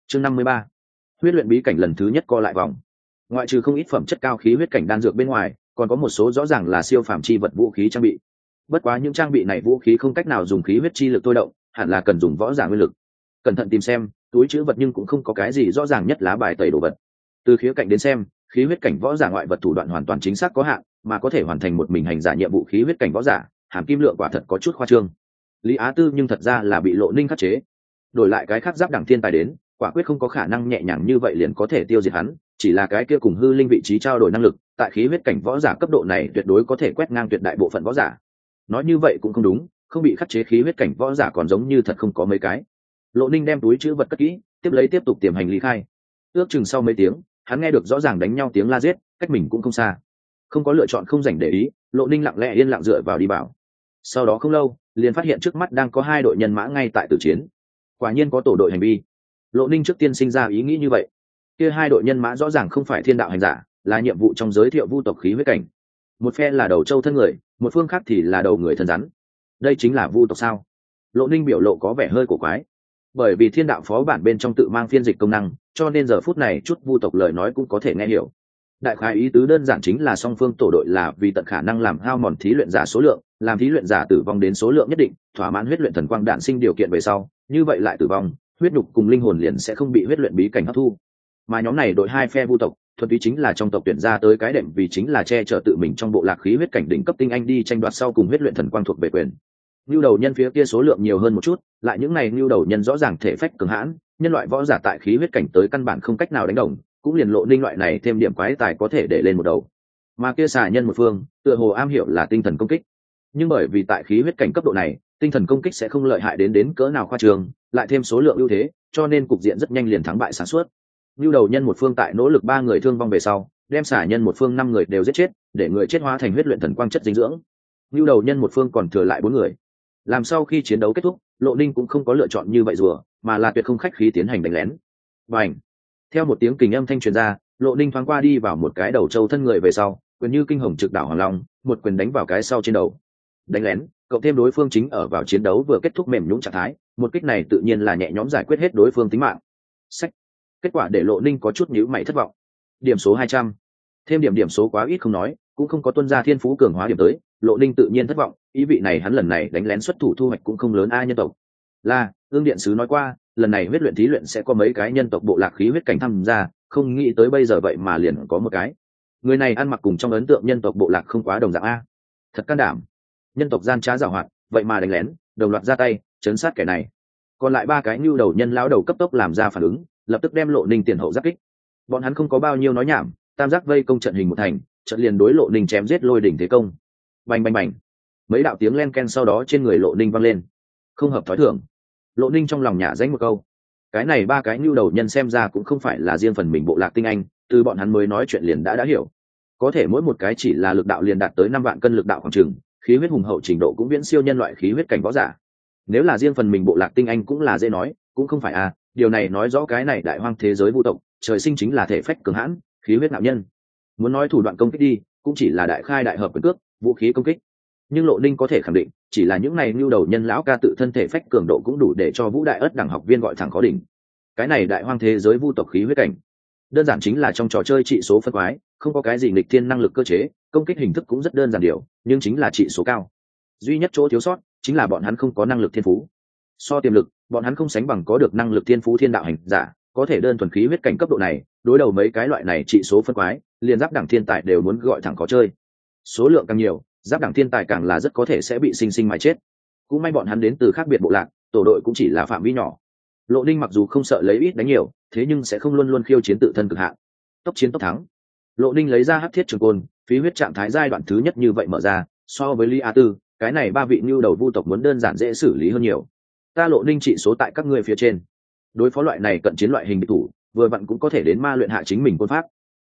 Chương 53. Huyết luyện bí cảnh lần thứ nhất co lại vòng. Ngoại trừ không ít phẩm chất cao khí huyết cảnh đan dược bên ngoài, còn có một số rõ ràng là siêu phàm chi vật vũ khí trang bị. Bất quá những trang bị này vũ khí không cách nào dùng khí huyết chi lực thôi động, hẳn là cần dùng võ giả nguyên lực. Cẩn thận tìm xem, túi trữ vật nhưng cũng không có cái gì rõ ràng nhất lá bài tẩy đồ vật. Từ khía cạnh đến xem, khí huyết cảnh võ giả ngoại vật thủ đoạn hoàn toàn chính xác có hạn, mà có thể hoàn thành một mình hành giả nhiệm vụ khí huyết cảnh võ giả, hàm kim lượng quả thật có chút khoa trương. Lý Á Tư nhưng thật ra là bị Lộ Ninh khắc chế. Đổi lại cái khác giáp đẳng thiên tài đến, quả quyết không có khả năng nhẹ nhàng như vậy liền có thể tiêu diệt hắn, chỉ là cái kia cùng hư linh vị trí trao đổi năng lực, tại khí huyết cảnh võ giả cấp độ này tuyệt đối có thể quét ngang tuyệt đại bộ phận võ giả. Nói như vậy cũng không đúng, không bị khắc chế khí huyết cảnh võ giả còn giống như thật không có mấy cái. Lộ Ninh đem túi trữ vật cất kỹ, tiếp tục tiềm hành lý khai. Ước chừng sau mấy tiếng, hắn nghe được rõ ràng đánh nhau tiếng la giết, cách mình cũng không xa. Không có lựa chọn không dành để ý, Lộ Ninh lặng lẽ yên lặng dựa vào đi bảo. Sau đó không lâu, liền phát hiện trước mắt đang có hai đội nhân mã ngay tại tử chiến. Quả nhiên có tổ đội hành vi. Lộ Ninh trước tiên sinh ra ý nghĩ như vậy. Kia hai đội nhân mã rõ ràng không phải thiên đạo hành giả, là nhiệm vụ trong giới thiệu vu tộc khí huyết cảnh. Một phe là đầu trâu thân người, một phương khác thì là đầu người thân rắn. Đây chính là vu tộc sao? Lộ Ninh biểu lộ có vẻ hơi cổ quái. Bởi vì thiên đạo phó bản bên trong tự mang phiên dịch công năng, cho nên giờ phút này chút vu tộc lời nói cũng có thể nghe hiểu. Đại khái ý tứ đơn giản chính là song phương tổ đội là vì tận khả năng làm hao mòn thí luyện giả số lượng, làm thí luyện giả tử vong đến số lượng nhất định, thỏa mãn huyết luyện thần quang đạn sinh điều kiện về sau, như vậy lại tử vong, huyết nhục cùng linh hồn liền sẽ không bị huyết luyện bí cảnh hấp thu. Mà nhóm này đội hai phe vu tộc, thuần túy chính là trong tộc tuyển ra tới cái đệm, vì chính là che chở tự mình trong bộ lạc khí huyết cảnh đỉnh cấp tinh anh đi tranh đoạt sau cùng huyết luyện thần quang thuộc về quyền. Nưu đầu nhân phía kia số lượng nhiều hơn một chút, lại những này nưu đầu nhân rõ ràng thể phách cường hãn, nhân loại võ giả tại khí huyết cảnh tới căn bản không cách nào đánh đồng, cũng liền Lộ Ninh loại này thêm điểm quái tài có thể để lên một đầu. Mà kia xà nhân một phương, tựa hồ am hiểu là tinh thần công kích. Nhưng bởi vì tại khí huyết cảnh cấp độ này, tinh thần công kích sẽ không lợi hại đến cỡ nào khoa trương, lại thêm số lượng ưu thế, cho nên cục diện rất nhanh liền thắng bại sáng suốt. Nưu đầu nhân một phương tại nỗ lực 3 người thương vong về sau, đem xà nhân một phương 5 người đều giết chết, để người chết hóa thành huyết luyện thần quang chất dinh dưỡng. Nưu đầu nhân một phương còn thừa lại 4 người. Làm sau khi chiến đấu kết thúc, Lộ Ninh cũng không có lựa chọn như vậy rùa, mà là tuyệt không khách khí tiến hành đánh lén. Bành! Theo một tiếng kình âm thanh truyền ra, Lộ Ninh thoáng qua đi vào một cái đầu trâu thân người về sau, quyền như kinh hồng trực đảo hoàng long, một quyền đánh vào cái sau trên đầu. Đánh lén, cộng thêm đối phương chính ở vào chiến đấu vừa kết thúc mềm nhũn trạng thái, một kích này tự nhiên là nhẹ nhõm giải quyết hết đối phương tính mạng. Sách. Kết quả để Lộ Ninh có chút nhíu mày thất vọng. Điểm số 200. Thêm điểm số quá ít không nói, cũng không có tuân ra thiên phú cường hóa điểm tới, Lộ Ninh tự nhiên thất vọng, ý vị này hắn lần này đánh lén xuất thủ thu hoạch cũng không lớn a nhân tộc. Là, Ương Điện sứ nói qua, lần này huyết luyện thí luyện sẽ có mấy cái nhân tộc bộ lạc khí huyết cảnh tham gia, không nghĩ tới bây giờ vậy mà liền có một cái. Người này ăn mặc cùng trong ấn tượng nhân tộc bộ lạc không quá đồng dạng a. Thật can đảm. Nhân tộc gian trá giàu hoạt, vậy mà đánh lén, đồng loạt ra tay, chấn sát kẻ này. Còn lại 3 cái nhu đầu nhân lão đầu cấp tốc làm ra phản ứng, lập tức đem Lộ Ninh tiền hậu giáp kích. Bọn hắn không có bao nhiêu nói nhảm, tam giác vây công trận hình một thành, trận liền đối Lộ Ninh chém giết lôi đỉnh thế công. Bành bành bành. Mấy đạo tiếng len ken sau đó trên người Lộ Ninh vang lên. Không hợp thói thường. Lộ Ninh trong lòng nhả danh một câu. Cái này 3 cái nhu đầu nhân xem ra cũng không phải là riêng phần mình bộ lạc tinh anh, từ bọn hắn mới nói chuyện liền đã hiểu. Có thể mỗi một cái chỉ là lực đạo liền đạt tới 5 vạn cân lực đạo khoảng chừng, khí huyết hùng hậu trình độ cũng viễn siêu nhân loại khí huyết cảnh võ giả. Nếu là riêng phần mình bộ lạc tinh anh cũng là dễ nói, cũng không phải à, điều này nói rõ cái này đại hoang thế giới vu tộc, trời sinh chính là thể phách cường hãn, khí huyết nạo nhân. Muốn nói thủ đoạn công kích đi, cũng chỉ là đại khai đại hợp quyền cước, vũ khí công kích. Nhưng Lộ Ninh có thể khẳng định, chỉ là những này nhu đầu nhân lão ca tự thân thể phách cường độ cũng đủ để cho Vũ Đại Ất đẳng học viên gọi thẳng khó đỉnh. Cái này đại hoang thế giới vu tộc khí huyết cảnh, đơn giản chính là trong trò chơi trị số phân quái, không có cái gì nghịch thiên năng lực cơ chế, công kích hình thức cũng rất đơn giản điều, nhưng chính là trị số cao. Duy nhất chỗ thiếu sót chính là bọn hắn không có năng lực thiên phú. So tiềm lực, bọn hắn không sánh bằng có được năng lực thiên phú thiên đạo hành giả, có thể đơn thuần khí huyết cảnh cấp độ này, đối đầu mấy cái loại này trị số phân quái, liền giáp đẳng thiên tài đều muốn gọi thẳng khó chơi. Số lượng càng nhiều, giáp đẳng thiên tài càng là rất có thể sẽ bị sinh mái chết. Cũng may bọn hắn đến từ khác biệt bộ lạc, tổ đội cũng chỉ là phạm vi nhỏ. Lộ Ninh mặc dù không sợ lấy ít đánh nhiều, thế nhưng sẽ không luôn luôn khiêu chiến tự thân cực hạn. Tốc chiến tốc thắng. Lộ Ninh lấy ra hắc thiết trường côn, phí huyết trạng thái giai đoạn thứ nhất như vậy mở ra, so với Lý A Tư, cái này 3 vị nhu đầu vu tộc muốn đơn giản dễ xử lý hơn nhiều. Ta Lộ Ninh trị số tại các ngươi phía trên. Đối phó loại này cận chiến loại hình địch thủ, vừa vặn cũng có thể đến ma luyện hạ chính mình côn pháp.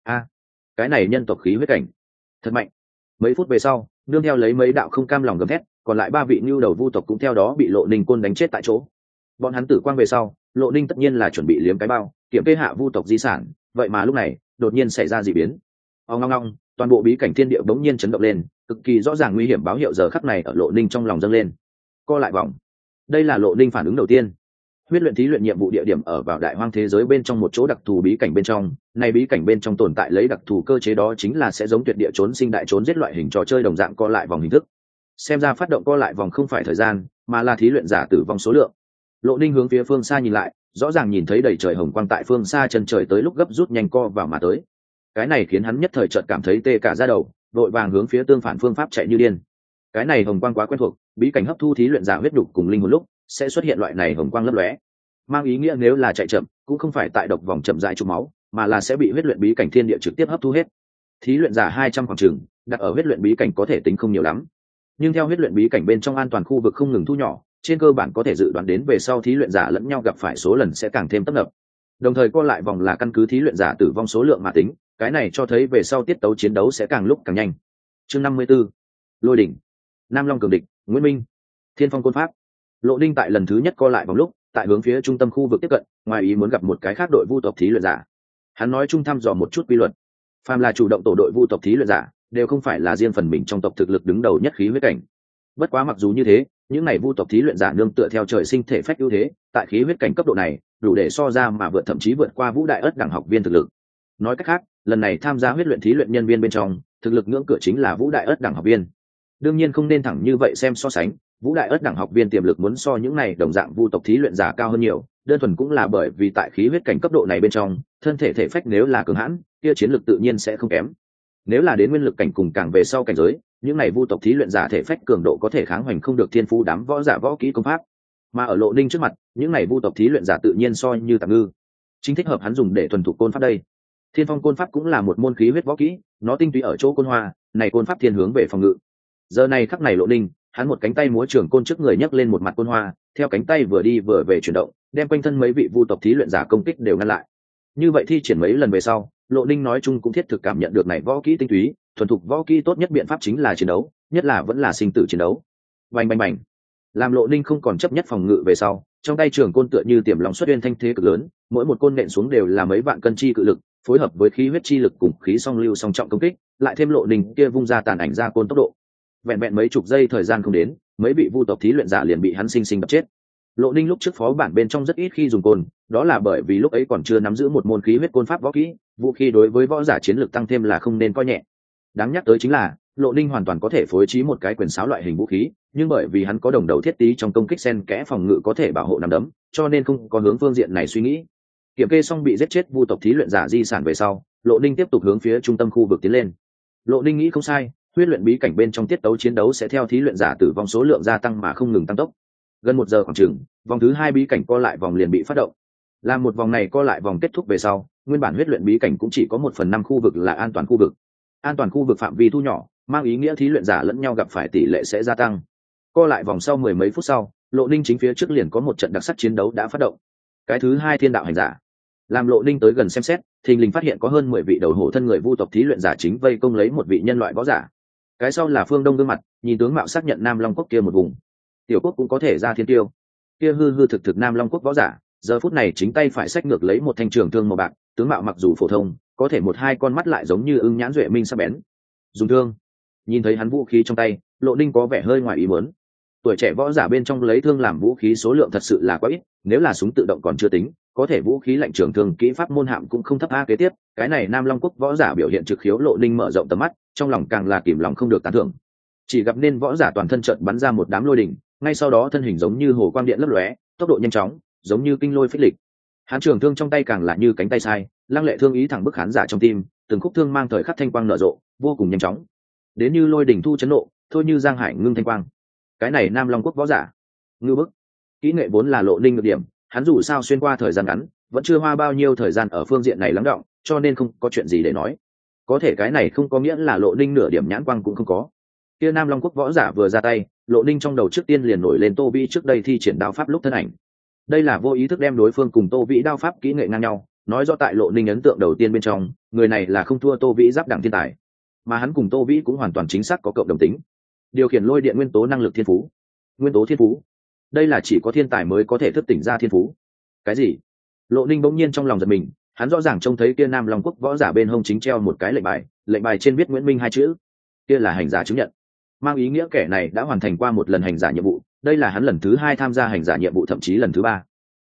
Cái này nhân tộc khí huyết cảnh, thật mạnh. Mấy phút về sau, nương theo lấy mấy đạo không cam lòng gầm thét, còn lại 3 vị nhu đầu vu tộc cũng theo đó bị Lộ Ninh côn đánh chết tại chỗ. Bọn hắn tử quang về sau, Lộ Ninh tất nhiên là chuẩn bị liếm cái bao, kiểm kê hạ vu tộc di sản, vậy mà lúc này, đột nhiên xảy ra dị biến. Ong ong ong, toàn bộ bí cảnh thiên địa bỗng nhiên chấn động lên, cực kỳ rõ ràng nguy hiểm báo hiệu giờ khắc này ở Lộ Ninh trong lòng dâng lên. Co lại vòng. Đây là Lộ Ninh phản ứng đầu tiên. Huyết luyện thí luyện nhiệm vụ địa điểm ở vào đại hoang thế giới bên trong một chỗ đặc thù bí cảnh bên trong, này bí cảnh bên trong tồn tại lấy đặc thù cơ chế, đó chính là sẽ giống tuyệt địa trốn sinh đại trốn giết loại hình trò chơi đồng dạng co lại vòng hình thức. Xem ra phát động co lại vòng không phải thời gian, mà là thí luyện giả tử vong số lượng. Lộ Ninh hướng phía phương xa nhìn lại, rõ ràng nhìn thấy đầy trời hồng quang tại phương xa chân trời tới lúc gấp rút nhanh co vào mà tới. Cái này khiến hắn nhất thời chợt cảm thấy tê cả da đầu, vội vàng hướng phía tương phản phương pháp chạy như điên. Cái này hồng quang quá quen thuộc, bí cảnh hấp thu thí luyện giả huyết đục cùng linh hồn lúc sẽ xuất hiện loại này hồng quang lấp lóe, mang ý nghĩa nếu là chạy chậm cũng không phải tại độc vòng chậm rãi trục máu, mà là sẽ bị huyết luyện bí cảnh thiên địa trực tiếp hấp thu hết. Thí luyện giả 200 khoảng chừng đặt ở huyết luyện bí cảnh có thể tính không nhiều lắm, nhưng theo huyết luyện bí cảnh bên trong an toàn khu vực không ngừng thu nhỏ, trên cơ bản có thể dự đoán đến về sau thí luyện giả lẫn nhau gặp phải số lần sẽ càng thêm tấp nập. Đồng thời co lại vòng là căn cứ thí luyện giả tử vong số lượng mà tính, cái này cho thấy về sau tiết tấu chiến đấu sẽ càng lúc càng nhanh. Chương 54. Lôi đỉnh. Nam Long cường địch, Nguyễn Minh. Thiên Phong côn pháp. Lộ Ninh tại lần thứ nhất co lại vòng lúc, tại hướng phía trung tâm khu vực tiếp cận, ngoài ý muốn gặp một cái khác đội vu tộc thí luyện giả. Hắn nói chung thăm dò một chút quy luật. Phàm là chủ động tổ đội vu tộc thí luyện giả, đều không phải là riêng phần mình trong tộc thực lực đứng đầu nhất khí huyết cảnh. Bất quá mặc dù như thế, những này vu tộc thí luyện giả nương tựa theo trời sinh thể phách ưu thế, tại khí huyết cảnh cấp độ này, đủ để so ra mà vượt, thậm chí vượt qua Vũ Đại Ất đẳng học viên thực lực. Nói cách khác, lần này tham gia huyết luyện thí luyện nhân viên bên trong, thực lực ngưỡng cửa chính là Vũ Đại Ất đẳng học viên. Đương nhiên không nên thẳng như vậy xem so sánh, Vũ Đại Ất đẳng học viên tiềm lực muốn so những này đồng dạng vu tộc thí luyện giả cao hơn nhiều, đơn thuần cũng là bởi vì tại khí huyết cảnh cấp độ này bên trong, thân thể thể phách nếu là cường hãn, kia chiến lực tự nhiên sẽ không kém. Nếu là đến nguyên lực cảnh cùng càng về sau cảnh giới, những này vu tộc thí luyện giả thể phách cường độ có thể kháng hoành không được thiên phú đám võ giả võ kỹ công pháp, mà ở Lộ Ninh trước mặt, những này vu tộc thí luyện giả tự nhiên so như tạm ngư, chính thích hợp hắn dùng để thuần thục côn pháp đây. Thiên Phong côn pháp cũng là một môn khí huyết võ kỹ, nó tinh túy ở chỗ côn hoa, này côn pháp thiên hướng về phòng ngự. Giờ này khắc này Lộ Ninh, hắn một cánh tay múa trường côn trước người nhấc lên một mặt côn hoa, theo cánh tay vừa đi vừa về chuyển động, đem quanh thân mấy vị vu tộc thí luyện giả công kích đều ngăn lại. Như vậy thi triển mấy lần về sau, Lộ Ninh nói chung cũng thiết thực cảm nhận được này võ kỹ tinh túy, thuần thục võ kỹ tốt nhất biện pháp chính là chiến đấu, nhất là vẫn là sinh tử chiến đấu. Bành bành bành. Làm Lộ Ninh không còn chấp nhất phòng ngự về sau, trong tay trường côn tựa như tiềm lòng xuất uyên thanh thế cực lớn, mỗi một côn nện xuống đều là mấy vạn cân chi cự lực, phối hợp với khí huyết chi lực cùng khí song lưu song trọng công kích, lại thêm Lộ Ninh kia vung ra tàn ảnh ra côn tốc độ. Vẹn vẹn mấy chục giây thời gian không đến, mấy vị vu tộc thí luyện giả liền bị hắn sinh sinh đập chết. Lộ Ninh lúc trước phó bản bên trong rất ít khi dùng côn, đó là bởi vì lúc ấy còn chưa nắm giữ một môn khí huyết côn pháp võ kỹ, vũ khí đối với võ giả chiến lược tăng thêm là không nên coi nhẹ. Đáng nhắc tới chính là, Lộ Ninh hoàn toàn có thể phối trí một cái quyền sáo loại hình vũ khí, nhưng bởi vì hắn có đồng đầu thiết tí trong công kích xen kẽ phòng ngự có thể bảo hộ nắm đấm, cho nên không có hướng phương diện này suy nghĩ. Kiểm kê xong bị giết chết vu tộc thí luyện giả di sản về sau, Lộ Ninh tiếp tục hướng phía trung tâm khu vực tiến lên. Lộ Ninh nghĩ không sai, huyết luyện bí cảnh bên trong tiết tấu chiến đấu sẽ theo thí luyện giả tử vong số lượng gia tăng mà không ngừng tăng tốc. Gần 1 giờ khoảng chừng, vòng thứ 2 bí cảnh co lại vòng liền bị phát động. Làm một vòng này co lại vòng kết thúc về sau, nguyên bản huyết luyện bí cảnh cũng chỉ có 1/5 khu vực là an toàn khu vực. An toàn khu vực phạm vi thu nhỏ, mang ý nghĩa thí luyện giả lẫn nhau gặp phải tỷ lệ sẽ gia tăng. Co lại vòng sau mười mấy phút sau, Lộ Ninh chính phía trước liền có một trận đặc sắc chiến đấu đã phát động. Cái thứ 2 thiên đạo hành giả. Làm Lộ Ninh tới gần xem xét, thình lình phát hiện có hơn 10 vị đầu hổ thân người vu tộc thí luyện giả chính vây công lấy một vị nhân loại võ giả. Cái sau là Phương Đông gương mặt, nhìn tướng mạo xác nhận Nam Long quốc kia một vùng. Tiểu quốc cũng có thể ra thiên tiêu. Kia hư hư thực thực Nam Long quốc võ giả, giờ phút này chính tay phải xách ngược lấy một thanh trường thương màu bạc, tướng mạo mặc dù phổ thông, có thể một hai con mắt lại giống như ưng nhãn duệ minh sắc bén. Dùng thương. Nhìn thấy hắn vũ khí trong tay, Lộ Ninh có vẻ hơi ngoài ý muốn. Tuổi trẻ võ giả bên trong lấy thương làm vũ khí số lượng thật sự là quá ít, nếu là súng tự động còn chưa tính, có thể vũ khí lạnh trường thương kỹ pháp môn hạm cũng không thấp a. Kế tiếp, cái này Nam Long quốc võ giả biểu hiện trực khiếu Lộ Ninh mở rộng tầm mắt, trong lòng càng là kìm lòng không được tán thưởng. Chỉ gặp nên võ giả toàn thân chợt bắn ra một đám lôi đỉnh, ngay sau đó thân hình giống như hồ quang điện lấp lóe, tốc độ nhanh chóng, giống như kinh lôi phích lịch. Hắn trường thương trong tay càng là như cánh tay sai, lăng lệ thương ý thẳng bức khán giả trong tim, từng khúc thương mang thời khắc thanh quang nở rộ, vô cùng nhanh chóng. Đến như lôi đỉnh thu chấn nộ, thôi như giang hải ngưng thanh quang. Cái này Nam Long quốc võ giả, ngư bức. Kỹ nghệ vốn là Lộ Ninh nhược điểm, hắn dù sao xuyên qua thời gian ngắn, vẫn chưa hoa bao nhiêu thời gian ở phương diện này lắng đọng, cho nên không có chuyện gì để nói. Có thể cái này không có nghĩa là Lộ Ninh nửa điểm nhãn quang cũng không có. Kia Nam Long quốc võ giả vừa ra tay, Lộ Ninh trong đầu trước tiên liền nổi lên Tô Vĩ trước đây thi triển đao pháp lúc thân ảnh. Đây là vô ý thức đem đối phương cùng Tô Vĩ đao pháp kỹ nghệ ngang nhau, nói rõ tại Lộ Ninh ấn tượng đầu tiên bên trong, người này là không thua Tô Vĩ giáp đẳng thiên tài, mà hắn cùng Tô Vĩ cũng hoàn toàn chính xác có cộng đồng tính. Điều khiển lôi điện nguyên tố năng lực thiên phú. Nguyên tố thiên phú? Đây là chỉ có thiên tài mới có thể thức tỉnh ra thiên phú. Cái gì? Lộ Ninh bỗng nhiên trong lòng giật mình, hắn rõ ràng trông thấy kia Nam Long quốc võ giả bên hông chính treo một cái lệnh bài trên viết Nguyễn Minh 2 chữ. Kia là hành giả chứng nhận, mang ý nghĩa kẻ này đã hoàn thành qua một lần hành giả nhiệm vụ, đây là hắn lần thứ 2 tham gia hành giả nhiệm vụ, thậm chí lần thứ 3.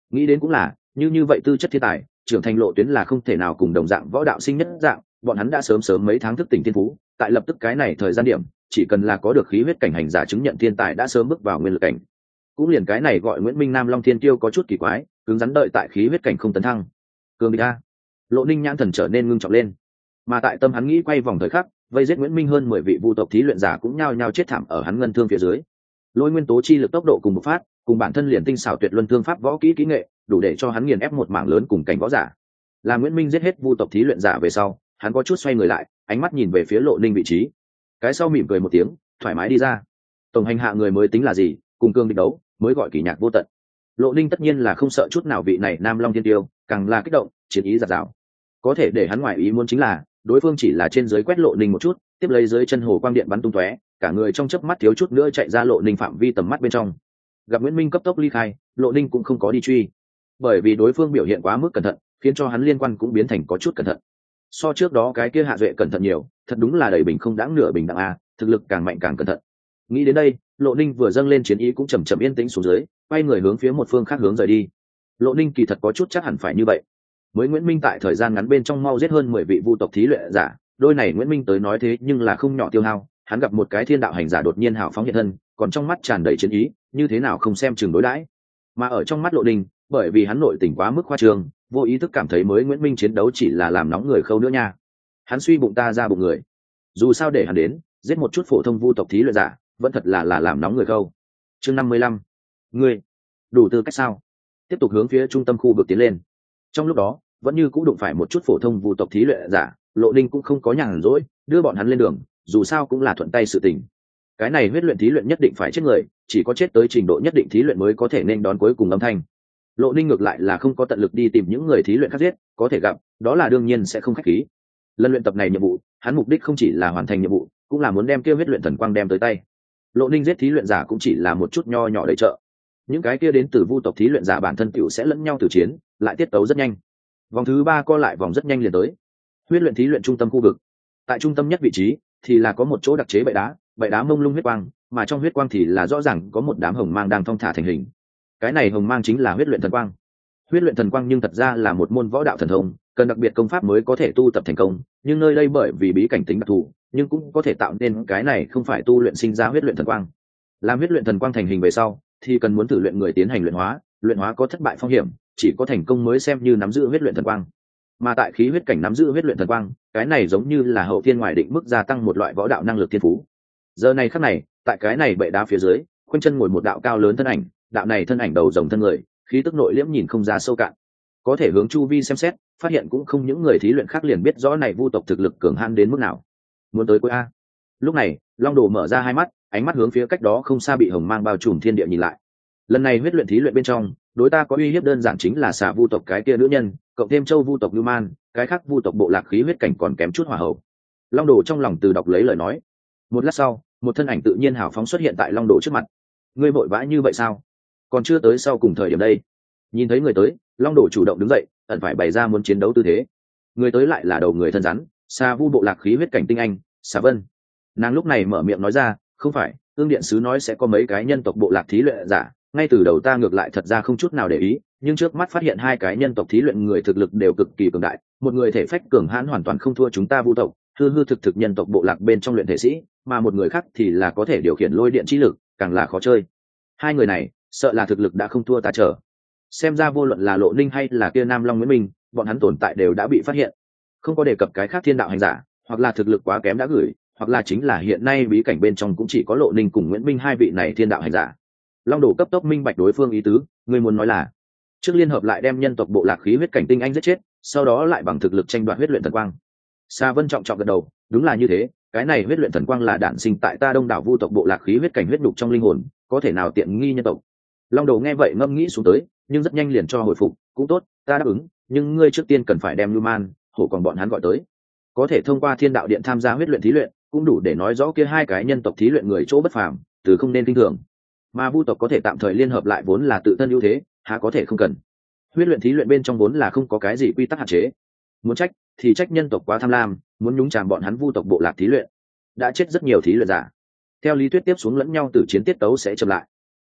nghĩ đến cũng là như vậy tư chất thiên tài trưởng thành lộ tuyến là không thể nào cùng đồng dạng võ đạo sinh nhất dạng, bọn hắn đã sớm mấy tháng thức tỉnh thiên phú, tại lập tức cái này thời gian điểm chỉ cần là có được khí huyết cảnh hành giả chứng nhận thiên tài đã sớm bước vào nguyên lực cảnh. Cũng liền cái này gọi Nguyễn Minh Nam Long Thiên Tiêu có chút kỳ quái, cứng rắn đợi tại khí huyết cảnh không tấn thăng. Cường địch a. Lộ Ninh nhãn thần trở nên ngưng trọng lên. Mà tại tâm hắn nghĩ quay vòng thời khắc, vây giết Nguyễn Minh hơn 10 vị vu tộc thí luyện giả cũng nhao nhao chết thảm ở hắn ngân thương phía dưới. Lôi nguyên tố chi lực tốc độ cùng một phát, cùng bản thân liền tinh xảo tuyệt luân thương pháp võ kỹ kỹ nghệ, đủ để cho hắn nghiền ép một mảng lớn cùng cảnh võ giả. Là Nguyễn Minh giết hết vu tộc thí luyện giả về sau, hắn có chút xoay người lại, ánh mắt nhìn về phía Lộ Ninh vị trí. Cái sau mỉm cười một tiếng, thoải mái đi ra. Tổng hành hạ người mới tính là gì, cùng cương địch đấu, mới gọi kỳ nhạc vô tận. Lộ Ninh tất nhiên là không sợ chút nào vị này Nam Long Thiên Tiêu, càng là kích động, chiến ý dạt dào. Có thể để hắn ngoài ý muốn chính là, đối phương chỉ là trên dưới quét Lộ Ninh một chút, tiếp lấy dưới chân hồ quang điện bắn tung tóe, cả người trong chớp mắt thiếu chút nữa chạy ra Lộ Ninh phạm vi tầm mắt bên trong. Gặp Nguyễn Minh cấp tốc ly khai, Lộ Ninh cũng không có đi truy, bởi vì đối phương biểu hiện quá mức cẩn thận, khiến cho hắn liên quan cũng biến thành có chút cẩn thận. So trước đó cái kia Hạ Duệ cẩn thận nhiều, thật đúng là đầy bình không đáng nửa bình đẳng a, thực lực càng mạnh càng cẩn thận. Nghĩ đến đây, Lộ Ninh vừa dâng lên chiến ý cũng chậm chậm yên tĩnh xuống dưới, quay người hướng phía một phương khác hướng rời đi. Lộ Ninh kỳ thật có chút chắc hẳn phải như vậy. Mới Nguyễn Minh tại thời gian ngắn bên trong mau giết hơn 10 vị vu tộc thí luyện giả, đôi này Nguyễn Minh tới nói thế nhưng là không nhỏ tiêu hao, hắn gặp một cái thiên đạo hành giả đột nhiên hào phóng hiện thân, còn trong mắt tràn đầy chiến ý, như thế nào không xem chừng đối đãi. Mà ở trong mắt Lộ Ninh, bởi vì hắn nội tình quá mức khoa trương, vô ý thức cảm thấy mới Nguyễn Minh chiến đấu chỉ là làm nóng người khâu nữa nha. Hắn suy bụng ta ra bụng người. Dù sao để hắn đến, giết một chút phổ thông vu tộc thí luyện giả, vẫn thật là làm nóng người khâu. Chương 55. Ngươi đủ tư cách sao? Tiếp tục hướng phía trung tâm khu vực tiến lên. Trong lúc đó, vẫn như cũng đụng phải một chút phổ thông vu tộc thí luyện giả, Lộ Ninh cũng không có nhàn rỗi, đưa bọn hắn lên đường, dù sao cũng là thuận tay sự tình. Cái này huyết luyện thí luyện nhất định phải chết người, chỉ có chết tới trình độ nhất định thí luyện mới có thể nên đón cuối cùng âm thanh. Lộ Ninh ngược lại là không có tận lực đi tìm những người thí luyện khác giết, có thể gặp, đó là đương nhiên sẽ không khách khí. Lần luyện tập này nhiệm vụ, hắn mục đích không chỉ là hoàn thành nhiệm vụ, cũng là muốn đem kia huyết luyện thần quang đem tới tay. Lộ Ninh giết thí luyện giả cũng chỉ là một chút nho nhỏ đầy trợ. Những cái kia đến từ vu tộc thí luyện giả bản thân tiểu sẽ lẫn nhau tử chiến, lại tiết tấu rất nhanh. Vòng thứ 3 co lại vòng rất nhanh liền tới. Huyết luyện thí luyện trung tâm khu vực. Tại trung tâm nhất vị trí thì là có một chỗ đặc chế bệ đá mông lung huyết quang, mà trong huyết quang thì là rõ ràng có một đám hồng mang đang thong thả thành hình. Cái này hồng mang chính là huyết luyện thần quang. Huyết luyện thần quang nhưng thật ra là một môn võ đạo thần thông, cần đặc biệt công pháp mới có thể tu tập thành công, nhưng nơi đây bởi vì bí cảnh tính đặc thù, nhưng cũng có thể tạo nên cái này không phải tu luyện sinh ra huyết luyện thần quang. Làm huyết luyện thần quang thành hình về sau, thì cần muốn thử luyện người tiến hành luyện hóa có thất bại phong hiểm, chỉ có thành công mới xem như nắm giữ huyết luyện thần quang. Mà tại khí huyết cảnh nắm giữ huyết luyện thần quang, cái này giống như là hậu thiên ngoài định mức gia tăng một loại võ đạo năng lực thiên phú. Giờ này khắc này, tại cái này bệ đá phía dưới, khoanh chân ngồi một đạo cao lớn thân ảnh, đạo này thân ảnh đầu rồng thân người, khí tức nội liễm nhìn không ra sâu cạn. Có thể hướng chu vi xem xét, phát hiện cũng không những người thí luyện khác liền biết rõ này vu tộc thực lực cường hãn đến mức nào. Muốn tới cuối a. Lúc này, Long Đồ mở ra hai mắt, ánh mắt hướng phía cách đó không xa bị hồng mang bao trùm thiên địa nhìn lại. Lần này huyết luyện thí luyện bên trong, đối ta có uy hiếp đơn giản chính là xà vu tộc cái kia nữ nhân, cộng thêm châu vu tộc Lưu Man, cái khác vu tộc bộ lạc khí huyết cảnh còn kém chút hỏa hậu. Long Đồ trong lòng từ đọc lấy lời nói. Một lát sau, một thân ảnh tự nhiên hào phóng xuất hiện tại Long Đồ trước mặt. Ngươi vội vã như vậy sao? Còn chưa tới sau cùng thời điểm đây. Nhìn thấy người tới, Long Đồ chủ động đứng dậy, ẩn phải bày ra muốn chiến đấu tư thế. Người tới lại là đầu người thân rắn, xà vu bộ lạc khí huyết cảnh tinh anh, Xà Vân. Nàng lúc này mở miệng nói ra, không phải, Ương Điện sứ nói sẽ có mấy cái nhân tộc bộ lạc thí luyện giả, ngay từ đầu ta ngược lại thật ra không chút nào để ý, nhưng trước mắt phát hiện hai cái nhân tộc thí luyện người thực lực đều cực kỳ cường đại, một người thể phách cường hãn hoàn toàn không thua chúng ta vu tộc, hư hư thực thực nhân tộc bộ lạc bên trong luyện thể sĩ, mà một người khác thì là có thể điều khiển lôi điện chi lực, càng là khó chơi. Hai người này, sợ là thực lực đã không thua ta trở. Xem ra vô luận là Lộ Ninh hay là kia Nam Long Nguyễn Minh, bọn hắn tồn tại đều đã bị phát hiện. Không có đề cập cái khác thiên đạo hành giả, hoặc là thực lực quá kém đã gửi, hoặc là chính là hiện nay bí cảnh bên trong cũng chỉ có Lộ Ninh cùng Nguyễn Minh hai vị này thiên đạo hành giả. Long Đồ cấp tốc minh bạch đối phương ý tứ, người muốn nói là trước liên hợp lại đem nhân tộc bộ lạc khí huyết cảnh tinh anh giết chết, sau đó lại bằng thực lực tranh đoạt huyết luyện thần quang. Sa Vân trọng trọng gật đầu, đúng là như thế, cái này huyết luyện thần quang là đản sinh tại ta đông đảo vu tộc bộ lạc khí huyết cảnh huyết đục trong linh hồn, có thể nào tiện nghi nhân tộc. Long Đồ nghe vậy ngâm nghĩ xuống tới, nhưng rất nhanh liền cho hồi phục, cũng tốt, ta đáp ứng, nhưng ngươi trước tiên cần phải đem Lưu Man, hổ còn bọn hắn gọi tới. Có thể thông qua Thiên Đạo Điện tham gia huyết luyện thí luyện, cũng đủ để nói rõ kia hai cái nhân tộc thí luyện người chỗ bất phàm, từ không nên kinh thường. Mà vu tộc có thể tạm thời liên hợp lại vốn là tự thân ưu thế, há có thể không cần. Huyết luyện thí luyện bên trong vốn là không có cái gì quy tắc hạn chế. Muốn trách thì trách nhân tộc quá tham lam, muốn nhúng chàm bọn hắn vu tộc bộ lạc thí luyện. Đã chết rất nhiều thí luyện giả. Theo lý thuyết tiếp xuống lẫn nhau tử chiến tiết tấu sẽ chậm lại.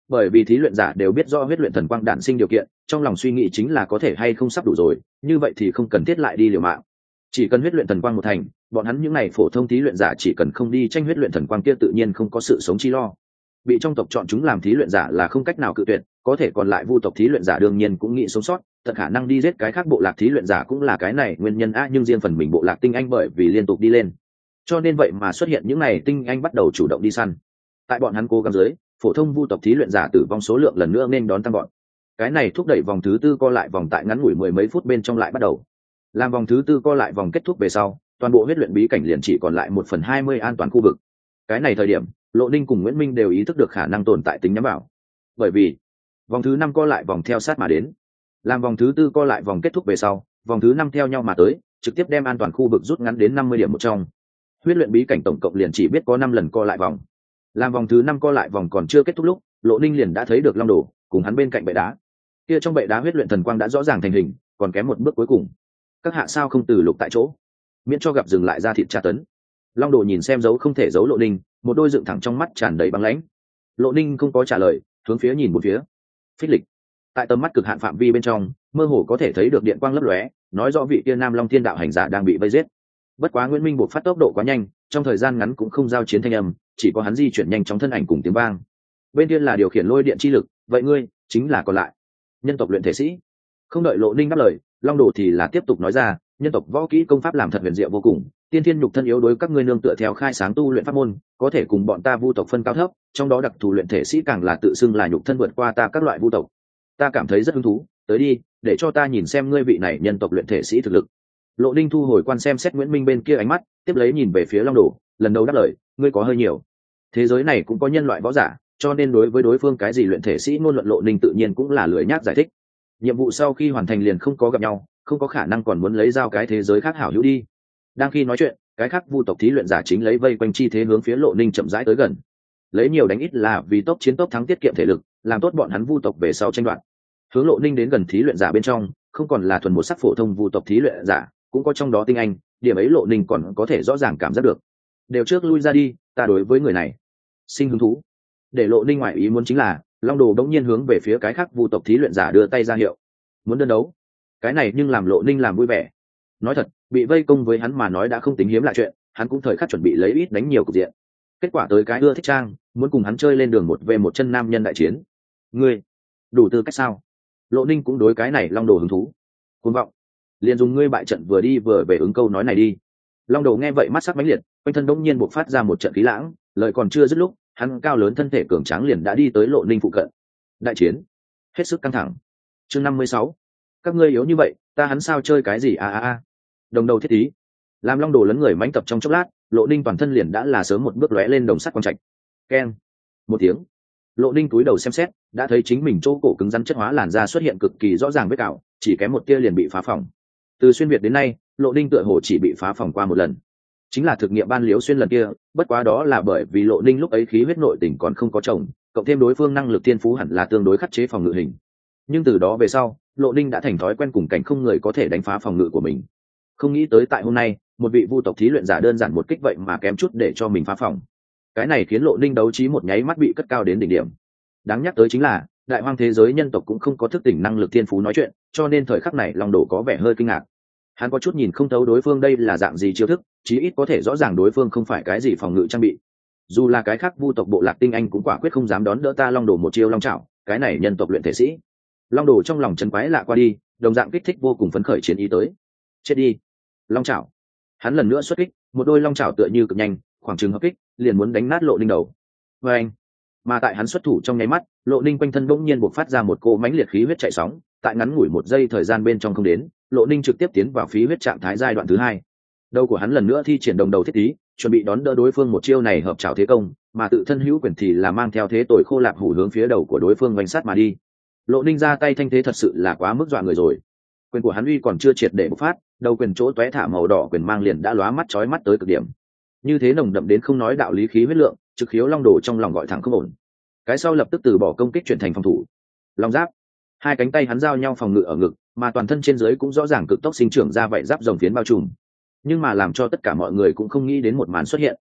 bởi vì thí luyện giả đều biết rõ huyết luyện thần quang đản sinh điều kiện, trong lòng suy nghĩ chính là có thể hay không sắp đủ rồi, như vậy thì không cần thiết lại đi liều mạng. Chỉ cần huyết luyện thần quang một thành, bọn hắn những này phổ thông thí luyện giả chỉ cần không đi tranh huyết luyện thần quang kia tự nhiên không có sự sống chi lo. Bị trong tộc chọn chúng làm thí luyện giả là không cách nào cự tuyệt, có thể còn lại vu tộc thí luyện giả đương nhiên cũng nghĩ sống sót, tận khả năng đi giết cái khác bộ lạc thí luyện giả cũng là cái này nguyên nhân nhưng riêng phần mình bộ lạc tinh anh bởi vì liên tục đi lên, cho nên vậy mà xuất hiện những này tinh anh bắt đầu chủ động đi săn. Tại bọn hắn cố gắng dưới, phổ thông vu tộc thí luyện giả tử vong số lượng lần nữa nên đón tăng gọn. Cái này thúc đẩy vòng thứ tư co lại vòng tại ngắn ngủi mười mấy phút bên trong lại bắt đầu. Làm vòng thứ tư co lại vòng kết thúc về sau, toàn bộ huyết luyện bí cảnh liền chỉ còn lại 1/20 an toàn khu vực. Cái này thời điểm, Lộ Ninh cùng Nguyễn Minh đều ý thức được khả năng tồn tại tính nhắm vào. Bởi vì vòng thứ năm co lại vòng theo sát mà đến. Làm vòng thứ tư co lại vòng kết thúc về sau, vòng thứ năm theo nhau mà tới, trực tiếp đem an toàn khu vực rút ngắn đến 50 điểm một trong. Huyết luyện bí cảnh tổng cộng liền chỉ biết có 5 lần co lại vòng. Làm vòng thứ năm co lại vòng còn chưa kết thúc lúc, Lộ Ninh liền đã thấy được Long Đồ cùng hắn bên cạnh bệ đá. Kia trong bệ đá huyết luyện thần quang đã rõ ràng thành hình, còn kém một bước cuối cùng. Các hạ sao không từ lục tại chỗ, miễn cho gặp dừng lại ra thịt tra tấn. Long Đồ nhìn xem dấu không thể giấu Lộ Ninh, một đôi dựng thẳng trong mắt tràn đầy băng lãnh. Lộ Ninh không có trả lời, hướng phía nhìn một phía. Phích lịch. Tại tầm mắt cực hạn phạm vi bên trong, mơ hồ có thể thấy được điện quang lấp lóe, nói rõ vị kia Nam Long Thiên Đạo hành giả đang bị vây giết. Bất quá Nguyễn Minh buộc phát tốc độ quá nhanh, trong thời gian ngắn cũng không giao chiến thanh âm, chỉ có hắn di chuyển nhanh chóng thân ảnh cùng tiếng vang. Bên kia là điều khiển lôi điện chi lực, vậy ngươi chính là còn lại nhân tộc luyện thể sĩ. Không đợi Lộ Ninh đáp lời, Long Đồ thì là tiếp tục nói ra, nhân tộc võ kỹ công pháp làm thật huyền diệu vô cùng, tiên thiên nhục thân yếu đối các ngươi nương tựa theo khai sáng tu luyện pháp môn, có thể cùng bọn ta vu tộc phân cao thấp, trong đó đặc thù luyện thể sĩ càng là tự xưng là nhục thân vượt qua ta các loại vu tộc. Ta cảm thấy rất hứng thú, tới đi, để cho ta nhìn xem ngươi vị này nhân tộc luyện thể sĩ thực lực. Lộ Ninh thu hồi quan xem xét Nguyễn Minh bên kia ánh mắt, tiếp lấy nhìn về phía Long Đồ, lần đầu đáp lời, ngươi có hơi nhiều. Thế giới này cũng có nhân loại võ giả, cho nên đối với đối phương cái gì luyện thể sĩ ngôn luận Lộ Ninh tự nhiên cũng là lười nhác giải thích. Nhiệm vụ sau khi hoàn thành liền không có gặp nhau, không có khả năng còn muốn lấy giao cái thế giới khác hảo hữu đi. Đang khi nói chuyện, cái khác vu tộc thí luyện giả chính lấy vây quanh chi thế hướng phía Lộ Ninh chậm rãi tới gần. Lấy nhiều đánh ít là vì tốc chiến tốc thắng tiết kiệm thể lực, làm tốt bọn hắn vu tộc về sau tranh đoạt. Hướng Lộ Ninh đến gần thí luyện giả bên trong, không còn là thuần một sắc phổ thông vu tộc thí luyện giả, cũng có trong đó tinh anh, điểm ấy Lộ Ninh còn có thể rõ ràng cảm giác được. Đều trước lui ra đi, ta đối với người này sinh hứng thú. Để Lộ Ninh ngoại ý muốn chính là, Long Đồ đống nhiên hướng về phía cái khác vu tộc thí luyện giả đưa tay ra hiệu, muốn đơn đấu. Cái này nhưng làm Lộ Ninh làm vui vẻ. Nói thật, bị vây công với hắn mà nói đã không tính hiếm lạ chuyện, hắn cũng thời khắc chuẩn bị lấy ít đánh nhiều cục diện. Kết quả tới cái ưa thích trang, muốn cùng hắn chơi lên đường một về một chân nam nhân đại chiến. Ngươi đủ tư cách sao? Lộ Ninh cũng đối cái này Long Đồ hứng thú. Cuồng vọng, liền dùng ngươi bại trận vừa đi vừa về ứng câu nói này đi. Long Đồ nghe vậy mắt sắc mãnh liệt, quanh thân đống nhiên bộc phát ra một trận khí lãng, lời còn chưa dứt lúc, hắn cao lớn thân thể cường tráng liền đã đi tới Lộ Ninh phụ cận. Đại chiến hết sức căng thẳng. Chương 56. Các ngươi yếu như vậy, ta hắn sao chơi cái gì a. Đồng đầu thiết tí. Làm Long Đồ lấn người mãnh tập trong chốc lát, Lộ Ninh toàn thân liền đã là sớm một bước lóe lên đồng sắt quang trạch. Keng một tiếng. Lộ Ninh cúi đầu xem xét, đã thấy chính mình chỗ cổ cứng rắn chất hóa làn da xuất hiện cực kỳ rõ ràng vết cào, chỉ kém một tia liền bị phá phỏng. Từ xuyên việt đến nay, Lộ Ninh tựa hồ chỉ bị phá phỏng qua một lần, chính là thực nghiệm ban liễu xuyên lần kia, bất quá đó là bởi vì Lộ Ninh lúc ấy khí huyết nội tình còn không có chồng, cộng thêm đối phương năng lực thiên phú hẳn là tương đối khắc chế phòng ngự hình. Nhưng từ đó về sau, Lộ Ninh đã thành thói quen cùng cảnh không người có thể đánh phá phòng ngự của mình. Không nghĩ tới tại hôm nay, một vị vu tộc thí luyện giả đơn giản một kích vậy mà kém chút để cho mình phá phòng. Cái này khiến Lộ Ninh đấu trí một nháy mắt bị cất cao đến đỉnh điểm. Đáng nhắc tới chính là, đại hoang thế giới nhân tộc cũng không có thức tỉnh năng lực thiên phú nói chuyện, cho nên thời khắc này Long Đồ có vẻ hơi kinh ngạc. Hắn có chút nhìn không thấu đối phương đây là dạng gì chiêu thức, chí ít có thể rõ ràng đối phương không phải cái gì phòng ngự trang bị. Dù là cái khác vu tộc bộ lạc tinh anh cũng quả quyết không dám đón đỡ ta Long Đồ một chiêu long chảo, cái này nhân tộc luyện thể sĩ. Long Đồ trong lòng chấn quái lạ qua đi, đồng dạng kích thích vô cùng phấn khởi chiến ý tới. Chết đi, long chảo. Hắn lần nữa xuất kích, một đôi long chảo tựa như cực nhanh, khoảng chừng hợp kích, liền muốn đánh nát Lộ Ninh đầu. Và anh, mà tại hắn xuất thủ trong nháy mắt, Lộ Ninh quanh thân bỗng nhiên bộc phát ra một cỗ mãnh liệt khí huyết chạy sóng, tại ngắn ngủi một giây thời gian bên trong không đến, Lộ Ninh trực tiếp tiến vào khí huyết trạng thái giai đoạn thứ hai. Đầu của hắn lần nữa thi triển đồng đầu thiết tí, chuẩn bị đón đỡ đối phương một chiêu này hợp trảo thế công, mà tự thân hữu quyền thì là mang theo thế tội khô lạp hủ hướng phía đầu của đối phương vành sát mà đi. Lộ Ninh ra tay thanh thế thật sự là quá mức dọa người rồi. Quyền của hắn uy còn chưa triệt để bộc phát, đầu quyền chỗ tóe thả màu đỏ quyền mang liền đã lóa mắt chói mắt tới cực điểm. Như thế nồng đậm đến không nói đạo lý khí huyết lượng, trực khiếu Long Đồ trong lòng gọi thẳng không ổn. Cái sau lập tức từ bỏ công kích chuyển thành phòng thủ. Long giáp, hai cánh tay hắn giao nhau phòng ngự ở ngực, mà toàn thân trên dưới cũng rõ ràng cực tốc sinh trưởng ra vậy giáp rồng phiến bao trùm. Nhưng mà làm cho tất cả mọi người cũng không nghĩ đến một màn xuất hiện.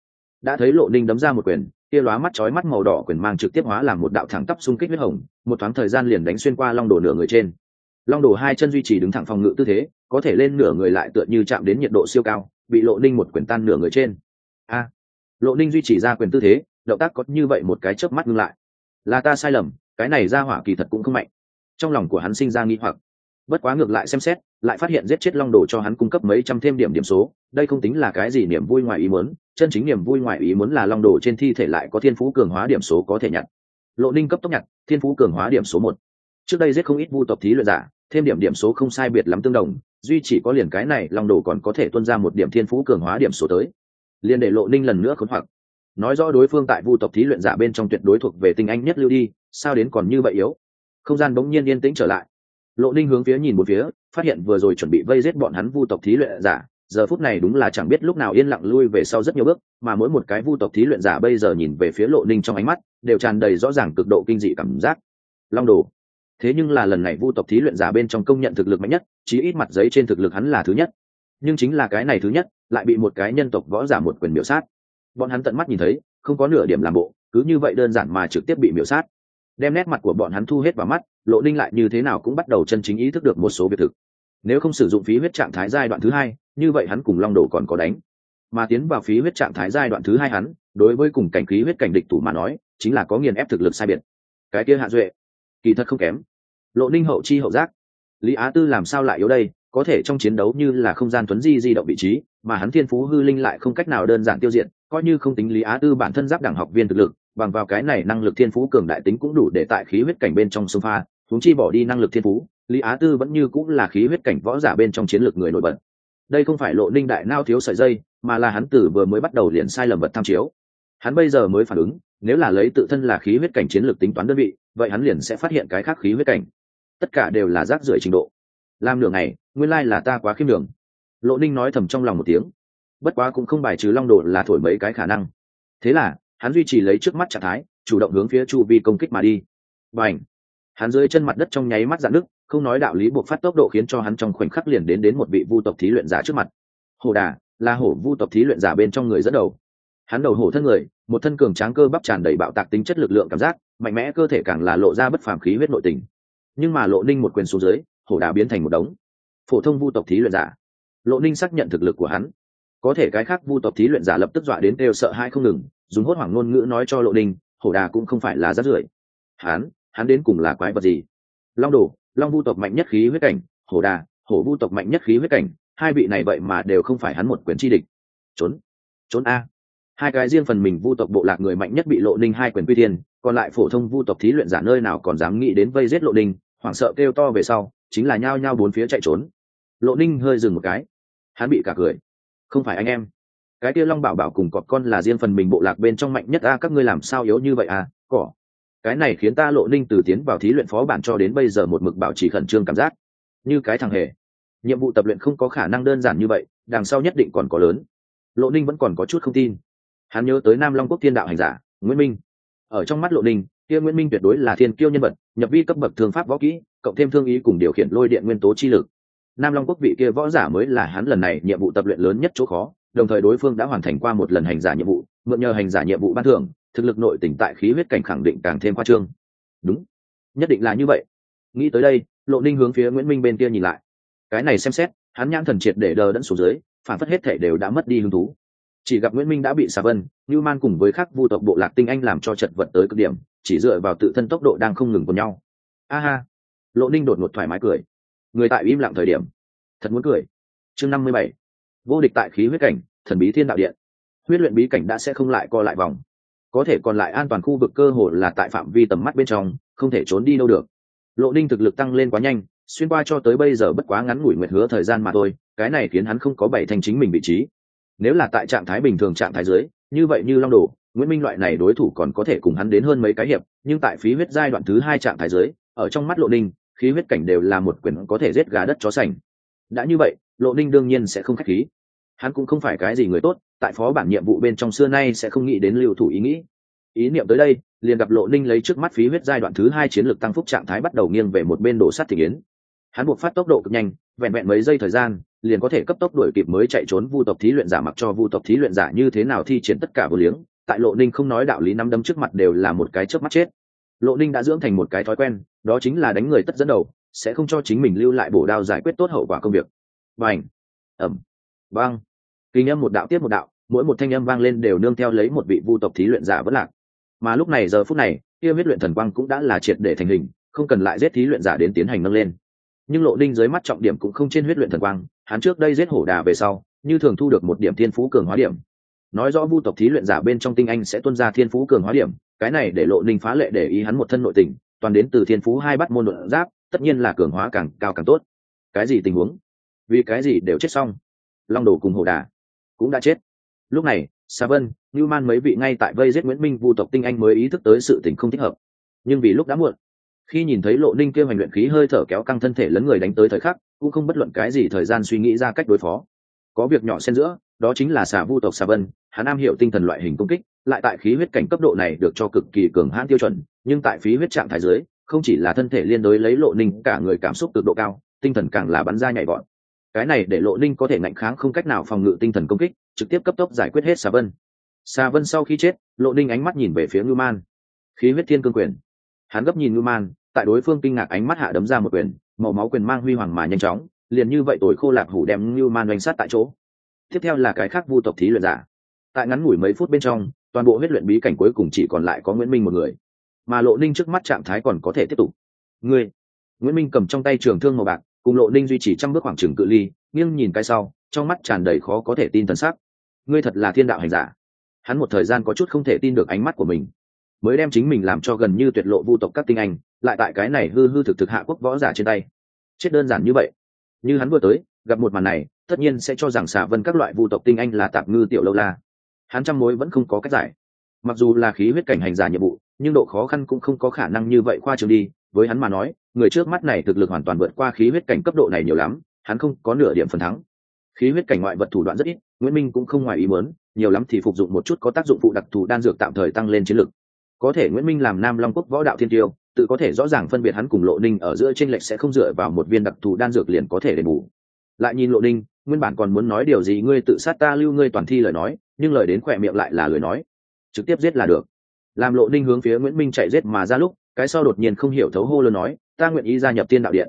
đã thấy Lộ Ninh đấm ra một quyền, kia lóa mắt chói mắt màu đỏ quyền mang trực tiếp hóa làm một đạo thẳng tắp xung kích huyết hồng, một thoáng thời gian liền đánh xuyên qua Long Đồ nửa người trên. Long Đồ hai chân duy trì đứng thẳng phòng ngự tư thế, có thể lên nửa người lại tựa như chạm đến nhiệt độ siêu cao, bị Lộ Ninh một quyền tan nửa người trên. Lộ Ninh duy trì ra quyền tư thế, động tác có như vậy một cái chớp mắt ngưng lại. Là ta sai lầm, cái này ra hỏa kỳ thật cũng không mạnh. Trong lòng của hắn sinh ra nghi hoặc. Bất quá ngược lại xem xét, lại phát hiện giết chết Long Đồ cho hắn cung cấp mấy trăm thêm điểm số, đây không tính là cái gì niềm vui ngoài ý muốn, chân chính niềm vui ngoài ý muốn là Long Đồ trên thi thể lại có thiên phú cường hóa điểm số có thể nhặt. Lộ Ninh cấp tốc nhặt, thiên phú cường hóa điểm số 1. Trước đây giết không ít vu tộc thí luyện giả, thêm điểm số không sai biệt lắm tương đồng, duy chỉ có liền cái này Long Đồ còn có thể tuôn ra một điểm thiên phú cường hóa điểm số tới. Liền để Lộ Ninh lần nữa khốn hoặc. Nói rõ đối phương tại vu tộc thí luyện giả bên trong tuyệt đối thuộc về tinh anh nhất lưu đi, sao đến còn như vậy yếu. Không gian bỗng nhiên yên tĩnh trở lại. Lộ Ninh hướng phía nhìn một phía, phát hiện vừa rồi chuẩn bị vây giết bọn hắn vu tộc thí luyện giả, giờ phút này đúng là chẳng biết lúc nào yên lặng lui về sau rất nhiều bước, mà mỗi một cái vu tộc thí luyện giả bây giờ nhìn về phía Lộ Ninh trong ánh mắt đều tràn đầy rõ ràng cực độ kinh dị cảm giác. Long Đồ. Thế nhưng là lần này vu tộc thí luyện giả bên trong công nhận thực lực mạnh nhất, chí ít mặt giấy trên thực lực hắn là thứ nhất. Nhưng chính là cái này thứ nhất, lại bị một cái nhân tộc võ giả một quyền miểu sát. Bọn hắn tận mắt nhìn thấy, không có nửa điểm làm bộ, cứ như vậy đơn giản mà trực tiếp bị miểu sát. Đem nét mặt của bọn hắn thu hết vào mắt, Lộ Ninh lại như thế nào cũng bắt đầu chân chính ý thức được một số việc thực. Nếu không sử dụng phí huyết trạng thái giai đoạn thứ 2, như vậy hắn cùng Long Đồ còn có đánh. Mà tiến vào phí huyết trạng thái giai đoạn thứ 2 hắn, đối với cùng cảnh khí huyết cảnh địch thủ mà nói, chính là có nghiền ép thực lực sai biệt. Cái kia Hạ Duệ, kỳ thật không kém. Lộ Ninh hậu chi hậu giác. Lý Á Tư làm sao lại yếu đây, có thể trong chiến đấu như là không gian tuấn di động vị trí, mà hắn thiên phú hư linh lại không cách nào đơn giản tiêu diệt, coi như không tính Lý Á Tư bản thân giáp đẳng học viên thực lực, bằng vào cái này năng lực thiên phú cường đại tính cũng đủ để tại khí huyết cảnh bên trong xung pha, huống chi bỏ đi năng lực thiên phú, Lý Á Tư vẫn như cũng là khí huyết cảnh võ giả bên trong chiến lược người nổi bật. Đây không phải Lộ Ninh đại nao thiếu sợi dây, mà là hắn từ vừa mới bắt đầu liền sai lầm vật tham chiếu. Hắn bây giờ mới phản ứng, nếu là lấy tự thân là khí huyết cảnh chiến lược tính toán đơn vị, vậy hắn liền sẽ phát hiện cái khác khí huyết cảnh. Tất cả đều là rác rưởi trình độ. Làm nửa ngày, nguyên lai là ta quá khiêm đường. Lộ Ninh nói thầm trong lòng một tiếng. Bất quá cũng không bài trừ Long Đồ là thổi mấy cái khả năng. Thế là, hắn duy trì lấy trước mắt trạng thái, chủ động hướng phía chu vi công kích mà đi. Bành! Hắn dưới chân mặt đất trong nháy mắt rạn nứt, không nói đạo lý buộc phát tốc độ khiến cho hắn trong khoảnh khắc liền đến một vị vu tộc thí luyện giả trước mặt. Hổ Đà là hổ vu tộc thí luyện giả bên trong người dẫn đầu. Hắn đầu hổ thân người, một thân cường tráng cơ bắp tràn đầy bạo tạc tính chất lực lượng cảm giác, mạnh mẽ cơ thể càng là lộ ra bất phàm khí huyết nội tình. Nhưng mà Lộ Ninh một quyền xuống dưới, Hổ Đà biến thành một đống phổ thông vu tộc thí luyện giả. Lộ Ninh xác nhận thực lực của hắn, có thể cái khác vu tộc thí luyện giả lập tức dọa đến đều sợ hãi không ngừng, dùng hốt hoảng ngôn ngữ nói cho Lộ Ninh, Hổ Đà cũng không phải là rác rưởi. Hắn đến cùng là quái vật gì? Long Đồ, Long vu tộc mạnh nhất khí huyết cảnh, Hổ Đà, hổ vu tộc mạnh nhất khí huyết cảnh, hai vị này vậy mà đều không phải hắn một quyền chi địch. Trốn a! Hai cái riêng phần mình vu tộc bộ lạc người mạnh nhất bị Lộ Ninh hai quyền quy thiên, còn lại phổ thông vu tộc thí luyện giả nơi nào còn dám nghĩ đến vây giết Lộ Ninh, hoảng sợ kêu to về sau, chính là nhao nhao bốn phía chạy trốn. Lộ Ninh hơi dừng một cái, hắn bị cả cười. Không phải anh em, cái kia Long Bảo Bảo cùng cọp con là riêng phần mình bộ lạc bên trong mạnh nhất a, các ngươi làm sao yếu như vậy à? Cỏ, cái này khiến ta Lộ Ninh từ tiến vào thí luyện phó bản cho đến bây giờ một mực bảo trì khẩn trương cảm giác, như cái thằng hề. Nhiệm vụ tập luyện không có khả năng đơn giản như vậy, đằng sau nhất định còn có lớn. Lộ Ninh vẫn còn có chút không tin. Hắn nhớ tới Nam Long Quốc Thiên Đạo hành giả Nguyễn Minh. Ở trong mắt Lộ Ninh, kia Nguyễn Minh tuyệt đối là thiên kiêu nhân vật, nhập vi cấp bậc thương pháp võ kỹ, cộng thêm thương ý cùng điều khiển lôi điện nguyên tố chi lực. Nam Long Quốc vị kia võ giả mới là hắn lần này nhiệm vụ tập luyện lớn nhất chỗ khó, đồng thời đối phương đã hoàn thành qua một lần hành giả nhiệm vụ, mượn nhờ hành giả nhiệm vụ ban thưởng, thực lực nội tình tại khí huyết cảnh khẳng định càng thêm khoa trương. Đúng, nhất định là như vậy. Nghĩ tới đây, Lộ Ninh hướng phía Nguyễn Minh bên kia nhìn lại. Cái này xem xét, hắn nhãn thần triệt để đờ đẫn xuống dưới, phản phất hết thể đều đã mất đi hứng thú. Chỉ gặp Nguyễn Minh đã bị Xà Vân, Nưu Man cùng với các vu tộc bộ lạc tinh anh làm cho chật vật tới cực điểm, chỉ dựa vào tự thân tốc độ đang không ngừng của nhau. Ha! Lộ Ninh đột ngột thoải mái cười. Người tại im lặng thời điểm, thật muốn cười. Chương 57. Vô địch tại khí huyết cảnh, thần bí thiên đạo điện. Huyết luyện bí cảnh đã sẽ không lại co lại vòng. Có thể còn lại an toàn khu vực cơ hồ là tại phạm vi tầm mắt bên trong, không thể trốn đi đâu được. Lộ Ninh thực lực tăng lên quá nhanh, xuyên qua cho tới bây giờ bất quá ngắn ngủi nguyệt hứa thời gian mà thôi, cái này khiến hắn không có bảy thành chính mình vị trí. Nếu là tại trạng thái bình thường trạng thái dưới, như vậy như Long Đồ, Nguyễn Minh loại này đối thủ còn có thể cùng hắn đến hơn mấy cái hiệp, nhưng tại phí huyết giai đoạn thứ 2 trạng thái dưới, ở trong mắt Lộ Ninh, khí huyết cảnh đều là một quyền có thể giết gà đất chó sành. Đã như vậy, Lộ Ninh đương nhiên sẽ không khách khí. Hắn cũng không phải cái gì người tốt, tại phó bản nhiệm vụ bên trong xưa nay sẽ không nghĩ đến lưu thủ ý nghĩ. Ý niệm tới đây, liền gặp Lộ Ninh lấy trước mắt phí huyết giai đoạn thứ 2 chiến lược tăng phúc trạng thái bắt đầu nghiêng về một bên đổ sát thị yến. Hắn buộc phát tốc độ cực nhanh, vẹn vẹn mấy giây thời gian, liền có thể cấp tốc đuổi kịp mới chạy trốn vu tộc thí luyện giả, mặc cho vu tộc thí luyện giả như thế nào thi triển tất cả vô liếng, tại Lộ Ninh không nói đạo lý, nắm đấm trước mặt đều là một cái chớp mắt chết. Lộ Ninh đã dưỡng thành một cái thói quen, đó chính là đánh người tất dẫn đầu, sẽ không cho chính mình lưu lại bổ đao giải quyết tốt hậu quả công việc. Bành, ầm, bang, kinh âm một đạo tiếp một đạo, mỗi một thanh âm vang lên đều nương theo lấy một vị vu tộc thí luyện giả vất lạc. Mà lúc này giờ phút này, kia huyết luyện thần quang cũng đã là triệt để thành hình, không cần lại giết thí luyện giả đến tiến hành nâng lên. Nhưng Lộ Ninh dưới mắt trọng điểm cũng không trên huyết luyện thần quang, hắn trước đây giết hổ đà về sau, như thường thu được một điểm thiên phú cường hóa điểm. Nói rõ vu tộc thí luyện giả bên trong tinh anh sẽ tuôn ra thiên phú cường hóa điểm, cái này để Lộ Ninh phá lệ để ý hắn một thân nội tình, toàn đến từ thiên phú 2 bát môn độn giáp, tất nhiên là cường hóa càng cao càng tốt. Cái gì tình huống? Vì cái gì đều chết xong? Long Đồ cùng hổ đà cũng đã chết. Lúc này, Sa Vân, Nưu Man mấy vị ngay tại vây giết Nguyễn Minh vu tộc tinh anh mới ý thức tới sự tình không thích hợp. Nhưng vì lúc đã muộn, khi nhìn thấy Lộ Ninh kêu hành luyện khí hơi thở kéo căng thân thể lấn người đánh tới thời khắc, cũng không bất luận cái gì thời gian suy nghĩ ra cách đối phó. Có việc nhỏ xen giữa, đó chính là xà vu tộc Sa Vân, hắn am hiểu tinh thần loại hình công kích, lại tại khí huyết cảnh cấp độ này được cho cực kỳ cường hãn tiêu chuẩn, nhưng tại phí huyết trạng thái dưới, không chỉ là thân thể liên đối lấy Lộ Ninh, cả người cảm xúc cực độ cao, tinh thần càng là bắn ra nhảy vọt. Cái này để Lộ Ninh có thể ngạnh kháng không cách nào phòng ngự tinh thần công kích, trực tiếp cấp tốc giải quyết hết Sa Vân. Sa Vân sau khi chết, Lộ Ninh ánh mắt nhìn về phía Ngưu Man, khí huyết thiên cương quyền. Hắn gấp nhìn Ngưu Man, tại đối phương kinh ngạc ánh mắt hạ đấm ra một quyền, màu máu quyền mang huy hoàng mà nhanh chóng, liền như vậy tối khô lạc hủ đem Ngưu Man đánh sát tại chỗ. Tiếp theo là cái khác vu tộc thí luyện giả. Tại ngắn ngủi mấy phút bên trong, toàn bộ huyết luyện bí cảnh cuối cùng chỉ còn lại có Nguyễn Minh một người, mà Lộ Ninh trước mắt trạng thái còn có thể tiếp tục. Ngươi, Nguyễn Minh cầm trong tay trường thương màu bạc, cùng Lộ Ninh duy trì trăm bước khoảng chừng cự ly, nghiêng nhìn cái sau, trong mắt tràn đầy khó có thể tin thần sắc. Ngươi thật là thiên đạo hành giả. Hắn một thời gian có chút không thể tin được ánh mắt của mình, mới đem chính mình làm cho gần như tuyệt lộ vu tộc các tinh anh, lại tại cái này hư hư thực thực hạ quốc võ giả trên tay, chết đơn giản như vậy. Như hắn vừa tới gặp một màn này, tất nhiên sẽ cho rằng Xà Vân các loại vu tộc tinh anh là tạp ngư tiểu lâu la. Hắn trăm mối vẫn không có cách giải. Mặc dù là khí huyết cảnh hành giả nhiệm vụ, nhưng độ khó khăn cũng không có khả năng như vậy khoa trương đi. Với hắn mà nói, người trước mắt này thực lực hoàn toàn vượt qua khí huyết cảnh cấp độ này nhiều lắm, hắn không có nửa điểm phần thắng. Khí huyết cảnh ngoại vật thủ đoạn rất ít, Nguyễn Minh cũng không ngoài ý muốn, nhiều lắm thì phục dụng một chút có tác dụng phụ đặc thù đan dược tạm thời tăng lên chiến lực. Có thể Nguyễn Minh làm Nam Long quốc võ đạo thiên tiêu, tự có thể rõ ràng phân biệt hắn cùng Lộ Ninh ở giữa chênh lệch sẽ không dựa vào một viên đặc thù đan dược liền có thể đền bù. Lại nhìn Lộ Ninh, nguyên bản còn muốn nói điều gì ngươi tự sát ta lưu ngươi toàn thi lời nói, nhưng lời đến khỏe miệng lại là lời nói, trực tiếp giết là được. Làm Lộ Ninh hướng phía Nguyễn Minh chạy giết mà ra lúc, cái sau đột nhiên không hiểu thấu hô lớn nói, ta nguyện ý gia nhập Tiên Đạo Điện.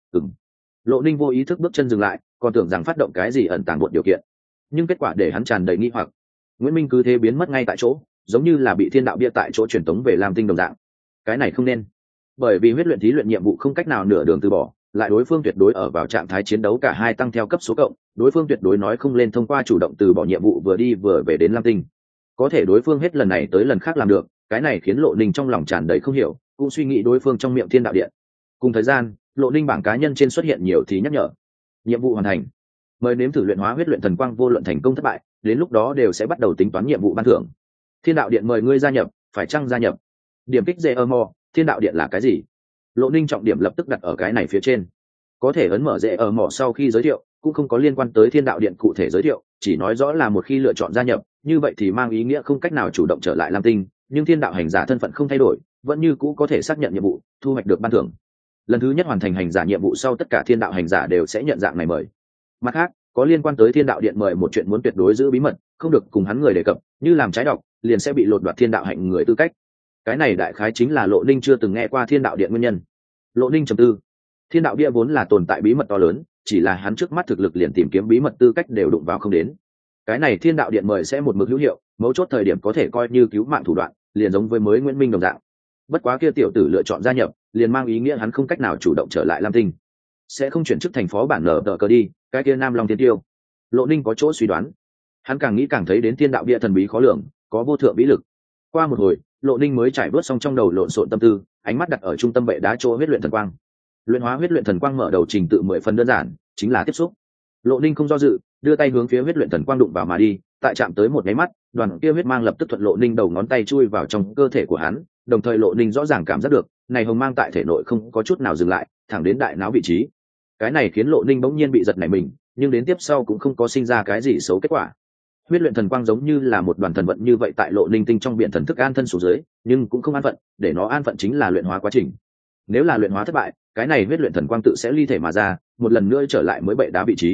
Lộ Ninh vô ý thức bước chân dừng lại, còn tưởng rằng phát động cái gì ẩn tàng một điều kiện, nhưng kết quả để hắn tràn đầy nghi hoặc. Nguyễn Minh cứ thế biến mất ngay tại chỗ, giống như là bị Thiên Đạo Bia tại chỗ truyền tống về Lam Tinh đồng dạng. Cái này không nên, bởi vì huyết luyện thí luyện nhiệm vụ không cách nào nửa đường từ bỏ, lại đối phương tuyệt đối ở vào trạng thái chiến đấu, cả hai tăng theo cấp số cộng, đối phương tuyệt đối nói không lên thông qua chủ động từ bỏ nhiệm vụ vừa đi vừa về đến Lam Tinh. Có thể đối phương hết lần này tới lần khác làm được, cái này khiến Lộ Ninh trong lòng tràn đầy không hiểu, cũng suy nghĩ đối phương trong miệng Thiên Đạo Điện. Cùng thời gian, Lộ Ninh bảng cá nhân trên xuất hiện nhiều thì nhắc nhở, nhiệm vụ hoàn thành, mời nếm thử luyện hóa huyết luyện thần quang, vô luận thành công thất bại, đến lúc đó đều sẽ bắt đầu tính toán nhiệm vụ ban thưởng. Thiên Đạo Điện mời ngươi gia nhập, phải chăng gia nhập? Điểm kích dễ mò, Thiên Đạo Điện là cái gì? Lộ Ninh trọng điểm lập tức đặt ở cái này phía trên. Có thể ấn mở dễ mò sau khi giới thiệu, cũng không có liên quan tới Thiên Đạo Điện cụ thể giới thiệu, chỉ nói rõ là một khi lựa chọn gia nhập, như vậy thì mang ý nghĩa không cách nào chủ động trở lại Lam Tinh, nhưng thiên đạo hành giả thân phận không thay đổi, vẫn như cũ có thể xác nhận nhiệm vụ, thu hoạch được ban thưởng. Lần thứ nhất hoàn thành hành giả nhiệm vụ sau, tất cả thiên đạo hành giả đều sẽ nhận dạng này mời. Mặt khác, có liên quan tới Thiên Đạo Điện mời một chuyện muốn tuyệt đối giữ bí mật, không được cùng hắn người đề cập, như làm trái đọc, liền sẽ bị lột đoạt thiên đạo hạnh người tư cách. Cái này đại khái chính là Lộ Ninh chưa từng nghe qua Thiên Đạo Điện nguyên nhân. Lộ Ninh trầm tư, Thiên Đạo Bia vốn là tồn tại bí mật to lớn, chỉ là hắn trước mắt thực lực liền tìm kiếm bí mật tư cách đều đụng vào không đến. Cái này Thiên Đạo Điện mời sẽ một mực hữu hiệu, mấu chốt thời điểm có thể coi như cứu mạng thủ đoạn, liền giống với mới Nguyễn Minh đồng dạng. Bất quá kia tiểu tử lựa chọn gia nhập, liền mang ý nghĩa hắn không cách nào chủ động trở lại Lam Tinh, sẽ không chuyển chức thành phó bản nở tờ cờ đi, cái kia Nam Long Thiên Tiêu. Lộ Ninh có chỗ suy đoán, hắn càng nghĩ càng thấy đến Thiên Đạo Bia thần bí khó lường, có vô thượng vĩ lực. Qua một hồi, Lộ Ninh mới trải bớt xong trong đầu lộn xộn tâm tư, ánh mắt đặt ở trung tâm bệ đá chỗ huyết luyện thần quang. Luyện hóa huyết luyện thần quang mở đầu trình tự 10 phần đơn giản, chính là tiếp xúc. Lộ Ninh không do dự, đưa tay hướng phía huyết luyện thần quang đụng vào mà đi, tại chạm tới một cái mắt, đoàn kia huyết mang lập tức thuận Lộ Ninh đầu ngón tay chui vào trong cơ thể của hắn, đồng thời Lộ Ninh rõ ràng cảm giác được, này hồng mang tại thể nội không có chút nào dừng lại, thẳng đến đại não vị trí. Cái này khiến Lộ Ninh bỗng nhiên bị giật nảy mình, nhưng đến tiếp sau cũng không có sinh ra cái gì xấu kết quả. Huyết luyện thần quang giống như là một đoàn thần vận như vậy tại Lộ Ninh tinh trong biển thần thức an thân xuống dưới, nhưng cũng không an phận, để nó an phận chính là luyện hóa quá trình. Nếu là luyện hóa thất bại, cái này huyết luyện thần quang tự sẽ ly thể mà ra, một lần nữa trở lại mới bệ đá vị trí.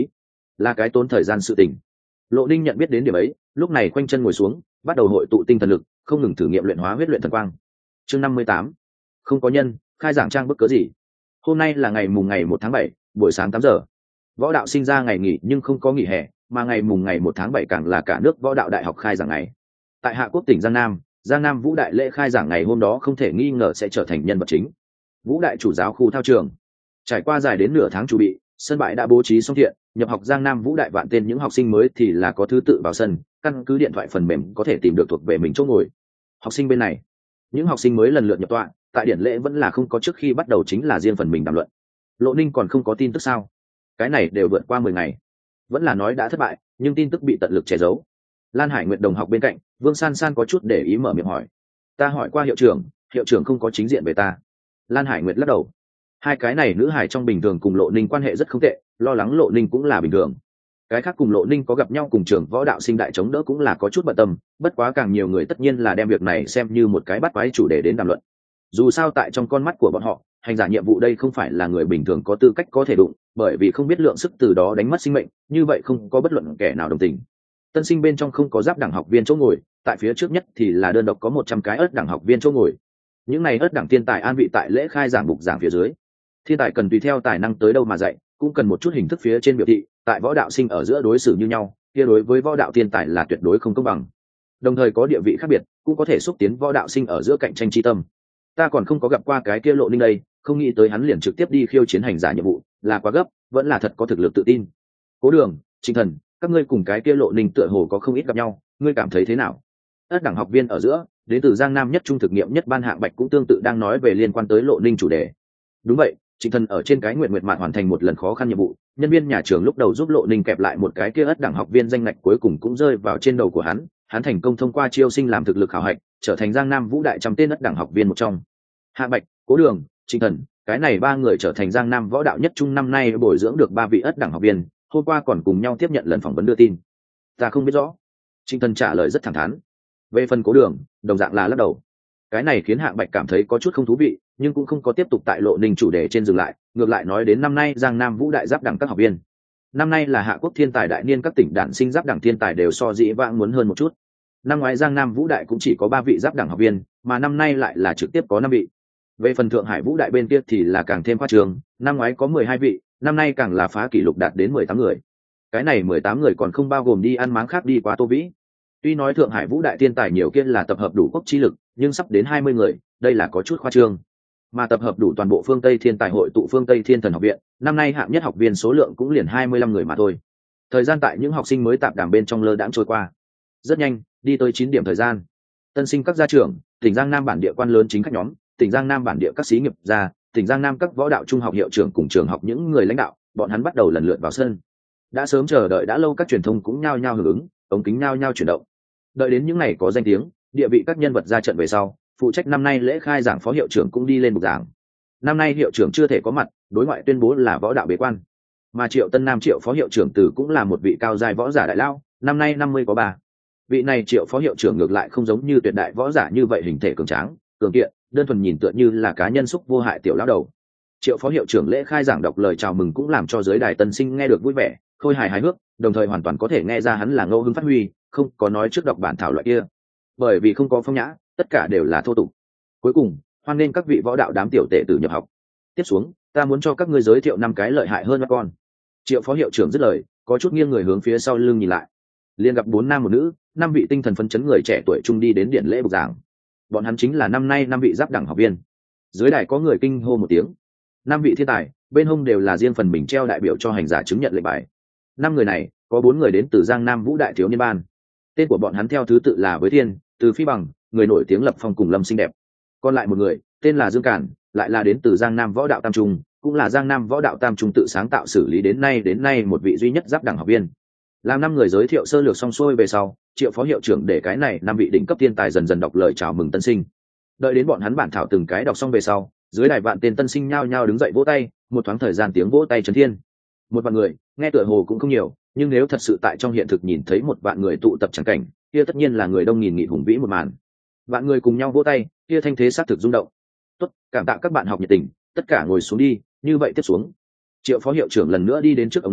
là cái tốn thời gian sự tình. Lộ Ninh nhận biết đến điểm ấy, lúc này quanh chân ngồi xuống, bắt đầu hội tụ tinh thần lực, không ngừng thử nghiệm luyện hóa huyết luyện thần quang. Chương 58. Không có nhân, khai giảng trang bức cớ gì? Hôm nay là ngày mùng ngày 1 tháng 7, buổi sáng 8 giờ. Võ đạo sinh ra ngày nghỉ nhưng không có nghỉ hè, mà ngày mùng ngày 1 tháng 7 càng là cả nước võ đạo đại học khai giảng ngày. Tại Hạ Quốc tỉnh Giang Nam Vũ Đại lễ khai giảng ngày hôm đó không thể nghi ngờ sẽ trở thành nhân vật chính. Vũ Đại chủ giáo khu thao trường. Trải qua dài đến nửa tháng chuẩn bị, sân bãi đã bố trí xong thiện, nhập học Giang Nam Vũ Đại vạn tên những học sinh mới thì là có thứ tự vào sân, căn cứ điện thoại phần mềm có thể tìm được thuộc về mình chỗ ngồi. Học sinh bên này, những học sinh mới lần lượt nhập tọa, tại điện lễ vẫn là không có trước khi bắt đầu chính là riêng phần mình đàm luận. Lộ Ninh còn không có tin tức sao? Cái này đều vượt qua 10 ngày, vẫn là nói đã thất bại, nhưng tin tức bị tận lực che giấu. Lan Hải Nguyệt đồng học bên cạnh, Vương San San có chút để ý mở miệng hỏi. Ta hỏi qua hiệu trưởng không có chính diện về ta. Lan Hải Nguyệt lắc đầu. Hai cái này nữ hải trong bình thường cùng Lộ Ninh quan hệ rất không tệ, lo lắng Lộ Ninh cũng là bình thường. Cái khác cùng Lộ Ninh có gặp nhau cùng trường võ đạo sinh đại chống đỡ cũng là có chút bận tâm, bất quá càng nhiều người tất nhiên là đem việc này xem như một cái bắt quái chủ đề đến đàm luận. Dù sao tại trong con mắt của bọn họ, hành giả nhiệm vụ đây không phải là người bình thường có tư cách có thể đụng, bởi vì không biết lượng sức từ đó đánh mất sinh mệnh, như vậy không có bất luận kẻ nào đồng tình. Tân sinh bên trong không có giáp đẳng học viên chỗ ngồi, tại phía trước nhất thì là đơn độc có 100 cái ớt đẳng học viên chỗ ngồi. Những này ớt đẳng thiên tài an vị tại lễ khai giảng bục giảng phía dưới. Thiên tài cần tùy theo tài năng tới đâu mà dạy, cũng cần một chút hình thức phía trên biểu thị, tại võ đạo sinh ở giữa đối xử như nhau, kia đối với võ đạo thiên tài là tuyệt đối không công bằng. Đồng thời có địa vị khác biệt, cũng có thể xúc tiến võ đạo sinh ở giữa cạnh tranh chi tâm. Ta còn không có gặp qua cái kia Lộ Ninh đây, không nghĩ tới hắn liền trực tiếp đi khiêu chiến hành giả nhiệm vụ, là quá gấp, vẫn là thật có thực lực tự tin. Cố Đường, Trịnh Thần, các ngươi cùng cái kia Lộ Ninh tựa hồ có không ít gặp nhau, ngươi cảm thấy thế nào? Ất đẳng học viên ở giữa, đến từ Giang Nam nhất trung thực nghiệm nhất ban hạng bạch cũng tương tự đang nói về liên quan tới Lộ Ninh chủ đề. Đúng vậy, Trịnh Thần ở trên cái nguyện nguyệt mạn hoàn thành một lần khó khăn nhiệm vụ, nhân viên nhà trường lúc đầu giúp Lộ Ninh kẹp lại một cái kia ất đẳng học viên danh ngạch cuối cùng cũng rơi vào trên đầu của hắn thành công thông qua chiêu sinh làm thực lực khảo hạch, trở thành Giang Nam Vũ Đại trăm tên ất đẳng học viên một trong. Hạ Bạch, Cố Đường, Trịnh Thần, cái này ba người trở thành Giang Nam võ đạo nhất trung năm nay bồi dưỡng được 3 vị ất đẳng học viên, hôm qua còn cùng nhau tiếp nhận lần phỏng vấn đưa tin. Ta không biết rõ. Trịnh Thần trả lời rất thẳng thắn. Về phần Cố Đường, đồng dạng là lắc đầu. Cái này khiến Hạng Bạch cảm thấy có chút không thú vị, nhưng cũng không có tiếp tục tại Lộ Ninh chủ đề trên dừng lại, ngược lại nói đến năm nay Giang Nam Vũ Đại giáp đẳng các học viên. Năm nay là Hạ Quốc thiên tài đại niên, các tỉnh đản sinh giáp đẳng thiên tài đều so dĩ vãng muốn hơn một chút. Năm ngoái Giang Nam Vũ Đại cũng chỉ có 3 vị giáp đẳng học viên, mà năm nay lại là trực tiếp có 5 vị. Về phần Thượng Hải Vũ Đại bên kia thì là càng thêm khoa trương, năm ngoái có 12 vị, năm nay càng là phá kỷ lục đạt đến 18 người. Cái này 18 người còn không bao gồm đi ăn máng khác đi qua Tô Vĩ. Tuy nói Thượng Hải Vũ Đại thiên tài nhiều kia là tập hợp đủ quốc chi lực, nhưng sắp đến 20 người, đây là có chút khoa trương. Mà tập hợp đủ toàn bộ phương Tây Thiên Tài hội tụ phương Tây Thiên Thần học viện, năm nay hạng nhất học viên số lượng cũng liền 25 người mà thôi. Thời gian tại những học sinh mới tạp đàm bên trong lơ đãng trôi qua. Rất nhanh, đi tới 9 điểm thời gian. Tân sinh các gia trưởng, tỉnh Giang Nam bản địa quan lớn chính khách nhóm, tỉnh Giang Nam bản địa các xí nghiệp gia, tỉnh Giang Nam các võ đạo trung học hiệu trưởng cùng trường học những người lãnh đạo, bọn hắn bắt đầu lần lượt vào sân. Đã sớm chờ đợi đã lâu các truyền thông cũng nhao nhao hưởng ứng, ống kính nhao nhao chuyển động. Đợi đến những ngày có danh tiếng, địa vị các nhân vật ra trận về sau, phụ trách năm nay lễ khai giảng phó hiệu trưởng cũng đi lên bục giảng. Năm nay hiệu trưởng chưa thể có mặt, đối ngoại tuyên bố là võ đạo bế quan, mà Triệu Tân Nam Triệu phó hiệu trưởng từ cũng là một vị cao giai võ giả đại lao, năm nay 50 có 3. Vị này Triệu phó hiệu trưởng ngược lại không giống như tuyệt đại võ giả như vậy hình thể cường tráng, cường kiện, đơn thuần nhìn tựa như là cá nhân xúc vô hại tiểu lão đầu. Triệu phó hiệu trưởng lễ khai giảng đọc lời chào mừng cũng làm cho giới đài tân sinh nghe được vui vẻ, khôi hài hài hước, đồng thời hoàn toàn có thể nghe ra hắn là ngẫu hứng phát huy, không có nói trước đọc bản thảo loại kia. Bởi vì không có phong nhã, tất cả đều là thô tục. Cuối cùng, hoan nên các vị võ đạo đám tiểu tể tử nhập học. Tiếp xuống, ta muốn cho các ngươi giới thiệu 5 cái lợi hại hơn các con. Triệu phó hiệu trưởng dứt lời, có chút nghiêng người hướng phía sau lưng nhìn lại. Liền gặp 4 nam một nữ, 5 vị tinh thần phấn chấn người trẻ tuổi trung đi đến điện lễ bục giảng. Bọn hắn chính là năm nay 5 vị giáp đẳng học viên. Dưới đài có người kinh hô một tiếng. 5 vị thiên tài, bên hông đều là riêng phần mình treo đại biểu cho hành giả chứng nhận lệnh bài. 5 người này, có 4 người đến từ Giang Nam Vũ Đại thiếu niên ban. Tên của bọn hắn theo thứ tự là Với Thiên, Từ Phi Bằng, người nổi tiếng Lập Phong cùng Lâm Xinh Đẹp. Còn lại một người, tên là Dương Cản, lại là đến từ Giang Nam Võ Đạo Tam Trung, cũng là Giang Nam Võ Đạo Tam Trung tự sáng tạo xử lý đến nay một vị duy nhất giáp đẳng học viên. Làm 5 người giới thiệu sơ lược xong xuôi về sau, Triệu phó hiệu trưởng để cái này 5 vị đỉnh cấp thiên tài dần dần đọc lời chào mừng tân sinh. Đợi đến bọn hắn bản thảo từng cái đọc xong về sau, dưới đài vạn tên tân sinh nhao nhao đứng dậy vỗ tay, một thoáng thời gian tiếng vỗ tay chấn thiên. Một vạn người, nghe tựa hồ cũng không nhiều, nhưng nếu thật sự tại trong hiện thực nhìn thấy một vạn người tụ tập chẳng cảnh, kia tất nhiên là người đông nghìn nghị hùng vĩ một màn. Vạn người cùng nhau vỗ tay, kia thanh thế xác thực rung động. Tốt, cảm tạ các bạn học nhiệt tình, tất cả ngồi xuống đi, như vậy tiếp xuống. Triệu phó hiệu trưởng lần nữa đi đến trước ông nói,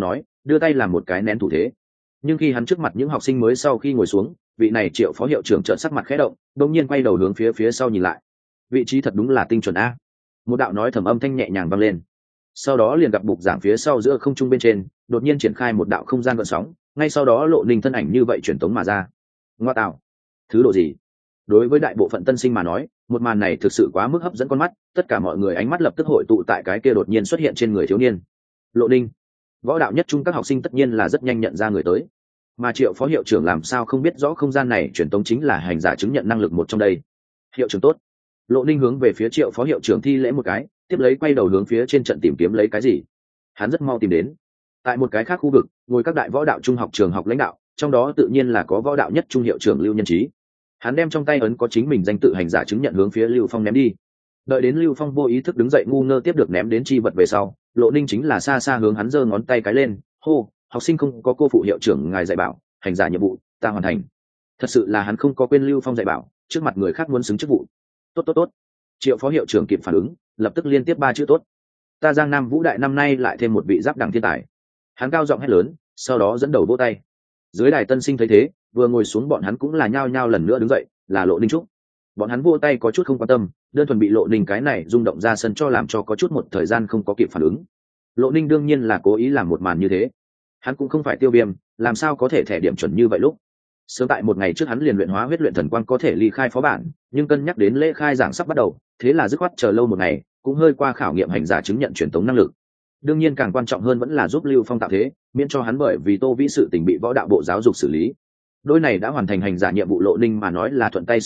đưa tay làm một cái nén thủ thế. Nhưng khi hắn trước mặt những học sinh mới sau khi ngồi xuống, vị này Triệu phó hiệu trưởng trợn sắc mặt khẽ động, đột nhiên quay đầu hướng phía sau nhìn lại. Vị trí thật đúng là tinh chuẩn a. Một đạo nói thầm âm thanh nhẹ nhàng vang lên. Sau đó liền gặp bục giảng phía sau giữa không trung bên trên, đột nhiên triển khai một đạo không gian gợn sóng, ngay sau đó Lộ Ninh thân ảnh như vậy truyền tống mà ra. Ngoa tạo, thứ độ gì? Đối với đại bộ phận tân sinh mà nói, một màn này thực sự quá mức hấp dẫn con mắt, tất cả mọi người ánh mắt lập tức hội tụ tại cái kia đột nhiên xuất hiện trên người thiếu niên. Lộ Ninh. Võ đạo nhất trung các học sinh tất nhiên là rất nhanh nhận ra người tới, mà Triệu phó hiệu trưởng làm sao không biết rõ không gian này truyền tống chính là hành giả chứng nhận năng lực một trong đây. Hiệu trưởng tốt. Lộ Ninh hướng về phía Triệu phó hiệu trưởng thi lễ một cái, tiếp lấy quay đầu hướng phía trên trận tìm kiếm lấy cái gì. Hắn rất mau tìm đến, tại một cái khác khu vực ngồi các đại võ đạo trung học trường học lãnh đạo, trong đó tự nhiên là có võ đạo nhất trung hiệu trưởng Lưu Nhân Chí. Hắn đem trong tay ấn có chính mình danh tự hành giả chứng nhận hướng phía Lưu Phong ném đi. Đợi đến Lưu Phong vô ý thức đứng dậy ngu ngơ tiếp được ném đến chi vật về sau, Lộ Ninh chính là xa xa hướng hắn giơ ngón tay cái lên, hô, học sinh không có cô phụ hiệu trưởng ngài dạy bảo, hành giả nhiệm vụ ta hoàn thành. Thật sự là hắn không có quên Lưu Phong dạy bảo, trước mặt người khác muốn xứng chức vụ. Tốt. Triệu phó hiệu trưởng kịp phản ứng, lập tức liên tiếp 3 chữ tốt. Ta Giang Nam Vũ Đại năm nay lại thêm một vị giáp đẳng thiên tài. Hắn cao giọng hét lớn, sau đó dẫn đầu vỗ tay. Dưới đài tân sinh thấy thế, vừa ngồi xuống bọn hắn cũng là nhao nhao lần nữa đứng dậy, là Lộ Ninh chúc. Bọn hắn vỗ tay có chút không quan tâm, đơn thuần bị Lộ Ninh cái này rung động ra sân cho làm cho có chút một thời gian không có kịp phản ứng. Lộ Ninh đương nhiên là cố ý làm một màn như thế. Hắn cũng không phải Tiêu Viêm, làm sao có thể thẻ điểm chuẩn như vậy lúc. Sớm tại một ngày trước hắn liền luyện hóa huyết luyện thần quang có thể ly khai phó bản, nhưng cân nhắc đến lễ khai giảng sắp bắt đầu, thế là dứt khoát chờ lâu một ngày, cũng hơi qua khảo nghiệm hành giả chứng nhận truyền tống năng lực. Đương nhiên càng quan trọng hơn vẫn là giúp Lưu Phong tạo thế, miễn cho hắn bởi vì Tô Vĩ sự tình bị võ đạo bộ giáo dục xử lý. Đôi này đã hoàn thành hành giả nhiệm vụ Lộ Ninh mà nói là thuận tay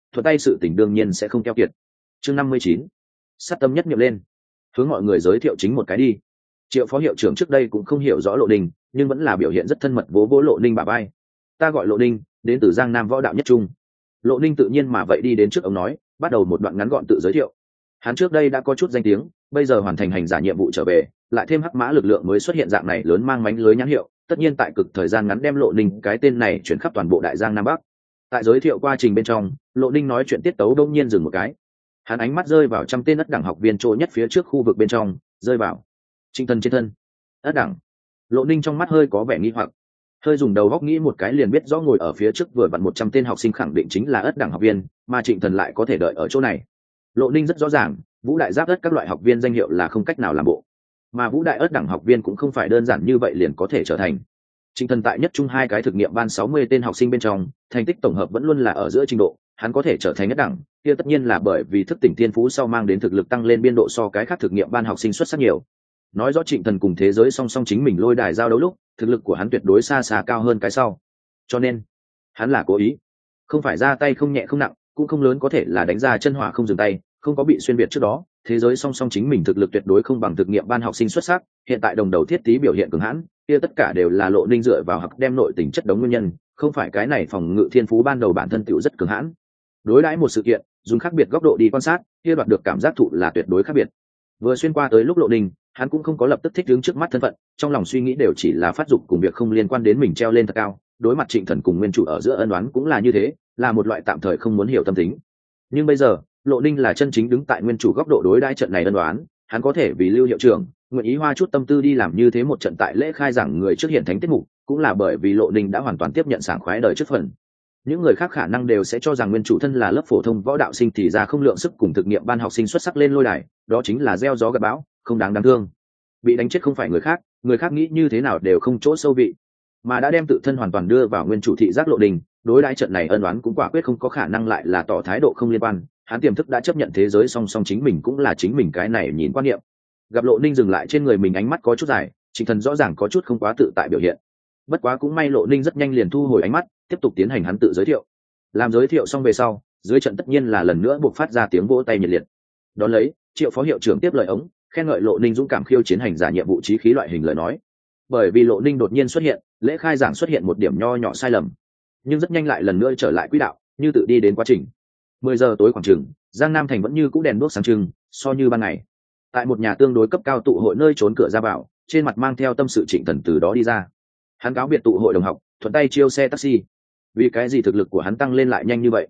sự tình đương nhiên sẽ không keo kiệt. Chương 59. Sát tâm nhất niệm lên. Hướng mọi người giới thiệu chính một cái đi. Triệu phó hiệu trưởng trước đây cũng không hiểu rõ Lộ Ninh, nhưng vẫn là biểu hiện rất thân mật vỗ vỗ Lộ Ninh bả vai. Ta gọi Lộ Ninh, đến từ Giang Nam võ đạo nhất trung. Lộ Ninh tự nhiên mà vậy đi đến trước ông nói, bắt đầu một đoạn ngắn gọn tự giới thiệu. Hắn trước đây đã có chút danh tiếng, bây giờ hoàn thành hành giả nhiệm vụ trở về, lại thêm hắc mã lực lượng mới xuất hiện dạng này lớn mang mánh lưới nhãn hiệu, tất nhiên tại cực thời gian ngắn đem Lộ Ninh cái tên này chuyển khắp toàn bộ đại Giang Nam Bắc. Tại giới thiệu quá trình bên trong, Lộ Ninh nói chuyện tiết tấu đông nhiên dừng một cái. Hắn ánh mắt rơi vào trăm tên ất đẳng học viên trôi nhất phía trước khu vực bên trong, rơi vào Trịnh Thần trên thân. Ất đẳng. Lộ Ninh trong mắt hơi có vẻ nghi hoặc, hơi dùng đầu góc nghĩ một cái liền biết rõ ngồi ở phía trước vừa vặn 100 tên học sinh khẳng định chính là ất đẳng học viên, mà Trịnh Thần lại có thể đợi ở chỗ này. Lộ Ninh rất rõ ràng, Vũ Đại Giáp ất các loại học viên danh hiệu là không cách nào làm bộ, mà Vũ Đại ất đẳng học viên cũng không phải đơn giản như vậy liền có thể trở thành. Trịnh Thần tại nhất trung 2 cái thực nghiệm ban 60 tên học sinh bên trong, thành tích tổng hợp vẫn luôn là ở giữa trình độ, hắn có thể trở thành ất đẳng, kia tất nhiên là bởi vì thức tỉnh thiên phú sau mang đến thực lực tăng lên biên độ so cái khác thực nghiệm ban học sinh xuất sắc nhiều. Nói rõ Trịnh Thần cùng thế giới song song chính mình lôi đài giao đấu lúc, thực lực của hắn tuyệt đối xa xa cao hơn cái sau. Cho nên, hắn là cố ý, không phải ra tay không nhẹ không nặng, cũng không lớn có thể là đánh ra chân hỏa không dừng tay, không có bị xuyên biệt trước đó, thế giới song song chính mình thực lực tuyệt đối không bằng thực nghiệm ban học sinh xuất sắc, hiện tại đồng đầu thiết tí biểu hiện cường hãn, kia tất cả đều là Lộ Ninh dựa vào học đem nội tình chất đống nguyên nhân, không phải cái này phòng ngự thiên phú ban đầu bản thân tiểu rất cường hãn. Đối đãi một sự kiện, dùng khác biệt góc độ đi quan sát, kia đoạt được cảm giác thụ là tuyệt đối khác biệt. Vừa xuyên qua tới lúc Lộ Ninh, hắn cũng không có lập tức thích ứng trước mắt thân phận, trong lòng suy nghĩ đều chỉ là phát dục cùng việc không liên quan đến mình treo lên thật cao. Đối mặt Trịnh Thần cùng nguyên chủ ở giữa ân oán cũng là như thế, là một loại tạm thời không muốn hiểu tâm tính. Nhưng bây giờ, Lộ Ninh là chân chính đứng tại nguyên chủ góc độ đối đãi trận này ân oán, hắn có thể vì Lưu hiệu trưởng, nguyện ý hoa chút tâm tư đi làm như thế một trận tại lễ khai giảng người trước hiện thánh tiết mục, cũng là bởi vì Lộ Ninh đã hoàn toàn tiếp nhận sảng khoái đời trước phần. Những người khác khả năng đều sẽ cho rằng nguyên chủ thân là lớp phổ thông võ đạo sinh thì ra không lượng sức cùng thực nghiệm ban học sinh xuất sắc lên lôi đài, đó chính là gieo gió gặt bão, không đáng thương. Bị đánh chết không phải người khác nghĩ như thế nào đều không chỗ sâu vị, mà đã đem tự thân hoàn toàn đưa vào nguyên chủ thị giác Lộ Ninh, đối đãi trận này ân oán cũng quả quyết không có khả năng lại là tỏ thái độ không liên quan, hắn tiềm thức đã chấp nhận thế giới song song chính mình cũng là chính mình cái này nhìn quan niệm. Gặp Lộ Ninh dừng lại trên người mình ánh mắt có chút dài, Trịnh Thần rõ ràng có chút không quá tự tại biểu hiện. Bất quá cũng may Lộ Ninh rất nhanh liền thu hồi ánh mắt, tiếp tục tiến hành hắn tự giới thiệu. Làm giới thiệu xong về sau, dưới trận tất nhiên là lần nữa buộc phát ra tiếng vỗ tay nhiệt liệt. Đón lấy, Triệu phó hiệu trưởng tiếp lời ống, khen ngợi Lộ Ninh dũng cảm khiêu chiến hành giả nhiệm vụ chí khí loại hình lời nói. Bởi vì Lộ Ninh đột nhiên xuất hiện, lễ khai giảng xuất hiện một điểm nho nhỏ sai lầm, nhưng rất nhanh lại lần nữa trở lại quỹ đạo, như tự đi đến quá trình. 10 giờ tối khoảng chừng, Giang Nam thành vẫn như cũ đèn đuốc sáng trưng, so như ban ngày. Tại một nhà tương đối cấp cao tụ hội nơi trốn cửa ra vào, trên mặt mang theo tâm sự Trịnh Thần từ đó đi ra. Hắn cáo biệt tụ hội đồng học, thuận tay chiêu xe taxi. Vì cái gì thực lực của hắn tăng lên lại nhanh như vậy?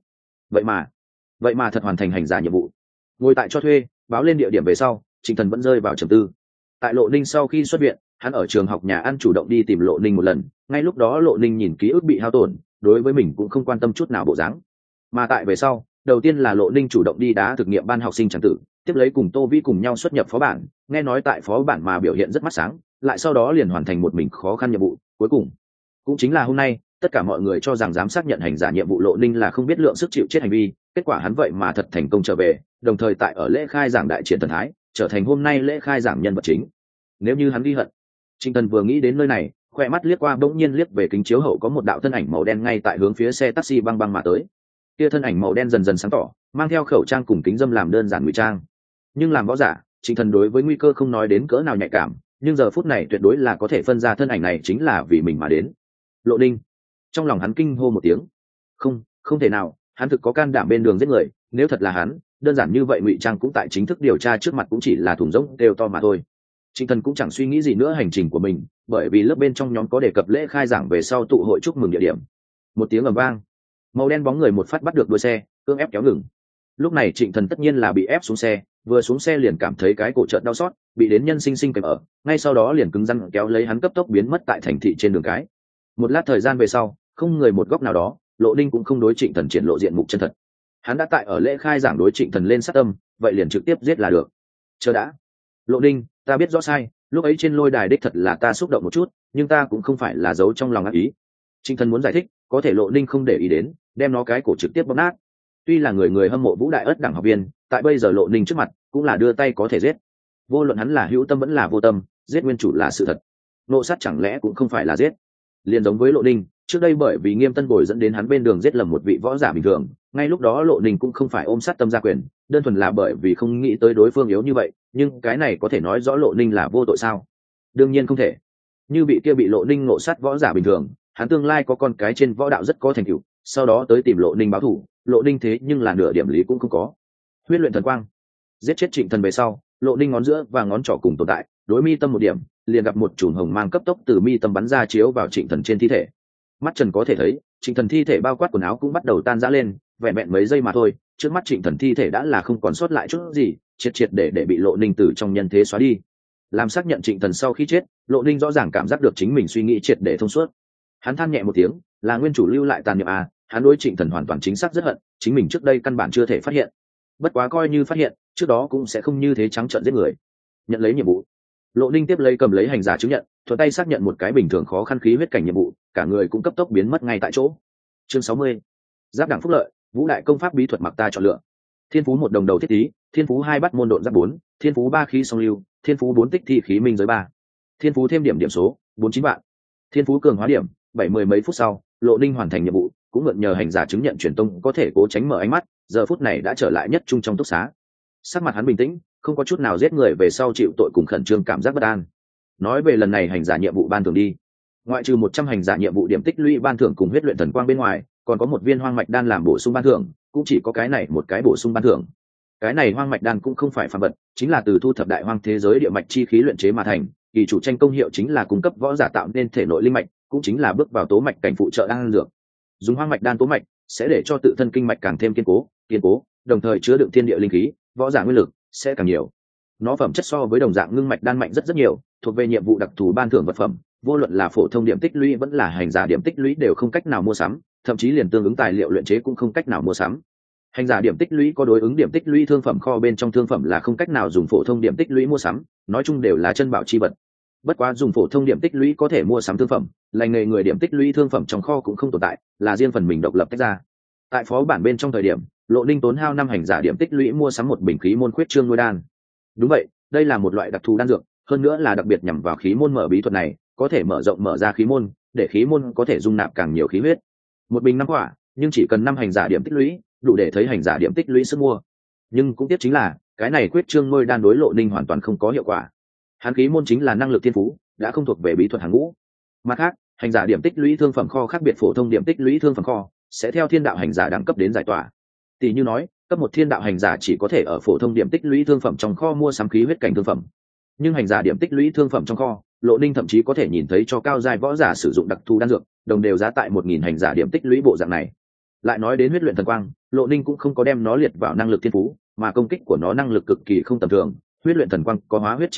Vậy mà thật hoàn thành hành giả nhiệm vụ. Ngồi tại cho thuê, báo lên địa điểm về sau, Trịnh Thần vẫn rơi vào trầm tư. Tại Lộ Ninh sau khi xuất viện, hắn ở trường học nhà ăn chủ động đi tìm Lộ Ninh một lần, ngay lúc đó Lộ Ninh nhìn ký ức bị hao tổn, đối với mình cũng không quan tâm chút nào bộ dáng. Mà tại về sau, đầu tiên là Lộ Ninh chủ động đi đá thực nghiệm ban học sinh tràng tử, tiếp lấy cùng Tô Vĩ cùng nhau xuất nhập phó bản, nghe nói tại phó bản mà biểu hiện rất mắt sáng, lại sau đó liền hoàn thành một mình khó khăn nhiệm vụ, cuối cùng cũng chính là hôm nay, tất cả mọi người cho rằng dám xác nhận hành giả nhiệm vụ Lộ Ninh là không biết lượng sức chịu chết hành vi, kết quả hắn vậy mà thật thành công trở về, đồng thời tại ở lễ khai giảng đại triển thần thái, trở thành hôm nay lễ khai giảng nhân vật chính. Nếu như hắn ghi hận, Trịnh Thần vừa nghĩ đến nơi này, khoe mắt liếc qua bỗng nhiên liếc về kính chiếu hậu có một đạo thân ảnh màu đen ngay tại hướng phía xe taxi băng băng mà tới. Kia thân ảnh màu đen dần dần sáng tỏ, mang theo khẩu trang cùng kính dâm làm đơn giản ngụy trang. Nhưng làm võ giả, Trịnh Thần đối với nguy cơ không nói đến cỡ nào nhạy cảm, nhưng giờ phút này tuyệt đối là có thể phân ra thân ảnh này chính là vì mình mà đến. Lộ Ninh. Trong lòng hắn kinh hô một tiếng. Không thể nào, hắn thực có can đảm bên đường giết người, nếu thật là hắn, đơn giản như vậy ngụy trang cũng tại chính thức điều tra trước mặt cũng chỉ là thùng rỗng đều to mà thôi. Trịnh Thần cũng chẳng suy nghĩ gì nữa hành trình của mình, bởi vì lớp bên trong nhóm có đề cập lễ khai giảng về sau tụ hội chúc mừng địa điểm. Một tiếng ầm vang, màu đen bóng người một phát bắt được đuôi xe, cưỡng ép kéo ngừng. Lúc này Trịnh Thần tất nhiên là bị ép xuống xe, vừa xuống xe liền cảm thấy cái cổ chợt đau xót, bị đến nhân sinh sinh kèm ở, ngay sau đó liền cứng rắn kéo lấy hắn cấp tốc biến mất tại thành thị trên đường cái. Một lát thời gian về sau, không người một góc nào đó, Lộ Ninh cũng không đối Trịnh Thần triển lộ diện mục chân thật. Hắn đã tại ở lễ khai giảng đối Trịnh Thần lên sát tâm, vậy liền trực tiếp giết là được. Chờ đã, Lộ Ninh, ta biết rõ sai, lúc ấy trên lôi đài đích thật là ta xúc động một chút, nhưng ta cũng không phải là giấu trong lòng ác ý. Trịnh Thần muốn giải thích, có thể Lộ Ninh không để ý đến, đem nó cái cổ trực tiếp bóp nát. Tuy là người hâm mộ Vũ Đại Ất đẳng học viên, tại bây giờ Lộ Ninh trước mặt, cũng là đưa tay có thể giết. Vô luận hắn là hữu tâm vẫn là vô tâm, giết nguyên chủ là sự thật. Nộ sát chẳng lẽ cũng không phải là giết? Liền giống với Lộ Ninh, trước đây bởi vì Nghiêm Tân Bồi dẫn đến hắn bên đường giết lầm một vị võ giả bình thường, ngay lúc đó Lộ Ninh cũng không phải ôm sát tâm gia quyền, đơn thuần là bởi vì không nghĩ tới đối phương yếu như vậy, nhưng cái này có thể nói rõ Lộ Ninh là vô tội sao? Đương nhiên không thể. Như bị kia bị Lộ Ninh ngộ sát võ giả bình thường, hắn tương lai có con cái trên võ đạo rất có thành tựu, sau đó tới tìm Lộ Ninh báo thù, Lộ Ninh thế nhưng là nửa điểm lý cũng không có. Huyết luyện thần quang, giết chết Trịnh Thần về sau, Lộ Ninh ngón giữa và ngón trỏ cùng tồn tại, đối mi tâm một điểm, liền gặp một chùm hồng mang cấp tốc từ mi tâm bắn ra chiếu vào Trịnh Thần trên thi thể. Mắt Trần có thể thấy, Trịnh Thần thi thể bao quát quần áo cũng bắt đầu tan rã lên, vẹn vẹn mấy giây mà thôi, trước mắt Trịnh Thần thi thể đã là không còn sót lại chút gì, triệt để bị Lộ Ninh từ trong nhân thế xóa đi. Làm xác nhận Trịnh Thần sau khi chết, Lộ Ninh rõ ràng cảm giác được chính mình suy nghĩ triệt để thông suốt. Hắn than nhẹ một tiếng, là nguyên chủ lưu lại tàn niệm à, hắn đối Trịnh Thần hoàn toàn chính xác rất hận, chính mình trước đây căn bản chưa thể phát hiện. Bất quá coi như phát hiện, trước đó cũng sẽ không như thế trắng trợn giết người. Nhận lấy nhiệm vụ, Lộ Ninh tiếp lấy cầm lấy hành giả chứng nhận, thuận tay xác nhận một cái bình thường khó khăn khí huyết cảnh nhiệm vụ, cả người cũng cấp tốc biến mất ngay tại chỗ. Chương 60. Giáp đẳng phúc lợi, Vũ đại công pháp bí thuật mặc ta chọn lựa. Thiên phú 1 đồng đầu thiết tí, thiên phú 2 bắt môn độn giáp 4, thiên phú 3 khí song lưu, thiên phú 4 tích thị khí minh giới 3. Thiên phú thêm điểm số 49 vạn. Thiên phú cường hóa điểm 70 mấy phút sau, Lộ Ninh hoàn thành nhiệm vụ, cũng mượn nhờ hành giả chứng nhận truyền tông có thể cố tránh mở ánh mắt, giờ phút này đã trở lại nhất trung trong túc xá. Sắc mặt hắn bình tĩnh, không có chút nào giết người về sau chịu tội cùng khẩn trương cảm giác bất an. Nói về lần này hành giả nhiệm vụ ban thưởng đi, ngoại trừ 100 hành giả nhiệm vụ điểm tích lũy ban thưởng cùng huyết luyện thần quang bên ngoài, còn có một viên hoang mạch đan làm bổ sung ban thưởng, cũng chỉ có cái này một cái bổ sung ban thưởng. Cái này hoang mạch đan cũng không phải phàm vật, chính là từ thu thập đại hoang thế giới địa mạch chi khí luyện chế mà thành, kỳ chủ tranh công hiệu chính là cung cấp võ giả tạo nên thể nội linh mạch, cũng chính là bước vào tố mạch cảnh phụ trợ đan dược. Dùng hoang mạch đan tố mạch sẽ để cho tự thân kinh mạch càng thêm kiên cố, đồng thời chứa đựng thiên địa linh khí, võ giả nguyên lực sẽ càng nhiều. Nó phẩm chất so với đồng dạng ngưng mạch đan mạnh rất nhiều, thuộc về nhiệm vụ đặc thù ban thưởng vật phẩm, vô luận là phổ thông điểm tích lũy vẫn là hành giả điểm tích lũy đều không cách nào mua sắm, thậm chí liền tương ứng tài liệu luyện chế cũng không cách nào mua sắm. Hành giả điểm tích lũy có đối ứng điểm tích lũy thương phẩm kho bên trong thương phẩm là không cách nào dùng phổ thông điểm tích lũy mua sắm, nói chung đều là chân bảo chi vật. Bất quá dùng phổ thông điểm tích lũy có thể mua sắm thương phẩm, lành nghề người điểm tích lũy thương phẩm trong kho cũng không tồn tại, là riêng phần mình độc lập tách ra. Tại phó bản bên trong thời điểm, Lộ Ninh tốn hao 5 hành giả điểm tích lũy mua sắm một bình khí môn khuyết trương nuôi đan. Đúng vậy, đây là một loại đặc thù đan dược, hơn nữa là đặc biệt nhằm vào khí môn mở bí thuật này, có thể mở rộng mở ra khí môn, để khí môn có thể dung nạp càng nhiều khí huyết. Một bình 5 quả, nhưng chỉ cần 5 hành giả điểm tích lũy, đủ để thấy hành giả điểm tích lũy sức mua. Nhưng cũng tiếc chính là, cái này khuyết trương nuôi đan đối Lộ Ninh hoàn toàn không có hiệu quả. Hắn khí môn chính là năng lực thiên phú, đã không thuộc về bí thuật hàng ngũ. Mặt khác, hành giả điểm tích lũy thương phẩm kho khác biệt phổ thông điểm tích lũy thương phẩm kho, sẽ theo thiên đạo hành giả đẳng cấp đến giải tỏa. Tỷ như nói, cấp 1 thiên đạo hành giả chỉ có thể ở phổ thông điểm tích lũy thương phẩm trong kho mua sắm khí huyết cảnh thương phẩm. Nhưng hành giả điểm tích lũy thương phẩm trong kho, Lộ Ninh thậm chí có thể nhìn thấy cho cao giai võ giả sử dụng đặc thù đan dược, đồng đều giá tại 1000 hành giả điểm tích lũy bộ dạng này. Lại nói đến huyết luyện thần quang, Lộ Ninh cũng không có đem nó liệt vào năng lực thiên phú, mà công kích của nó năng lực cực kỳ không tầm thường. Huyết luyện thần quang có hóa huyết chi lực,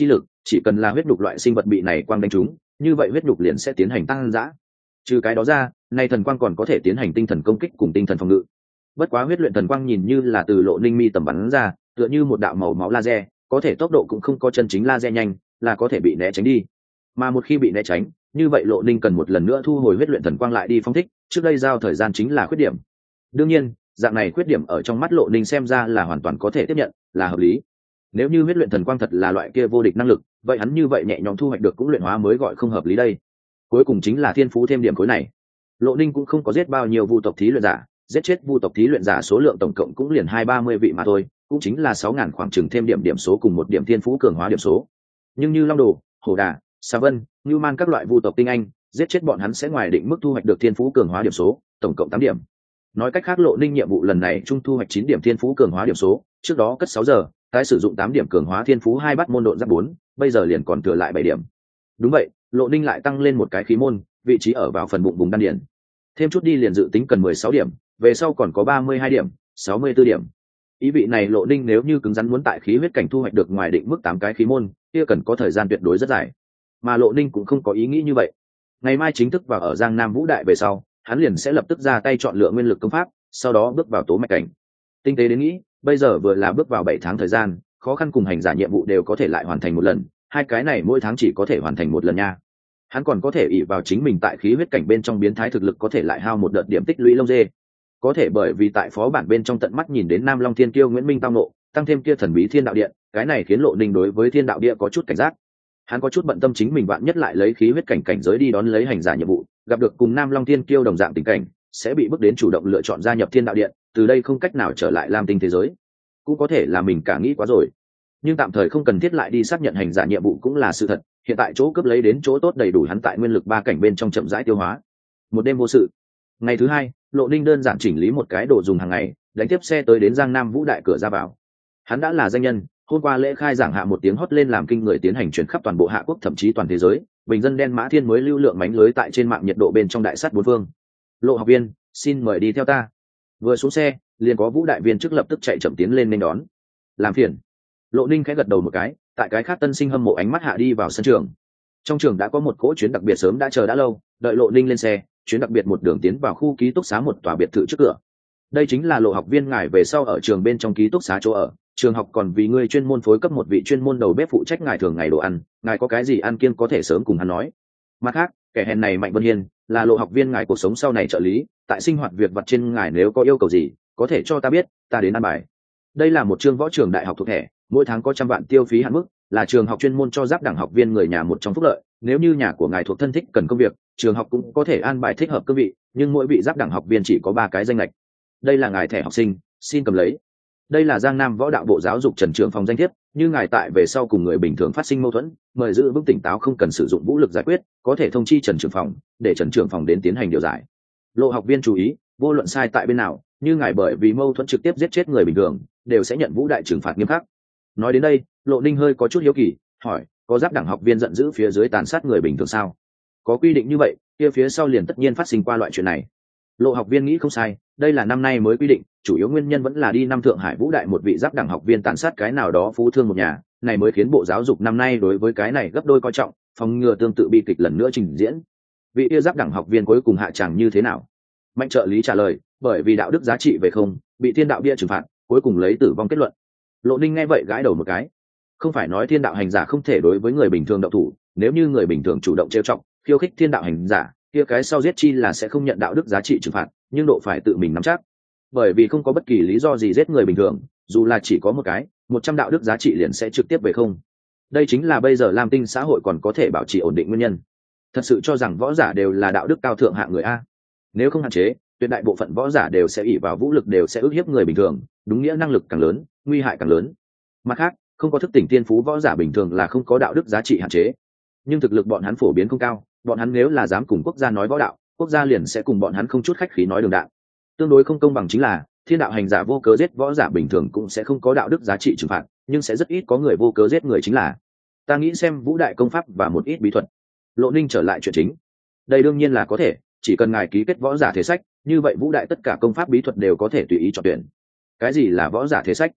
chỉ cần là huyết nhục loại sinh vật bị này quang đánh trúng, như vậy huyết nhục liền sẽ tiến hành tăng dã. Trừ cái đó ra, nay thần quang còn có thể tiến hành tinh thần công kích cùng tinh thần phòng ngự. Bất quá huyết luyện thần quang nhìn như là từ Lộ Ninh mi tầm bắn ra, tựa như một đạo màu máu laser, có thể tốc độ cũng không có chân chính laser nhanh, là có thể bị né tránh đi. Mà một khi bị né tránh, như vậy Lộ Ninh cần một lần nữa thu hồi huyết luyện thần quang lại đi phong thích, trước đây giao thời gian chính là khuyết điểm. Đương nhiên, dạng này khuyết điểm ở trong mắt Lộ Ninh xem ra là hoàn toàn có thể tiếp nhận, là hợp lý. Nếu như huyết luyện thần quang thật là loại kia vô địch năng lực, vậy hắn như vậy nhẹ nhõm thu hoạch được cũng luyện hóa mới gọi không hợp lý đây. Cuối cùng chính là thiên phú thêm điểm khối này. Lộ Ninh cũng không có giết bao nhiêu vu tộc thí luyện giả, giết chết vu tộc thí luyện giả số lượng tổng cộng cũng liền 230 vị mà thôi, cũng chính là 6000 khoảng chừng thêm điểm số cùng một điểm thiên phú cường hóa điểm số. Nhưng như Long Đồ, Hổ Đà, Sa Vân, Nưu Man các loại vu tộc tinh anh, giết chết bọn hắn sẽ ngoài định mức thu hoạch được thiên phú cường hóa điểm số, tổng cộng 8 điểm. Nói cách khác Lộ Ninh nhiệm vụ lần này trung thu hoạch 9 điểm thiên phú cường hóa điểm số, trước đó cất 6 giờ, tái sử dụng 8 điểm cường hóa thiên phú 2 bắt môn độn giáp 4, bây giờ liền còn thừa lại 7 điểm. Đúng vậy, Lộ Ninh lại tăng lên một cái khí môn, vị trí ở vào phần bụng vùng đan điền. Thêm chút đi liền dự tính cần 16 điểm, về sau còn có 32 điểm, 64 điểm. Ý vị này Lộ Ninh nếu như cứng rắn muốn tại khí huyết cảnh thu hoạch được ngoài định mức 8 cái khí môn, kia cần có thời gian tuyệt đối rất dài. Mà Lộ Ninh cũng không có ý nghĩ như vậy. Ngày mai chính thức vào ở Giang Nam Vũ Đại về sau, hắn liền sẽ lập tức ra tay chọn lựa nguyên lực công pháp, sau đó bước vào tố mạch cảnh. Tinh tế đến nghĩ, bây giờ vừa là bước vào 7 tháng thời gian, khó khăn cùng hành giả nhiệm vụ đều có thể lại hoàn thành một lần, hai cái này mỗi tháng chỉ có thể hoàn thành một lần nha. Hắn còn có thể ỷ vào chính mình tại khí huyết cảnh bên trong biến thái thực lực có thể lại hao một đợt điểm tích lũy lông dê. Có thể bởi vì tại phó bản bên trong tận mắt nhìn đến Nam Long Thiên Kiêu Nguyễn Minh tao nộ, tăng thêm kia thần bí Thiên Đạo Điện, cái này khiến Lộ Ninh đối với Thiên Đạo Địa có chút cảnh giác. Hắn có chút bận tâm chính mình vạn nhất lại lấy khí huyết cảnh cảnh giới đi đón lấy hành giả nhiệm vụ, gặp được cùng Nam Long Thiên Kiêu đồng dạng tình cảnh, sẽ bị bước đến chủ động lựa chọn gia nhập Thiên Đạo Điện, từ đây không cách nào trở lại Lam Tinh thế giới. Cũng có thể là mình cả nghĩ quá rồi, nhưng tạm thời không cần thiết lại đi xác nhận hành giả nhiệm vụ cũng là sự thật. Hiện tại chỗ cướp lấy đến chỗ tốt đầy đủ hắn tại nguyên lực 3 cảnh bên trong chậm rãi tiêu hóa. Một đêm vô sự. Ngày thứ 2, Lộ Ninh đơn giản chỉnh lý một cái đồ dùng hàng ngày, đánh tiếp xe tới đến Giang Nam Vũ Đại cửa ra vào. Hắn đã là danh nhân, hôm qua lễ khai giảng hạ một tiếng hót lên làm kinh người tiến hành chuyển khắp toàn bộ Hạ Quốc thậm chí toàn thế giới, bình dân đen mã thiên mới lưu lượng mánh lưới tại trên mạng nhiệt độ bên trong đại sắt bốn phương. Lộ học viên, xin mời đi theo ta. Vừa xuống xe, liền có Vũ Đại viên trước lập tức chạy chậm tiến lên nên đón. Làm phiền. Lộ Ninh khẽ gật đầu một cái, tại cái khác tân sinh hâm mộ ánh mắt hạ đi vào sân trường. Trong trường đã có một cỗ chuyến đặc biệt sớm đã chờ đã lâu, đợi Lộ Ninh lên xe, chuyến đặc biệt một đường tiến vào khu ký túc xá một tòa biệt thự trước cửa. Đây chính là Lộ học viên ngài về sau ở trường bên trong ký túc xá chỗ ở, trường học còn vì ngươi chuyên môn phối cấp một vị chuyên môn đầu bếp phụ trách ngài thường ngày đồ ăn, ngài có cái gì ăn kiêng có thể sớm cùng hắn nói. Mặt khác, kẻ hèn này Mạnh Vân Hiên là Lộ học viên ngài cuộc sống sau này trợ lý, tại sinh hoạt việc vặt trên ngài nếu có yêu cầu gì, có thể cho ta biết, ta đến ăn bài. Đây là một trường võ trường đại học thuộc thẻ, mỗi tháng có 100 vạn tiêu phí hạn mức, là trường học chuyên môn cho giáp đẳng học viên người nhà một trong phúc lợi. Nếu như nhà của ngài thuộc thân thích cần công việc, trường học cũng có thể an bài thích hợp cương vị, nhưng mỗi vị giáp đẳng học viên chỉ có 3 cái danh lệch. Đây là ngài thẻ học sinh, xin cầm lấy. Đây là Giang Nam Võ Đạo Bộ Giáo dục Trần Trường Phòng danh thiếp, như ngài tại về sau cùng người bình thường phát sinh mâu thuẫn, mời giữ vững tỉnh táo không cần sử dụng vũ lực giải quyết, có thể thông chi Trần Trường Phòng, để Trần Trường Phòng đến tiến hành điều giải. Lộ học viên chú ý, vô luận sai tại bên nào, như ngài bởi vì mâu thuẫn trực tiếp giết chết người bình thường, đều sẽ nhận vũ đại trừng phạt nghiêm khắc. Nói đến đây, Lộ Ninh hơi có chút hiếu kỳ, hỏi, có giáp đẳng học viên giận dữ phía dưới tàn sát người bình thường sao? Có quy định như vậy, kia phía sau liền tất nhiên phát sinh qua loại chuyện này. Lộ học viên nghĩ không sai, đây là năm nay mới quy định, chủ yếu nguyên nhân vẫn là đi năm Thượng Hải Vũ Đại một vị giáp đẳng học viên tàn sát cái nào đó phú thương một nhà, này mới khiến Bộ Giáo dục năm nay đối với cái này gấp đôi coi trọng, phòng ngừa tương tự bi kịch lần nữa trình diễn. Vị kia giáp đẳng học viên cuối cùng hạ tràng như thế nào? Mạnh trợ lý trả lời, bởi vì đạo đức giá trị về không, bị Thiên Đạo Bia trừng phạt, cuối cùng lấy tử vong kết luận. Lộ Ninh nghe vậy gãi đầu một cái. Không phải nói thiên đạo hành giả không thể đối với người bình thường động thủ, nếu như người bình thường chủ động trêu chọc, khiêu khích thiên đạo hành giả, kia cái sau giết chi là sẽ không nhận đạo đức giá trị trừng phạt, nhưng độ phải tự mình nắm chắc. Bởi vì không có bất kỳ lý do gì giết người bình thường, dù là chỉ có một cái, 100 đạo đức giá trị liền sẽ trực tiếp về không. Đây chính là bây giờ Lam Tinh xã hội còn có thể bảo trì ổn định nguyên nhân. Thật sự cho rằng võ giả đều là đạo đức cao thượng hạng người a? Nếu không hạn chế, tuyệt đại bộ phận võ giả đều sẽ ỷ vào vũ lực đều sẽ ức hiếp người bình thường, đúng nghĩa năng lực càng lớn, nguy hại càng lớn. Mặt khác, không có thức tỉnh tiên phú võ giả bình thường là không có đạo đức giá trị hạn chế, nhưng thực lực bọn hắn phổ biến không cao, bọn hắn nếu là dám cùng quốc gia nói võ đạo, quốc gia liền sẽ cùng bọn hắn không chút khách khí nói đường đạn. Tương đối không công bằng chính là thiên đạo hành giả vô cớ giết võ giả bình thường cũng sẽ không có đạo đức giá trị trừng phạt, nhưng sẽ rất ít có người vô cớ giết người chính là. Ta nghĩ xem vũ đại công pháp và một ít bí thuật. Lộ Ninh trở lại chuyện chính. Đây đương nhiên là có thể, chỉ cần ngài ký kết võ giả thế sách, như vậy vũ đại tất cả công pháp bí thuật đều có thể tùy ý chọn tuyển. Cái gì là võ giả thế sách?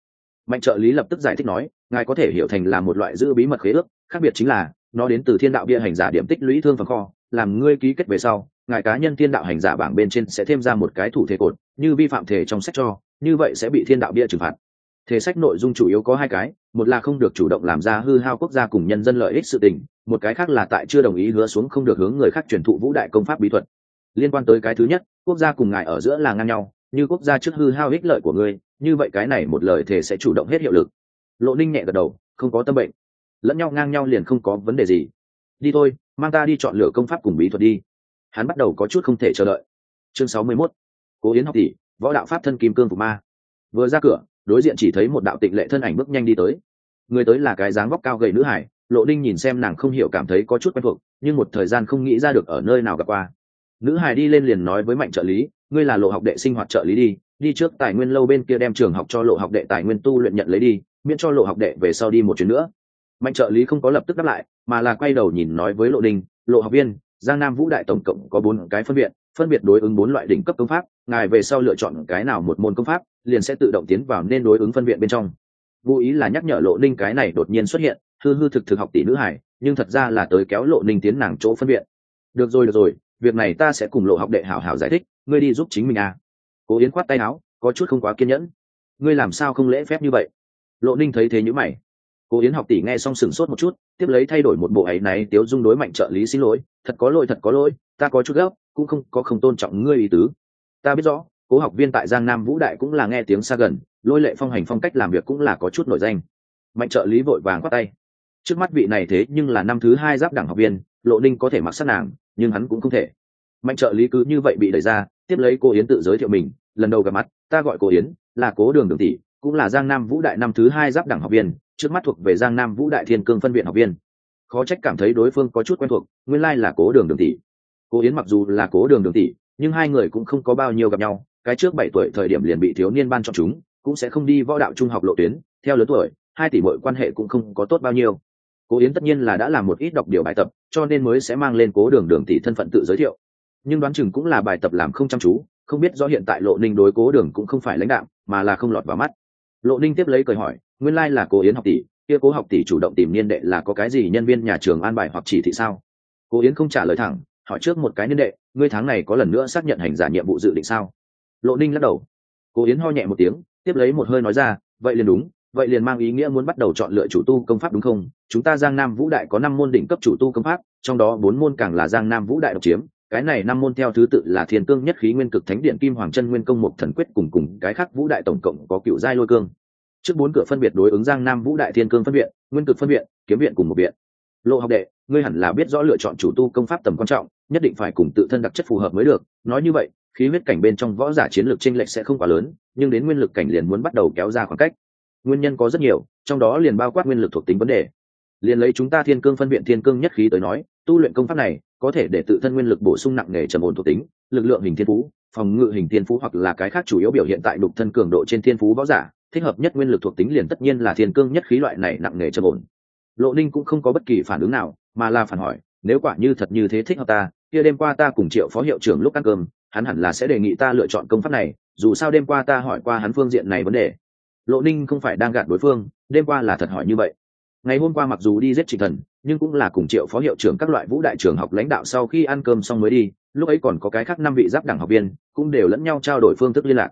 Mạnh trợ lý lập tức giải thích nói, ngài có thể hiểu thành là một loại giữ bí mật khế ước, khác biệt chính là nó đến từ thiên đạo bia hành giả điểm tích lũy thương phần kho, làm ngươi ký kết về sau, ngài cá nhân thiên đạo hành giả bảng bên trên sẽ thêm ra một cái thủ thể cột, như vi phạm thể trong sách cho, như vậy sẽ bị thiên đạo bia trừng phạt. Thể sách nội dung chủ yếu có hai cái, một là không được chủ động làm ra hư hao quốc gia cùng nhân dân lợi ích sự tình, một cái khác là tại chưa đồng ý hứa xuống không được hướng người khác truyền thụ vũ đại công pháp bí thuật. Liên quan tới cái thứ nhất, quốc gia cùng ngài ở giữa là ngang nhau, như quốc gia trước hư hao ích lợi của ngươi, như vậy cái này một lời thề sẽ chủ động hết hiệu lực. Lộ Ninh nhẹ gật đầu, không có tâm bệnh, lẫn nhau ngang nhau liền không có vấn đề gì. Đi thôi, mang ta đi chọn lựa công pháp cùng bí thuật đi. Hắn bắt đầu có chút không thể chờ đợi. Chương 61. Cố Yến học tỷ, võ đạo pháp thân kim cương phục ma. Vừa ra cửa, đối diện chỉ thấy một đạo tịnh lệ thân ảnh bước nhanh đi tới. Người tới là cái dáng vóc cao gầy nữ hải, Lộ Ninh nhìn xem nàng không hiểu cảm thấy có chút quen thuộc, nhưng một thời gian không nghĩ ra được ở nơi nào gặp qua. Nữ hải đi lên liền nói với Mạnh trợ lý, ngươi là Lộ học đệ sinh hoạt trợ lý đi trước tài nguyên lâu bên kia đem trường học cho Lộ học đệ tài nguyên tu luyện nhận lấy đi, miễn cho Lộ học đệ về sau đi một chuyến nữa. Mạnh trợ lý không có lập tức đáp lại, mà là quay đầu nhìn nói với Lộ Ninh, Lộ học viên, Giang Nam Vũ Đại tổng cộng có 4 cái phân biệt đối ứng 4 loại đỉnh cấp công pháp, ngài về sau lựa chọn cái nào một môn công pháp, liền sẽ tự động tiến vào nên đối ứng phân viện bên trong. Vô ý là nhắc nhở Lộ Ninh cái này đột nhiên xuất hiện, hư thực học tỷ nữ hải, nhưng thật ra là tới kéo Lộ Ninh tiến nàng chỗ phân viện. Được rồi, việc này ta sẽ cùng Lộ học đệ hảo hảo giải thích, ngươi đi giúp chính mình à. Cố Yến khoát tay áo, có chút không quá kiên nhẫn. Ngươi làm sao không lễ phép như vậy? Lộ Ninh thấy thế nhíu mày. Cố Yến học tỷ nghe xong sửng sốt một chút, tiếp lấy thay đổi một bộ ấy náy tiếu dung đối Mạnh trợ lý xin lỗi, thật có lỗi, ta có chút gấp, cũng không tôn trọng ngươi ý tứ. Ta biết rõ, Cố học viên tại Giang Nam Vũ Đại cũng là nghe tiếng xa gần, lôi lệ phong hành phong cách làm việc cũng là có chút nổi danh. Mạnh trợ lý vội vàng quát tay. Trước mắt vị này thế nhưng là năm thứ 2 giáp đẳng học viên, Lộ Ninh có thể mặc sát nàng, nhưng hắn cũng không thể. Mạnh trợ lý cứ như vậy bị đẩy ra, tiếp lấy Cố Yến tự giới thiệu mình, lần đầu gặp mặt, ta gọi Cố Yến, là Cố Đường tỷ, cũng là Giang Nam Vũ Đại năm thứ 2 giáp đẳng học viên, trước mắt thuộc về Giang Nam Vũ Đại Thiên Cương phân viện học viên. Khó trách cảm thấy đối phương có chút quen thuộc, nguyên lai là Cố Đường tỷ. Cố Yến mặc dù là Cố Đường tỷ, nhưng hai người cũng không có bao nhiêu gặp nhau, cái trước 7 tuổi thời điểm liền bị thiếu niên ban chọn chúng, cũng sẽ không đi võ đạo trung học lộ tuyến, theo lớn tuổi, hai tỷ muội quan hệ cũng không có tốt bao nhiêu. Cố Yến tất nhiên là đã làm một ít đọc điều bài tập, cho nên mới sẽ mang lên Cố Đường tỷ thân phận tự giới thiệu. Nhưng đoán chừng cũng là bài tập làm không chăm chú, không biết do hiện tại Lộ Ninh đối Cố Đường cũng không phải lãnh đạm, mà là không lọt vào mắt. Lộ Ninh tiếp lấy cười hỏi, nguyên lai là Cố Yến học tỷ, kia Cố học tỷ chủ động tìm niên đệ là có cái gì nhân viên nhà trường an bài hoặc chỉ thị sao? Cố Yến không trả lời thẳng, hỏi trước một cái niên đệ, ngươi tháng này có lần nữa xác nhận hành giả nhiệm vụ dự định sao? Lộ Ninh lắc đầu. Cố Yến ho nhẹ một tiếng, tiếp lấy một hơi nói ra, vậy liền đúng, vậy liền mang ý nghĩa muốn bắt đầu chọn lựa chủ tu công pháp đúng không? Chúng ta Giang Nam Vũ Đại có 5 môn đỉnh cấp chủ tu công pháp, trong đó 4 môn càng là Giang Nam Vũ Đại độc chiếm, cái này 5 môn theo thứ tự là Thiên Cương Nhất Khí Nguyên Cực Thánh Điện Kim Hoàng Chân Nguyên Công Mộc Thần Quyết cùng cái khác Vũ Đại tổng cộng có Cựu Giai Lôi Cương. Trước 4 cửa phân biệt đối ứng Giang Nam Vũ Đại Thiên Cương phân viện, Nguyên Cực phân viện, Kiếm viện cùng một viện. Lộ học đệ, ngươi hẳn là biết rõ lựa chọn chủ tu công pháp tầm quan trọng, nhất định phải cùng tự thân đặc chất phù hợp mới được. Nói như vậy, khí huyết cảnh bên trong võ giả chiến lược chênh lệch sẽ không quá lớn, nhưng đến nguyên lực cảnh liền muốn bắt đầu kéo ra khoảng cách. Nguyên nhân có rất nhiều, trong đó liền bao quát nguyên lực thuộc tính vấn đề. Liền lấy chúng ta Thiên Cương phân viện Thiên Cương Nhất Khí tới nói, tu luyện công pháp này có thể để tự thân nguyên lực bổ sung nặng nề trầm ổn thuộc tính, lực lượng hình thiên phú, phòng ngự hình thiên phú hoặc là cái khác chủ yếu biểu hiện tại đục thân cường độ trên thiên phú võ giả, thích hợp nhất nguyên lực thuộc tính liền tất nhiên là Thiên Cương Nhất Khí loại này nặng nề trầm ổn. Lộ Ninh cũng không có bất kỳ phản ứng nào, mà là phản hỏi, nếu quả như thật như thế thích hợp ta, kia đêm qua ta cùng Triệu phó hiệu trưởng lúc ăn cơm, hắn hẳn là sẽ đề nghị ta lựa chọn công pháp này, dù sao đêm qua ta hỏi qua hắn phương diện này vấn đề. Lộ Ninh không phải đang gạt đối phương, đêm qua là thật hỏi như vậy. Ngày hôm qua mặc dù đi giết Trịnh Thần, nhưng cũng là cùng Triệu phó hiệu trưởng các loại Vũ Đại trường học lãnh đạo sau khi ăn cơm xong mới đi, lúc ấy còn có cái khác 5 vị giáp đẳng học viên, cũng đều lẫn nhau trao đổi phương thức liên lạc.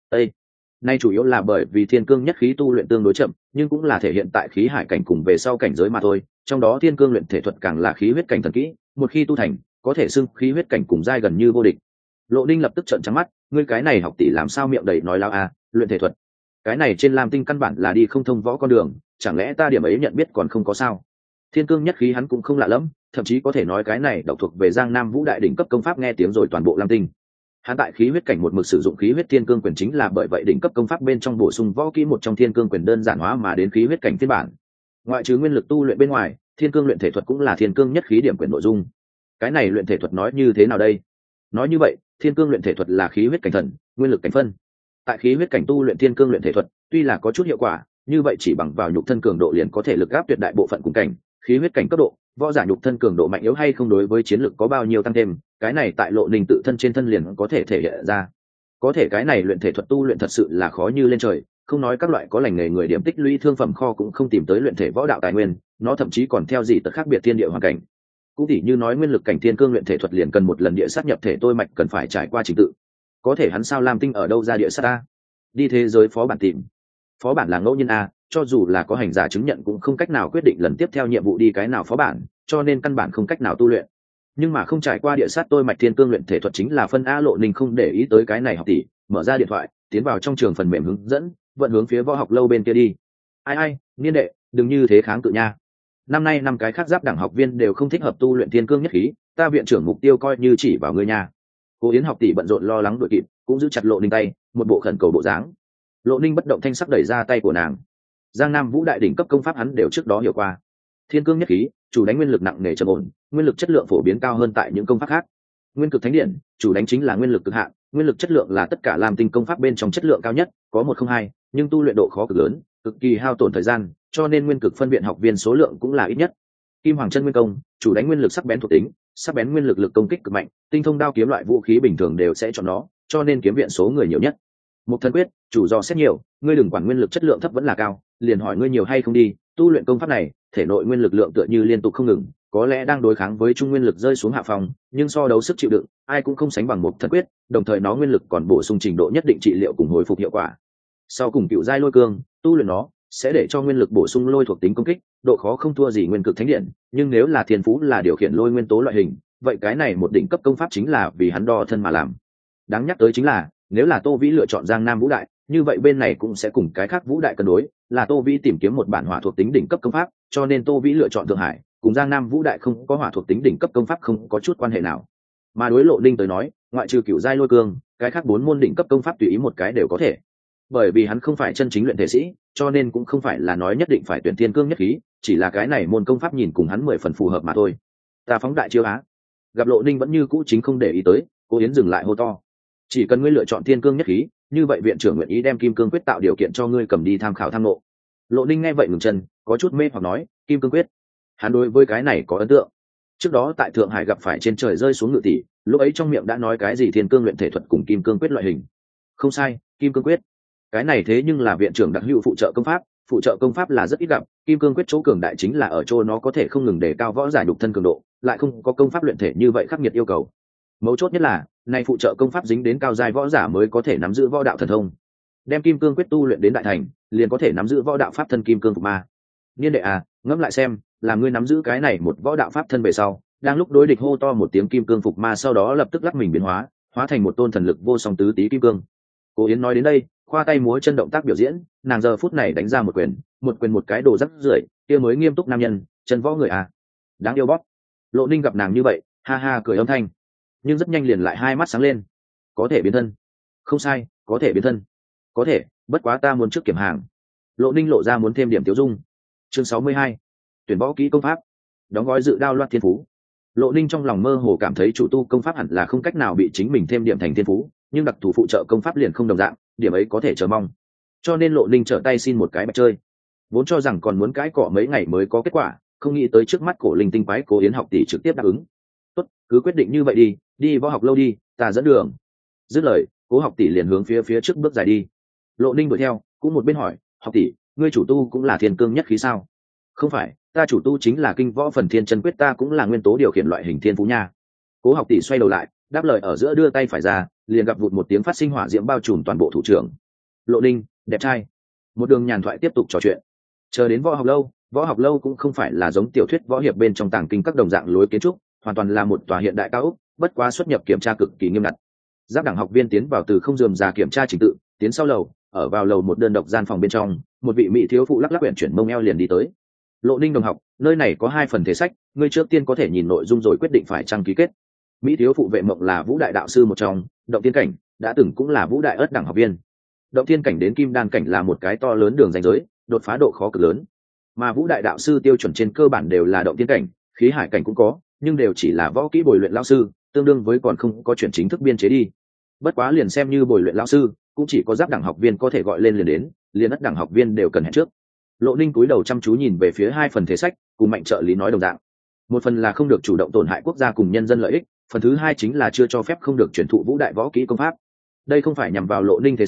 Nay chủ yếu là bởi vì Thiên Cương Nhất Khí tu luyện tương đối chậm, nhưng cũng là thể hiện tại khí hải cảnh cùng về sau cảnh giới mà thôi, trong đó Thiên Cương luyện thể thuật càng là khí huyết cảnh thần kỹ, một khi tu thành, có thể xưng khí huyết cảnh cùng giai gần như vô địch. Lộ Ninh lập tức trợn trắng mắt, ngươi cái này học tỷ làm sao miệng đầy nói láo à, luyện thể thuật. Cái này trên Lam Tinh căn bản là đi không thông võ con đường, chẳng lẽ ta điểm ấy nhận biết còn không có sao? Thiên Cương Nhất Khí hắn cũng không lạ lắm, thậm chí có thể nói cái này độc thuộc về Giang Nam Vũ Đại đỉnh cấp công pháp nghe tiếng rồi toàn bộ Lam Tinh. Hắn tại khí huyết cảnh một mực sử dụng khí huyết thiên cương quyền chính là bởi vậy đỉnh cấp công pháp bên trong bổ sung võ kỹ một trong thiên cương quyền đơn giản hóa mà đến khí huyết cảnh phiên bản. Ngoại trừ nguyên lực tu luyện bên ngoài, thiên cương luyện thể thuật cũng là thiên cương nhất khí điểm quyền nội dung. Cái này luyện thể thuật nói như thế nào đây? Nói như vậy, thiên cương luyện thể thuật là khí huyết cảnh thần, nguyên lực cảnh phân. Tại khí huyết cảnh tu luyện thiên cương luyện thể thuật, tuy là có chút hiệu quả, như vậy chỉ bằng vào nhục thân cường độ liền có thể lực áp tuyệt đại bộ phận cùng cảnh, khí huyết cảnh cấp độ, võ giả nhục thân cường độ mạnh yếu hay không đối với chiến lực có bao nhiêu tăng thêm, cái này tại Lộ Ninh tự thân trên thân liền có thể thể hiện ra. Có thể cái này luyện thể thuật tu luyện thật sự là khó như lên trời, không nói các loại có lành nghề người điểm tích lũy thương phẩm kho cũng không tìm tới luyện thể võ đạo tài nguyên, nó thậm chí còn theo gì tật khác biệt thiên địa hoàn cảnh. Cũng tỉ như nói nguyên lực cảnh thiên cương luyện thể thuật liền cần một lần địa sát nhập thể tôi mạch cần phải trải qua trình tự. Có thể hắn sao Lam Tinh ở đâu ra địa sát ta? Đi thế giới phó bản tìm. Phó bản là ngẫu nhiên a, cho dù là có hành giả chứng nhận cũng không cách nào quyết định lần tiếp theo nhiệm vụ đi cái nào phó bản, cho nên căn bản không cách nào tu luyện. Nhưng mà không trải qua địa sát tôi mạch thiên cương luyện thể thuật chính là phân A. Lộ Ninh không để ý tới cái này học tỷ, mở ra điện thoại, tiến vào trong trường phần mềm hướng dẫn, vận hướng phía võ học lâu bên kia đi. Ai, niên đệ, đừng như thế kháng cự nha. Năm nay 5 cái khác giáp đẳng học viên đều không thích hợp tu luyện thiên cương nhất khí, ta viện trưởng mục tiêu coi như chỉ vào ngươi nha. Cố Yến học tỷ bận rộn lo lắng đuổi kịp, cũng giữ chặt Lộ Ninh tay, một bộ khẩn cầu bộ dáng. Lộ Ninh bất động thanh sắc đẩy ra tay của nàng. Giang Nam Vũ đại đỉnh cấp công pháp hắn đều trước đó hiểu qua. Thiên cương nhất khí, chủ đánh nguyên lực nặng nề trầm ổn, nguyên lực chất lượng phổ biến cao hơn tại những công pháp khác. Nguyên cực thánh điện, chủ đánh chính là nguyên lực cực hạn, nguyên lực chất lượng là tất cả làm tinh công pháp bên trong chất lượng cao nhất, có 102, nhưng tu luyện độ khó cực lớn, cực kỳ hao tổn thời gian, cho nên nguyên cực phân viện học viên số lượng cũng là ít nhất. Kim Hoàng Chân Nguyên Công, chủ đánh nguyên lực sắc bén thuộc tính, sắc bén nguyên lực lực công kích cực mạnh, tinh thông đao kiếm loại vũ khí bình thường đều sẽ chọn nó, cho nên kiếm viện số người nhiều nhất. Một thần quyết, chủ do xét nhiều, ngươi đừng quản nguyên lực chất lượng thấp vẫn là cao, liền hỏi ngươi nhiều hay không đi, tu luyện công pháp này, thể nội nguyên lực lượng tựa như liên tục không ngừng, có lẽ đang đối kháng với trung nguyên lực rơi xuống hạ phòng, nhưng so đấu sức chịu đựng, ai cũng không sánh bằng một thần quyết, đồng thời nó nguyên lực còn bổ sung trình độ nhất định trị liệu cùng hồi phục hiệu quả. Sau cùng cựu giai lôi cương, tu luyện nó sẽ để cho nguyên lực bổ sung lôi thuộc tính công kích, độ khó không thua gì nguyên cực thánh điện, nhưng nếu là thiên phú là điều khiển lôi nguyên tố loại hình, vậy cái này một đỉnh cấp công pháp chính là vì hắn đo thân mà làm. Đáng nhắc tới chính là, nếu là Tô Vĩ lựa chọn Giang Nam Vũ đại, như vậy bên này cũng sẽ cùng cái khác Vũ đại cân đối, là Tô Vĩ tìm kiếm một bản hỏa thuộc tính đỉnh cấp công pháp, cho nên Tô Vĩ lựa chọn Thượng Hải, cùng Giang Nam Vũ đại không có hỏa thuộc tính đỉnh cấp công pháp không có chút quan hệ nào. Mà đối Lộ Ninh tới nói, ngoại trừ cửu giai lôi cương, cái khác 4 môn đỉnh cấp công pháp tùy ý một cái đều có thể. Bởi vì hắn không phải chân chính luyện thể sĩ, cho nên cũng không phải là nói nhất định phải tuyển thiên cương nhất khí, chỉ là cái này môn công pháp nhìn cùng hắn 10 phần phù hợp mà thôi. Ta phóng đại chiêu á. Gặp Lộ Ninh vẫn như cũ chính không để ý tới, Cố Yến dừng lại hô to. Chỉ cần ngươi lựa chọn thiên cương nhất khí, như vậy viện trưởng nguyện ý đem kim cương quyết tạo điều kiện cho ngươi cầm đi tham khảo tham ngộ. Lộ Ninh nghe vậy ngừng chân, có chút mê hoặc nói, kim cương quyết. Hắn đối với cái này có ấn tượng. Trước đó tại Thượng Hải gặp phải trên trời rơi xuống ngự tỷ, lúc ấy trong miệng đã nói cái gì thiên cương luyện thể thuật cùng kim cương quyết loại hình. Không sai, kim cương quyết. Cái này thế nhưng là viện trưởng đặc hữu phụ trợ công pháp là rất ít gặp, kim cương quyết chỗ cường đại chính là ở chỗ nó có thể không ngừng đề cao võ giả nhục thân cường độ, lại không có công pháp luyện thể như vậy khắc nghiệt yêu cầu. Mấu chốt nhất là, này phụ trợ công pháp dính đến cao giai võ giả mới có thể nắm giữ võ đạo thần thông. Đem kim cương quyết tu luyện đến đại thành, liền có thể nắm giữ võ đạo pháp thân kim cương phục ma. Niên đệ à, ngẫm lại xem, là ngươi nắm giữ cái này một võ đạo pháp thân về sau, đang lúc đối địch hô to một tiếng kim cương phục ma, sau đó lập tức lắc mình biến hóa, hóa thành một tôn thần lực vô song tứ tí kim cương. Cố Yến nói đến đây, khoa tay múa chân động tác biểu diễn, nàng giờ phút này đánh ra một quyền một cái đồ rắc rưởi, kia mới nghiêm túc nam nhân, chân võ người à, đáng yêu bóp. Lộ Ninh gặp nàng như vậy, ha ha cười âm thanh, nhưng rất nhanh liền lại hai mắt sáng lên. Có thể biến thân. Không sai, có thể biến thân. Có thể, bất quá ta muốn trước kiểm hàng. Lộ Ninh lộ ra muốn thêm điểm tiêu dung. Chương 62. Tuyển võ kỹ công pháp. Đóng gói dự đao loạt thiên phú. Lộ Ninh trong lòng mơ hồ cảm thấy chủ tu công pháp hẳn là không cách nào bị chính mình thêm điểm thành thiên phú, nhưng đặc thù phụ trợ công pháp liền không đồng dạng, điểm ấy có thể chờ mong. Cho nên Lộ Ninh trở tay xin một cái bạch chơi. Vốn cho rằng còn muốn cãi cọ mấy ngày mới có kết quả, không nghĩ tới trước mắt cổ linh tinh quái Cố Yến học tỷ trực tiếp đáp ứng. Tốt, cứ quyết định như vậy đi, đi võ học lâu đi, ta dẫn đường. Dứt lời, Cố học tỷ liền hướng phía trước bước dài đi. Lộ Ninh đuổi theo, cũng một bên hỏi, học tỷ, ngươi chủ tu cũng là thiên cương nhất khí sao? Không phải, ta chủ tu chính là kinh võ phần thiên chân quyết, ta cũng là nguyên tố điều khiển loại hình thiên phú nha. Cố học tỷ xoay đầu lại, đáp lời ở giữa đưa tay phải ra, liền gặp vụt một tiếng phát sinh hỏa diễm bao trùm toàn bộ thủ trưởng. Lộ Ninh, đẹp trai. Một đường nhàn thoại tiếp tục trò chuyện. Chờ đến võ học lâu cũng không phải là giống tiểu thuyết võ hiệp bên trong tàng kinh các đồng dạng lối kiến trúc, hoàn toàn là một tòa hiện đại cao ốc, bất quá xuất nhập kiểm tra cực kỳ nghiêm ngặt. Giáp đẳng học viên tiến vào từ không dườm ra kiểm tra trình tự, tiến sau lầu, ở vào lầu một đơn độc gian phòng bên trong, một vị mỹ thiếu phụ lắc lắc quyển chuyển mông eo liền đi tới. Lộ Ninh đồng học, nơi này có 2 phần thể sách, ngươi trước tiên có thể nhìn nội dung rồi quyết định phải chăng ký kết. Mỹ thiếu phụ Vệ Mộng là Vũ đại đạo sư một trong, động tiên cảnh, đã từng cũng là Vũ đại ất đẳng học viên. Động tiên cảnh đến kim đan cảnh là một cái to lớn đường ranh giới, đột phá độ khó cực lớn. Mà Vũ đại đạo sư tiêu chuẩn trên cơ bản đều là động tiên cảnh, khí hải cảnh cũng có, nhưng đều chỉ là võ kỹ bồi luyện lão sư, tương đương với còn không có chuyển chính thức biên chế đi. Bất quá liền xem như bồi luyện lão sư, cũng chỉ có giáp đẳng học viên có thể gọi lên liền đến, liền ất đẳng học viên đều cần hẹn trước. Lộ Ninh cúi đầu chăm chú nhìn về phía 2 phần thể sách, cùng Mạnh trợ lý nói đồng dạng. Một phần là không được chủ động tổn hại quốc gia cùng nhân dân lợi ích, phần thứ 2 chính là chưa cho phép không được truyền thụ Vũ đại võ kỹ công pháp. Đây không phải nhằm vào Lộ Ninh thể sách,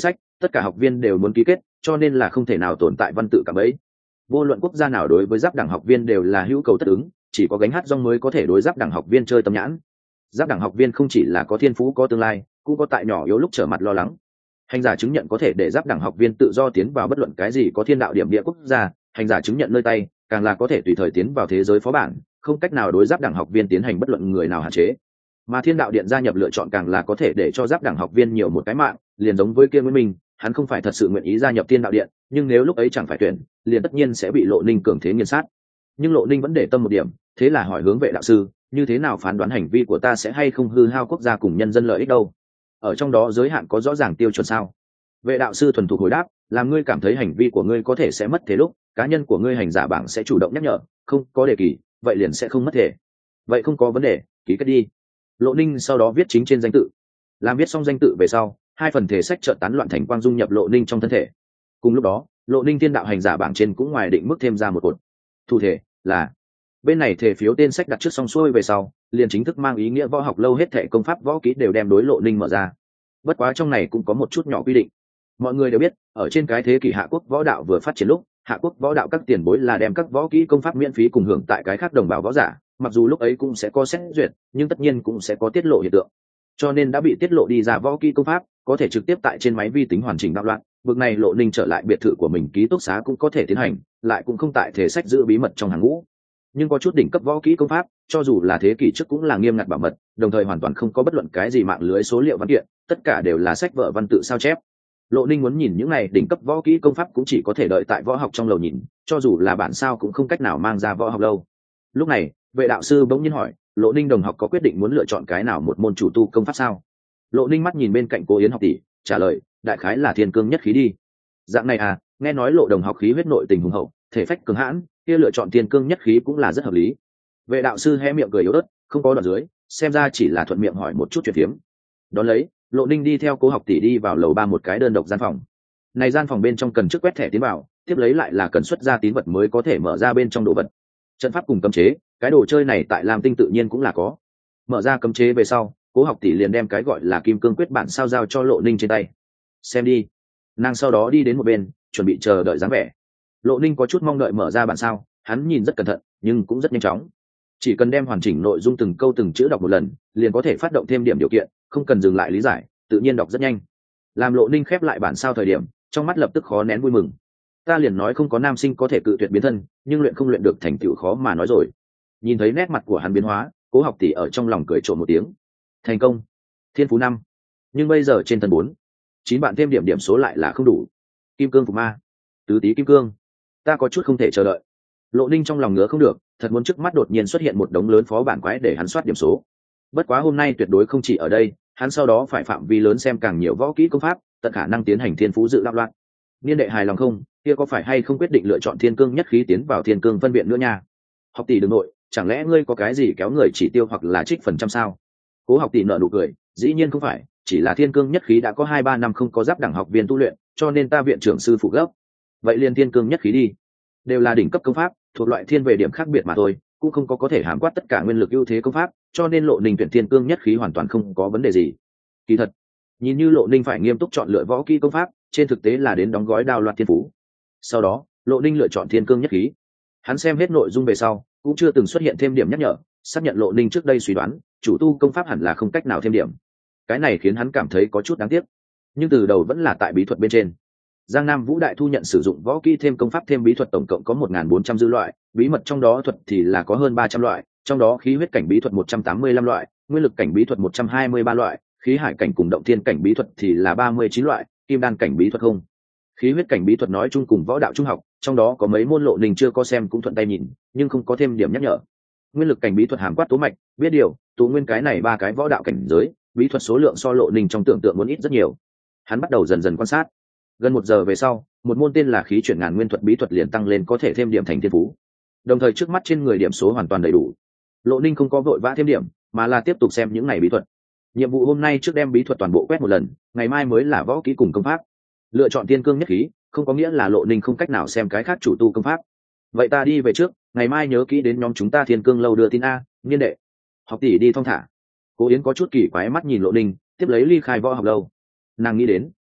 tất cả học viên đều muốn ký kết, cho nên là không thể nào tồn tại văn tự cả bấy. Vô luận quốc gia nào đối với giáp đẳng học viên đều là hữu cầu tất ứng, chỉ có gánh hát rong mới có thể đối giáp đẳng học viên chơi tâm nhãn. Giáp đẳng học viên không chỉ là có thiên phú có tương lai, cũng có tại nhỏ yếu lúc trở mặt lo lắng. Hành giả chứng nhận có thể để giáp đẳng học viên tự do tiến vào bất luận cái gì có thiên đạo điểm địa quốc gia, hành giả chứng nhận nơi tay càng là có thể tùy thời tiến vào thế giới phó bản, không cách nào đối giáp đẳng học viên tiến hành bất luận người nào hạn chế. Mà thiên đạo điện gia nhập lựa chọn càng là có thể để cho giáp đẳng học viên nhiều một cái mạng, liền giống với kia Nguyễn Minh, hắn không phải thật sự nguyện ý gia nhập thiên đạo điện, nhưng nếu lúc ấy chẳng phải tuyển, liền tất nhiên sẽ bị Lộ Ninh cường thế nghiền sát. Nhưng Lộ Ninh vẫn để tâm một điểm, thế là hỏi hướng Vệ đạo sư, như thế nào phán đoán hành vi của ta sẽ hay không hư hao quốc gia cùng nhân dân lợi ích đâu? Ở trong đó giới hạn có rõ ràng tiêu chuẩn sao? Vệ đạo sư thuần thục hồi đáp, làm ngươi cảm thấy hành vi của ngươi có thể sẽ mất thế lúc, cá nhân của ngươi hành giả bảng sẽ chủ động nhắc nhở, không có đề kỳ, vậy liền sẽ không mất thể. Vậy không có vấn đề, ký kết đi. Lộ Ninh sau đó viết chính trên danh tự. Làm viết xong danh tự về sau, hai phần thể sách chợt tán loạn thành quang dung nhập Lộ Ninh trong thân thể. Cùng lúc đó, Lộ Ninh thiên đạo hành giả bảng trên cũng ngoài định mức thêm ra một cột. Thủ thể là bên này thể phiếu tên sách đặt trước xong xuôi về sau, liền chính thức mang ý nghĩa võ học lâu hết thể công pháp võ kỹ đều đem đối Lộ Ninh mở ra. Bất quá trong này cũng có một chút nhỏ quy định. Mọi người đều biết, ở trên cái thế kỷ Hạ Quốc võ đạo vừa phát triển lúc, Hạ Quốc võ đạo các tiền bối là đem các võ kỹ công pháp miễn phí cùng hưởng tại cái khác đồng bào võ giả, mặc dù lúc ấy cũng sẽ có xét duyệt, nhưng tất nhiên cũng sẽ có tiết lộ hiện tượng. Cho nên đã bị tiết lộ đi ra võ kỹ công pháp, có thể trực tiếp tại trên máy vi tính hoàn chỉnh đạo loạn. Vực này Lộ Ninh trở lại biệt thự của mình ký túc xá cũng có thể tiến hành, lại cũng không tại thể sách giữ bí mật trong hàng ngũ. Nhưng có chút đỉnh cấp võ kỹ công pháp, cho dù là thế kỷ trước cũng là nghiêm ngặt bảo mật, đồng thời hoàn toàn không có bất luận cái gì mạng lưới số liệu văn kiện, tất cả đều là sách vở văn tự sao chép. Lộ Ninh muốn nhìn những này đỉnh cấp võ kỹ công pháp cũng chỉ có thể đợi tại võ học trong lầu nhìn, cho dù là bản sao cũng không cách nào mang ra võ học lâu. Lúc này, Vệ đạo sư bỗng nhiên hỏi, Lộ Ninh đồng học có quyết định muốn lựa chọn cái nào một môn chủ tu công pháp sao? Lộ Ninh mắt nhìn bên cạnh Cố Yến học tỷ, trả lời, đại khái là thiên cương nhất khí đi. Dạng này à, nghe nói Lộ đồng học khí huyết nội tình hùng hậu, thể phách cường hãn, kia lựa chọn thiên cương nhất khí cũng là rất hợp lý. Vệ đạo sư hé miệng cười yếu ớt, không có đoạn dưới, xem ra chỉ là thuận miệng hỏi một chút chuyện phiếm. Đón lấy, Lộ Ninh đi theo Cố học tỷ đi vào lầu 3 một cái đơn độc gian phòng. Này gian phòng bên trong cần trước quét thẻ tiến vào, tiếp lấy lại là cần xuất ra tín vật mới có thể mở ra bên trong đồ vật. Trận pháp cùng cấm chế, cái đồ chơi này tại Lam Tinh tự nhiên cũng là có. Mở ra cấm chế về sau, Cố học tỷ liền đem cái gọi là Kim Cương quyết bản sao giao cho Lộ Ninh trên tay. Xem đi. Nàng sau đó đi đến một bên, chuẩn bị chờ đợi dáng vẻ. Lộ Ninh có chút mong đợi mở ra bản sao, hắn nhìn rất cẩn thận, nhưng cũng rất nhanh chóng. Chỉ cần đem hoàn chỉnh nội dung từng câu từng chữ đọc một lần, liền có thể phát động thêm điểm điều kiện, không cần dừng lại lý giải, tự nhiên đọc rất nhanh. Làm Lộ Ninh khép lại bản sao thời điểm, trong mắt lập tức khó nén vui mừng. Ta liền nói không có nam sinh có thể cự tuyệt biến thân, nhưng luyện không luyện được thành tựu khó mà nói rồi. Nhìn thấy nét mặt của hắn biến hóa, Cố học tỷ ở trong lòng cười trộm một tiếng. Thành công. Thiên phú 5. Nhưng bây giờ trên tầng 4, 9 bạn thêm điểm số lại là không đủ. Kim cương phục ma, tứ tý kim cương. Ta có chút không thể chờ đợi. Lộ Ninh trong lòng ngứa không được, thật muốn trước mắt đột nhiên xuất hiện một đống lớn phó bản quái để hắn soát điểm số. Bất quá hôm nay tuyệt đối không chỉ ở đây, hắn sau đó phải phạm vi lớn xem càng nhiều võ kỹ công pháp, tận khả năng tiến hành thiên phú dự đạo loạn. Niên đệ hài lòng không, kia có phải hay không quyết định lựa chọn thiên cương nhất khí tiến vào thiên cương phân viện nữa nha. Học tỷ đừng nội, chẳng lẽ ngươi có cái gì kéo người chỉ tiêu hoặc là trích phần trăm sao? Cố học tỷ nợ nụ cười, dĩ nhiên không phải, chỉ là thiên cương nhất khí đã có 2-3 năm không có giáp đẳng học viên tu luyện, cho nên ta viện trưởng sư phụ gấp. Vậy liền thiên cương nhất khí đi. Đều là đỉnh cấp công pháp, thuộc loại thiên về điểm khác biệt mà thôi, cũng không có thể hàm quát tất cả nguyên lực ưu thế công pháp, cho nên Lộ Ninh tuyển thiên cương nhất khí hoàn toàn không có vấn đề gì. Kỳ thật, nhìn như Lộ Ninh phải nghiêm túc chọn lựa võ kỹ công pháp, trên thực tế là đến đóng gói đao loạt thiên phú. Sau đó, Lộ Ninh lựa chọn thiên cương nhất khí. Hắn xem hết nội dung về sau, cũng chưa từng xuất hiện thêm điểm nhắc nhở, xác nhận Lộ Ninh trước đây suy đoán, chủ tu công pháp hẳn là không cách nào thêm điểm. Cái này khiến hắn cảm thấy có chút đáng tiếc, nhưng từ đầu vẫn là tại bí thuật bên trên. Giang Nam Vũ Đại thu nhận sử dụng võ kỹ thêm công pháp thêm bí thuật tổng cộng có 1.400 dư loại, bí mật trong đó thuật thì là có hơn 300 loại, trong đó khí huyết cảnh bí thuật 185 loại, nguyên lực cảnh bí thuật 123 loại, khí hải cảnh cùng động thiên cảnh bí thuật thì là 39 loại, kim đan cảnh bí thuật không. Khí huyết cảnh bí thuật nói chung cùng võ đạo trung học, trong đó có mấy môn Lộ Ninh chưa có xem cũng thuận tay nhìn, nhưng không có thêm điểm nhắc nhở. Nguyên lực cảnh bí thuật hàm quát tố mạch, biết điều, tụ nguyên cái này 3 cái võ đạo cảnh giới, bí thuật số lượng so Lộ Ninh trong tưởng tượng muốn ít rất nhiều. Hắn bắt đầu dần dần quan sát. Gần 1 giờ về sau, một môn tên là khí chuyển ngàn nguyên thuật bí thuật liền tăng lên có thể thêm điểm thành thiên phú. Đồng thời trước mắt trên người điểm số hoàn toàn đầy đủ. Lộ Ninh không có vội vã thêm điểm, mà là tiếp tục xem những ngày bí thuật. Nhiệm vụ hôm nay trước đem bí thuật toàn bộ quét một lần, ngày mai mới là võ kỹ cùng công pháp. Lựa chọn thiên cương nhất khí, không có nghĩa là Lộ Ninh không cách nào xem cái khác chủ tu công pháp. Vậy ta đi về trước, ngày mai nhớ kỹ đến nhóm chúng ta thiên cương lâu đưa tin a, Niên đệ. Học tỷ đi thong thả. Cố Yến có chút kỳ quái mắt nhìn Lộ Ninh, tiếp lấy ly khai võ học lâu. Nàng nghĩ đến,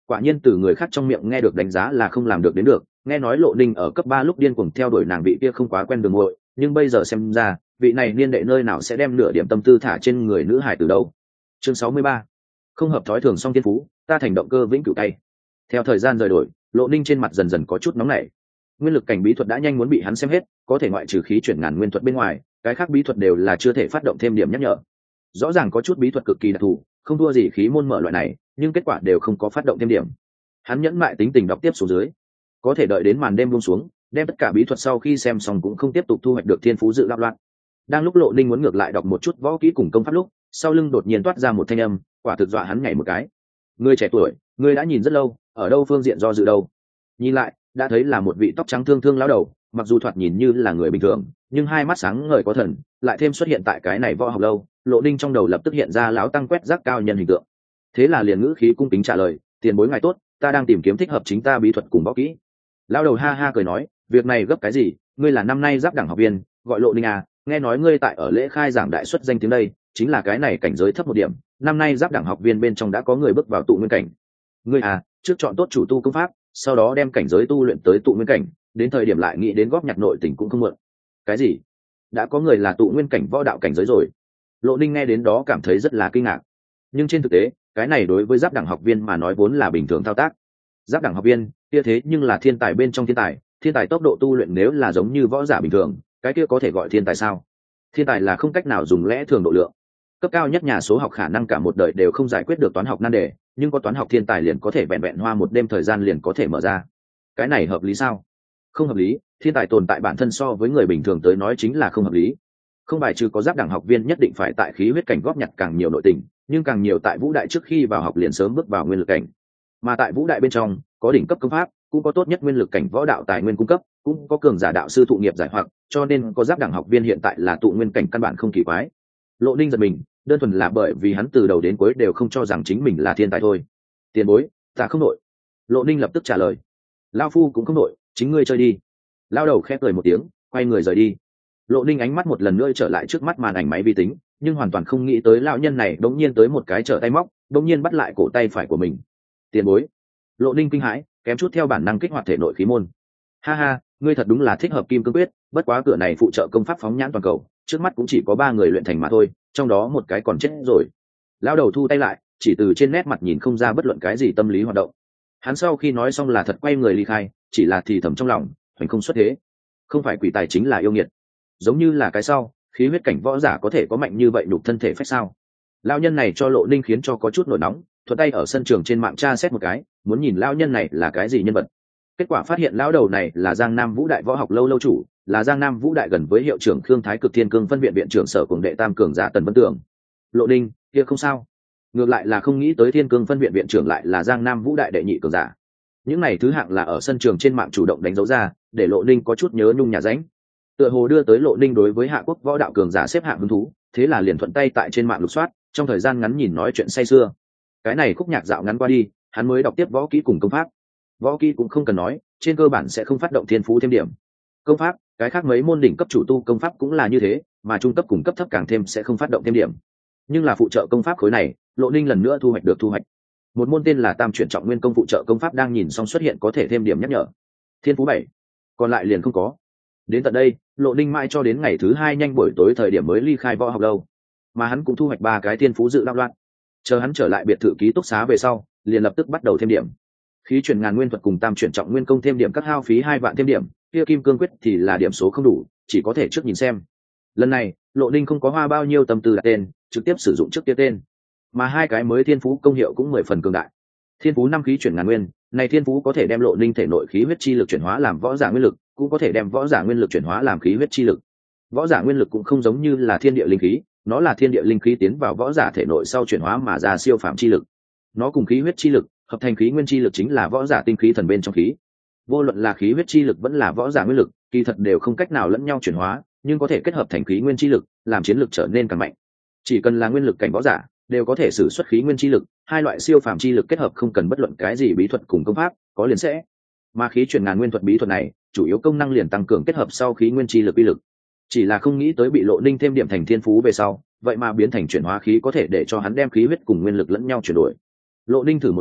Quả nhiên từ người khác trong miệng nghe được đánh giá là không làm được đến được, nghe nói Lộ Ninh ở cấp 3 lúc điên cuồng theo đuổi nàng vị kia không quá quen đường muội, nhưng bây giờ xem ra, vị này niên đệ nơi nào sẽ đem nửa điểm tâm tư thả trên người nữ hải từ đâu. Chương 63. Không hợp thói thường song thiên phú, ta thành động cơ vĩnh cửu tay. Theo thời gian rời đổi, Lộ Ninh trên mặt dần dần có chút nóng nảy. Nguyên lực cảnh bí thuật đã nhanh muốn bị hắn xem hết, có thể ngoại trừ khí chuyển ngàn nguyên thuật bên ngoài, cái khác bí thuật đều là chưa thể phát động thêm điểm nhắc nhở. Rõ ràng có chút bí thuật cực kỳ đặc thù, không thua gì khí môn mở loại này, nhưng kết quả đều không có phát động thêm điểm. Hắn nhẫn mại tính tình đọc tiếp xuống dưới, có thể đợi đến màn đêm buông xuống, đem tất cả bí thuật sau khi xem xong cũng không tiếp tục thu hoạch được thiên phú dự đạo loạn. Đang lúc Lộ Ninh muốn ngược lại đọc một chút võ kỹ cùng công pháp lúc, sau lưng đột nhiên toát ra một thanh âm, quả thực dọa hắn nhảy một cái. Người trẻ tuổi, người đã nhìn rất lâu, ở đâu phương diện do dự đâu? Nhìn lại, đã thấy là một vị tóc trắng thương thương lão đầu, mặc dù thoạt nhìn như là người bình thường, nhưng hai mắt sáng ngời có thần, lại thêm xuất hiện tại cái này võ học lâu, Lộ Ninh trong đầu lập tức hiện ra lão tăng quét rác cao nhân hình tượng. Thế là liền ngữ khí cung kính trả lời, tiền bối ngài tốt, ta đang tìm kiếm thích hợp chính ta bí thuật cùng võ kỹ. Lão đầu ha ha cười nói, việc này gấp cái gì, ngươi là năm nay giáp đẳng học viên, gọi Lộ Ninh à, nghe nói ngươi tại ở lễ khai giảng đại xuất danh tiếng đây, chính là cái này cảnh giới thấp một điểm, năm nay giáp đẳng học viên bên trong đã có người bước vào tụ nguyên cảnh. Ngươi à, trước chọn tốt chủ tu công pháp, sau đó đem cảnh giới tu luyện tới tụ nguyên cảnh, đến thời điểm lại nghĩ đến góp nhặt nội tình cũng không muộn. Cái gì? Đã có người là tụ nguyên cảnh võ đạo cảnh giới rồi? Lộ Ninh nghe đến đó cảm thấy rất là kinh ngạc. Nhưng trên thực tế, cái này đối với giáp đẳng học viên mà nói vốn là bình thường thao tác. Giáp đẳng học viên, kia thế nhưng là thiên tài bên trong thiên tài tốc độ tu luyện nếu là giống như võ giả bình thường, cái kia có thể gọi thiên tài sao? Thiên tài là không cách nào dùng lẽ thường độ lượng. Cấp cao nhất nhà số học khả năng cả một đời đều không giải quyết được toán học nan đề, nhưng có toán học thiên tài liền có thể vẹn vẹn hoa một đêm thời gian liền có thể mở ra. Cái này hợp lý sao? Không hợp lý, thiên tài tồn tại bản thân so với người bình thường tới nói chính là không hợp lý. Không bài trừ có giáp đẳng học viên nhất định phải tại khí huyết cảnh góp nhặt càng nhiều nội tình, nhưng càng nhiều tại vũ đại trước khi vào học liền sớm bước vào nguyên lực cảnh. Mà tại vũ đại bên trong, có đỉnh cấp công pháp, cũng có tốt nhất nguyên lực cảnh võ đạo tài nguyên cung cấp, cũng có cường giả đạo sư thụ nghiệp giải hoặc, cho nên có giáp đẳng học viên hiện tại là tụ nguyên cảnh căn bản không kỳ quái. Lộ Ninh giật mình, đơn thuần là bởi vì hắn từ đầu đến cuối đều không cho rằng chính mình là thiên tài thôi. Tiền bối, ta không nội. Lộ Ninh lập tức trả lời. Lao phu cũng không nội, chính ngươi chơi đi. Lao đầu khẽ cười một tiếng, quay người rời đi. Lộ Ninh ánh mắt một lần nữa trở lại trước mắt màn ảnh máy vi tính, nhưng hoàn toàn không nghĩ tới lão nhân này đống nhiên tới một cái trở tay móc, đống nhiên bắt lại cổ tay phải của mình. Tiền bối. Lộ Ninh kinh hãi, kém chút theo bản năng kích hoạt thể nội khí môn. Ha ha, ngươi thật đúng là thích hợp kim cương quyết, bất quá cửa này phụ trợ công pháp phóng nhãn toàn cầu, trước mắt cũng chỉ có 3 người luyện thành mà thôi, trong đó một cái còn chết rồi. Lão đầu thu tay lại, chỉ từ trên nét mặt nhìn không ra bất luận cái gì tâm lý hoạt động. Hắn sau khi nói xong là thật quay người ly khai, chỉ là thì thầm trong lòng, hoành không xuất thế. Không phải quỷ tài chính là yêu nghiệt. Giống như là cái sau, khí huyết cảnh võ giả có thể có mạnh như vậy nhục thân thể phách sao? Lão nhân này cho Lộ Ninh khiến cho có chút nổi nóng, thuận tay ở sân trường trên mạng tra xét một cái, muốn nhìn lão nhân này là cái gì nhân vật. Kết quả phát hiện lão đầu này là Giang Nam Vũ Đại Võ Học lâu lâu chủ, là Giang Nam Vũ Đại gần với hiệu trưởng Khương Thái Cực Thiên Cương phân viện viện trưởng sở cùng đệ tam cường giả Tần Vân Tường. Lộ Ninh, kia không sao. Ngược lại là không nghĩ tới Thiên Cương phân viện viện trưởng lại là Giang Nam Vũ Đại đệ nhị cường giả. Những này thứ hạng là ở sân trường trên mạng chủ động đánh dấu ra, để Lộ Ninh có chút nhớ nhung nhà ránh. Tựa hồ đưa tới Lộ Ninh đối với hạ quốc võ đạo cường giả xếp hạng hứng thú, thế là liền thuận tay tại trên mạng lục soát, trong thời gian ngắn nhìn nói chuyện say sưa. Cái này khúc nhạc dạo ngắn qua đi, hắn mới đọc tiếp võ kỹ cùng công pháp. Võ kỹ cũng không cần nói, trên cơ bản sẽ không phát động thiên phú thêm điểm. Công pháp, cái khác mấy môn đỉnh cấp chủ tu công pháp cũng là như thế, mà trung cấp cùng cấp thấp càng thêm sẽ không phát động thêm điểm. Nhưng là phụ trợ công pháp khối này, Lộ Ninh lần nữa thu hoạch được thu hoạch. Một môn tên là Tam chuyển trọng nguyên công phụ trợ công pháp đang nhìn xong xuất hiện có thể thêm điểm nhắc nhở. Thiên phú 7, còn lại liền không có. Đến tận đây, Lộ Ninh mãi cho đến ngày thứ 2 nhanh buổi tối thời điểm mới ly khai võ học lâu, mà hắn cũng thu hoạch 3 cái thiên phú dự đạo loạn. Chờ hắn trở lại biệt thự ký túc xá về sau, liền lập tức bắt đầu thêm điểm. Khí chuyển ngàn nguyên thuật cùng tam chuyển trọng nguyên công thêm điểm các hao phí 2 vạn thêm điểm, kia kim cương quyết thì là điểm số không đủ, chỉ có thể trước nhìn xem. Lần này, Lộ Ninh không có hoa bao nhiêu tâm tư đặt tên, trực tiếp sử dụng trước kia tên. Mà 2 cái mới thiên phú công hiệu cũng 10 phần cường đại. Thiên phú 5 khí chuyển ngàn nguyên, này thiên phú có thể đem Lộ Ninh thể nội khí huyết chi lực chuyển hóa làm võ giả nguyên lực, cũng có thể đem võ giả nguyên lực chuyển hóa làm khí huyết chi lực. Võ giả nguyên lực cũng không giống như là thiên địa linh khí, nó là thiên địa linh khí tiến vào võ giả thể nội sau chuyển hóa mà ra siêu phàm chi lực. Nó cùng khí huyết chi lực hợp thành khí nguyên chi lực chính là võ giả tinh khí thần bên trong khí. Vô luận là khí huyết chi lực vẫn là võ giả nguyên lực, kỳ thật đều không cách nào lẫn nhau chuyển hóa, nhưng có thể kết hợp thành khí nguyên chi lực, làm chiến lực trở nên càng mạnh. Chỉ cần là nguyên lực cảnh võ giả, đều có thể sử xuất khí nguyên chi lực, 2 loại siêu phàm chi lực kết hợp không cần bất luận cái gì bí thuật cùng công pháp, có liền sẽ. Mà khí chuyển ngàn nguyên thuật bí thuật này, chủ yếu công năng liền tăng cường kết hợp sau khí nguyên chi lực uy lực. Chỉ là không nghĩ tới bị Lộ Ninh thêm điểm thành thiên phú về sau, vậy mà biến thành chuyển hóa khí có thể để cho hắn đem khí huyết cùng nguyên lực lẫn nhau chuyển đổi. Lộ Ninh thử một cái,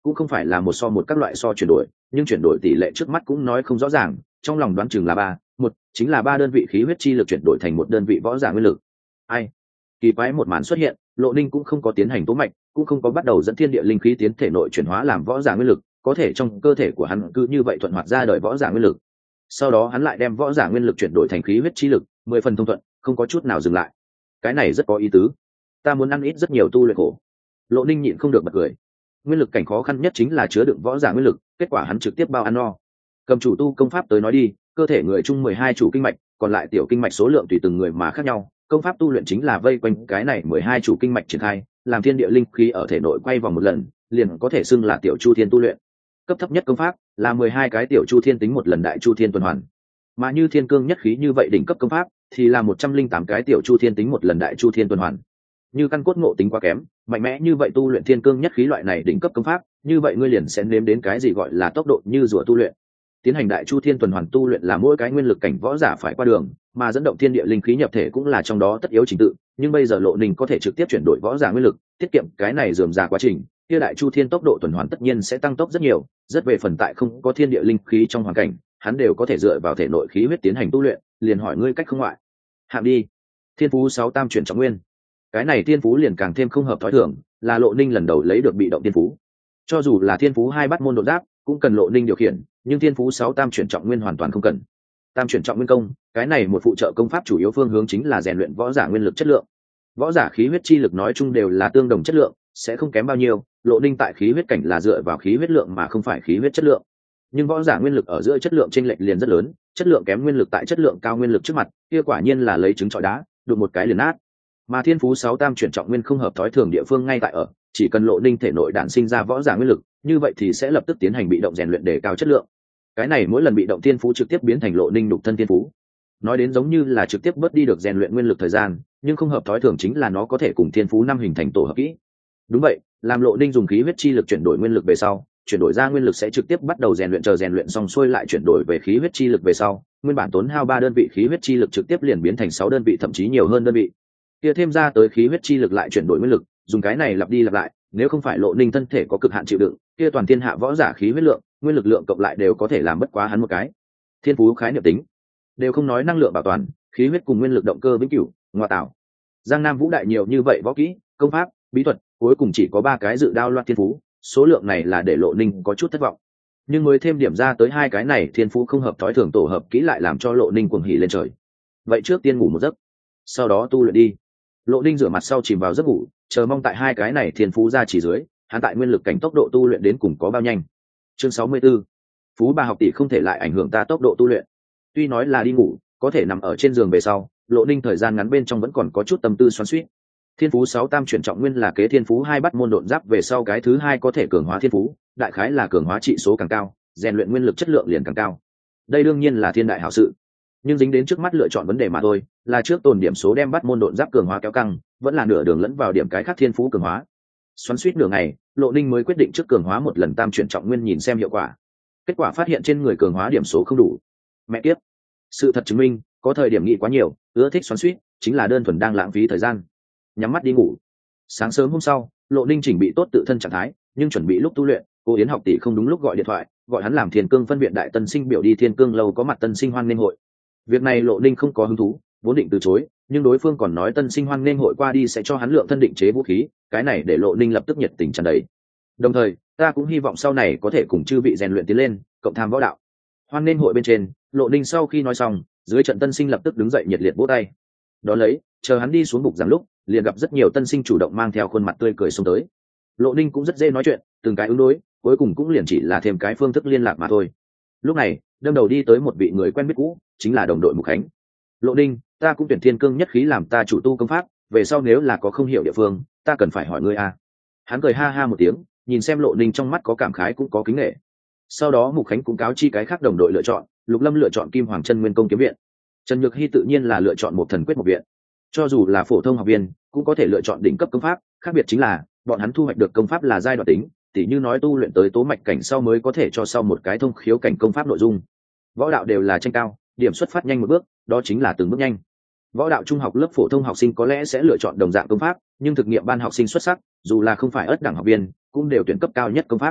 cũng không phải là một so một các loại so chuyển đổi, nhưng chuyển đổi tỷ lệ trước mắt cũng nói không rõ ràng, trong lòng đoán chừng là 3-1, chính là 3 đơn vị khí huyết chi lực chuyển đổi thành một đơn vị võ giả nguyên lực. Ai? Kỳ quái một màn xuất hiện, Lộ Ninh cũng không có tiến hành tố mạch, cũng không có bắt đầu dẫn thiên địa linh khí tiến thể nội chuyển hóa làm võ giả nguyên lực, có thể trong cơ thể của hắn cứ như vậy thuận hoạt ra đời võ giả nguyên lực. Sau đó hắn lại đem võ giả nguyên lực chuyển đổi thành khí huyết chi lực, 10 phần thông thuận, không có chút nào dừng lại. Cái này rất có ý tứ. Ta muốn ăn ít rất nhiều tu luyện khổ. Lộ Ninh nhịn không được bật cười. Nguyên lực cảnh khó khăn nhất chính là chứa đựng võ giả nguyên lực, kết quả hắn trực tiếp bao ăn no. Cầm chủ tu công pháp tới nói đi, cơ thể người chung 12 chủ kinh mạch, còn lại tiểu kinh mạch số lượng tùy từng người mà khác nhau, công pháp tu luyện chính là vây quanh cái này 12 chủ kinh mạch triển khai, làm thiên địa linh khí ở thể nội quay vòng một lần, liền có thể xưng là tiểu chu thiên tu luyện. Cấp thấp nhất công pháp là 12 cái tiểu chu thiên tính một lần đại chu thiên tuần hoàn, mà như thiên cương nhất khí như vậy đỉnh cấp công pháp thì là 108 cái tiểu chu thiên tính một lần đại chu thiên tuần hoàn. Như căn cốt ngộ tính quá kém, mạnh mẽ như vậy tu luyện thiên cương nhất khí loại này đỉnh cấp công pháp, như vậy ngươi liền sẽ nếm đến cái gì gọi là tốc độ như rùa tu luyện. Tiến hành đại chu thiên tuần hoàn tu luyện là mỗi cái nguyên lực cảnh võ giả phải qua đường, mà dẫn động thiên địa linh khí nhập thể cũng là trong đó tất yếu trình tự, nhưng bây giờ Lộ Ninh có thể trực tiếp chuyển đổi võ giả nguyên lực, tiết kiệm cái này rườm rà quá trình, kia đại chu thiên tốc độ tuần hoàn tất nhiên sẽ tăng tốc rất nhiều, rất về phần tại không có thiên địa linh khí trong hoàn cảnh, hắn đều có thể dựa vào thể nội khí huyết tiến hành tu luyện, liền hỏi ngươi cách không ngoại. Hạng đi. Thiên phú 6 tam chuyển trọng nguyên. Cái này thiên phú liền càng thêm không hợp thói thường, là Lộ Ninh lần đầu lấy được bị động thiên phú. Cho dù là thiên phú 2 bắt môn độ giáp, cũng cần Lộ Ninh điều khiển, nhưng thiên phú 6 tam chuyển trọng nguyên hoàn toàn không cần. Tam chuyển trọng nguyên công, cái này một phụ trợ công pháp chủ yếu phương hướng chính là rèn luyện võ giả nguyên lực chất lượng. Võ giả khí huyết chi lực nói chung đều là tương đồng chất lượng, sẽ không kém bao nhiêu, Lộ Ninh tại khí huyết cảnh là dựa vào khí huyết lượng mà không phải khí huyết chất lượng. Nhưng võ giả nguyên lực ở giữa chất lượng chênh lệch liền rất lớn, chất lượng kém nguyên lực tại chất lượng cao nguyên lực trước mặt, kia quả nhiên là lấy trứng trọi đá, đụng một cái liền nát. Mà thiên phú 6 tam chuyển trọng nguyên không hợp thói thường địa phương ngay tại ở, chỉ cần Lộ Ninh thể nội đản sinh ra võ giả nguyên lực, như vậy thì sẽ lập tức tiến hành bị động rèn luyện để cao chất lượng. Cái này mỗi lần bị động thiên phú trực tiếp biến thành Lộ Ninh đục thân thiên phú. Nói đến giống như là trực tiếp bớt đi được rèn luyện nguyên lực thời gian, nhưng không hợp thói thường chính là nó có thể cùng thiên phú 5 hình thành tổ hợp kỹ. Đúng vậy, làm Lộ Ninh dùng khí huyết chi lực chuyển đổi nguyên lực về sau, chuyển đổi ra nguyên lực sẽ trực tiếp bắt đầu rèn luyện, chờ rèn luyện xong xuôi lại chuyển đổi về khí huyết chi lực về sau, nguyên bản tốn hao 3 đơn vị khí huyết chi lực trực tiếp liền biến thành 6 đơn vị, thậm chí nhiều hơn đơn vị. Kia thêm ra tới khí huyết chi lực lại chuyển đổi nguyên lực, dùng cái này lặp đi lặp lại, nếu không phải Lộ Ninh thân thể có cực hạn chịu đựng, kia toàn thiên hạ võ giả khí huyết lượng, nguyên lực lượng cộng lại đều có thể làm bất quá hắn một cái. Thiên phú khái niệm tính, đều không nói năng lượng bảo toàn, khí huyết cùng nguyên lực động cơ vĩnh cửu, ngoa tạo. Giang Nam Vũ Đại nhiều như vậy võ kỹ, công pháp, bí thuật, cuối cùng chỉ có 3 cái dự đao loạt thiên phú, số lượng này là để Lộ Ninh có chút thất vọng. Nhưng mới thêm điểm ra tới 2 cái này thiên phú không hợp thói thường tổ hợp kỹ lại làm cho Lộ Ninh cuồng hỉ lên trời. Vậy trước tiên ngủ một giấc, sau đó tu luyện đi. Lộ Ninh rửa mặt sau chìm vào giấc ngủ, chờ mong tại 2 cái này thiên phú ra chỉ dưới, hắn tại nguyên lực cảnh tốc độ tu luyện đến cùng có bao nhanh. Chương 64. Phú bà học tỷ không thể lại ảnh hưởng ta tốc độ tu luyện. Tuy nói là đi ngủ, có thể nằm ở trên giường về sau, Lộ Ninh thời gian ngắn bên trong vẫn còn có chút tâm tư xoắn xuýt. Thiên phú 6 tam chuyển trọng nguyên là kế thiên phú 2 bắt môn độn giáp về sau cái thứ 2 có thể cường hóa thiên phú, đại khái là cường hóa trị số càng cao, rèn luyện nguyên lực chất lượng liền càng cao. Đây đương nhiên là thiên đại hảo sự, nhưng dính đến trước mắt lựa chọn vấn đề mà thôi, là trước tồn điểm số đem bắt môn độn giáp cường hóa kéo căng, vẫn là nửa đường lẫn vào điểm cái khác thiên phú cường hóa. Xoắn xuýt nửa ngày, Lộ Ninh mới quyết định trước cường hóa một lần tam chuyển trọng nguyên nhìn xem hiệu quả. Kết quả phát hiện trên người cường hóa điểm số không đủ. Mẹ kiếp, sự thật chứng minh, có thời điểm nghĩ quá nhiều, ưa thích xoắn xuýt, chính là đơn thuần đang lãng phí thời gian. Nhắm mắt đi ngủ. Sáng sớm hôm sau, Lộ Ninh chỉnh bị tốt tự thân trạng thái, nhưng chuẩn bị lúc tu luyện, cô Yến học tỷ không đúng lúc gọi điện thoại, gọi hắn làm Thiên Cương phân viện đại tân sinh biểu đi Thiên Cương lâu có mặt tân sinh hoan nghênh hội. Việc này Lộ Ninh không có hứng thú, vốn định từ chối, nhưng đối phương còn nói tân sinh hoan nghênh hội qua đi sẽ cho hắn lượng thân định chế vũ khí, cái này để Lộ Ninh lập tức nhiệt tình tràn đầy. Đồng thời, ta cũng hy vọng sau này có thể cùng chư vị rèn luyện tiến lên, cộng tham võ đạo. Hoan nghênh hội bên trên, Lộ Ninh sau khi nói xong, dưới trận tân sinh lập tức đứng dậy nhiệt liệt vỗ tay. Đó lấy, chờ hắn đi xuống bục giảng lúc, liền gặp rất nhiều tân sinh chủ động mang theo khuôn mặt tươi cười xông tới. Lộ Ninh cũng rất dễ nói chuyện, từng cái ứng đối, cuối cùng cũng liền chỉ là thêm cái phương thức liên lạc mà thôi. Lúc này, đâm đầu đi tới một vị người quen biết cũ, chính là đồng đội Mục Khánh. Lộ Ninh, ta cũng tuyển Thiên Cương nhất khí làm ta chủ tu công pháp, về sau nếu là có không hiểu địa phương, ta cần phải hỏi ngươi a. Hắn cười ha ha một tiếng, nhìn xem Lộ Ninh trong mắt có cảm khái cũng có kính nể. Sau đó Mục Khánh cũng cáo chi cái khác đồng đội lựa chọn, Lục Lâm lựa chọn Kim Hoàng Chân Nguyên Công kiếm viện, Trần Nhược Hy tự nhiên là lựa chọn một thần quyết một viện. Cho dù là phổ thông học viên, cũng có thể lựa chọn đỉnh cấp công pháp, khác biệt chính là bọn hắn thu hoạch được công pháp là giai đoạn tính, tỉ như nói tu luyện tới tố mạch cảnh sau mới có thể cho sau một cái thông khiếu cảnh công pháp nội dung. Võ đạo đều là tranh cao, điểm xuất phát nhanh một bước, đó chính là từng bước nhanh. Võ đạo trung học lớp phổ thông học sinh có lẽ sẽ lựa chọn đồng dạng công pháp, nhưng thực nghiệm ban học sinh xuất sắc, dù là không phải ất đẳng học viên, cũng đều tuyển cấp cao nhất công pháp.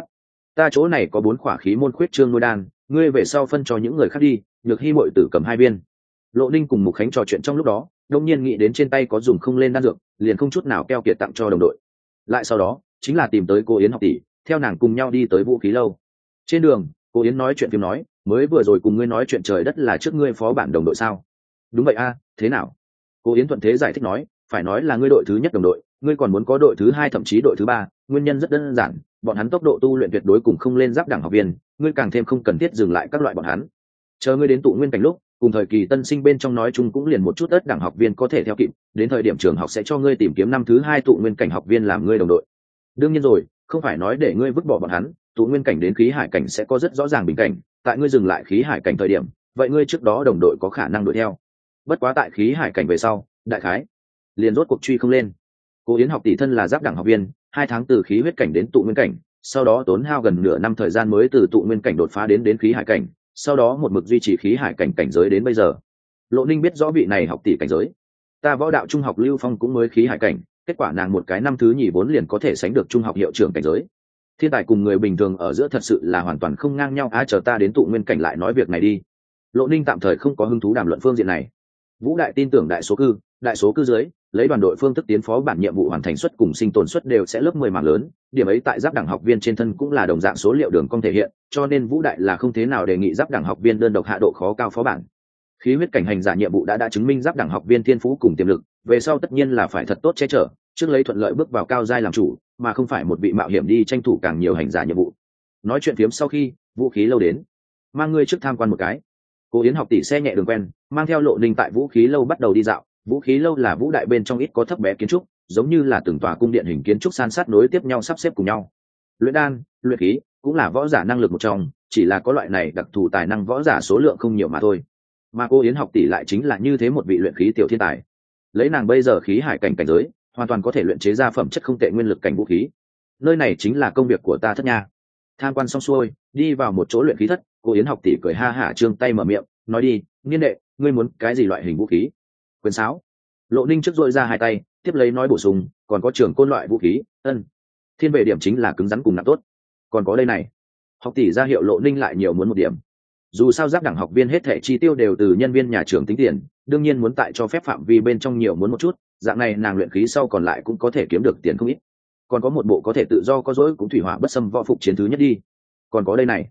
ta chỗ này có 4 khỏa khí môn khuyết trương nuôi đan, ngươi về sau phân cho những người khác đi, Nhược Hy muội tử cầm 2 viên. Lộ Ninh cùng Mục Khánh trò chuyện trong lúc đó, đột nhiên nghĩ đến trên tay có dùng không lên đan dược, liền không chút nào keo kiệt tặng cho đồng đội. Lại sau đó, chính là tìm tới cô Yến học tỷ, theo nàng cùng nhau đi tới vũ khí lâu. Trên đường, cô Yến nói chuyện phim nói, mới vừa rồi cùng ngươi nói chuyện trời đất là trước ngươi phó bản đồng đội sao? Đúng vậy a, thế nào? Cô Yến thuận thế giải thích nói, phải nói là ngươi đội thứ nhất đồng đội, ngươi còn muốn có đội thứ 2 thậm chí đội thứ 3, nguyên nhân rất đơn giản, bọn hắn tốc độ tu luyện tuyệt đối cùng không lên giáp đẳng học viên, ngươi càng thêm không cần thiết dừng lại các loại bọn hắn. Chờ ngươi đến tụ nguyên cảnh lúc, cùng thời kỳ tân sinh bên trong nói chung cũng liền một chút ớt đẳng học viên có thể theo kịp, đến thời điểm trường học sẽ cho ngươi tìm kiếm năm thứ 2 tụ nguyên cảnh học viên làm ngươi đồng đội. Đương nhiên rồi, không phải nói để ngươi vứt bỏ bọn hắn, tụ nguyên cảnh đến khí hải cảnh sẽ có rất rõ ràng bình cảnh, tại ngươi dừng lại khí hải cảnh thời điểm, vậy ngươi trước đó đồng đội có khả năng đuổi theo. Bất quá tại khí hải cảnh về sau, đại khái liền rốt cuộc truy không lên. Cô Yến học tỷ thân là giáp đẳng học viên, 2 tháng từ khí huyết cảnh đến tụ nguyên cảnh, sau đó tốn hao gần nửa năm thời gian mới từ tụ nguyên cảnh đột phá đến khí hải cảnh, sau đó một mực duy trì khí hải cảnh cảnh giới đến bây giờ. Lộ Ninh biết rõ vị này học tỷ cảnh giới. Ta võ đạo trung học Lưu Phong cũng mới khí hải cảnh, kết quả nàng một cái năm thứ nhì vốn liền có thể sánh được trung học hiệu trưởng cảnh giới. Thiên tài cùng người bình thường ở giữa thật sự là hoàn toàn không ngang nhau. Chờ ta đến tụ nguyên cảnh lại nói việc này đi. Lộ Ninh tạm thời không có hứng thú đàm luận phương diện này. Vũ Đại tin tưởng đại số cư dưới, lấy đoàn đội phương thức tiến phó bản nhiệm vụ hoàn thành suất cùng sinh tồn suất đều sẽ lớp 10 mảng lớn, điểm ấy tại giáp đẳng học viên trên thân cũng là đồng dạng số liệu đường cong thể hiện, cho nên Vũ Đại là không thế nào đề nghị giáp đẳng học viên đơn độc hạ độ khó cao phó bản. Khí huyết cảnh hành giả nhiệm vụ đã chứng minh giáp đẳng học viên thiên phú cùng tiềm lực, về sau tất nhiên là phải thật tốt che chở, trước lấy thuận lợi bước vào cao giai làm chủ, mà không phải một vị mạo hiểm đi tranh thủ càng nhiều hành giả nhiệm vụ. Nói chuyện phiếm sau khi, vũ khí lâu đến, mang ngươi trước tham quan một cái. Cô Yến học tỷ xe nhẹ đường quen, mang theo Lộ Ninh tại vũ khí lâu bắt đầu đi dạo. Vũ khí lâu là Vũ Đại bên trong ít có thấp bé kiến trúc, giống như là từng tòa cung điện hình kiến trúc san sát nối tiếp nhau sắp xếp cùng nhau. Luyện đan, luyện khí cũng là võ giả năng lực một trong, chỉ là có loại này đặc thù tài năng võ giả số lượng không nhiều mà thôi. Mà cô Yến học tỷ lại chính là như thế một vị luyện khí tiểu thiên tài. Lấy nàng bây giờ khí hải cảnh cảnh giới, hoàn toàn có thể luyện chế ra phẩm chất không tệ nguyên lực cảnh vũ khí. Nơi này chính là công việc của ta thất nha. Tham quan xong xuôi, đi vào một chỗ luyện khí thất, cô Yến học tỷ cười ha hả trương tay mở miệng, nói đi, niên đệ, ngươi muốn cái gì loại hình vũ khí? Quyền sáo. Lộ Ninh trước dội ra 2 tay, tiếp lấy nói bổ sung, còn có trường côn loại vũ khí, thiên về điểm chính là cứng rắn cùng nặng tốt. Còn có đây này. Học tỷ ra hiệu Lộ Ninh lại nhiều muốn một điểm. Dù sao giáp đẳng học viên hết thẻ chi tiêu đều từ nhân viên nhà trường tính tiền, đương nhiên muốn tại cho phép phạm vi bên trong nhiều muốn một chút, dạng này nàng luyện khí sau còn lại cũng có thể kiếm được tiền không ít. Còn có một bộ có thể tự do có dối cũng thủy hỏa bất xâm võ phục chiến thứ nhất đi. Còn có đây này.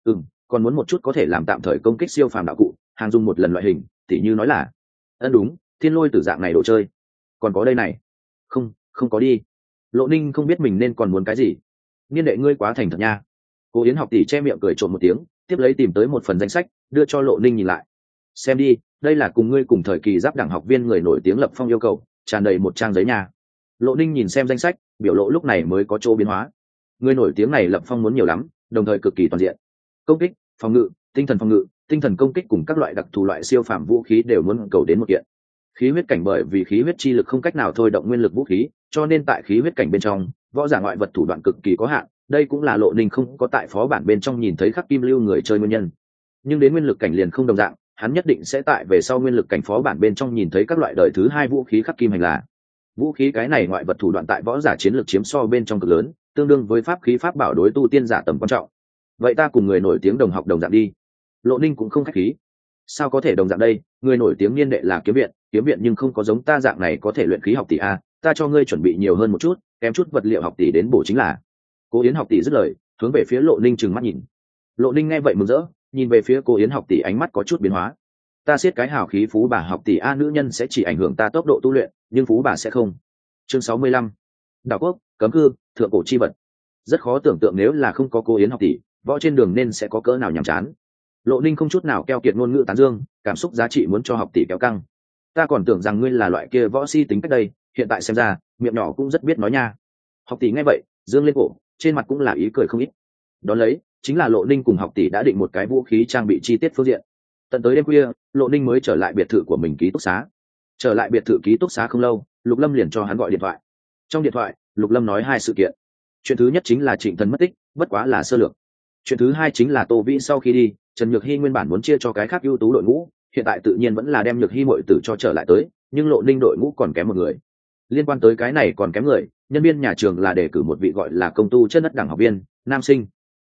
Còn muốn một chút có thể làm tạm thời công kích siêu phàm đạo cụ, hàng dùng một lần loại hình, tỉ như nói là đúng, thiên lôi tử dạng này đồ chơi. Còn có đây này. Không có đi. Lộ Ninh không biết mình nên còn muốn cái gì. Niên đệ ngươi quá thành thật nha. Cô Yến học tỷ che miệng cười trộm một tiếng, tiếp lấy tìm tới một phần danh sách, đưa cho Lộ Ninh nhìn lại. Xem đi, đây là cùng ngươi cùng thời kỳ giáp đẳng học viên người nổi tiếng Lập Phong yêu cầu, tràn đầy một trang giấy nha. Lộ Ninh nhìn xem danh sách, biểu lộ lúc này mới có chỗ biến hóa. Người nổi tiếng này Lập Phong muốn nhiều lắm, đồng thời cực kỳ toàn diện. Công kích, phòng ngự, tinh thần công kích cùng các loại đặc thù loại siêu phàm vũ khí đều muốn cầu đến một kiện. Khí huyết cảnh bởi vì khí huyết chi lực không cách nào thôi động nguyên lực vũ khí, cho nên tại khí huyết cảnh bên trong, võ giả ngoại vật thủ đoạn cực kỳ có hạn, đây cũng là Lộ Ninh không có tại phó bản bên trong nhìn thấy khắc kim lưu người chơi nguyên nhân. Nhưng đến nguyên lực cảnh liền không đồng dạng, hắn nhất định sẽ tại về sau nguyên lực cảnh phó bản bên trong nhìn thấy các loại đời thứ 2 vũ khí khắc kim hành là. Vũ khí cái này ngoại vật thủ đoạn tại võ giả chiến lược chiếm so bên trong cực lớn, tương đương với pháp khí pháp bảo đối tu tiên giả tầm quan trọng. Vậy ta cùng người nổi tiếng đồng học đồng dạng đi. Lộ Ninh cũng không khách khí. Sao có thể đồng dạng đây, người nổi tiếng niên đệ là kiếm viện nhưng không có giống ta dạng này có thể luyện khí học tỷ a, ta cho ngươi chuẩn bị nhiều hơn một chút, kém chút vật liệu học tỷ đến bổ chính là. Cô Yến học tỷ dứt lời, hướng về phía Lộ Ninh trừng mắt nhìn. Lộ Ninh nghe vậy mừng rỡ, nhìn về phía cô Yến học tỷ ánh mắt có chút biến hóa. Ta siết cái hào khí phú bà học tỷ a, nữ nhân sẽ chỉ ảnh hưởng ta tốc độ tu luyện, nhưng phú bà sẽ không. Chương 65. Đảo quốc, cấm cư, thượng cổ chi vật. Rất khó tưởng tượng nếu là không có cô Yến học tỷ, võ trên đường nên sẽ có cỡ nào nhàm chán. Lộ Ninh không chút nào keo kiệt ngôn ngữ tán dương, cảm xúc giá trị muốn cho học tỷ kéo căng. Ta còn tưởng rằng ngươi là loại kia võ si tính cách đây, hiện tại xem ra, miệng nhỏ cũng rất biết nói nha. Học tỷ nghe vậy, dương lên cổ, trên mặt cũng là ý cười không ít. Đón lấy, chính là Lộ Ninh cùng học tỷ đã định một cái vũ khí trang bị chi tiết phương diện. Tận tới đêm khuya, Lộ Ninh mới trở lại biệt thự của mình ký túc xá. Trở lại biệt thự ký túc xá không lâu, Lục Lâm liền cho hắn gọi điện thoại. Trong điện thoại, Lục Lâm nói 2 sự kiện. Chuyện thứ nhất chính là Trịnh Thần mất tích, bất quá là sơ lược. Chuyện thứ 2 chính là Tô Vĩ sau khi đi, Trần Nhược Hy nguyên bản muốn chia cho cái khác ưu tú đội ngũ, hiện tại tự nhiên vẫn là đem Nhược Hy muội tử cho trở lại tới, nhưng Lộ Ninh đội ngũ còn kém một người. Liên quan tới cái này còn kém người, nhân viên nhà trường là đề cử một vị gọi là công tu chân đất đẳng học viên, nam sinh.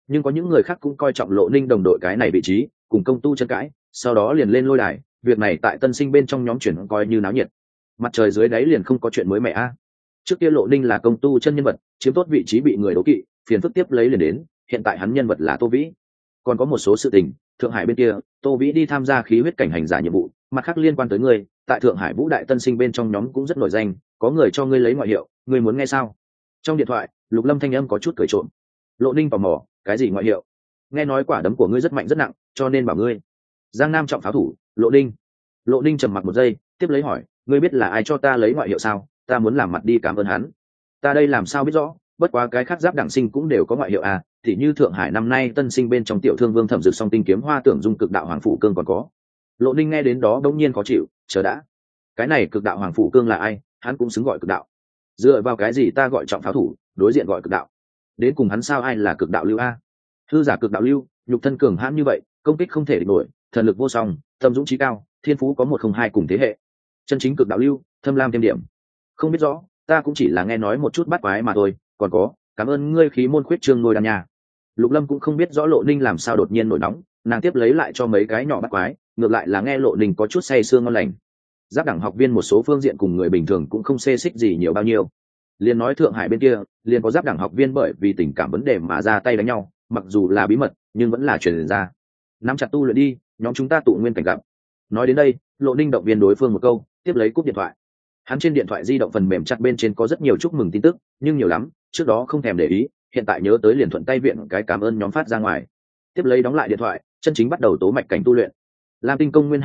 nhưng có những người khác cũng coi trọng Lộ Ninh đồng đội cái này vị trí, cùng công tu chân cãi, sau đó liền lên lôi đài. Việc này tại tân sinh bên trong nhóm chuyển coi như náo nhiệt. Mặt trời dưới đáy liền không có chuyện mới mẻ a. Trước kia Lộ Ninh là công tu chân nhân vật, chiếm tốt vị trí bị người đố kỵ, phiền phức tiếp lấy liền đến. Hiện tại hắn nhân vật là Tô Vĩ. Còn có một số sự tình, Thượng Hải bên kia, Tô Vĩ đi tham gia khí huyết cảnh hành giả nhiệm vụ, mặt khác liên quan tới ngươi, tại Thượng Hải Vũ Đại tân sinh bên trong nhóm cũng rất nổi danh, có người cho ngươi lấy ngoại hiệu, ngươi muốn nghe sao? Trong điện thoại, Lục Lâm thanh âm có chút cười trộm. Lộ Ninh tò mò, cái gì ngoại hiệu? Nghe nói quả đấm của ngươi rất mạnh rất nặng, cho nên bảo ngươi. Giang Nam trọng pháo thủ, Lộ Ninh. Lộ Ninh trầm mặc một giây, tiếp lấy hỏi, ngươi biết là ai cho ta lấy ngoại hiệu sao? Ta muốn làm mặt đi cảm ơn hắn. Ta đây làm sao biết rõ, bất quá cái khác giáp đẳng sinh cũng đều có ngoại hiệu à, thì như Thượng Hải năm nay tân sinh bên trong tiểu thương Vương Thẩm Dực song tinh kiếm hoa tưởng dung cực đạo hoàng phủ cương còn có. Lộ Ninh nghe đến đó đống nhiên khó chịu, chờ đã. Cái này cực đạo hoàng phủ cương là ai, hắn cũng xứng gọi cực đạo. Dựa vào cái gì ta gọi trọng pháo thủ, đối diện gọi cực đạo? Đến cùng hắn sao ai là cực đạo lưu a? Hư giả cực đạo lưu, nhục thân cường hãn như vậy, công kích không thể địch nổi, thần lực vô song, tâm dũng trí cao, thiên phú có 102 cùng thế hệ. Chân chính cực đạo lưu, thâm lam thêm điểm. Không biết rõ, ta cũng chỉ là nghe nói một chút bắt quái mà thôi, còn có, cảm ơn ngươi khí môn khuyết trương ngôi đàn nhà. Lục Lâm cũng không biết rõ Lộ Ninh làm sao đột nhiên nổi nóng, nàng tiếp lấy lại cho mấy cái nhỏ bắt quái, ngược lại là nghe Lộ Ninh có chút say sưa ngon lành. Giáp đẳng học viên một số phương diện cùng người bình thường cũng không xê xích gì nhiều bao nhiêu. Liên nói Thượng Hải bên kia, liền có giáp đẳng học viên bởi vì tình cảm vấn đề mà ra tay đánh nhau, mặc dù là bí mật, nhưng vẫn là truyền ra. Nắm chặt tu luyện đi, nhóm chúng ta tụ nguyên cảnh gặp. Nói đến đây, Lộ Ninh động viên đối phương một câu, tiếp lấy cúp điện thoại. Hắn trên điện thoại di động phần mềm chặt bên trên có rất nhiều chúc mừng tin tức, nhưng nhiều lắm, trước đó không thèm để ý, hiện tại nhớ tới liền thuận tay viện cái cảm ơn nhóm phát ra ngoài. Tiếp lấy đóng lại điện thoại, chân chính bắt đầu tố mạch cảnh tu luyện. Lam Tinh công nguyên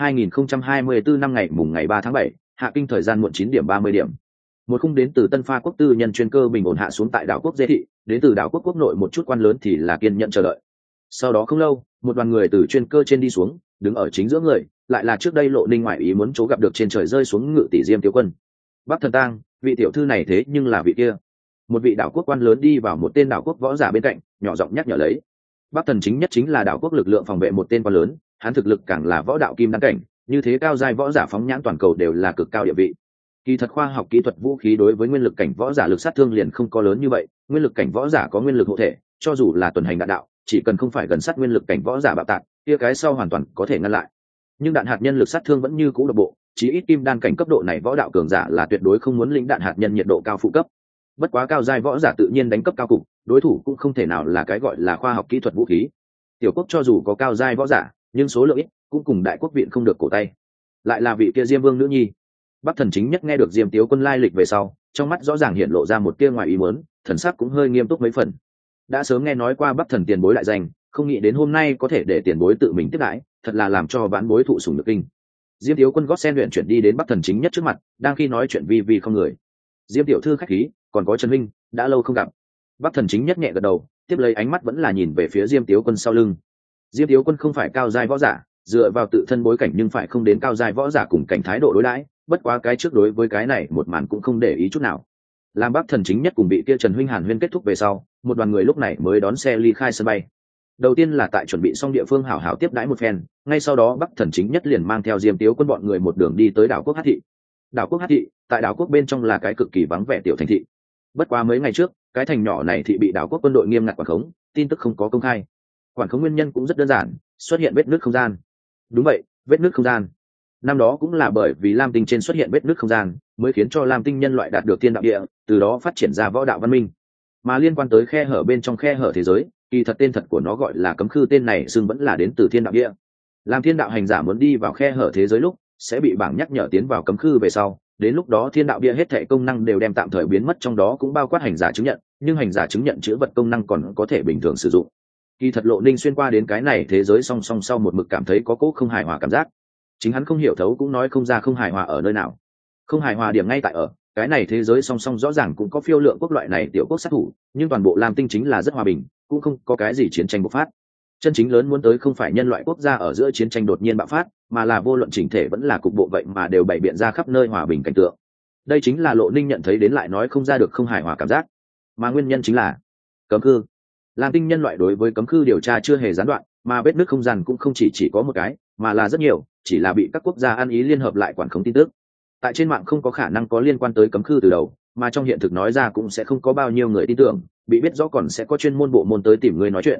2024 năm ngày mùng ngày 3 tháng 7, hạ kinh thời gian muộn 9:30 điểm. Một khung đến từ Tân Pha quốc tư nhân chuyên cơ bình ổn hạ xuống tại đảo quốc Dê thị, đến từ đảo quốc quốc nội một chút quan lớn thì là kiên nhận chờ đợi. Sau đó không lâu, một đoàn người từ chuyên cơ trên đi xuống, đứng ở chính giữa người, lại là trước đây Lộ Ninh ngoại ý muốn chỗ gặp được trên trời rơi xuống ngự tỷ Diêm Tiếu Quân. Bắc Thần Tang, vị tiểu thư này thế nhưng là vị kia. Một vị đảo quốc quan lớn đi vào một tên đảo quốc võ giả bên cạnh, nhỏ giọng nhắc nhở lấy. Bắc Thần chính nhất chính là đảo quốc lực lượng phòng vệ một tên quan lớn, hắn thực lực càng là võ đạo kim đăng cảnh, như thế cao giai võ giả phóng nhãn toàn cầu đều là cực cao địa vị. Kỳ thật khoa học kỹ thuật vũ khí đối với nguyên lực cảnh võ giả lực sát thương liền không có lớn như vậy, nguyên lực cảnh võ giả có nguyên lực hộ thể, cho dù là tuần hành đạn đạo, chỉ cần không phải gần sát nguyên lực cảnh võ giả bạo tạc, kia cái sau hoàn toàn có thể ngăn lại. Nhưng đạn hạt nhân lực sát thương vẫn như cũ độc bộ, chí ít kim đan cảnh cấp độ này võ đạo cường giả là tuyệt đối không muốn lĩnh đạn hạt nhân nhiệt độ cao phụ cấp. Bất quá cao giai võ giả tự nhiên đánh cấp cao cục, đối thủ cũng không thể nào là cái gọi là khoa học kỹ thuật vũ khí. Tiểu quốc cho dù có cao giai võ giả, nhưng số lượng ít, cũng cùng đại quốc viện không được cổ tay. Lại là vị kia Diêm Vương nữ nhi. Bắc Thần chính nhất nghe được Diêm Tiếu Quân lai lịch về sau, trong mắt rõ ràng hiện lộ ra một tia ngoài ý muốn, thần sắc cũng hơi nghiêm túc mấy phần. Đã sớm nghe nói qua Bắc Thần tiền bối đại danh, không nghĩ đến hôm nay có thể để tiền bối tự mình tiếp đãi, thật là làm cho vãn bối thụ sủng nhược kinh. Diêm Tiếu Quân gót sen luyện chuyển đi đến Bắc Thần chính nhất trước mặt, đang khi nói chuyện vi vi không người. Diêm tiểu thư khách khí, còn có Trần Minh, đã lâu không gặp. Bắc Thần chính nhất nhẹ gật đầu, tiếp lấy ánh mắt vẫn là nhìn về phía Diêm Tiếu Quân sau lưng. Diêm Tiếu Quân không phải cao giai võ giả, dựa vào tự thân bối cảnh nhưng phải không đến cao giai võ giả cùng cảnh thái độ đối đãi, bất quá cái trước đối với cái này một màn cũng không để ý chút nào. Làm Bắc Thần chính nhất cùng bị kia Trần huynh Hàn huyên kết thúc về sau, một đoàn người lúc này mới đón xe ly khai sân bay. Đầu tiên là tại chuẩn bị xong địa phương hảo hảo tiếp đãi một phen, ngay sau đó Bắc Thần chính nhất liền mang theo Diêm Tiếu Quân bọn người một đường đi tới đảo quốc Hát thị. Đảo quốc Hát thị, tại đảo quốc bên trong là cái cực kỳ vắng vẻ tiểu thành thị. Bất quá mấy ngày trước, cái thành nhỏ này thị bị đảo quốc quân đội nghiêm ngặt quản khống, tin tức không có công khai. Quản khống nguyên nhân cũng rất đơn giản, xuất hiện vết nứt không gian. Đúng vậy, vết nứt không gian. Năm đó cũng là bởi vì Lam Tinh trên xuất hiện vết nứt không gian, mới khiến cho Lam Tinh nhân loại đạt được thiên đạo địa, từ đó phát triển ra võ đạo văn minh. Mà liên quan tới khe hở bên trong khe hở thế giới, kỳ thật tên thật của nó gọi là cấm khư, tên này xưng vẫn là đến từ thiên đạo địa. Làm thiên đạo hành giả muốn đi vào khe hở thế giới lúc, sẽ bị bảng nhắc nhở tiến vào cấm khư về sau, đến lúc đó thiên đạo bia hết thảy công năng đều đem tạm thời biến mất, trong đó cũng bao quát hành giả chứng nhận, nhưng hành giả chứng nhận chữ vật công năng còn có thể bình thường sử dụng. Kỳ thật Lộ Ninh xuyên qua đến cái này thế giới song song sau một mực cảm thấy có cố không hài hòa cảm giác. Chính hắn không hiểu thấu cũng nói không ra không hài hòa ở nơi nào. Không hài hòa điểm ngay tại ở cái này thế giới song song rõ ràng cũng có phiêu lượng quốc loại này tiểu quốc sát thủ, nhưng toàn bộ Lam Tinh chính là rất hòa bình, cũng không có cái gì chiến tranh bộc phát. Chân chính lớn muốn tới không phải nhân loại quốc gia ở giữa chiến tranh đột nhiên bạo phát, mà là vô luận chỉnh thể vẫn là cục bộ vậy mà đều bày biện ra khắp nơi hòa bình cảnh tượng. Đây chính là Lộ Ninh nhận thấy đến lại nói không ra được không hài hòa cảm giác. Mà nguyên nhân chính là cấm khư. Lam Tinh nhân loại đối với cấm khư điều tra chưa hề gián đoạn, mà vết nứt không gian cũng không chỉ có một cái, mà là rất nhiều, chỉ là bị các quốc gia ăn ý liên hợp lại quản khống tin tức. Tại trên mạng không có khả năng có liên quan tới cấm khư từ đầu, mà trong hiện thực nói ra cũng sẽ không có bao nhiêu người tin tưởng, bị biết rõ còn sẽ có chuyên môn bộ môn tới tìm người nói chuyện.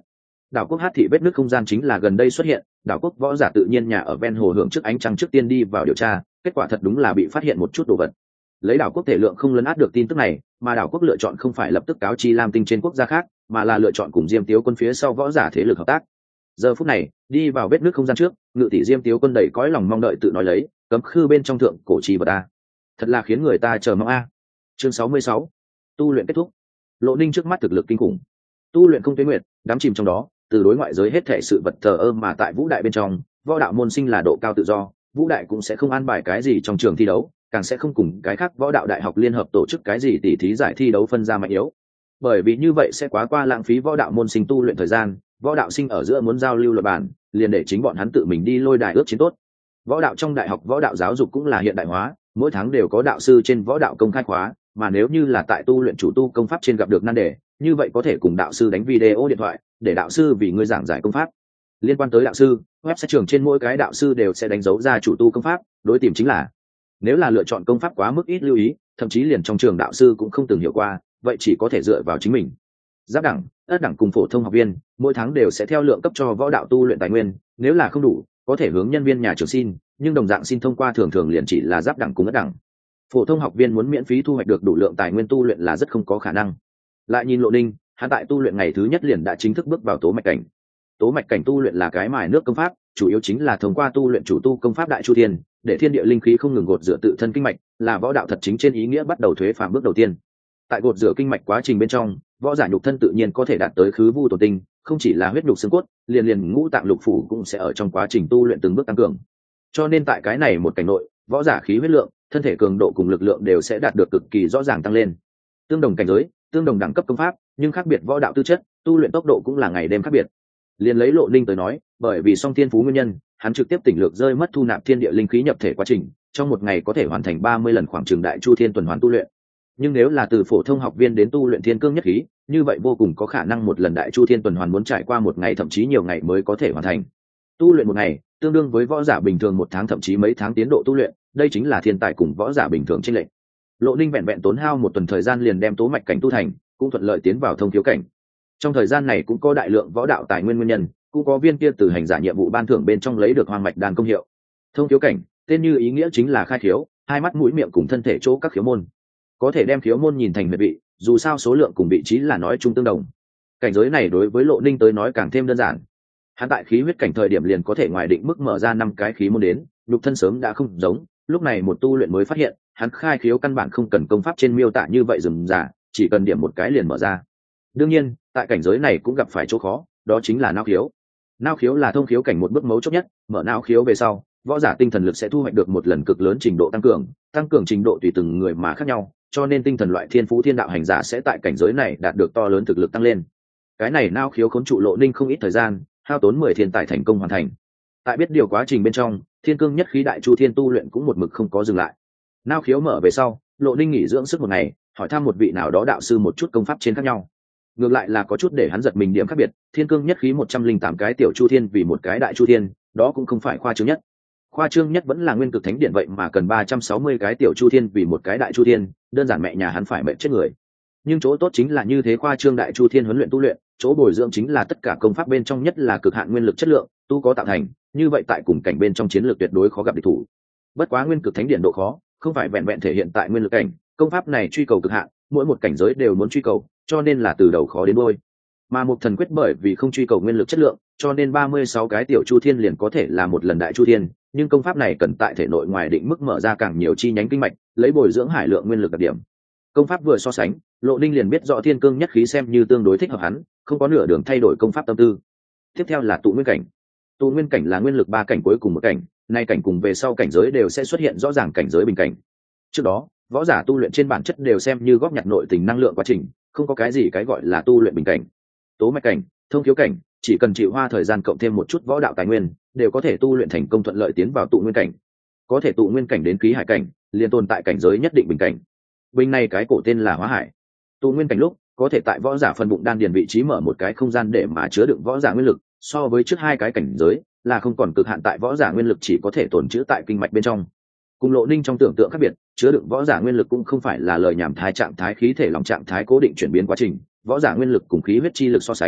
Đảo quốc Hát thị vết nứt không gian chính là gần đây xuất hiện, đảo quốc võ giả tự nhiên nhà ở ven hồ hưởng trước ánh trăng trước tiên đi vào điều tra, kết quả thật đúng là bị phát hiện một chút đồ vật. Lấy đảo quốc thể lượng không lấn át được tin tức này, mà đảo quốc lựa chọn không phải lập tức cáo chi Lam Tinh trên quốc gia khác, mà là lựa chọn cùng Diêm Tiếu quân phía sau võ giả thế lực hợp tác. Giờ phút này, đi vào vết nứt không gian trước, ngự tỷ Diêm Tiếu quân đầy cõi lòng mong đợi tự nói lấy, cấm khư bên trong thượng cổ trì vật ta, thật là khiến người ta chờ mong a. Chương 66, tu luyện kết thúc. Lộ Ninh trước mắt thực lực kinh khủng, tu luyện không tuyến nguyện, đắm chìm trong đó, từ đối ngoại giới hết thể sự vật thờ ơ, mà tại vũ đại bên trong, võ đạo môn sinh là độ cao tự do, vũ đại cũng sẽ không an bài cái gì trong trường thi đấu, càng sẽ không cùng cái khác võ đạo đại học liên hợp tổ chức cái gì tỉ thí giải thi đấu phân ra mạnh yếu, bởi vì như vậy sẽ quá qua lãng phí võ đạo môn sinh tu luyện thời gian. Võ đạo sinh ở giữa muốn giao lưu luật bản, liền để chính bọn hắn tự mình đi lôi đài ước chiến tốt. Võ đạo trong đại học võ đạo giáo dục cũng là hiện đại hóa, mỗi tháng đều có đạo sư trên võ đạo công khai khóa, mà nếu như là tại tu luyện chủ tu công pháp trên gặp được nan đề, như vậy có thể cùng đạo sư đánh video điện thoại, để đạo sư vì ngươi giảng giải công pháp. Liên quan tới đạo sư, website trường trên mỗi cái đạo sư đều sẽ đánh dấu ra chủ tu công pháp, đối tìm chính là nếu là lựa chọn công pháp quá mức ít lưu ý, thậm chí liền trong trường đạo sư cũng không từng hiểu qua, vậy chỉ có thể dựa vào chính mình. Giáp đẳng, ất đẳng cùng phổ thông học viên mỗi tháng đều sẽ theo lượng cấp cho võ đạo tu luyện tài nguyên, nếu là không đủ có thể hướng nhân viên nhà trường xin, nhưng đồng dạng xin thông qua thường thường liền chỉ là giáp đẳng cùng ất đẳng. Phổ thông học viên muốn miễn phí thu hoạch được đủ lượng tài nguyên tu luyện là rất không có khả năng. Lại nhìn Lộ Ninh, hắn tại tu luyện ngày thứ nhất liền đã chính thức bước vào tố mạch cảnh. Tố mạch cảnh tu luyện là cái mài nước công pháp, chủ yếu chính là thông qua tu luyện chủ tu công pháp Đại Chu Thiên, để thiên địa linh khí không ngừng gột rửa tự thân kinh mạch, là võ đạo thật chính trên ý nghĩa bắt đầu thuế phàm bước đầu tiên. Tại gột rửa kinh mạch quá trình bên trong, võ giả nhục thân tự nhiên có thể đạt tới khứ vu tổ tinh, không chỉ là huyết nhục xương cốt, liền ngũ tạng lục phủ cũng sẽ ở trong quá trình tu luyện từng bước tăng cường. Cho nên tại cái này một cảnh nội, võ giả khí huyết lượng, thân thể cường độ cùng lực lượng đều sẽ đạt được cực kỳ rõ ràng tăng lên. Tương đồng cảnh giới, tương đồng đẳng cấp công pháp, nhưng khác biệt võ đạo tư chất, tu luyện tốc độ cũng là ngày đêm khác biệt. Liền lấy Lộ Ninh tới nói, bởi vì song thiên phú nguyên nhân, hắn trực tiếp tỉnh lược rơi mất thu nạp thiên địa linh khí nhập thể quá trình, trong một ngày có thể hoàn thành 30 lần khoảng trường Đại Chu Thiên tuần hoàn tu luyện. Nhưng nếu là từ phổ thông học viên đến tu luyện thiên cương nhất khí, như vậy vô cùng có khả năng một lần Đại Chu Thiên tuần hoàn muốn trải qua một ngày thậm chí nhiều ngày mới có thể hoàn thành. Tu luyện một ngày tương đương với võ giả bình thường một tháng thậm chí mấy tháng tiến độ tu luyện, đây chính là thiên tài cùng võ giả bình thường chênh lệch. Lộ Ninh vẹn vẹn tốn hao một tuần thời gian liền đem tố mạch cảnh tu thành, cũng thuận lợi tiến vào thông thiếu cảnh. Trong thời gian này cũng có đại lượng võ đạo tài nguyên nguyên nhân, cũng có viên kia từ hành giả nhiệm vụ ban thưởng bên trong lấy được hoang mạch đan công hiệu. Thông thiếu cảnh, tên như ý nghĩa chính là khai khiếu, hai mắt mũi miệng cùng thân thể chỗ các khiếu môn, có thể đem khiếu môn nhìn thành huyệt vị, dù sao số lượng cùng vị trí là nói chung tương đồng. Cảnh giới này đối với Lộ Ninh tới nói càng thêm đơn giản. Hắn tại khí huyết cảnh thời điểm liền có thể ngoài định mức mở ra 5 cái khí môn đến, nhục thân sớm đã không giống, lúc này một tu luyện mới phát hiện, hắn khai khiếu căn bản không cần công pháp trên miêu tả như vậy rườm rà, chỉ cần điểm một cái liền mở ra. Đương nhiên, tại cảnh giới này cũng gặp phải chỗ khó, đó chính là não khiếu. Não khiếu là thông khiếu cảnh một bước mấu chốt nhất, mở não khiếu về sau, võ giả tinh thần lực sẽ thu hoạch được một lần cực lớn trình độ tăng cường trình độ tùy từng người mà khác nhau, cho nên tinh thần loại thiên phú thiên đạo hành giả sẽ tại cảnh giới này đạt được to lớn thực lực tăng lên. Cái này não khiếu khốn trụ Lộ Ninh không ít thời gian, hao tốn 10 thiên tài thành công hoàn thành. Tại biết điều quá trình bên trong, thiên cương nhất khí Đại Chu Thiên tu luyện cũng một mực không có dừng lại. Não khiếu mở về sau, Lộ Ninh nghỉ dưỡng sức một ngày, hỏi thăm một vị nào đó đạo sư một chút công pháp trên khác nhau. Ngược lại là có chút để hắn giật mình điểm khác biệt, thiên cương nhất khí 108 cái tiểu chu thiên vì một cái Đại Chu Thiên, đó cũng không phải khoa trương nhất. Khoa trương nhất vẫn là nguyên cực thánh điện, vậy mà cần 360 cái tiểu chu thiên vì một cái Đại Chu Thiên, đơn giản mẹ nhà hắn phải mệt chết người. Nhưng chỗ tốt chính là như thế khoa trương Đại Chu Thiên huấn luyện tu luyện, chỗ bồi dưỡng chính là tất cả công pháp bên trong nhất là cực hạn nguyên lực chất lượng, tu có tạo thành, như vậy tại cùng cảnh bên trong chiến lược tuyệt đối khó gặp địch thủ. Bất quá nguyên cực thánh điện độ khó, không phải vẹn vẹn thể hiện tại nguyên lực cảnh, công pháp này truy cầu cực hạn, mỗi một cảnh giới đều muốn truy cầu, cho nên là từ đầu khó đến đuôi. Mà một thần quyết bởi vì không truy cầu nguyên lực chất lượng, cho nên 36 cái tiểu chu thiên liền có thể là một lần Đại Chu Thiên, nhưng công pháp này cần tại thể nội ngoài định mức mở ra càng nhiều chi nhánh kinh mạch, lấy bồi dưỡng hải lượng nguyên lực đặc điểm. Công pháp vừa so sánh, Lộ Ninh liền biết rõ thiên cương nhất khí xem như tương đối thích hợp hắn, không có nửa đường thay đổi công pháp tâm tư. Tiếp theo là tụ nguyên cảnh. Tụ nguyên cảnh là nguyên lực 3 cảnh cuối cùng một cảnh, nay cảnh cùng về sau cảnh giới đều sẽ xuất hiện rõ ràng cảnh giới bình cảnh. Trước đó, võ giả tu luyện trên bản chất đều xem như góp nhặt nội tình năng lượng quá trình, không có cái gì cái gọi là tu luyện bình cảnh. Tố mạch cảnh, thông khiếu cảnh, chỉ cần chịu hoa thời gian cộng thêm một chút võ đạo tài nguyên, đều có thể tu luyện thành công thuận lợi tiến vào tụ nguyên cảnh. Có thể tụ nguyên cảnh đến khí hải cảnh, liền tồn tại cảnh giới nhất định bình cảnh. Bình này cái cổ tên là hóa hải. Tụ nguyên cảnh lúc, có thể tại võ giả phân bụng đan điền vị trí mở một cái không gian để mà chứa đựng võ giả nguyên lực, so với trước hai cái cảnh giới là không còn cực hạn tại võ giả nguyên lực chỉ có thể tồn trữ tại kinh mạch bên trong. Cùng Lộ Ninh trong tưởng tượng khác biệt, chứa đựng võ giả nguyên lực cũng không phải là lời nhảm thái trạng thái khí thể lòng trạng thái cố định chuyển biến quá trình, võ giả nguyên lực cùng khí huyết chi lực so sánh,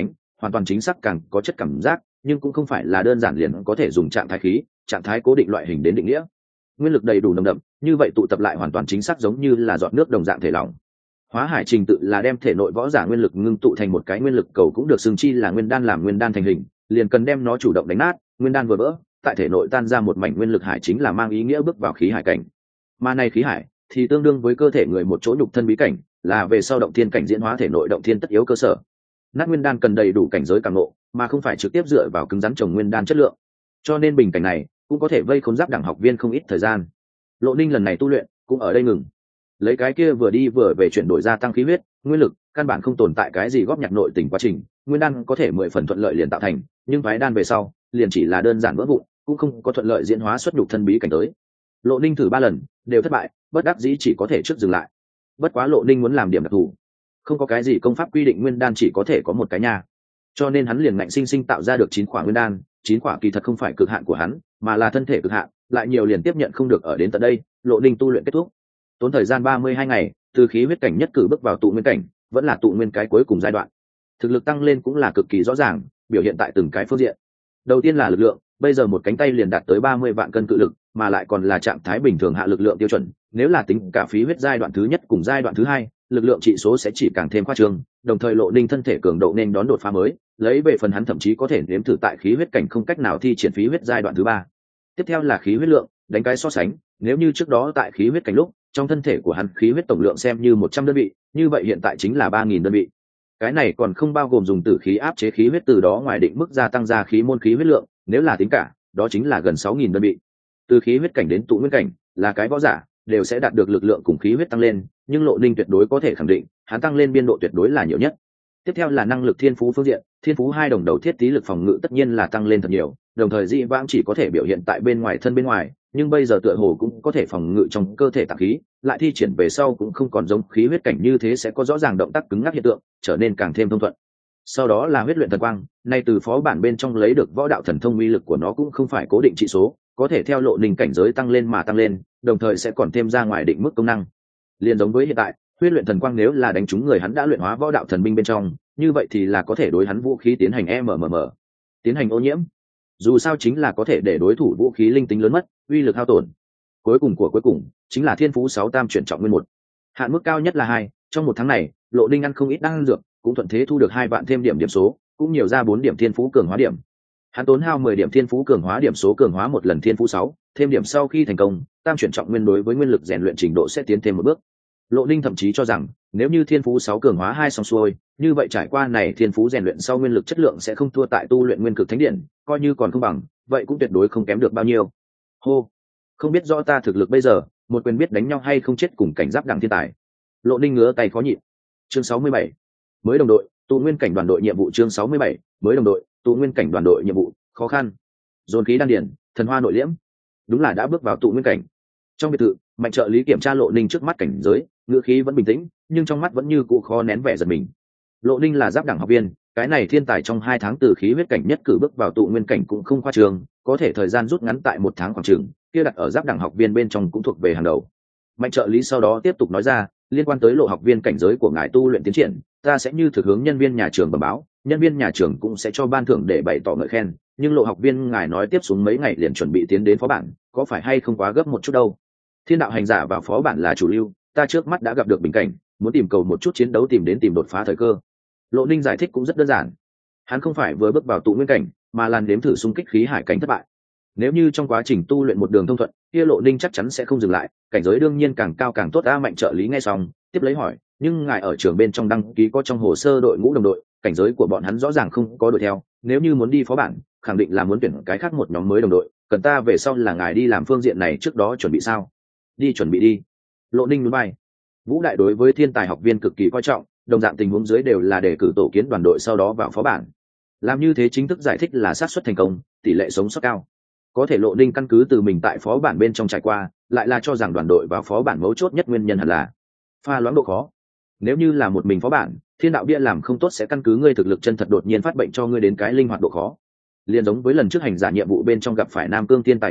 hoàn toàn chính xác càng có chất cảm giác, nhưng cũng không phải là đơn giản liền có thể dùng trạng thái khí, trạng thái cố định loại hình đến định nghĩa. Nguyên lực đầy đủ nồng đậm, như vậy tụ tập lại hoàn toàn chính xác giống như là giọt nước đồng dạng thể lỏng. Hóa hải trình tự là đem thể nội võ giả nguyên lực ngưng tụ thành một cái nguyên lực cầu, cũng được xưng chi là nguyên đan. Làm nguyên đan thành hình, liền cần đem nó chủ động đánh nát, nguyên đan vừa vỡ, tại thể nội tan ra một mảnh nguyên lực hải, chính là mang ý nghĩa bước vào khí hải cảnh. Mà này khí hải thì tương đương với cơ thể người một chỗ nhục thân bí cảnh, là về sau động thiên cảnh diễn hóa thể nội động thiên tất yếu cơ sở. Nát nguyên đan cần đầy đủ cảnh giới càng ngộ, mà không phải trực tiếp dựa vào cứng rắn trồng nguyên đan chất lượng. Cho nên bình cảnh này cũng có thể vây khốn Giáp Đẳng học viên không ít thời gian. Lộ Ninh lần này tu luyện cũng ở đây ngừng, lấy cái kia vừa đi vừa về chuyển đổi gia tăng khí huyết nguyên lực, căn bản không tồn tại cái gì góp nhặt nội tình quá trình. Nguyên đan có thể 10 phần thuận lợi liền tạo thành, nhưng phái đan về sau liền chỉ là đơn giản vỡ vụn, cũng không có thuận lợi diễn hóa xuất nhục thân bí cảnh tới. Lộ Ninh thử 3 lần đều thất bại, bất đắc dĩ chỉ có thể trước dừng lại. Bất quá Lộ Ninh muốn làm điểm đặc thù, không có cái gì công pháp quy định nguyên đan chỉ có thể có một cái nha, cho nên hắn liền ngạnh sinh sinh tạo ra được 9 khỏa nguyên đan. 9 khỏa kỳ thật không phải cực hạn của hắn, mà là thân thể cực hạn, lại nhiều liền tiếp nhận không được. Ở đến tận đây, Lộ Ninh tu luyện kết thúc, tốn thời gian 32 ngày, từ khí huyết cảnh nhất cử bước vào tụ nguyên cảnh, vẫn là tụ nguyên cái cuối cùng giai đoạn. Thực lực tăng lên cũng là cực kỳ rõ ràng, biểu hiện tại từng cái phương diện. Đầu tiên là lực lượng, bây giờ một cánh tay liền đạt tới 30 vạn cân cự lực, mà lại còn là trạng thái bình thường hạ lực lượng tiêu chuẩn. Nếu là tính cả khí huyết giai đoạn thứ nhất cùng giai đoạn thứ hai, lực lượng trị số sẽ chỉ càng thêm khoa trương. Đồng thời Lộ Ninh thân thể cường độ nên đón đột phá mới, lấy về phần hắn thậm chí có thể nếm thử tại khí huyết cảnh không cách nào thi triển khí huyết giai đoạn thứ ba. Tiếp theo là khí huyết lượng, đánh cái so sánh, nếu như trước đó tại khí huyết cảnh lúc, trong thân thể của hắn khí huyết tổng lượng xem như 100 đơn vị, như vậy hiện tại chính là 3000 đơn vị. Cái này còn không bao gồm dùng tử khí áp chế khí huyết, từ đó ngoài định mức gia tăng ra khí môn khí huyết lượng, nếu là tính cả, đó chính là gần 6000 đơn vị. Từ khí huyết cảnh đến tụ nguyên cảnh, là cái võ giả đều sẽ đạt được lực lượng cùng khí huyết tăng lên, nhưng Lộ Ninh tuyệt đối có thể khẳng định, hắn tăng lên biên độ tuyệt đối là nhiều nhất. Tiếp theo là năng lực thiên phú phương diện, thiên phú 2 đồng đầu thiết tí lực phòng ngự tất nhiên là tăng lên thật nhiều, đồng thời dị vãng chỉ có thể biểu hiện tại bên ngoài thân bên ngoài, nhưng bây giờ tựa hồ cũng có thể phòng ngự trong cơ thể tạp khí, lại thi triển về sau cũng không còn giống khí huyết cảnh như thế sẽ có rõ ràng động tác cứng ngắc hiện tượng, trở nên càng thêm thông thuận. Sau đó là huyết luyện thần quang, nay từ phó bản bên trong lấy được võ đạo thần thông, uy lực của nó cũng không phải cố định trị số, có thể theo Lộ Ninh cảnh giới tăng lên mà tăng lên, đồng thời sẽ còn thêm ra ngoài định mức công năng. Liên giống với hiện tại, huyết luyện thần quang nếu là đánh trúng người hắn đã luyện hóa võ đạo thần binh bên trong, như vậy thì là có thể đối hắn vũ khí tiến hành tiến hành ô nhiễm. Dù sao chính là có thể để đối thủ vũ khí linh tính lớn mất, uy lực hao tổn. Cuối cùng chính là thiên phú 6 tam chuyển trọng nguyên 1. Hạn mức cao nhất là 2, trong một tháng này, Lộ Ninh ăn không ít đan dược, cũng thuận thế thu được 2 vạn thêm điểm số, cũng nhiều ra 4 điểm thiên phú cường hóa điểm. Hắn tốn hao 10 điểm thiên phú cường hóa điểm số cường hóa một lần thiên phú 6, thêm điểm sau khi thành công, tam chuyển trọng nguyên đối với nguyên lực rèn luyện trình độ sẽ tiến thêm một bước. Lộ Ninh thậm chí cho rằng, nếu như thiên phú 6 cường hóa 2 xong xuôi, như vậy trải qua này thiên phú rèn luyện sau nguyên lực chất lượng sẽ không thua tại tu luyện nguyên cực thánh điện, coi như còn không bằng, vậy cũng tuyệt đối không kém được bao nhiêu. Hô, không biết rõ ta thực lực bây giờ, một quyền biết đánh nhau hay không chết cùng cảnh Giáp Đẳng thiên tài. Lộ Ninh ngứa tay khó nhịn. Chương 67. Mới đồng đội, tụ nguyên cảnh đoàn đội nhiệm vụ. Chương 67. Mới đồng đội, tụ nguyên cảnh đoàn đội nhiệm vụ. Khó khăn. Dồn khí đan điển, thần hoa nội liễm. Đúng là đã bước vào tụ nguyên cảnh. Trong biệt thự, Mạnh trợ lý kiểm tra Lộ Ninh trước mắt cảnh giới, ngữ khí vẫn bình tĩnh, nhưng trong mắt vẫn như cũ khó nén vẻ giật mình. Lộ Ninh là Giáp Đẳng học viên, cái này thiên tài trong 2 tháng từ khí huyết cảnh nhất cử bước vào tụ nguyên cảnh cũng không khoa trương, có thể thời gian rút ngắn tại 1 tháng khoảng chừng, kia đặt ở Giáp Đẳng học viên bên trong cũng thuộc về hàng đầu. Mạnh trợ lý sau đó tiếp tục nói ra, liên quan tới Lộ học viên cảnh giới của ngài tu luyện tiến triển, ta sẽ như thực hướng nhân viên nhà trường bẩm báo, nhân viên nhà trường cũng sẽ cho ban thưởng để bày tỏ ngợi khen, nhưng Lộ học viên ngài nói tiếp xuống mấy ngày liền chuẩn bị tiến đến phó bản, có phải hay không quá gấp một chút đâu? Thiên đạo hành giả vào phó bản là chủ lưu, ta trước mắt đã gặp được bình cảnh, muốn tìm cầu một chút chiến đấu tìm đột phá thời cơ. Lộ Ninh giải thích cũng rất đơn giản, hắn không phải vừa bước vào tụ nguyên cảnh, mà là nếm thử xung kích khí hải cảnh thất bại. Nếu như trong quá trình tu luyện một đường thông thuận, kia Lộ Ninh chắc chắn sẽ không dừng lại, cảnh giới đương nhiên càng cao càng tốt. Mạnh trợ lý nghe xong, tiếp lấy hỏi, nhưng ngài ở trường bên trong đăng ký có trong hồ sơ đội ngũ đồng đội, cảnh giới của bọn hắn rõ ràng không có đội theo, nếu như muốn đi phó bản, khẳng định là muốn tuyển cái khác một nhóm mới đồng đội, cần ta về sau là ngài đi làm phương diện này trước đó chuẩn bị sao? Đi chuẩn bị đi. Lộ Ninh núi bay. Vũ đại đối với thiên tài học viên cực kỳ coi trọng, đồng dạng tình huống dưới đều là đề cử tổ kiến đoàn đội sau đó vào phó bản. Làm như thế chính thức giải thích là xác suất thành công, tỷ lệ sống sót cao. Có thể Lộ Ninh căn cứ từ mình tại phó bản bên trong trải qua, lại là cho rằng đoàn đội vào phó bản mấu chốt nhất nguyên nhân hẳn là pha loãng độ khó. Nếu như là một mình phó bản, thiên đạo bia làm không tốt sẽ căn cứ ngươi thực lực chân thật đột nhiên phát bệnh cho ngươi đến cái linh hoạt độ khó. Liên giống với lần trước hành giả nhiệm vụ bên trong gặp phải Nam Cương thiên tài Nguyễn Minh,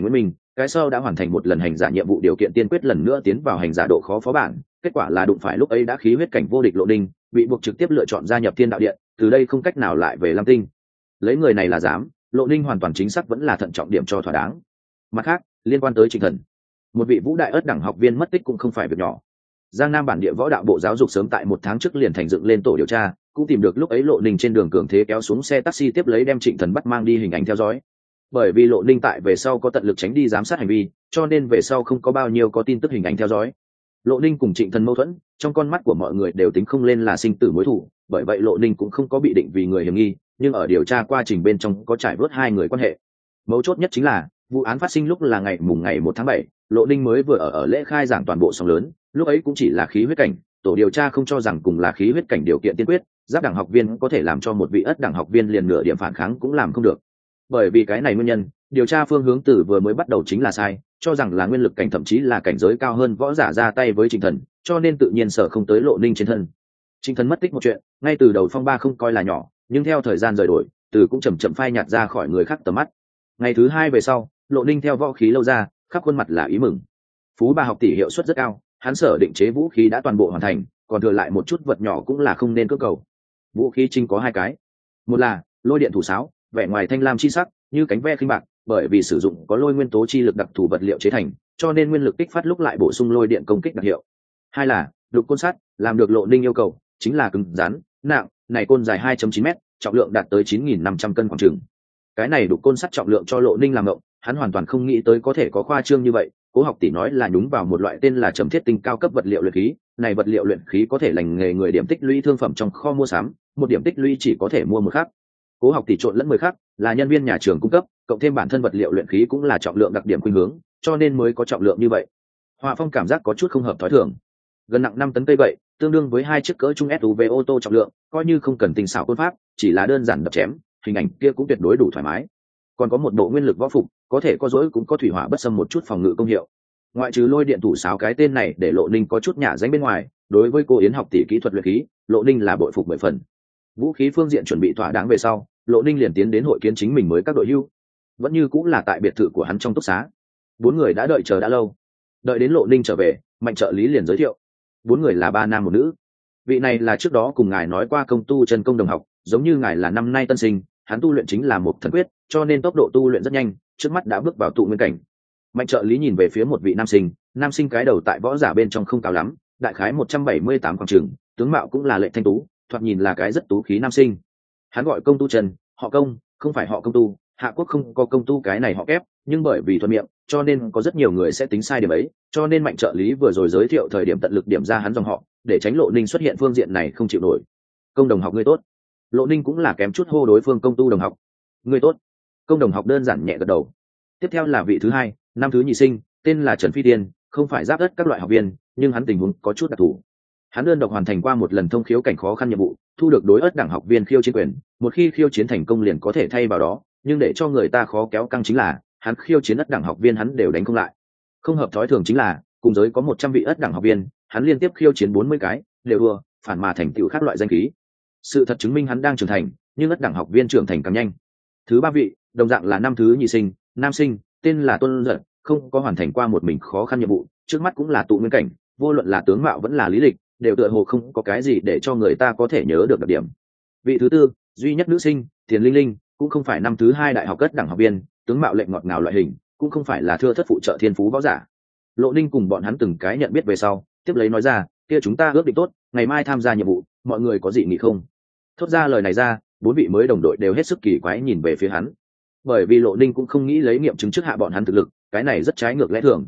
cái sau đã hoàn thành một lần hành giả nhiệm vụ điều kiện tiên quyết lần nữa tiến vào hành giả độ khó phó bản, kết quả là đụng phải lúc ấy đã khí huyết cảnh vô địch Lộ Ninh, bị buộc trực tiếp lựa chọn gia nhập Thiên Đạo Điện, từ đây không cách nào lại về Lam Tinh. Lấy người này là dám, Lộ Ninh hoàn toàn chính xác vẫn là thận trọng điểm cho thỏa đáng. Mặt khác, liên quan tới Trịnh Thần, một vị vũ đại ất đẳng học viên mất tích cũng không phải việc nhỏ. Giang Nam bản địa võ đạo bộ giáo dục sớm tại 1 tháng trước liền thành dựng lên tổ điều tra, cũng tìm được lúc ấy Lộ Ninh trên đường cường thế kéo xuống xe taxi tiếp lấy đem Trịnh Thần bắt mang đi hình ảnh theo dõi. Bởi vì Lộ Ninh tại về sau có tận lực tránh đi giám sát hành vi, cho nên về sau không có bao nhiêu có tin tức hình ảnh theo dõi. Lộ Ninh cùng Trịnh Thần mâu thuẫn, trong con mắt của mọi người đều tính không lên là sinh tử mối thù, bởi vậy Lộ Ninh cũng không có bị định vì người hiểm nghi, nhưng ở điều tra quá trình bên trong có trải vớt hai người quan hệ. Mấu chốt nhất chính là vụ án phát sinh lúc là ngày 1 tháng 7, Lộ Ninh mới vừa ở lễ khai giảng toàn bộ sóng lớn, lúc ấy cũng chỉ là khí huyết cảnh, tổ điều tra không cho rằng cùng là khí huyết cảnh điều kiện tiên quyết, giáp đẳng học viên có thể làm cho một vị ất đẳng học viên liền nửa điểm phản kháng cũng làm không được. Bởi vì cái này nguyên nhân, điều tra phương hướng từ vừa mới bắt đầu chính là sai, cho rằng là nguyên lực cảnh thậm chí là cảnh giới cao hơn võ giả ra tay với Trịnh Thần, cho nên tự nhiên sở không tới Lộ Ninh trên thân. Trịnh Thần mất tích một chuyện, ngay từ đầu phong ba không coi là nhỏ, nhưng theo thời gian rời đổi, từ cũng chậm chậm phai nhạt ra khỏi người khác tầm mắt. Ngày thứ 2 về sau, Lộ Ninh theo võ khí lâu ra, khắp khuôn mặt là ý mừng. Phú Ba học tỷ hiệu suất rất cao, hắn sở định chế vũ khí đã toàn bộ hoàn thành, còn thừa lại một chút vật nhỏ cũng là không nên cưỡng cầu. Vũ khí chính có 2 cái, một là lôi điện thủ sáo, vẻ ngoài thanh lam chi sắc, như cánh ve khinh bạc, bởi vì sử dụng có lôi nguyên tố chi lực đặc thù vật liệu chế thành, cho nên nguyên lực kích phát lúc lại bổ sung lôi điện công kích đặc hiệu. Hai là đục côn sắt, làm được Lộ Ninh yêu cầu, chính là cứng rắn, nặng, này côn dài 2.9 m, trọng lượng đạt tới 9.500 cân khoảng chừng. Cái này đục côn sắt trọng lượng cho Lộ Ninh làm ngộng, hắn hoàn toàn không nghĩ tới có thể có khoa trương như vậy. Cố học tỷ nói là nhúng vào một loại tên là trầm thiết tinh cao cấp vật liệu luyện khí, này vật liệu luyện khí có thể lành nghề người điểm tích lũy thương phẩm trong kho mua sắm, một điểm tích lũy chỉ có thể mua một khắc. Cố học tỷ trộn lẫn 10 khắc, là nhân viên nhà trường cung cấp, cộng thêm bản thân vật liệu luyện khí cũng là trọng lượng đặc điểm khuynh hướng, cho nên mới có trọng lượng như vậy. Họa Phong cảm giác có chút không hợp thói thường. Gần nặng 5 tấn cây vậy, tương đương với 2 chiếc cỡ trung SUV ô tô trọng lượng, coi như không cần tinh xảo côn pháp, chỉ là đơn giản đập chém, hình ảnh kia cũng tuyệt đối đủ thoải mái. Còn có một bộ nguyên lực võ phục, có thể có dỗi cũng có thủy hỏa bất xâm một chút phòng ngự công hiệu. Ngoại trừ lôi điện thủ sáo cái tên này để Lộ Ninh có chút nhả danh bên ngoài, đối với cô Yến học tỷ kỹ thuật luyện khí, Lộ Ninh là bội phục 10 phần. Vũ khí phương diện chuẩn bị thỏa đáng về sau, Lộ Ninh liền tiến đến hội kiến chính mình mới các đội hưu, vẫn như cũng là tại biệt thự của hắn trong túc xá. 4 người đã đợi chờ đã lâu, đợi đến Lộ Ninh trở về, Mạnh trợ lý liền giới thiệu, 4 người là 3 nam 1 nữ. Vị này là trước đó cùng ngài nói qua công tu chân công đồng học, giống như ngài là năm nay tân sinh, hắn tu luyện chính là một thần quyết, cho nên tốc độ tu luyện rất nhanh, trước mắt đã bước vào tụ nguyên cảnh. Mạnh trợ lý nhìn về phía một vị nam sinh cái đầu tại võ giả bên trong không cao lắm, đại khái 178 khoảng trường, tướng mạo cũng là lệ thanh tú, thoạt nhìn là cái rất tú khí nam sinh. Hắn gọi công tu chân, họ công, không phải họ công tu, Hạ Quốc không có công tu cái này họ kép, nhưng bởi vì thuận miệng, cho nên có rất nhiều người sẽ tính sai điểm ấy, cho nên Mạnh trợ lý vừa rồi giới thiệu thời điểm tận lực điểm ra hắn dòng họ, để tránh Lộ Ninh xuất hiện phương diện này không chịu nổi. Công đồng học ngươi tốt. Lộ Ninh cũng là kém chút hô đối phương công tu đồng học. Ngươi tốt. Công đồng học đơn giản nhẹ gật đầu. Tiếp theo là vị thứ 2, năm thứ nhị sinh, tên là Trần Phi Tiên, không phải giáp đất các loại học viên, nhưng hắn tình huống có chút đặc thù. Hắn đơn độc hoàn thành qua một lần thông khiếu cảnh khó khăn nhiệm vụ, thu được đối ất đẳng học viên khiêu chiến quyền, một khi khiêu chiến thành công liền có thể thay vào đó, nhưng để cho người ta khó kéo căng chính là, hắn khiêu chiến ất đẳng học viên hắn đều đánh không lại. Không hợp thói thường chính là, cùng giới có 100 vị ất đẳng học viên, hắn liên tiếp khiêu chiến 40 cái, đều thua, phản mà thành tựu khác loại danh khí. Sự thật chứng minh hắn đang trưởng thành, nhưng ất đẳng học viên trưởng thành càng nhanh. Thứ 3 vị, đồng dạng là năm thứ nhị sinh, nam sinh, tên là Tuân Giật, không có hoàn thành qua một mình khó khăn nhiệm vụ, trước mắt cũng là tụ nguyên cảnh, vô luận là tướng mạo vẫn là lý lịch, đều tựa hồ không có cái gì để cho người ta có thể nhớ được đặc điểm. Vị thứ 4, duy nhất nữ sinh, Tiền Linh Linh, cũng không phải năm thứ 2 đại học ất đẳng học viên, tướng mạo lệnh ngọt ngào loại hình, cũng không phải là thưa thất phụ trợ thiên phú võ giả. Lộ Ninh cùng bọn hắn từng cái nhận biết về sau, tiếp lấy nói ra, kia chúng ta ước định tốt, ngày mai tham gia nhiệm vụ, mọi người có gì nghỉ không? Thốt ra lời này ra, 4 vị mới đồng đội đều hết sức kỳ quái nhìn về phía hắn, bởi vì Lộ Ninh cũng không nghĩ lấy nghiệm chứng trước hạ bọn hắn thực lực, cái này rất trái ngược lẽ thường,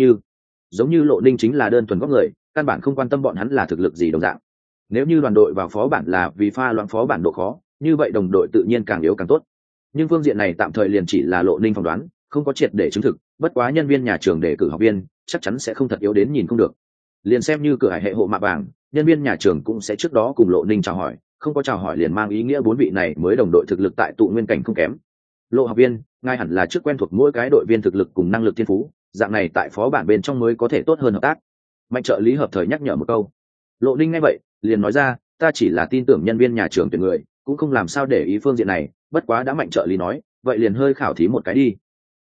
giống như Lộ Ninh chính là đơn thuần góp người, căn bản không quan tâm bọn hắn là thực lực gì đồng dạng. Nếu như đoàn đội vào phó bản là vì pha loãng phó bản độ khó, như vậy đồng đội tự nhiên càng yếu càng tốt. Nhưng phương diện này tạm thời liền chỉ là Lộ Ninh phỏng đoán, không có triệt để chứng thực, bất quá nhân viên nhà trường để cử học viên, chắc chắn sẽ không thật yếu đến nhìn không được. Liền xem như cửa hải hệ hộ mạ vàng, nhân viên nhà trường cũng sẽ trước đó cùng Lộ Ninh chào hỏi, không có chào hỏi liền mang ý nghĩa 4 vị này mới đồng đội thực lực tại tụ nguyên cảnh không kém. Lộ học viên, ngài hẳn là trước quen thuộc mỗi cái đội viên thực lực cùng năng lực thiên phú, dạng này tại phó bản bên trong mới có thể tốt hơn hợp tác. Mạnh trợ lý hợp thời nhắc nhở một câu. Lộ Ninh nghe vậy, liền nói ra, ta chỉ là tin tưởng nhân viên nhà trường tuyển người, cũng không làm sao để ý phương diện này, bất quá đã Mạnh trợ lý nói, vậy liền hơi khảo thí một cái đi.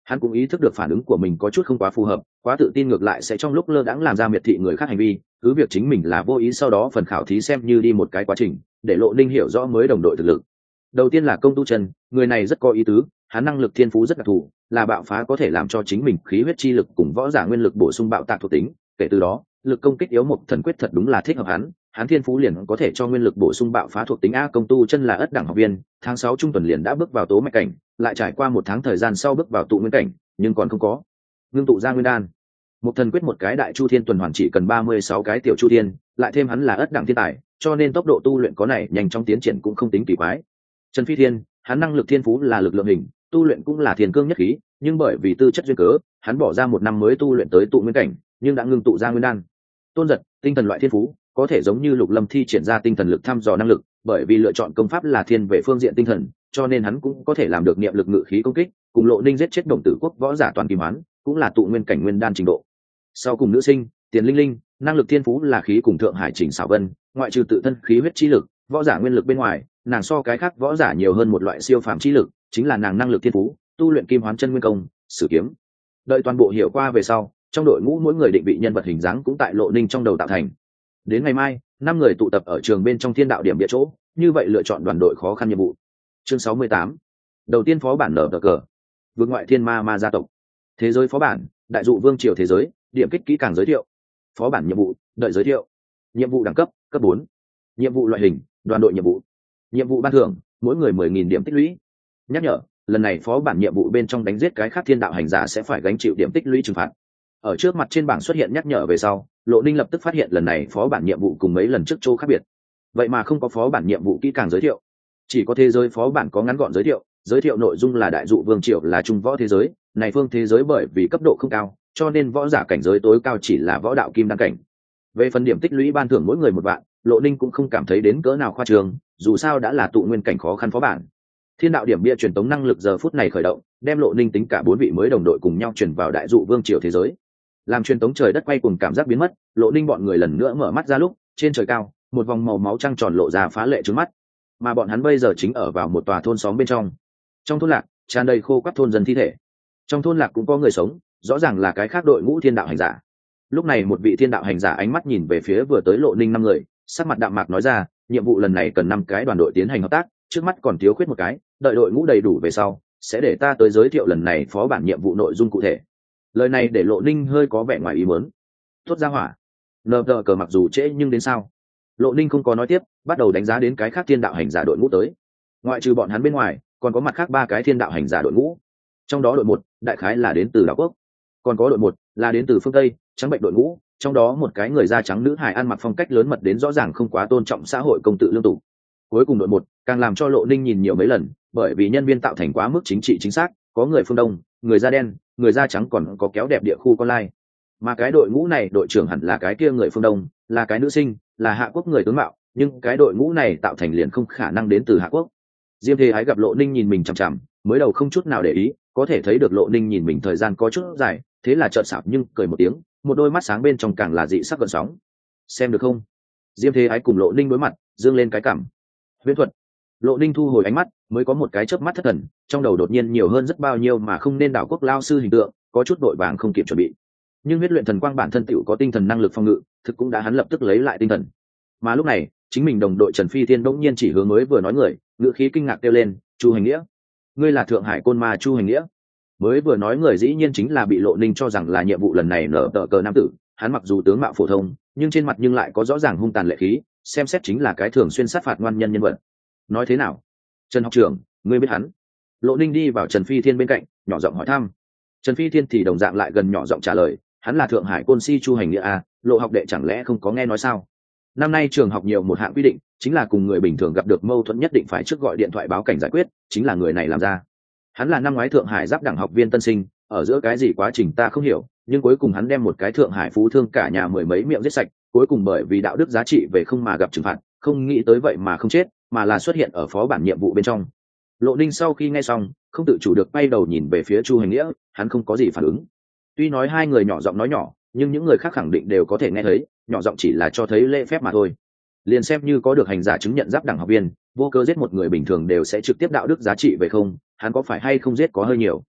Hắn cũng ý thức được phản ứng của mình có chút không quá phù hợp, quá tự tin ngược lại sẽ trong lúc lơ đãng làm ra miệt thị người khác hành vi, cứ việc chính mình là vô ý, sau đó phần khảo thí xem như đi một cái quá trình để Lộ Ninh hiểu rõ mới đồng đội thực lực. Đầu tiên là Công Tu Chân, người này rất có ý tứ, hắn năng lực thiên phú rất đặc thù, là bạo phá có thể làm cho chính mình khí huyết chi lực cùng võ giả nguyên lực bổ sung bạo tạc thuộc tính, kể từ đó lực công kích yếu một thần quyết thật đúng là thích hợp hắn thiên phú liền có thể cho nguyên lực bổ sung bạo phá thuộc tính. A Công Tu Chân là ất đẳng học viên, tháng 6 trung tuần liền đã bước vào tố mạch cảnh, lại trải qua một tháng thời gian sau bước vào tụ nguyên cảnh, nhưng còn không có ngưng tụ ra nguyên đan. Một thần quyết một cái đại chu thiên tuần hoàn chỉ cần 36 cái tiểu chu thiên, lại thêm hắn là ất đẳng thiên tài, cho nên tốc độ tu luyện có này nhanh trong tiến triển cũng không tính kỳ quái. Trần Phi Thiên, hắn năng lực thiên phú là lực lượng hình, tu luyện cũng là thiên cương nhất khí, nhưng bởi vì tư chất duyên cớ, hắn bỏ ra một năm mới tu luyện tới tụ nguyên cảnh, nhưng đã ngưng tụ ra nguyên đan. Tôn Giật, tinh thần loại thiên phú, có thể giống như Lục Lâm thi triển ra tinh thần lực thăm dò năng lực, bởi vì lựa chọn công pháp là thiên về phương diện tinh thần, cho nên hắn cũng có thể làm được niệm lực ngự khí công kích, cùng Lộ Ninh giết chết Đồng Tử Quốc võ giả toàn kim hoán, cũng là tụ nguyên cảnh nguyên đan trình độ. Sau cùng nữ sinh, Tiền Linh Linh, năng lực thiên phú là khí cùng Thượng Hải Trình Xảo Vân, ngoại trừ tự thân khí huyết chi lực, võ giả nguyên lực bên ngoài, nàng so cái khác võ giả nhiều hơn một loại siêu phàm chi lực, chính là nàng năng lực thiên phú, tu luyện Kim Hoán Chân Nguyên Công, sử kiếm. Đợi toàn bộ hiểu qua về sau, trong đội ngũ mỗi người định vị nhân vật hình dáng cũng tại Lộ Ninh trong đầu tạo thành. Đến ngày mai, 5 người tụ tập ở trường bên trong Thiên Đạo điểm địa chỗ, như vậy lựa chọn đoàn đội khó khăn nhiệm vụ. Chương 68. Đầu tiên phó bản nở cờ. Vương ngoại thiên ma gia tộc. Thế giới phó bản, đại dụ vương triều thế giới, điểm kích kỹ càng giới thiệu. Phó bản nhiệm vụ, đợi giới thiệu. Nhiệm vụ đẳng cấp, cấp 4. Nhiệm vụ loại hình, đoàn đội nhiệm vụ. Nhiệm vụ ban thưởng, mỗi người 10.000 điểm tích lũy. Nhắc nhở, lần này phó bản nhiệm vụ bên trong đánh giết cái khác thiên đạo hành giả sẽ phải gánh chịu điểm tích lũy trừng phạt. Ở trước mặt trên bảng xuất hiện nhắc nhở về sau, Lộ Ninh lập tức phát hiện lần này phó bản nhiệm vụ cùng mấy lần trước chỗ khác biệt. Vậy mà không có phó bản nhiệm vụ kỹ càng giới thiệu, chỉ có thế giới phó bản có ngắn gọn giới thiệu nội dung là đại dụ vương triều là trung võ thế giới, này phương thế giới bởi vì cấp độ không cao, cho nên võ giả cảnh giới tối cao chỉ là võ đạo kim đăng cảnh. Về phần điểm tích lũy ban thưởng mỗi người 1 vạn, Lộ Ninh cũng không cảm thấy đến cỡ nào khoa trương, dù sao đã là tụ nguyên cảnh khó khăn phó bản. Thiên đạo điểm bia truyền tống năng lực giờ phút này khởi động, đem Lộ Ninh tính cả 4 vị mới đồng đội cùng nhau truyền vào đại dụ vương triều thế giới. Làm truyền tống trời đất quay cùng cảm giác biến mất, Lộ Ninh bọn người lần nữa mở mắt ra lúc, trên trời cao, một vòng màu máu trăng tròn lộ ra phá lệ trước mắt, mà bọn hắn bây giờ chính ở vào một tòa thôn xóm bên trong. Trong thôn lạc, tràn đầy khô quắt thôn dân thi thể. Trong thôn lạc cũng có người sống, rõ ràng là cái khác đội ngũ thiên đạo hành giả. Lúc này một vị thiên đạo hành giả ánh mắt nhìn về phía vừa tới Lộ Ninh 5 người, sắc mặt đạm mạc nói ra, nhiệm vụ lần này cần 5 cái đoàn đội tiến hành hợp tác, trước mắt còn thiếu khuyết một cái, đợi đội ngũ đầy đủ về sau, sẽ để ta tới giới thiệu lần này phó bản nhiệm vụ nội dung cụ thể. Lời này để Lộ Ninh hơi có vẻ ngoài ý muốn. Tốt ra hỏa, nờ đờ cờ mặc dù trễ nhưng đến sao? Lộ Ninh không có nói tiếp, bắt đầu đánh giá đến cái khác thiên đạo hành giả đội ngũ tới. Ngoại trừ bọn hắn bên ngoài, còn có mặt khác 3 cái thiên đạo hành giả đội ngũ. Trong đó đội 1, đại khái là đến từ đảo quốc, còn có đội 1 là đến từ phương Tây, trắng bệnh đội ngũ, trong đó một cái người da trắng nữ hài ăn mặc phong cách lớn mật đến rõ ràng không quá tôn trọng xã hội công tự lương tục. Cuối cùng đội 1 càng làm cho Lộ Ninh nhìn nhiều mấy lần, bởi vì nhân viên tạo thành quá mức chính trị chính xác, có người phương Đông, người da đen, người da trắng, còn có kéo đẹp địa khu con lai. Mà cái đội ngũ này đội trưởng hẳn là cái kia người phương Đông, là cái nữ sinh, là Hạ Quốc người tướng mạo, nhưng cái đội ngũ này tạo thành liền không khả năng đến từ Hạ Quốc. Diêm Thế Ái gặp Lộ Ninh nhìn mình chằm chằm, mới đầu không chút nào để ý, có thể thấy được Lộ Ninh nhìn mình thời gian có chút dài, thế là chợt xảo nhưng cười một tiếng, một đôi mắt sáng bên trong càng là dị sắc gợn sóng. Xem được không? Diêm Thế Ái cùng Lộ Ninh đối mặt, dương lên cái cằm. Huyễn thuật. Lộ Ninh thu hồi ánh mắt, mới có một cái chớp mắt thất thần, trong đầu đột nhiên nhiều hơn rất bao nhiêu mà không nên đảo quốc lao sư hình tượng, có chút vội vàng không kịp chuẩn bị. Nhưng huyết luyện thần quang bản thân tựu có tinh thần năng lực phòng ngự, thực cũng đã hắn lập tức lấy lại tinh thần. Mà lúc này, chính mình đồng đội Trần Phi Thiên bỗng nhiên chỉ hướng mới vừa nói người, ngữ khí kinh ngạc kêu lên, "Chu Hành Nghĩa, ngươi là Thượng Hải côn ma Chu Hành Nghĩa?" Mới vừa nói người dĩ nhiên chính là bị Lộ Ninh cho rằng là nhiệm vụ lần này nở tờ cờ nam tử, hắn mặc dù tướng mạo phổ thông, nhưng trên mặt nhưng lại có rõ ràng hung tàn lệ khí, xem xét chính là cái thường xuyên sát phạt ngoan nhân nhân vật. Nói thế nào? Trần học trưởng, ngươi biết hắn? Lộ Ninh đi vào Trần Phi Thiên bên cạnh, nhỏ giọng hỏi thăm. Trần Phi Thiên thì đồng dạng lại gần nhỏ giọng trả lời, hắn là Thượng Hải côn si Chu Hành Nghĩa a, Lộ học đệ chẳng lẽ không có nghe nói sao? Năm nay trường học nhiều một hạng quy định, chính là cùng người bình thường gặp được mâu thuẫn nhất định phải trước gọi điện thoại báo cảnh giải quyết, chính là người này làm ra. Hắn là năm ngoái Thượng Hải giáp đẳng học viên tân sinh, ở giữa cái gì quá trình ta không hiểu, nhưng cuối cùng hắn đem một cái Thượng Hải phú thương cả nhà 10 mấy miệng giết sạch, cuối cùng bởi vì đạo đức giá trị về không mà gặp trừng phạt, không nghĩ tới vậy mà không chết, mà là xuất hiện ở phó bản nhiệm vụ bên trong. Lộ Ninh sau khi nghe xong, không tự chủ được quay đầu nhìn về phía Chu Hành Nghĩa, hắn không có gì phản ứng. Tuy nói hai người nhỏ giọng nói nhỏ, nhưng những người khác khẳng định đều có thể nghe thấy, nhỏ giọng chỉ là cho thấy lễ phép mà thôi. Liền xem như có được hành giả chứng nhận giáp đẳng học viên, vô cơ giết một người bình thường đều sẽ trực tiếp đạo đức giá trị về không, hắn có phải hay không giết có hơi nhiều.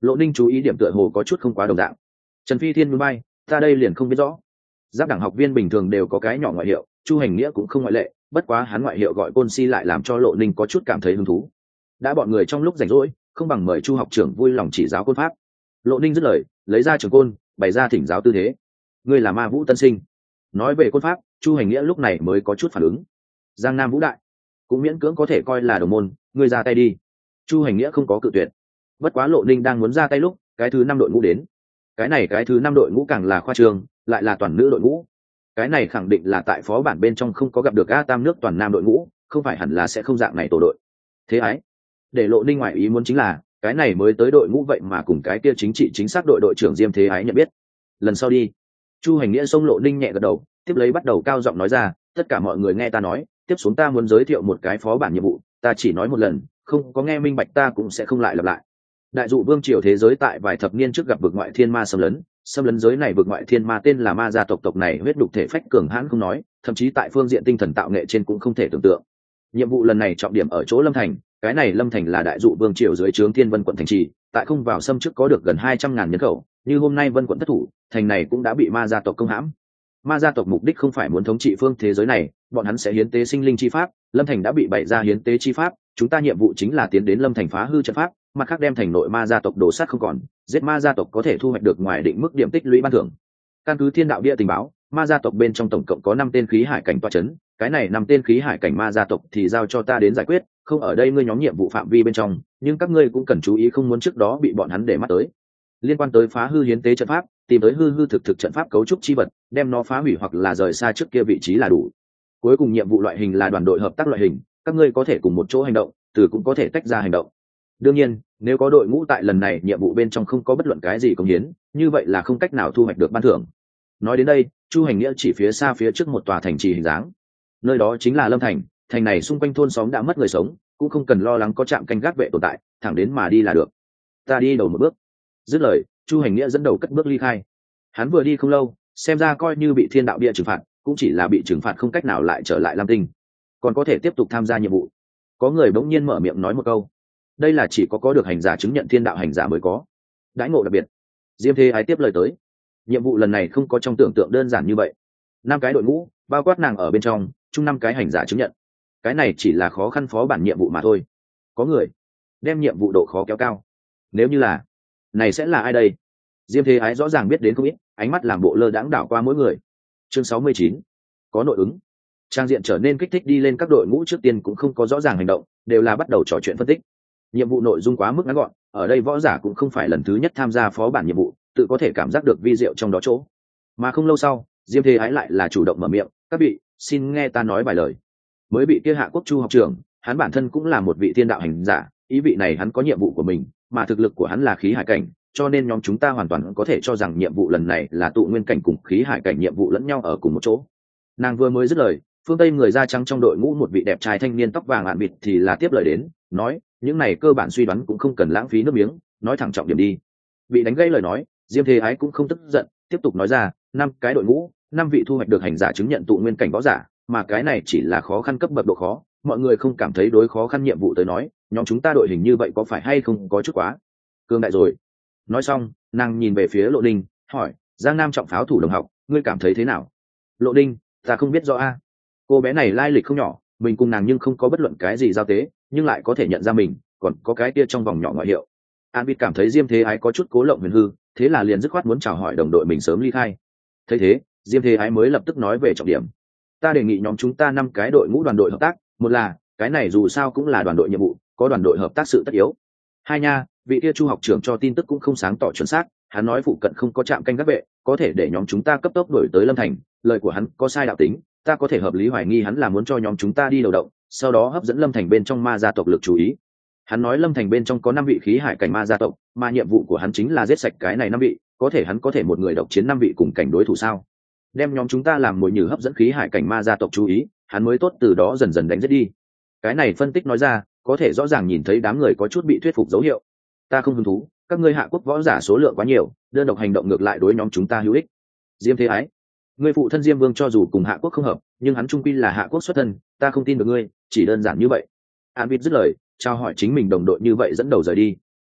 Lộ Ninh chú ý điểm tựa hồ có chút không quá đồng dạng. Trần Phi Thiên núi bay, ta đây liền không biết rõ. Giáp đẳng học viên bình thường đều có cái nhỏ ngoại hiệu, Chu Hành Nghĩa cũng không ngoại lệ, bất quá hắn ngoại hiệu gọi Côn Si lại làm cho Lộ Ninh có chút cảm thấy hứng thú. Đã bọn người trong lúc rảnh rỗi, không bằng mời Chu học trưởng vui lòng chỉ giáo côn pháp. Lộ Ninh dứt lời, lấy ra trường côn, bày ra thỉnh giáo tư thế. Ngươi là Ma Vũ tân sinh. Nói về côn pháp, Chu Hành Nghĩa lúc này mới có chút phản ứng. Giang Nam Vũ Đại cũng miễn cưỡng có thể coi là đồng môn, ngươi ra tay đi. Chu Hành Nghĩa không có cự tuyệt. Bất quá Lộ Ninh đang muốn ra tay lúc, cái thứ 5 đội ngũ đến. Cái thứ 5 đội ngũ càng là khoa trương, lại là toàn nữ đội ngũ. Cái này khẳng định là tại phó bản bên trong không có gặp được A Tam nước toàn nam đội ngũ, không phải hẳn là sẽ không dạng này tổ đội. Thế ái, để Lộ Ninh ngoại ý muốn chính là, cái này mới tới đội ngũ vậy mà cùng cái kia chính trị chính xác đội trưởng Diêm Thế Ái nhận biết. Lần sau đi. Chu Hành Nghĩa xông Lộ Ninh nhẹ gật đầu, tiếp lấy bắt đầu cao giọng nói ra, tất cả mọi người nghe ta nói, tiếp xuống ta muốn giới thiệu một cái phó bản nhiệm vụ, ta chỉ nói một lần, không có nghe minh bạch ta cũng sẽ không lại lặp lại. Đại dụ vương triều thế giới tại vài thập niên trước gặp vực ngoại thiên ma xâm lấn giới này vực ngoại thiên ma tên là ma gia tộc này huyết đục thể phách cường hãn không nói, thậm chí tại phương diện tinh thần tạo nghệ trên cũng không thể tưởng tượng. Nhiệm vụ lần này trọng điểm ở chỗ Lâm Thành, cái này Lâm Thành là đại dụ vương triều dưới trướng Thiên Vân quận thành trì, tại không vào xâm trước có được gần 200.000 nhân khẩu, như hôm nay Vân quận thất thủ, thành này cũng đã bị ma gia tộc công hãm. Ma gia tộc mục đích không phải muốn thống trị phương thế giới này, bọn hắn sẽ hiến tế sinh linh chi pháp, Lâm Thành đã bị bày ra hiến tế chi pháp, chúng ta nhiệm vụ chính là tiến đến Lâm Thành phá hư trận pháp, mặt khác đem thành nội ma gia tộc đổ sát không còn, giết ma gia tộc có thể thu hoạch được ngoài định mức điểm tích lũy ban thưởng. Căn cứ Thiên Đạo Bia tình báo, ma gia tộc bên trong tổng cộng có 5 tên khí hải cảnh tọa chấn, cái này 5 tên khí hải cảnh ma gia tộc thì giao cho ta đến giải quyết, không ở đây ngươi nhóm nhiệm vụ phạm vi bên trong, nhưng các ngươi cũng cần chú ý không muốn trước đó bị bọn hắn để mắt tới. Liên quan tới phá hư hiến tế trận pháp, tìm tới hư thực trận pháp cấu trúc chi vật, đem nó phá hủy hoặc là rời xa trước kia vị trí là đủ. Cuối cùng nhiệm vụ loại hình là đoàn đội hợp tác loại hình, các ngươi có thể cùng một chỗ hành động, từ cũng có thể tách ra hành động. Đương nhiên, nếu có đội ngũ tại lần này nhiệm vụ bên trong không có bất luận cái gì công hiến, như vậy là không cách nào thu hoạch được ban thưởng. Nói đến đây, Chu Hành Nghĩa chỉ phía xa phía trước một tòa thành trì hình dáng. Nơi đó chính là Lâm Thành, thành này xung quanh thôn xóm đã mất người sống, cũng không cần lo lắng có trạm canh gác vệ tồn tại, thẳng đến mà đi là được. Ta đi đầu một bước. Dứt lời, Chu Hành Nghĩa dẫn đầu cất bước ly khai. Hắn vừa đi không lâu, xem ra coi như bị Thiên Đạo Bia trừng phạt, cũng chỉ là bị trừng phạt không cách nào lại trở lại Lam Tinh, còn có thể tiếp tục tham gia nhiệm vụ. Có người bỗng nhiên mở miệng nói một câu, đây là chỉ có được hành giả chứng nhận thiên đạo hành giả mới có đãi ngộ đặc biệt. Diêm Thế Ái tiếp lời tới, nhiệm vụ lần này không có trong tưởng tượng đơn giản như vậy. 5 cái đội ngũ, bao quát nàng ở bên trong, chung 5 cái hành giả chứng nhận. Cái này chỉ là khó khăn phó bản nhiệm vụ mà thôi. Có người đem nhiệm vụ độ khó kéo cao. Nếu như là, này sẽ là ai đây? Diêm Thế Ái rõ ràng biết đến không ít, ánh mắt làm bộ lơ đãng đảo qua mỗi người. Chương 69, có nội ứng. Trang diện trở nên kích thích đi lên, các đội ngũ trước tiên cũng không có rõ ràng hành động, đều là bắt đầu trò chuyện phân tích. Nhiệm vụ nội dung quá mức ngắn gọn, ở đây võ giả cũng không phải lần thứ nhất tham gia phó bản nhiệm vụ, tự có thể cảm giác được vi diệu trong đó chỗ. Mà không lâu sau, Diêm Thế Ái lại là chủ động mở miệng, các vị, xin nghe ta nói vài lời. Mới bị kia Hạ Quốc Chu học trưởng, hắn bản thân cũng là một vị thiên đạo hành giả, ý vị này hắn có nhiệm vụ của mình, mà thực lực của hắn là khí hải cảnh, cho nên nhóm chúng ta hoàn toàn có thể cho rằng nhiệm vụ lần này là tụ nguyên cảnh cùng khí hải cảnh nhiệm vụ lẫn nhau ở cùng một chỗ. Nàng vừa mới dứt lời, phương Tây người da trắng trong đội ngũ một vị đẹp trai thanh niên tóc vàng ạn bịt thì là tiếp lời đến, nói, những này cơ bản suy đoán cũng không cần lãng phí nước miếng, nói thẳng trọng điểm đi. Bị đánh gãy lời nói, Diêm Thế Ái cũng không tức giận, tiếp tục nói ra, 5 cái đội ngũ, 5 vị thu hoạch được hành giả chứng nhận tụ nguyên cảnh võ giả, mà cái này chỉ là khó khăn cấp bậc độ khó, mọi người không cảm thấy đối khó khăn nhiệm vụ tới nói, nhóm chúng ta đội hình như vậy có phải hay không có chút quá cương đại rồi. Nói xong, nàng nhìn về phía Lộ Ninh, hỏi, Giang Nam trọng pháo thủ đồng học, ngươi cảm thấy thế nào? Lộ Ninh, ta không biết rõ a. Cô bé này lai lịch không nhỏ, mình cùng nàng nhưng không có bất luận cái gì giao tế, nhưng lại có thể nhận ra mình, còn có cái kia trong vòng nhỏ ngoại hiệu. An Bịt cảm thấy Diêm Thế Ái có chút cố lộng huyền hư, thế là liền dứt khoát muốn chào hỏi đồng đội mình sớm ly khai. Thấy thế, Diêm Thế Ái mới lập tức nói về trọng điểm. Ta đề nghị nhóm chúng ta 5 cái đội ngũ đoàn đội hợp tác, một là, cái này dù sao cũng là đoàn đội nhiệm vụ, có đoàn đội hợp tác sự tất yếu. 2 nha, vị kia Chu học trưởng cho tin tức cũng không sáng tỏ chuẩn xác, hắn nói phụ cận không có trạm canh gác vệ, có thể để nhóm chúng ta cấp tốc đổi tới Lâm Thành, lời của hắn có sai đạo tính, ta có thể hợp lý hoài nghi hắn là muốn cho nhóm chúng ta đi đầu động, sau đó hấp dẫn Lâm Thành bên trong ma gia tộc lực chú ý. Hắn nói Lâm Thành bên trong có 5 vị khí hải cảnh ma gia tộc, mà nhiệm vụ của hắn chính là giết sạch cái này 5 vị, có thể hắn có thể một người độc chiến 5 vị cùng cảnh đối thủ sao? Đem nhóm chúng ta làm mồi nhử hấp dẫn khí hải cảnh ma gia tộc chú ý, hắn mới tốt từ đó dần dần đánh giết đi. Cái này phân tích nói ra, có thể rõ ràng nhìn thấy đám người có chút bị thuyết phục dấu hiệu. Ta không hứng thú, các ngươi Hạ Quốc võ giả số lượng quá nhiều, đơn độc hành động ngược lại đối nhóm chúng ta hữu ích. Diêm Thế Ái, ngươi phụ thân Diêm Vương cho dù cùng Hạ Quốc không hợp, nhưng hắn trung quy là Hạ Quốc xuất thân, ta không tin được ngươi, chỉ đơn giản như vậy. An Bịt dứt lời, trao hỏi chính mình đồng đội như vậy dẫn đầu rời đi.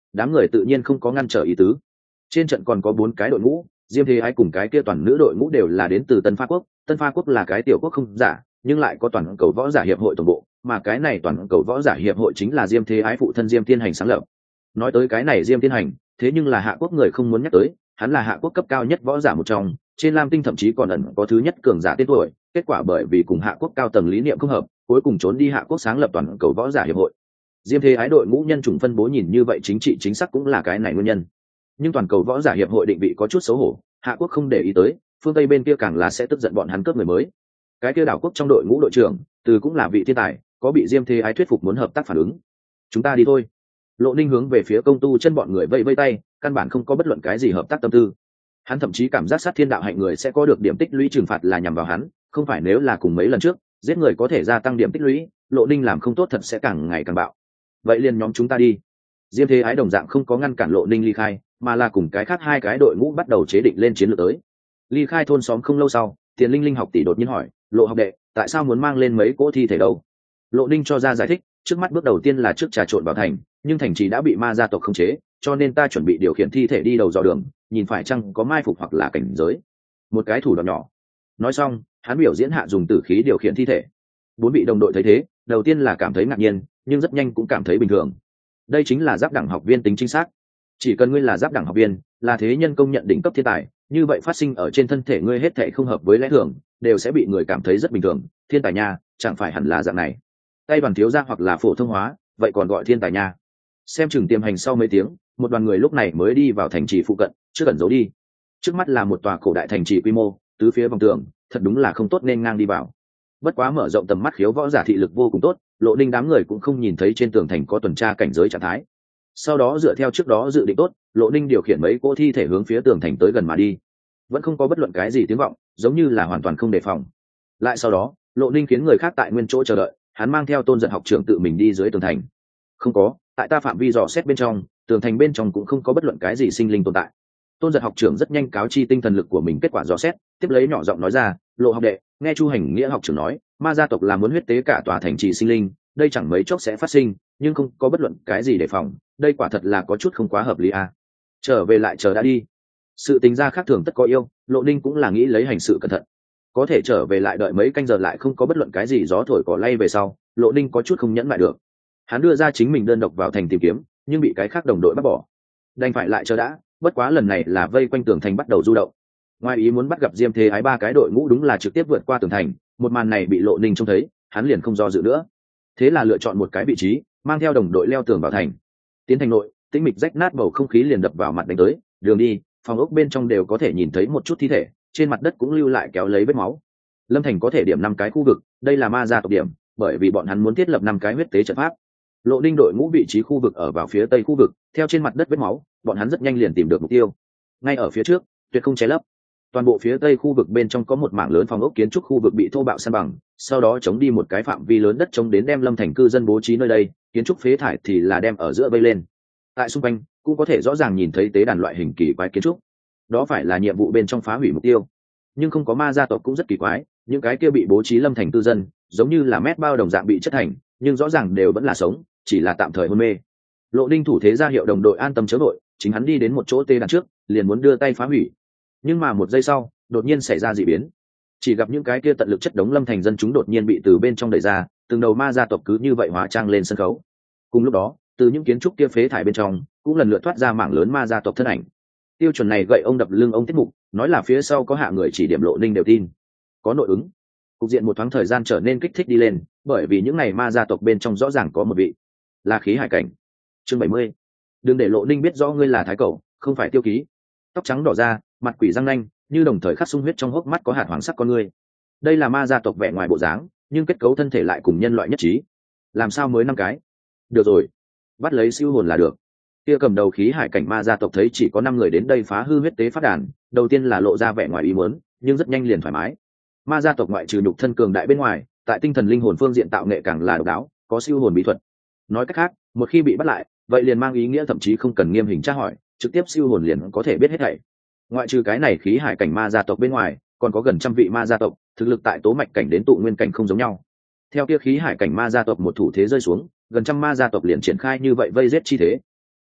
đám người tự nhiên không có ngăn trở ý tứ. Trên trận còn có 4 cái đội ngũ, Diêm Thế Ái cùng cái kia toàn nữ đội ngũ đều là đến từ Tân Pha Quốc. Tân Pha Quốc là cái tiểu quốc không giả, nhưng lại có toàn cầu võ giả hiệp hội tổng bộ, mà cái này toàn cầu võ giả hiệp hội chính là Diêm Thế Ái phụ thân Diêm Thiên Hành sáng lập. Nói tới cái này Diêm Thiên Hành, thế nhưng là Hạ Quốc người không muốn nhắc tới, hắn là Hạ Quốc cấp cao nhất võ giả một trong, trên Lam Tinh thậm chí còn ẩn có thứ nhất cường giả tên tuổi, kết quả bởi vì cùng Hạ Quốc cao tầng lý niệm không hợp, cuối cùng trốn đi Hạ Quốc sáng lập toàn cầu võ giả hiệp hội. Diêm Thế Ái đội ngũ nhân chủng phân bố nhìn như vậy chính trị chính xác cũng là cái này nguyên nhân. Nhưng toàn cầu võ giả hiệp hội định vị có chút xấu hổ, Hạ Quốc không để ý tới, phương Tây bên kia càng là sẽ tức giận bọn hắn cướp người mới. Cái kia đảo quốc trong đội ngũ đội trưởng, từ cũng là vị thiên tài, có bị Diêm Thế Ái thuyết phục muốn hợp tác phản ứng. Chúng ta đi thôi. Lộ Ninh hướng về phía Công Tu Chân bọn người vẫy vẫy tay, căn bản không có bất luận cái gì hợp tác tâm tư. Hắn thậm chí cảm giác sát thiên đạo hạnh người sẽ có được điểm tích lũy trừng phạt là nhằm vào hắn, không phải nếu là cùng mấy lần trước, giết người có thể gia tăng điểm tích lũy, Lộ Ninh làm không tốt thật sẽ càng ngày càng bạo. Vậy liền nhóm chúng ta đi. Diêm Thế Ái đồng dạng không có ngăn cản Lộ Ninh ly khai, mà là cùng cái khác 2 cái đội ngũ bắt đầu chế định lên chiến lược tới. Ly khai thôn xóm không lâu sau, Tiền Linh Linh học tỷ đột nhiên hỏi, Lộ học đệ, tại sao muốn mang lên mấy cỗ thi thể đâu? Lộ Ninh cho ra giải thích, trước mắt bước đầu tiên là trước trà trộn vào thành, nhưng thành trì đã bị ma gia tộc khống chế, cho nên ta chuẩn bị điều khiển thi thể đi đầu dò đường, nhìn phải chăng có mai phục hoặc là cảnh giới. Một cái thủ đoạn nhỏ. Nói xong, hắn biểu diễn hạ dùng tử khí điều khiển thi thể. 4 vị đồng đội thấy thế, đầu tiên là cảm thấy ngạc nhiên, nhưng rất nhanh cũng cảm thấy bình thường. Đây chính là giáp đẳng học viên tính chính xác. Chỉ cần ngươi là giáp đẳng học viên, là thế nhân công nhận đỉnh cấp thiên tài, như vậy phát sinh ở trên thân thể ngươi hết thảy không hợp với lẽ thường, đều sẽ bị người cảm thấy rất bình thường. Thiên tài nha, chẳng phải hẳn là dạng này. Tay đoàn thiếu gia hoặc là phổ thông hóa, vậy còn gọi thiên tài nha. Xem chừng tiềm hành sau mấy tiếng, một đoàn người lúc này mới đi vào thành trì phụ cận, chưa cần giấu đi. Trước mắt là một tòa cổ đại thành trì quy mô, tứ phía vòng tường, thật đúng là không tốt nên ngang đi vào. Bất quá mở rộng tầm mắt khiếu võ giả thị lực vô cùng tốt, Lộ Ninh đám người cũng không nhìn thấy trên tường thành có tuần tra cảnh giới trạng thái. Sau đó dựa theo trước đó dự định tốt, Lộ Ninh điều khiển mấy cỗ thi thể hướng phía tường thành tới gần mà đi. Vẫn không có bất luận cái gì tiếng vọng, giống như là hoàn toàn không đề phòng. Lại sau đó, Lộ Ninh khiến người khác tại nguyên chỗ chờ đợi, hắn mang theo Tôn Giật học trưởng tự mình đi dưới tường thành. Không có, tại ta phạm vi dò xét bên trong, tường thành bên trong cũng không có bất luận cái gì sinh linh tồn tại. Tôn Giật học trưởng rất nhanh cáo chi tinh thần lực của mình kết quả dò xét, tiếp lấy nhỏ giọng nói ra, Lộ học đệ, nghe Chu Hành Nghĩa học trưởng nói, ma gia tộc là muốn huyết tế cả tòa thành trì sinh linh, đây chẳng mấy chốc sẽ phát sinh, nhưng không có bất luận cái gì đề phòng, đây quả thật là có chút không quá hợp lý à. Trở về lại chờ đã đi. Sự tình gia khác thường tất có yêu, Lộ Ninh cũng là nghĩ lấy hành sự cẩn thận. Có thể trở về lại đợi mấy canh giờ lại không có bất luận cái gì gió thổi cỏ lay về sau, Lộ Ninh có chút không nhẫn lại được. Hắn đưa ra chính mình đơn độc vào thành tìm kiếm, nhưng bị cái khác đồng đội bắt bỏ. Đành phải lại chờ đã, bất quá lần này là vây quanh tường thành bắt đầu du động. Ngoài ý muốn bắt gặp Diêm Thế Ái 3 cái đội ngũ đúng là trực tiếp vượt qua tường thành, một màn này bị Lộ Ninh trông thấy, hắn liền không do dự nữa. Thế là lựa chọn một cái vị trí, mang theo đồng đội leo tường vào thành. Tiến thành nội, tĩnh mịch rách nát bầu không khí liền đập vào mặt đánh tới, đường đi, phòng ốc bên trong đều có thể nhìn thấy một chút thi thể, trên mặt đất cũng lưu lại kéo lấy vết máu. Lâm Thành có thể điểm 5 cái khu vực, đây là ma gia tộc điểm, bởi vì bọn hắn muốn thiết lập 5 cái huyết tế trận pháp. Lộ Ninh đội ngũ vị trí khu vực ở vào phía tây khu vực, theo trên mặt đất vết máu, bọn hắn rất nhanh liền tìm được mục tiêu. Ngay ở phía trước, tuyệt không che lấp. Toàn bộ phía tây khu vực bên trong có một mảng lớn phòng ốc kiến trúc khu vực bị thô bạo san bằng, sau đó chống đi một cái phạm vi lớn đất chống đến đem Lâm Thành cư dân bố trí nơi đây, kiến trúc phế thải thì là đem ở giữa vây lên. Tại xung quanh cũng có thể rõ ràng nhìn thấy tế đàn loại hình kỳ quái kiến trúc. Đó phải là nhiệm vụ bên trong phá hủy mục tiêu. Nhưng không có ma gia tộc cũng rất kỳ quái, những cái kia bị bố trí Lâm Thành cư dân, giống như là mét bao đồng dạng bị chất thành, nhưng rõ ràng đều vẫn là sống, chỉ là tạm thời hôn mê. Lộ Ninh thủ thế ra hiệu đồng đội an tâm chớ đội, chính hắn đi đến một chỗ tế đàn trước, liền muốn đưa tay phá hủy. Nhưng mà một giây sau, đột nhiên xảy ra dị biến. Chỉ gặp những cái kia tận lực chất đống Lâm Thành dân chúng đột nhiên bị từ bên trong đẩy ra, từng đầu ma gia tộc cứ như vậy hóa trang lên sân khấu. Cùng lúc đó, từ những kiến trúc kia phế thải bên trong, cũng lần lượt thoát ra mảng lớn ma gia tộc thân ảnh. Tiêu chuẩn này gậy ông đập lưng ông tiết mục, nói là phía sau có hạ người chỉ điểm Lộ Ninh đều tin. Có nội ứng. Cục diện một thoáng thời gian trở nên kích thích đi lên, bởi vì những này ma gia tộc bên trong rõ ràng có một vị là khí hải cảnh. Chương 70. Đừng để Lộ Ninh biết rõ ngươi là thái cẩu, không phải Tiêu Ký. Tóc trắng đỏ ra, mặt quỷ răng nanh, như đồng thời khắc sung huyết trong hốc mắt có hạt hoàng sắc con ngươi. Đây là ma gia tộc vẻ ngoài bộ dáng, nhưng kết cấu thân thể lại cùng nhân loại nhất trí. Làm sao mới 5 cái? Được rồi, bắt lấy siêu hồn là được. Kia cầm đầu khí hải cảnh ma gia tộc thấy chỉ có 5 người đến đây phá hư huyết tế phát đàn, đầu tiên là lộ ra vẻ ngoài ý muốn, nhưng rất nhanh liền thoải mái. Ma gia tộc ngoại trừ nhục thân cường đại bên ngoài, tại tinh thần linh hồn phương diện tạo nghệ càng là độc đáo, có siêu hồn bí thuật. Nói cách khác, một khi bị bắt lại, vậy liền mang ý nghĩa thậm chí không cần nghiêm hình tra hỏi, trực tiếp siêu hồn liền có thể biết hết thảy. Ngoại trừ cái này khí hải cảnh ma gia tộc bên ngoài, còn có gần 100 vị ma gia tộc, thực lực tại tố mạch cảnh đến tụ nguyên cảnh không giống nhau. Theo kia khí hải cảnh ma gia tộc một thủ thế rơi xuống, gần 100 ma gia tộc liền triển khai như vậy vây giết chi thế.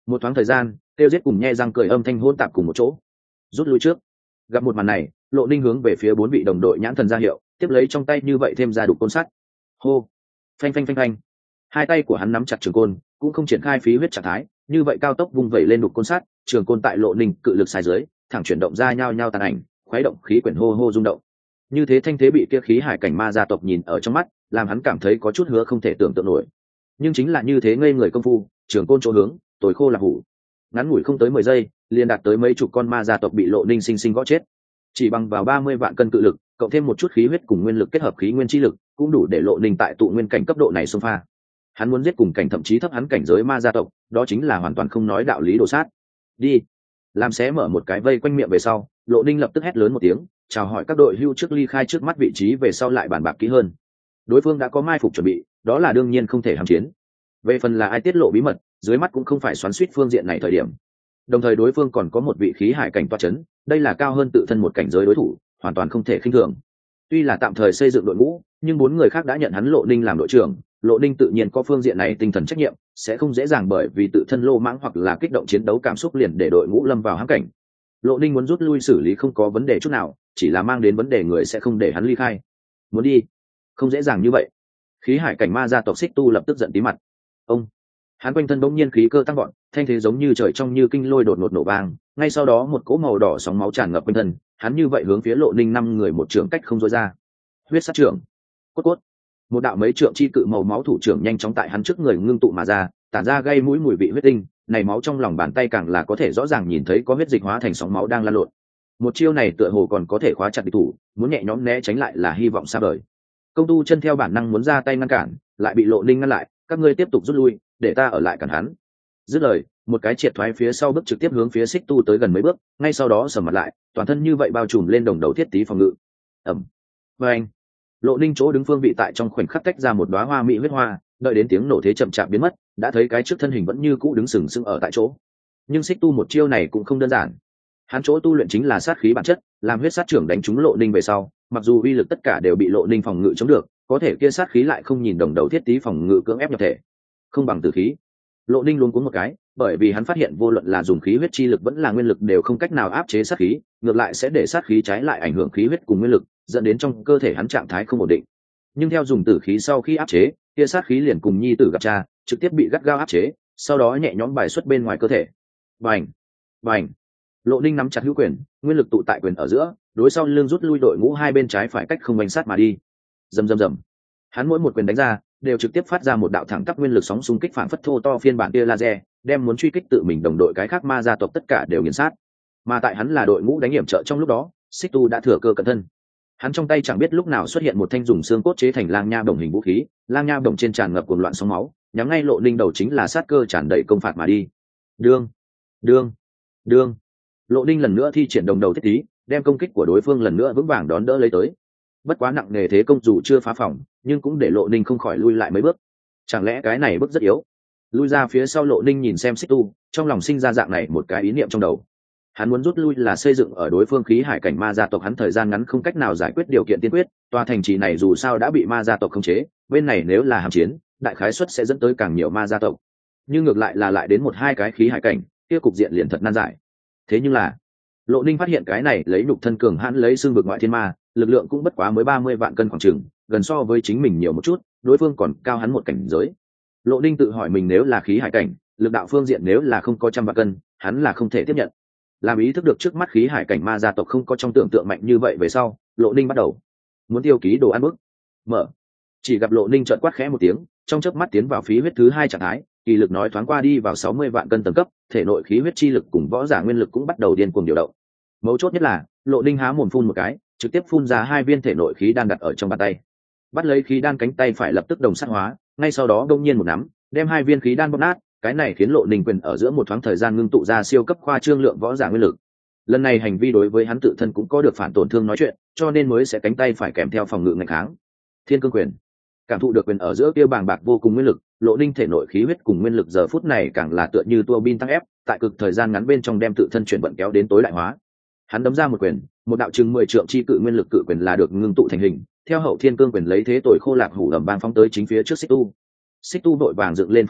Một thoáng thời gian, kêu giết cùng nhe răng cười âm thanh hỗn tạp cùng một chỗ. Rút lui trước. Gặp một màn này, Lộ Ninh hướng về phía 4 vị đồng đội nhãn thần ra hiệu, tiếp lấy trong tay như vậy thêm ra đục côn sắt. Hô. Phanh phanh phanh phanh. Hai tay của hắn nắm chặt trường côn, cũng không triển khai phí huyết trạng thái, như vậy cao tốc vung vẩy lên đục côn sắt, trường côn tại Lộ Ninh cự lực sai dưới, thẳng chuyển động ra nhau nhau tàn ảnh, khuấy động khí quyển hô hô rung động. Như thế thanh thế bị kia khí hải cảnh ma gia tộc nhìn ở trong mắt, làm hắn cảm thấy có chút hứa không thể tưởng tượng nổi. Nhưng chính là như thế ngây người công phu, trường côn chỗ hướng, tối khô là hủ. Ngắn ngủi không tới 10 giây, liền đạt tới mấy chục con ma gia tộc bị Lộ Ninh sinh sinh gõ chết. Chỉ bằng vào 30 vạn cân cự lực, cộng thêm một chút khí huyết cùng nguyên lực kết hợp khí nguyên chi lực, cũng đủ để Lộ Ninh tại tụ nguyên cảnh cấp độ này xông pha. Hắn muốn giết cùng cảnh thậm chí thấp hắn cảnh giới ma gia tộc, đó chính là hoàn toàn không nói đạo lý đồ sát. Đi. Làm xé mở một cái vây quanh miệng về sau, Lộ Ninh lập tức hét lớn một tiếng, chào hỏi các đội hưu trước ly khai trước mắt vị trí về sau lại bàn bạc kỹ hơn. Đối phương đã có mai phục chuẩn bị, đó là đương nhiên không thể hàm chiến. Về phần là ai tiết lộ bí mật, dưới mắt cũng không phải xoắn xuýt phương diện này thời điểm. Đồng thời đối phương còn có một vị khí hải cảnh toa chấn, đây là cao hơn tự thân một cảnh giới đối thủ, hoàn toàn không thể khinh thường. Tuy là tạm thời xây dựng đội ngũ, nhưng 4 người khác đã nhận hắn Lộ Ninh làm đội trưởng, Lộ Ninh tự nhiên có phương diện này tinh thần trách nhiệm, sẽ không dễ dàng bởi vì tự thân lô mãng hoặc là kích động chiến đấu cảm xúc liền để đội ngũ lâm vào hãm cảnh. Lộ Ninh muốn rút lui xử lý không có vấn đề chút nào, chỉ là mang đến vấn đề người sẽ không để hắn ly khai. Muốn đi, không dễ dàng như vậy. Khí hải cảnh ma gia tộc Xích Tu lập tức giận tí mặt. Ông, hắn quanh thân bỗng nhiên khí cơ tăng vọt, thanh thế giống như trời trong như kinh lôi đột ngột nổ vang, ngay sau đó một cỗ màu đỏ sóng máu tràn ngập quanh thân, hắn như vậy hướng phía Lộ Ninh 5 người một trưởng cách không rối ra. Huyết sát trưởng. Cốt cốt. Một đạo mấy trượng chi cự màu máu thủ trưởng nhanh chóng tại hắn trước người ngưng tụ mà ra, tản ra gây mũi mùi vị huyết tinh, này máu trong lòng bàn tay càng là có thể rõ ràng nhìn thấy có huyết dịch hóa thành sóng máu đang lan lộn. Một chiêu này tựa hồ còn có thể khóa chặt địch thủ, muốn nhẹ nhõm né tránh lại là hy vọng xa vời. Công tu chân theo bản năng muốn ra tay ngăn cản, lại bị Lộ Ninh ngăn lại, các ngươi tiếp tục rút lui, để ta ở lại cản hắn. Dứt lời, một cái triệt thoái phía sau bước trực tiếp hướng phía Xích Tu tới gần mấy bước, ngay sau đó sầm mặt lại, toàn thân như vậy bao trùm lên đồng đầu thiết tí phòng ngự. Ầm. Và anh. Lộ Ninh chỗ đứng phương vị tại trong khoảnh khắc tách ra một đóa hoa mỹ huyết hoa, đợi đến tiếng nổ thế chậm chạp biến mất, đã thấy cái trước thân hình vẫn như cũ đứng sừng sững ở tại chỗ. Nhưng Xích Tu một chiêu này cũng không đơn giản. Hắn chỗ tu luyện chính là sát khí bản chất, làm huyết sát trưởng đánh trúng Lộ Ninh về sau, mặc dù uy lực tất cả đều bị Lộ Ninh phòng ngự chống được, có thể kia sát khí lại không nhìn đồng đầu thiết tí phòng ngự cưỡng ép nhập thể, không bằng tử khí. Lộ Ninh luống cuống một cái, bởi vì hắn phát hiện vô luận là dùng khí huyết chi lực vẫn là nguyên lực đều không cách nào áp chế sát khí, ngược lại sẽ để sát khí trái lại ảnh hưởng khí huyết cùng nguyên lực, dẫn đến trong cơ thể hắn trạng thái không ổn định. Nhưng theo dùng tử khí sau khi áp chế, kia sát khí liền cùng nhi tử gặp cha, trực tiếp bị gắt gao áp chế, sau đó nhẹ nhõm bài xuất bên ngoài cơ thể. Bành, bành. Lộ Ninh nắm chặt hữu quyền, nguyên lực tụ tại quyền ở giữa, đối sau lưng rút lui đội ngũ hai bên trái phải cách không bánh sát mà đi. Rầm rầm rầm. Hắn mỗi một quyền đánh ra, đều trực tiếp phát ra một đạo thẳng tắp nguyên lực sóng xung kích phản phất thô to phiên bản tia laser, đem muốn truy kích tự mình đồng đội cái khác ma gia tộc tất cả đều nghiền sát. Mà tại hắn là đội ngũ đánh hiểm trợ trong lúc đó, Xích Tu đã thừa cơ cẩn thân. Hắn trong tay chẳng biết lúc nào xuất hiện một thanh dùng xương cốt chế thành lang nha đồng hình vũ khí, lang nha đồng trên tràn ngập cuồng loạn sóng máu, nhắm ngay Lộ Ninh đầu chính là sát cơ tràn đầy công phạt mà đi. Đương, đương, đương. Lộ Ninh lần nữa thi triển đồng đầu thiết tí, đem công kích của đối phương lần nữa vững vàng đón đỡ lấy tới. Bất quá nặng nề thế công dù chưa phá phòng, nhưng cũng để Lộ Ninh không khỏi lui lại mấy bước. Chẳng lẽ cái này bước rất yếu? Lui ra phía sau, Lộ Ninh nhìn xem Xích Tu, trong lòng sinh ra dạng này một cái ý niệm trong đầu. Hắn muốn rút lui là xây dựng ở đối phương khí hải cảnh ma gia tộc hắn thời gian ngắn không cách nào giải quyết điều kiện tiên quyết, tòa thành trì này dù sao đã bị ma gia tộc khống chế, bên này nếu là hàm chiến, đại khái suất sẽ dẫn tới càng nhiều ma gia tộc. Nhưng ngược lại là lại đến một hai cái khí hải cảnh, kia cục diện liền thật nan giải. Thế nhưng là, Lộ Ninh phát hiện cái này lấy nhục thân cường hãn lấy xương vực ngoại thiên ma, lực lượng cũng bất quá mới 30 vạn cân khoảng chừng, gần so với chính mình nhiều một chút, đối phương còn cao hắn một cảnh giới. Lộ Ninh tự hỏi mình nếu là khí hải cảnh, lực đạo phương diện nếu là không có trăm vạn cân, hắn là không thể tiếp nhận. Làm ý thức được trước mắt khí hải cảnh ma gia tộc không có trong tưởng tượng mạnh như vậy về sau, Lộ Ninh bắt đầu muốn tiêu ký đồ ăn bức. Mở. Chỉ gặp Lộ Ninh trợn quát khẽ một tiếng, trong chớp mắt tiến vào phí huyết thứ 2 trạng thái, kỳ lực nói thoáng qua đi vào 60 vạn cân tầng cấp, thể nội khí huyết chi lực cùng võ giả nguyên lực cũng bắt đầu điên cuồng điều động. Mấu chốt nhất là, Lộ Ninh há mồm phun một cái, trực tiếp phun ra 2 viên thể nội khí đan đặt ở trong bàn tay. Bắt lấy khí đan cánh tay phải lập tức đồng sát hóa, ngay sau đó đông nhiên một nắm, đem 2 viên khí đan bóp nát, cái này khiến Lộ Ninh quyền ở giữa một thoáng thời gian ngưng tụ ra siêu cấp khoa trương lượng võ giả nguyên lực. Lần này hành vi đối với hắn tự thân cũng có được phản tổn thương nói chuyện, cho nên mới sẽ cánh tay phải kèm theo phòng ngự nghênh kháng. Thiên cương quyền. Cảm thụ được quyền ở giữa kia bàng bạc vô cùng nguyên lực, Lộ Ninh thể nội khí huyết cùng nguyên lực giờ phút này càng là tựa như tua bin tăng ép, tại cực thời gian ngắn bên trong đem tự thân chuyển vận kéo đến tối đại hóa. Hắn đấm ra một quyền, một đạo chừng 10 trượng chi cự nguyên lực cự quyền là được ngưng tụ thành hình, theo hậu thiên cương quyền lấy thế tội khô lạc hủ ầm bang phóng tới chính phía trước Xích Tu. Xích Tu đội vàng dựng lên phòng ngự,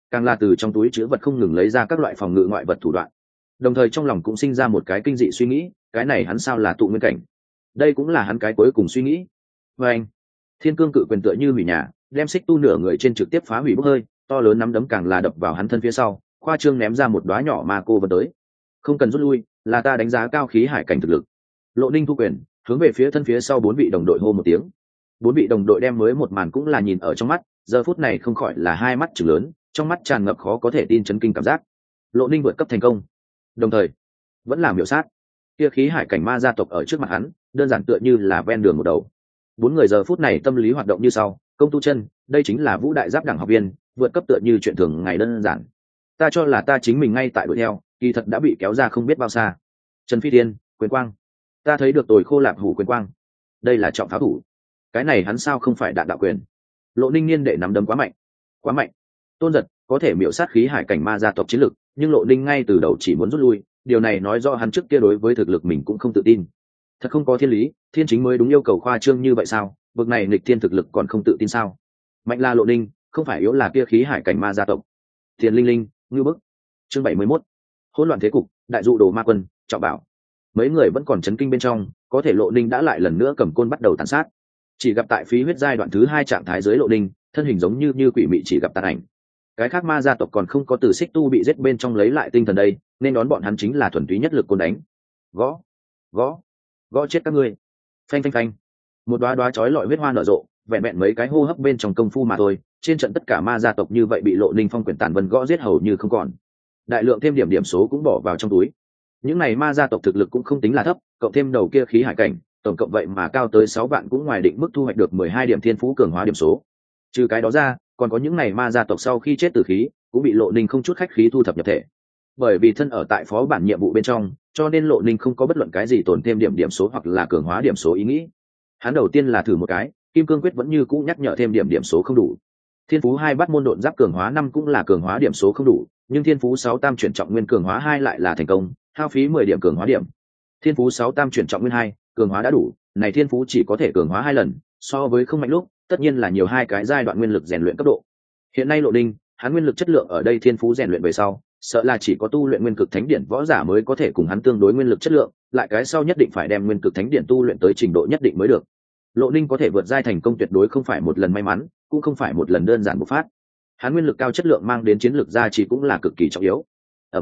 càng là từ trong túi chứa vật không ngừng lấy ra các loại phòng ngự ngoại vật thủ đoạn. Đồng thời trong lòng cũng sinh ra một cái kinh dị suy nghĩ, cái này hắn sao là tụ nguyên cảnh? Đây cũng là hắn cái cuối cùng suy nghĩ. Và anh, thiên cương cự quyền tựa như hủy nhà, đem xích tu nửa người trên trực tiếp phá hủy bốc hơi, to lớn nắm đấm càng là đập vào hắn thân phía sau, khoa trương ném ra một đóa nhỏ ma cô vật tới. Không cần rút lui, là ta đánh giá cao khí hải cảnh thực lực. Lộ Ninh thu quyền, hướng về phía thân phía sau 4 vị đồng đội hô một tiếng. 4 vị đồng đội đem mới một màn cũng là nhìn ở trong mắt, giờ phút này không khỏi là hai mắt trừng lớn, trong mắt tràn ngập khó có thể tin chấn kinh cảm giác. Lộ Ninh vượt cấp thành công, đồng thời vẫn làm miểu sát. Kia khí hải cảnh ma gia tộc ở trước mặt hắn, đơn giản tựa như là ven đường một đầu. 4 người giờ phút này tâm lý hoạt động như sau: Công Tu Chân, đây chính là Vũ Đại Giáp đẳng học viên, vượt cấp tựa như chuyện thường ngày đơn giản. Ta cho là ta chính mình ngay tại đuổi theo, kỳ thật đã bị kéo ra không biết bao xa. Trần Phi Thiên, quyền quang. Ta thấy được tồi khô lạp hủ quyền quang. Đây là trọng pháo thủ. Cái này hắn sao không phải đạn đạo quyền? Lộ Ninh niên đệ nắm đấm quá mạnh, quá mạnh. Tôn Giật có thể miểu sát khí hải cảnh ma gia tộc chiến lực, nhưng Lộ Ninh ngay từ đầu chỉ muốn rút lui, điều này nói rõ hắn trước kia đối với thực lực mình cũng không tự tin. Thật không có thiên lý, thiên chính mới đúng yêu cầu khoa trương như vậy sao? Bực này nghịch thiên thực lực còn không tự tin sao? Mạnh là Lộ Ninh, không phải yếu là kia khí hải cảnh ma gia tộc. Tiền Linh Linh, ngưu bức. Chương 71. Hỗn loạn thế cục, đại dụ đồ ma quân, trọng bảo. Mấy người vẫn còn chấn kinh bên trong, có thể Lộ Ninh đã lại lần nữa cầm côn bắt đầu tàn sát. Chỉ gặp tại phí huyết giai đoạn thứ 2 trạng thái dưới Lộ Ninh, thân hình giống như quỷ mị chỉ gặp tàn ảnh. Cái khác ma gia tộc còn không có từ xích tu bị giết bên trong lấy lại tinh thần đây, nên đón bọn hắn chính là thuần túy nhất lực côn đánh. Gõ, gõ, gõ chết các ngươi. Phanh phanh phanh. Một đóa đóa chói lọi huyết hoa nở rộ, vẹn vẹn mấy cái hô hấp bên trong công phu mà thôi, trên trận tất cả ma gia tộc như vậy bị Lộ Ninh phong quyển tàn vân gõ giết hầu như không còn. Đại lượng thêm điểm số cũng bỏ vào trong túi. Những này ma gia tộc thực lực cũng không tính là thấp, cộng thêm đầu kia khí hải cảnh, tổng cộng vậy mà cao tới 6 vạn, cũng ngoài định mức thu hoạch được 12 điểm thiên phú cường hóa điểm số. Trừ cái đó ra, còn có những này ma gia tộc sau khi chết tử khí cũng bị Lộ Ninh không chút khách khí thu thập nhập thể. Bởi vì thân ở tại phó bản nhiệm vụ bên trong, cho nên Lộ Ninh không có bất luận cái gì tổn thêm điểm số hoặc là cường hóa điểm số ý nghĩ. Hắn đầu tiên là thử một cái, kim cương quyết vẫn như cũ nhắc nhở thêm điểm số không đủ. Thiên phú 2 bắt môn độn giáp cường hóa 5 cũng là cường hóa điểm số không đủ, nhưng thiên phú 6 tam chuyển trọng nguyên cường hóa 2 lại là thành công, hao phí 10 điểm cường hóa điểm. Thiên phú 6 tam chuyển trọng nguyên 2, cường hóa đã đủ, này thiên phú chỉ có thể cường hóa 2 lần, so với không mạnh lúc, tất nhiên là nhiều 2 cái giai đoạn nguyên lực rèn luyện cấp độ. Hiện nay Lộ Ninh, hắn nguyên lực chất lượng ở đây thiên phú rèn luyện về sau, sợ là chỉ có tu luyện nguyên cực thánh điển võ giả mới có thể cùng hắn tương đối nguyên lực chất lượng, lại cái sau nhất định phải đem nguyên cực thánh điển tu luyện tới trình độ nhất định mới được. Lộ Ninh có thể vượt giai thành công tuyệt đối không phải một lần may mắn, cũng không phải một lần đơn giản bộc phát. Hắn nguyên lực cao chất lượng mang đến chiến lược gia trì cũng là cực kỳ trọng yếu.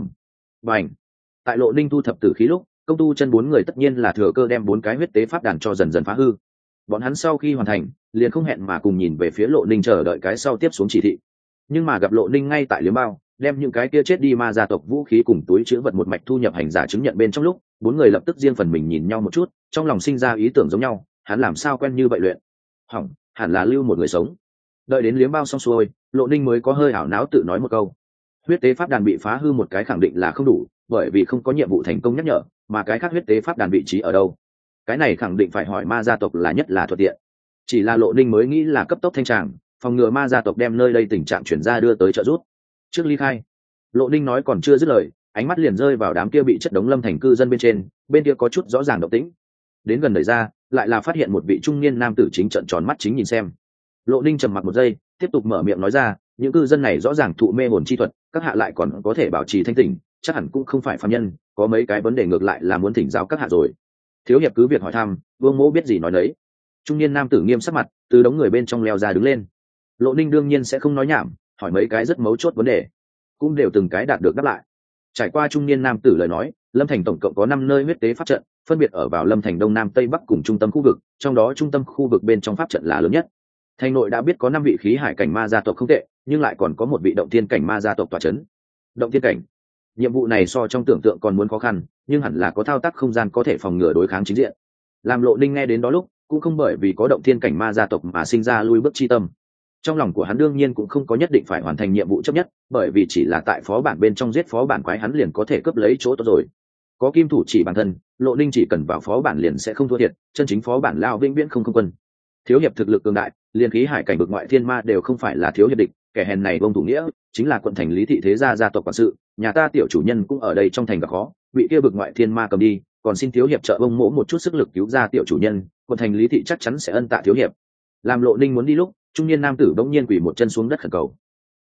Bành. Tại Lộ Ninh thu thập tử khí lúc, Công Tu Chân 4 người tất nhiên là thừa cơ đem 4 cái huyết tế pháp đàn cho dần dần phá hư. Bọn hắn sau khi hoàn thành, liền không hẹn mà cùng nhìn về phía Lộ Ninh chờ đợi cái sau tiếp xuống chỉ thị. Nhưng mà gặp Lộ Ninh ngay tại liếm bao, đem những cái kia chết đi ma gia tộc vũ khí cùng túi chứa vật một mạch thu nhập hành giả chứng nhận bên trong lúc, 4 người lập tức riêng phần mình nhìn nhau một chút, trong lòng sinh ra ý tưởng giống nhau, hắn làm sao quen như vậy luyện? Hỏng, hẳn là lưu một người sống. Đợi đến liếm bao xong xuôi, Lộ Ninh mới có hơi ảo não tự nói một câu. Huyết tế pháp đàn bị phá hư một cái khẳng định là không đủ, bởi vì không có nhiệm vụ thành công nhắc nhở, mà cái khác huyết tế pháp đàn vị trí ở đâu? Cái này khẳng định phải hỏi ma gia tộc là nhất là thuận tiện. Chỉ là Lộ Ninh mới nghĩ là cấp tốc thanh tràng, phòng ngừa ma gia tộc đem nơi đây tình trạng chuyển ra đưa tới trợ giúp. Trước ly khai, Lộ Ninh nói còn chưa dứt lời, ánh mắt liền rơi vào đám kia bị chất đống lâm thành cư dân bên kia có chút rõ ràng động tĩnh. Đến gần đẩy ra, lại là phát hiện một vị trung niên nam tử chính trợn tròn mắt chính nhìn xem. Lộ Ninh trầm mặc một giây, tiếp tục mở miệng nói ra, những cư dân này rõ ràng thụ mê hồn chi thuật, các hạ lại còn có thể bảo trì thanh tỉnh, chắc hẳn cũng không phải phàm nhân, có mấy cái vấn đề ngược lại là muốn thỉnh giáo các hạ rồi. Thiếu hiệp cứ việc hỏi thăm, Vương Mỗ biết gì nói đấy. Trung niên nam tử nghiêm sắc mặt, từ đống người bên trong leo ra đứng lên. Lộ Ninh đương nhiên sẽ không nói nhảm, hỏi mấy cái rất mấu chốt vấn đề, cũng đều từng cái đạt được đáp lại. Trải qua trung niên nam tử lời nói, Lâm Thành tổng cộng có 5 nơi huyết tế pháp trận, phân biệt ở vào Lâm Thành đông nam tây bắc cùng trung tâm khu vực, trong đó trung tâm khu vực bên trong pháp trận là lớn nhất. Thành nội đã biết có 5 vị khí hải cảnh ma gia tộc không tệ, nhưng lại còn có một vị động thiên cảnh ma gia tộc tọa chấn. Động thiên cảnh, nhiệm vụ này so trong tưởng tượng còn muốn khó khăn, nhưng hẳn là có thao tác không gian có thể phòng ngừa đối kháng chính diện. Làm Lộ Ninh nghe đến đó lúc, cũng không bởi vì có động thiên cảnh ma gia tộc mà sinh ra lui bước chi tâm. Trong lòng của hắn đương nhiên cũng không có nhất định phải hoàn thành nhiệm vụ chấp nhất, bởi vì chỉ là tại phó bản bên trong giết phó bản quái hắn liền có thể cướp lấy chỗ tốt rồi. Có kim thủ chỉ bản thân, Lộ Ninh chỉ cần vào phó bản liền sẽ không thua thiệt, chân chính phó bản lao vĩnh viễn không quân. Thiếu hiệp thực lực cường đại, liên khí hải cảnh vực ngoại thiên ma đều không phải là thiếu hiệp địch, kẻ hèn này vông thủ nghĩa, chính là quận thành Lý thị thế gia gia tộc quản sự, nhà ta tiểu chủ nhân cũng ở đây trong thành gặp khó, bị kia vực ngoại thiên ma cầm đi, còn xin thiếu hiệp trợ vông mỗ một chút sức lực cứu ra tiểu chủ nhân, quận thành Lý thị chắc chắn sẽ ân tạ thiếu hiệp. Làm Lộ Ninh muốn đi lúc, trung niên nam tử bỗng nhiên quỳ một chân xuống đất khẩn cầu.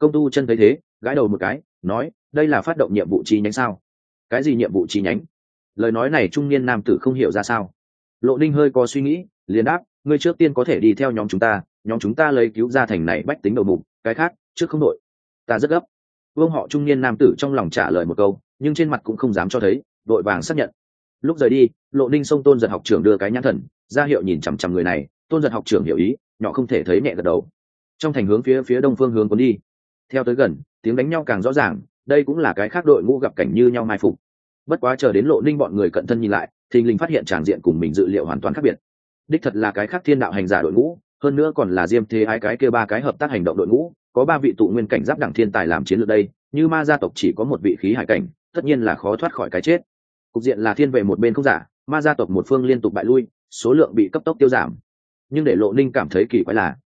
Công tu chân thấy thế gãi đầu một cái nói đây là phát động nhiệm vụ chi nhánh sao? Cái gì nhiệm vụ chi nhánh? Lời nói này trung niên nam tử không hiểu ra sao. Lộ Ninh hơi có suy nghĩ liền đáp ngươi trước tiên có thể đi theo nhóm chúng ta lấy cứu ra thành này bách tính đầu mục, cái khác trước không đội. Ta rất gấp. Vương họ trung niên nam tử trong lòng trả lời một câu nhưng trên mặt cũng không dám cho thấy, vội vàng xác nhận. Lúc rời đi, Lộ Ninh xông Tôn Giật học trưởng đưa cái nhãn thần ra hiệu nhìn chằm chằm người này. Tôn Giật học trưởng hiểu ý nhỏ không thể thấy nhẹ gật đầu. Trong thành hướng phía đông phương hướng cuốn đi. Theo tới gần tiếng đánh nhau càng rõ ràng, đây cũng là cái khác đội ngũ gặp cảnh như nhau mai phục. Bất quá chờ đến Lộ Ninh bọn người cận thân nhìn lại, thình lình phát hiện tràng diện cùng mình dự liệu hoàn toàn khác biệt. Đích thật là cái khác thiên đạo hành giả đội ngũ, hơn nữa còn là Diêm Thế Ái cái kia 3 cái hợp tác hành động đội ngũ, có 3 vị tụ nguyên cảnh giáp đẳng thiên tài làm chiến lược đây, như ma gia tộc chỉ có một vị khí hải cảnh, tất nhiên là khó thoát khỏi cái chết. Cục diện là thiên về một bên không giả, ma gia tộc một phương liên tục bại lui, số lượng bị cấp tốc tiêu giảm. Nhưng để Lộ Ninh cảm thấy kỳ quái là,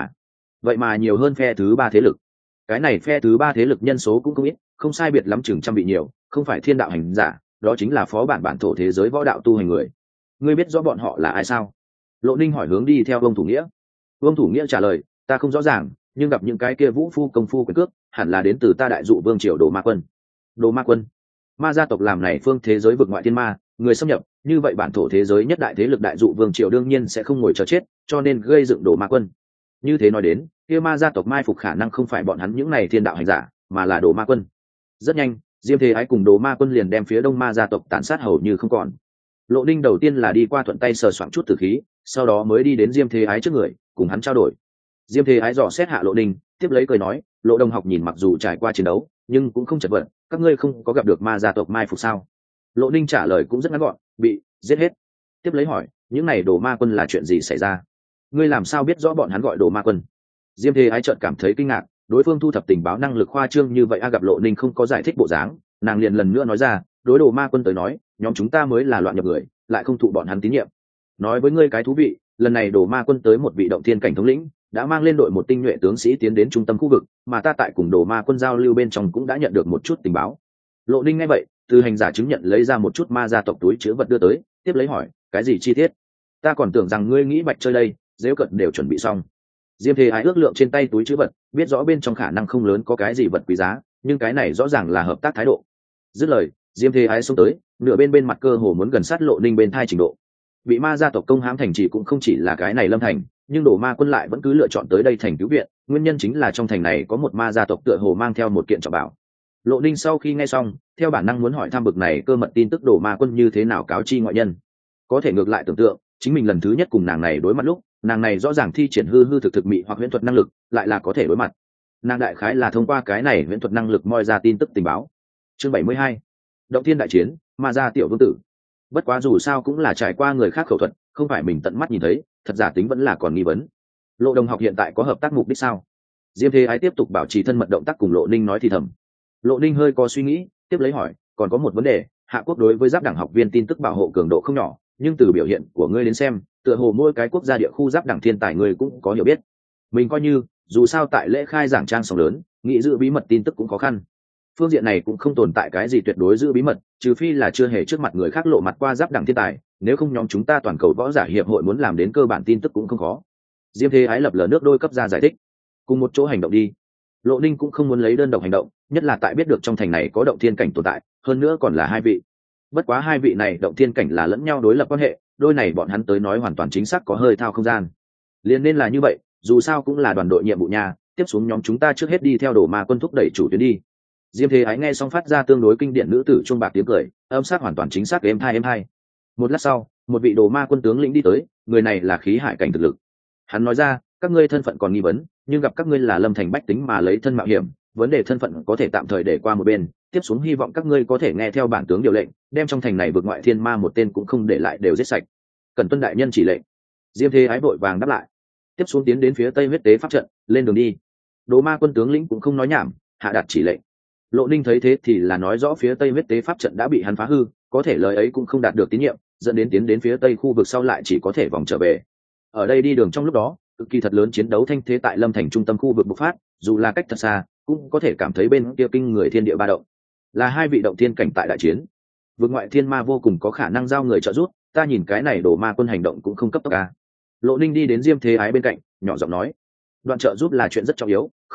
vậy mà nhiều hơn phe thứ 3 thế lực. Cái này phe thứ 3 thế lực nhân số cũng không ít, không sai biệt lắm chừng trăm vị nhiều, không phải thiên đạo hành giả, đó chính là phó bản thổ thế giới võ đạo tu hành người. Ngươi biết rõ bọn họ là ai sao? Lộ Ninh hỏi hướng đi theo Vương Thủ Nghĩa. Vương Thủ Nghĩa trả lời ta không rõ ràng, nhưng gặp những cái kia vũ phu công phu quyền cước hẳn là đến từ ta đại dụ vương triều Đồ Ma Quân. Đồ Ma Quân, ma gia tộc làm này phương thế giới vực ngoại thiên ma người xâm nhập, như vậy bản thổ thế giới nhất đại thế lực đại dụ vương triều đương nhiên sẽ không ngồi chờ chết, cho nên gây dựng Đồ Ma Quân. Như thế nói đến kia ma gia tộc mai phục khả năng không phải bọn hắn những này thiên đạo hành giả, mà là Đồ Ma Quân. Rất nhanh Diêm Thế Ái cùng Đồ Ma Quân liền đem phía đông ma gia tộc tàn sát hầu như không còn. Lộ Ninh đầu tiên là đi qua thuận tay sờ soạng chút tử khí, sau đó mới đi đến Diêm Thế Ái trước người cùng hắn trao đổi. Diêm Thế Ái dò xét hạ Lộ Ninh, tiếp lấy cười nói Lộ đồng học nhìn mặc dù trải qua chiến đấu nhưng cũng không chật vật, các ngươi không có gặp được ma gia tộc mai phục sao? Lộ Ninh trả lời cũng rất ngắn gọn, bị giết hết. Tiếp lấy hỏi những này Đồ Ma Quân là chuyện gì xảy ra? Ngươi làm sao biết rõ bọn hắn gọi Đồ Ma Quân? Diêm Thế Ái chợt cảm thấy kinh ngạc, đối phương thu thập tình báo năng lực khoa trương như vậy gặp Lộ Ninh không có giải thích bộ dáng, nàng liền lần nữa nói ra đối Đồ Ma Quân tới nói nhóm chúng ta mới là loạn nhập người, lại không thụ bọn hắn tín nhiệm. Nói với ngươi cái thú vị, lần này Đồ Ma Quân tới một vị động thiên cảnh thống lĩnh, đã mang lên đội một tinh nhuệ tướng sĩ tiến đến trung tâm khu vực, mà ta tại cùng Đồ Ma Quân giao lưu bên trong cũng đã nhận được một chút tình báo. Lộ Ninh nghe vậy từ hành giả chứng nhận lấy ra một chút ma gia tộc túi chứa vật đưa tới, tiếp lấy hỏi cái gì chi tiết? Ta còn tưởng rằng ngươi nghĩ bạch chơi đây, dễu cận đều chuẩn bị xong. Diêm Thế Ái ước lượng trên tay túi chứa vật, biết rõ bên trong khả năng không lớn có cái gì vật quý giá, nhưng cái này rõ ràng là hợp tác thái độ. Dứt lời Diêm Thế Ái xông tới, nửa bên mặt cơ hồ muốn gần sát Lộ Ninh bên thai trình độ. Bị ma gia tộc công hãm thành trì cũng không chỉ là cái này Lâm Thành, nhưng Đồ Ma Quân lại vẫn cứ lựa chọn tới đây thành cứu viện, nguyên nhân chính là trong thành này có một ma gia tộc tựa hồ mang theo một kiện trọng bảo. Lộ Ninh sau khi nghe xong theo bản năng muốn hỏi thăm bực này cơ mật tin tức Đồ Ma Quân như thế nào cáo chi ngoại nhân. Có thể ngược lại tưởng tượng chính mình lần thứ nhất cùng nàng này đối mặt lúc, nàng này rõ ràng thi triển hư thực mị hoặc huyễn thuật năng lực, lại là có thể đối mặt. Nàng đại khái là thông qua cái này huyễn thuật năng lực moi ra tin tức tình báo. Chương 72, động thiên đại chiến, ma gia tiểu vương tử. Bất quá dù sao cũng là trải qua người khác khẩu thuật, không phải mình tận mắt nhìn thấy, thật giả tính vẫn là còn nghi vấn. Lộ đồng học hiện tại có hợp tác mục đích sao? Diêm Thế Ái tiếp tục bảo trì thân mật động tác cùng Lộ Ninh nói thì thầm. Lộ Ninh hơi có suy nghĩ, tiếp lấy hỏi còn có một vấn đề, Hạ quốc đối với giáp đẳng học viên tin tức bảo hộ cường độ không nhỏ, nhưng từ biểu hiện của ngươi đến xem tựa hồ mỗi cái quốc gia địa khu giáp đẳng thiên tài ngươi cũng có hiểu biết. Mình coi như dù sao tại lễ khai giảng trang sóng lớn, nghĩ giữ bí mật tin tức cũng khó khăn. Phương diện này cũng không tồn tại cái gì tuyệt đối giữ bí mật, trừ phi là chưa hề trước mặt người khác lộ mặt qua giáp đẳng thiên tài, nếu không nhóm chúng ta toàn cầu võ giả hiệp hội muốn làm đến cơ bản tin tức cũng không khó. Diêm Thế Ái lập lờ nước đôi cấp ra giải thích. Cùng một chỗ hành động đi. Lộ Ninh cũng không muốn lấy đơn độc hành động, nhất là tại biết được trong thành này có động thiên cảnh tồn tại, hơn nữa còn là 2 vị. Bất quá 2 vị này động thiên cảnh là lẫn nhau đối lập quan hệ, đôi này bọn hắn tới nói hoàn toàn chính xác có hơi thao không gian. Liên nên là như vậy, dù sao cũng là đoàn đội nhiệm vụ nhà, tiếp xuống nhóm chúng ta trước hết đi theo Đồ Ma Quân thúc đẩy chủ tuyến đi. Diêm Thế Ái nghe xong phát ra tương đối kinh điển nữ tử chuông bạc tiếng cười, âm sắc hoàn toàn chính xác êm hai. Một lát sau, một vị Đồ Ma Quân tướng lĩnh đi tới, người này là khí hải cảnh thực lực. Hắn nói ra, các ngươi thân phận còn nghi vấn, nhưng gặp các ngươi là Lâm Thành bách tính mà lấy thân mạo hiểm, vấn đề thân phận có thể tạm thời để qua một bên, tiếp xuống hy vọng các ngươi có thể nghe theo bản tướng điều lệnh, đem trong thành này vượt ngoại thiên ma một tên cũng không để lại đều giết sạch. Cần tuân đại nhân chỉ lệnh. Diêm Thế Ái vội vàng đáp lại. Tiếp xuống tiến đến phía tây huyết tế pháp trận, lên đường đi. Đồ Ma Quân tướng lĩnh cũng không nói nhảm, hạ đạt chỉ lệnh. Lộ Ninh thấy thế thì là nói rõ phía tây huyết tế pháp trận đã bị hắn phá hư, có thể lời ấy cũng không đạt được tín nhiệm, dẫn đến tiến đến phía tây khu vực sau lại chỉ có thể vòng trở về. Ở đây đi đường trong lúc đó, cực kỳ thật lớn chiến đấu thanh thế tại Lâm Thành trung tâm khu vực bộc phát, dù là cách thật xa, cũng có thể cảm thấy bên kia kinh người thiên địa ba động. Là 2 vị động thiên cảnh tại đại chiến. Vực ngoại thiên ma vô cùng có khả năng giao người trợ giúp, ta nhìn cái này Đồ Ma Quân hành động cũng không cấp tốc a. Lộ Ninh đi đến Diêm Thế Ái bên cạnh, nhỏ giọng nói, đoạn trợ giúp là chuyện rất trọng yếu, không đúng,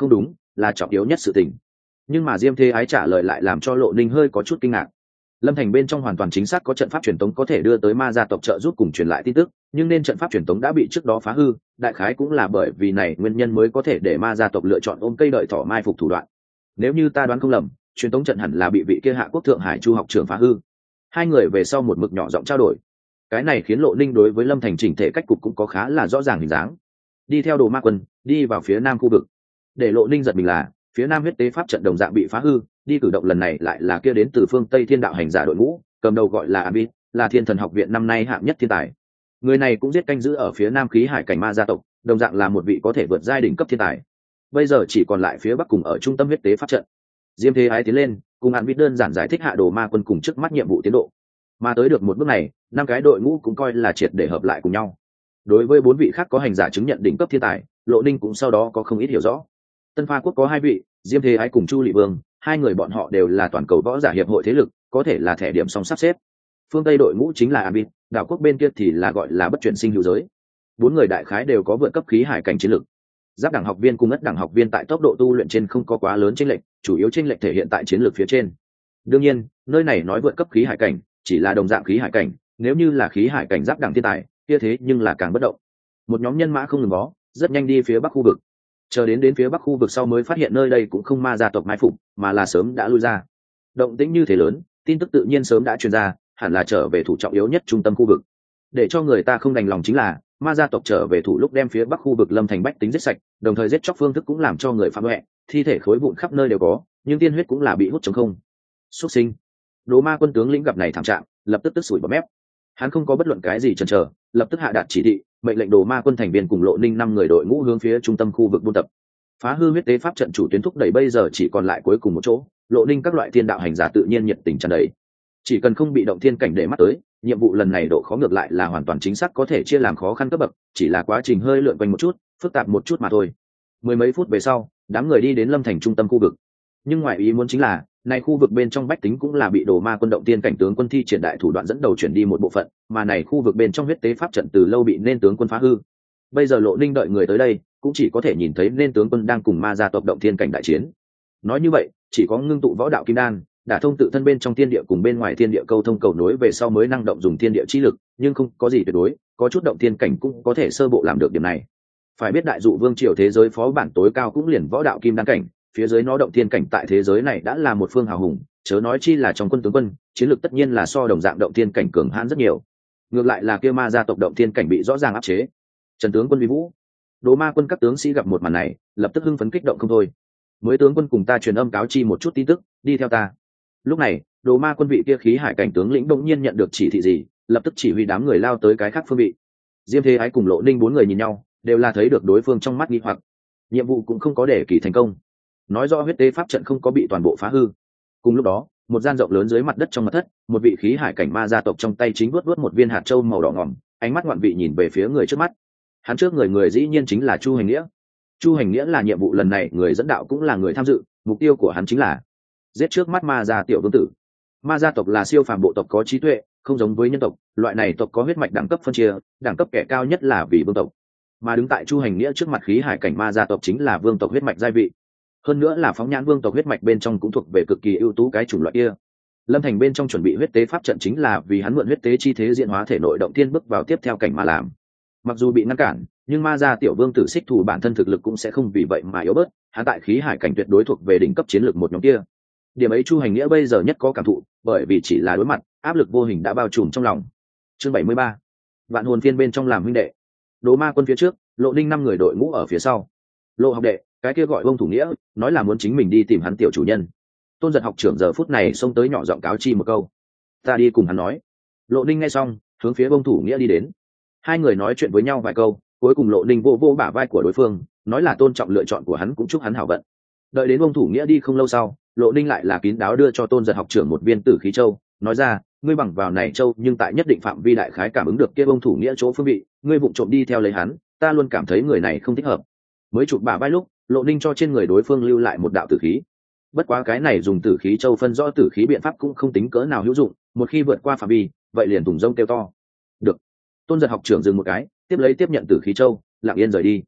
là trọng yếu nhất sự tình. Nhưng mà Diêm Thế Ái trả lời lại làm cho Lộ Ninh hơi có chút kinh ngạc. Lâm Thành bên trong hoàn toàn chính xác có trận pháp truyền tống có thể đưa tới ma gia tộc trợ giúp cùng truyền lại tin tức, nhưng nên trận pháp truyền tống đã bị trước đó phá hư, đại khái cũng là bởi vì này nguyên nhân mới có thể để ma gia tộc lựa chọn ôm cây đợi thỏ mai phục thủ đoạn. Nếu như ta đoán không lầm, truyền tống trận hẳn là bị vị kia Hạ Quốc Thượng Hải Chu học trưởng phá hư. Hai người về sau một mực nhỏ giọng trao đổi. Cái này khiến Lộ Ninh đối với Lâm Thành chỉnh thể cách cục cũng có khá là rõ ràng hình dáng. Đi theo Đồ Ma Quân, đi vào phía nam khu vực. Để Lộ Ninh giật mình là, phía nam huyết tế pháp trận đồng dạng bị phá hư, đi cử động lần này lại là kia đến từ phương Tây Thiên đạo hành giả đội ngũ, cầm đầu gọi là Abi, là Thiên Thần học viện năm nay hạng nhất thiên tài. Người này cũng giết canh giữ ở phía nam khí hải cảnh ma gia tộc, đồng dạng là một vị có thể vượt giai đỉnh cấp thiên tài. Bây giờ chỉ còn lại phía bắc cùng ở trung tâm huyết tế pháp trận. Diêm Thế Ái tiến lên, cùng Abi đơn giản giải thích hạ Đồ Ma Quân cùng trước mắt nhiệm vụ tiến độ. Mà tới được một bước này, năm cái đội ngũ cũng coi là triệt để hợp lại cùng nhau. Đối với bốn vị khác có hành giả chứng nhận đỉnh cấp thiên tài, Lộ Ninh cũng sau đó có không ít hiểu rõ. Tân Pha Quốc có hai vị, Diêm Thế Ái cùng Chu Lệ Vương, hai người bọn họ đều là toàn cầu võ giả hiệp hội thế lực, có thể là thẻ điểm song sắp xếp. Phương Tây đội ngũ chính là Abi, đảo quốc bên kia thì là gọi là bất chuyển sinh hữu giới. Bốn người đại khái đều có vượt cấp khí hải cảnh chiến lực. Giáp đẳng học viên cùng ất đẳng học viên tại tốc độ tu luyện trên không có quá lớn chênh lệch, chủ yếu chênh lệch thể hiện tại chiến lược phía trên. Đương nhiên, nơi này nói vượt cấp khí hải cảnh, chỉ là đồng dạng khí hải cảnh, nếu như là khí hải cảnh giáp đẳng thiên tài, kia thế nhưng là càng bất động. Một nhóm nhân mã không ngừng bó, rất nhanh đi phía bắc khu vực. Chờ đến phía bắc khu vực sau mới phát hiện nơi đây cũng không ma gia tộc mai phục, mà là sớm đã lui ra. Động tĩnh như thế lớn, tin tức tự nhiên sớm đã truyền ra, hẳn là trở về thủ trọng yếu nhất trung tâm khu vực. Để cho người ta không đành lòng chính là, ma gia tộc trở về thủ lúc đem phía bắc khu vực Lâm Thành bách tính giết sạch, đồng thời giết chóc phương thức cũng làm cho người phạm huệ, thi thể khối vụn khắp nơi đều có, nhưng tiên huyết cũng là bị hút trống không. Xuất sinh. Đồ Ma Quân tướng lĩnh gặp này thảm trạng, lập tức tức sủi bọt mép. Hắn không có bất luận cái gì chần chờ, lập tức hạ đạt chỉ thị, mệnh lệnh Đồ Ma Quân thành viên cùng Lộ Ninh năm người đội ngũ hướng phía trung tâm khu vực buôn tập. Phá hư huyết tế pháp trận chủ tuyến thúc đẩy bây giờ chỉ còn lại cuối cùng một chỗ, Lộ Ninh các loại thiên đạo hành giả tự nhiên nhiệt tình tràn đầy. Chỉ cần không bị động thiên cảnh để mắt tới, nhiệm vụ lần này độ khó ngược lại là hoàn toàn chính xác có thể chia làm khó khăn cấp bậc, chỉ là quá trình hơi lượn quanh một chút, phức tạp một chút mà thôi. Mười mấy phút về sau, đám người đi đến Lâm Thành trung tâm khu vực. Nhưng ngoài ý muốn chính là, này khu vực bên trong bách tính cũng là bị Đồ Ma Quân động tiên cảnh tướng quân thi triển đại thủ đoạn dẫn đầu chuyển đi một bộ phận, mà này khu vực bên trong huyết tế pháp trận từ lâu bị nên tướng quân phá hư. Bây giờ Lộ Ninh đợi người tới đây, cũng chỉ có thể nhìn thấy nên tướng quân đang cùng ma gia tộc động thiên cảnh đại chiến. Nói như vậy, chỉ có ngưng tụ võ đạo kim đan, đả thông tự thân bên trong thiên địa cùng bên ngoài thiên địa câu thông cầu nối về sau mới năng động dùng thiên địa chi lực, nhưng không có gì tuyệt đối, có chút động thiên cảnh cũng có thể sơ bộ làm được điểm này. Phải biết đại dụ vương triều thế giới phó bản tối cao cũng liền võ đạo kim đan cảnh, phía dưới nó động thiên cảnh tại thế giới này đã là một phương hào hùng, chớ nói chi là trong quân tướng quân, chiến lược tất nhiên là so đồng dạng động thiên cảnh cường hãn rất nhiều. Ngược lại là kia ma gia tộc động thiên cảnh bị rõ ràng áp chế. Trần tướng quân uy vũ. Đồ Ma Quân các tướng sĩ gặp một màn này, lập tức hưng phấn kích động không thôi. Mới tướng quân cùng ta truyền âm cáo chi một chút tin tức, đi theo ta. Lúc này, Đồ Ma Quân vị kia khí hải cảnh tướng lĩnh đột nhiên nhận được chỉ thị gì, lập tức chỉ huy đám người lao tới cái khác phương vị. Diêm Thế Ái cùng Lộ Ninh bốn người nhìn nhau, đều là thấy được đối phương trong mắt nghi hoặc. Nhiệm vụ cũng không có để kỳ thành công, nói rõ huyết tế pháp trận không có bị toàn bộ phá hư. Cùng lúc đó, một gian rộng lớn dưới mặt đất trong mật thất, một vị khí hải cảnh ma gia tộc trong tay chính vuốt một viên hạt châu màu đỏ ngỏm, ánh mắt ngoạn vị nhìn về phía người trước mắt. Hắn trước người dĩ nhiên chính là Chu Hành Nghĩa. Chu Hành Nghĩa là nhiệm vụ lần này người dẫn đạo cũng là người tham dự, mục tiêu của hắn chính là giết trước mắt ma gia tiểu vương tử. Ma gia tộc là siêu phàm bộ tộc có trí tuệ, không giống với nhân tộc, loại này tộc có huyết mạch đẳng cấp phân chia, đẳng cấp kẻ cao nhất là vì vương tộc. Mà đứng tại Chu Hành Nghĩa trước mặt khí hải cảnh ma gia tộc chính là vương tộc huyết mạch giai vị. Hơn nữa là phóng nhãn vương tộc huyết mạch bên trong cũng thuộc về cực kỳ ưu tú cái chủng loại kia. Lâm Thành bên trong chuẩn bị huyết tế pháp trận chính là vì hắn mượn huyết tế chi thế diễn hóa thể nội động tiên bước vào tiếp theo cảnh mà làm. Mặc dù bị ngăn cản, nhưng ma gia tiểu vương tử xích thủ bản thân thực lực cũng sẽ không vì vậy mà yếu bớt, hắn tại khí hải cảnh tuyệt đối thuộc về đỉnh cấp chiến lược một nhóm kia. Điểm ấy Chu Hành Nghĩa bây giờ nhất có cảm thụ, bởi vì chỉ là đối mặt, áp lực vô hình đã bao trùm trong lòng. Chương 73. Vạn hồn phiên bên trong làm huynh đệ. Đồ Ma Quân phía trước, Lộ Ninh năm người đội ngũ ở phía sau. Lộ học đệ, cái kia gọi Vông Thủ Nghĩa, nói là muốn chính mình đi tìm hắn tiểu chủ nhân. Tôn Giật học trưởng giờ phút này xông tới nhỏ giọng cáo chi một câu. Ta đi cùng hắn nói. Lộ Ninh nghe xong, hướng phía Vông Thủ Nghĩa đi đến. Hai người nói chuyện với nhau vài câu, cuối cùng Lộ Ninh vô bả vai của đối phương, nói là tôn trọng lựa chọn của hắn cũng chúc hắn hảo vận. Đợi đến Vông Thủ Nghĩa đi không lâu sau, Lộ Ninh lại là kín đáo đưa cho Tôn Giật học trưởng một viên Tử khí châu, nói ra, ngươi bằng vào này châu nhưng tại nhất định phạm vi đại khái cảm ứng được kia Vông Thủ Nghĩa chỗ phương vị, ngươi vụng trộm đi theo lấy hắn, ta luôn cảm thấy người này không thích hợp. Mới chụp bả vai lúc, Lộ Ninh cho trên người đối phương lưu lại một đạo tử khí. Bất quá cái này dùng tử khí châu phân rõ tử khí biện pháp cũng không tính cỡ nào hữu dụng, một khi vượt qua phạm vi, vậy liền thùng rông kêu to. Được. Tôn Giật học trưởng dừng một cái, tiếp nhận tử khí châu, lặng yên rời đi.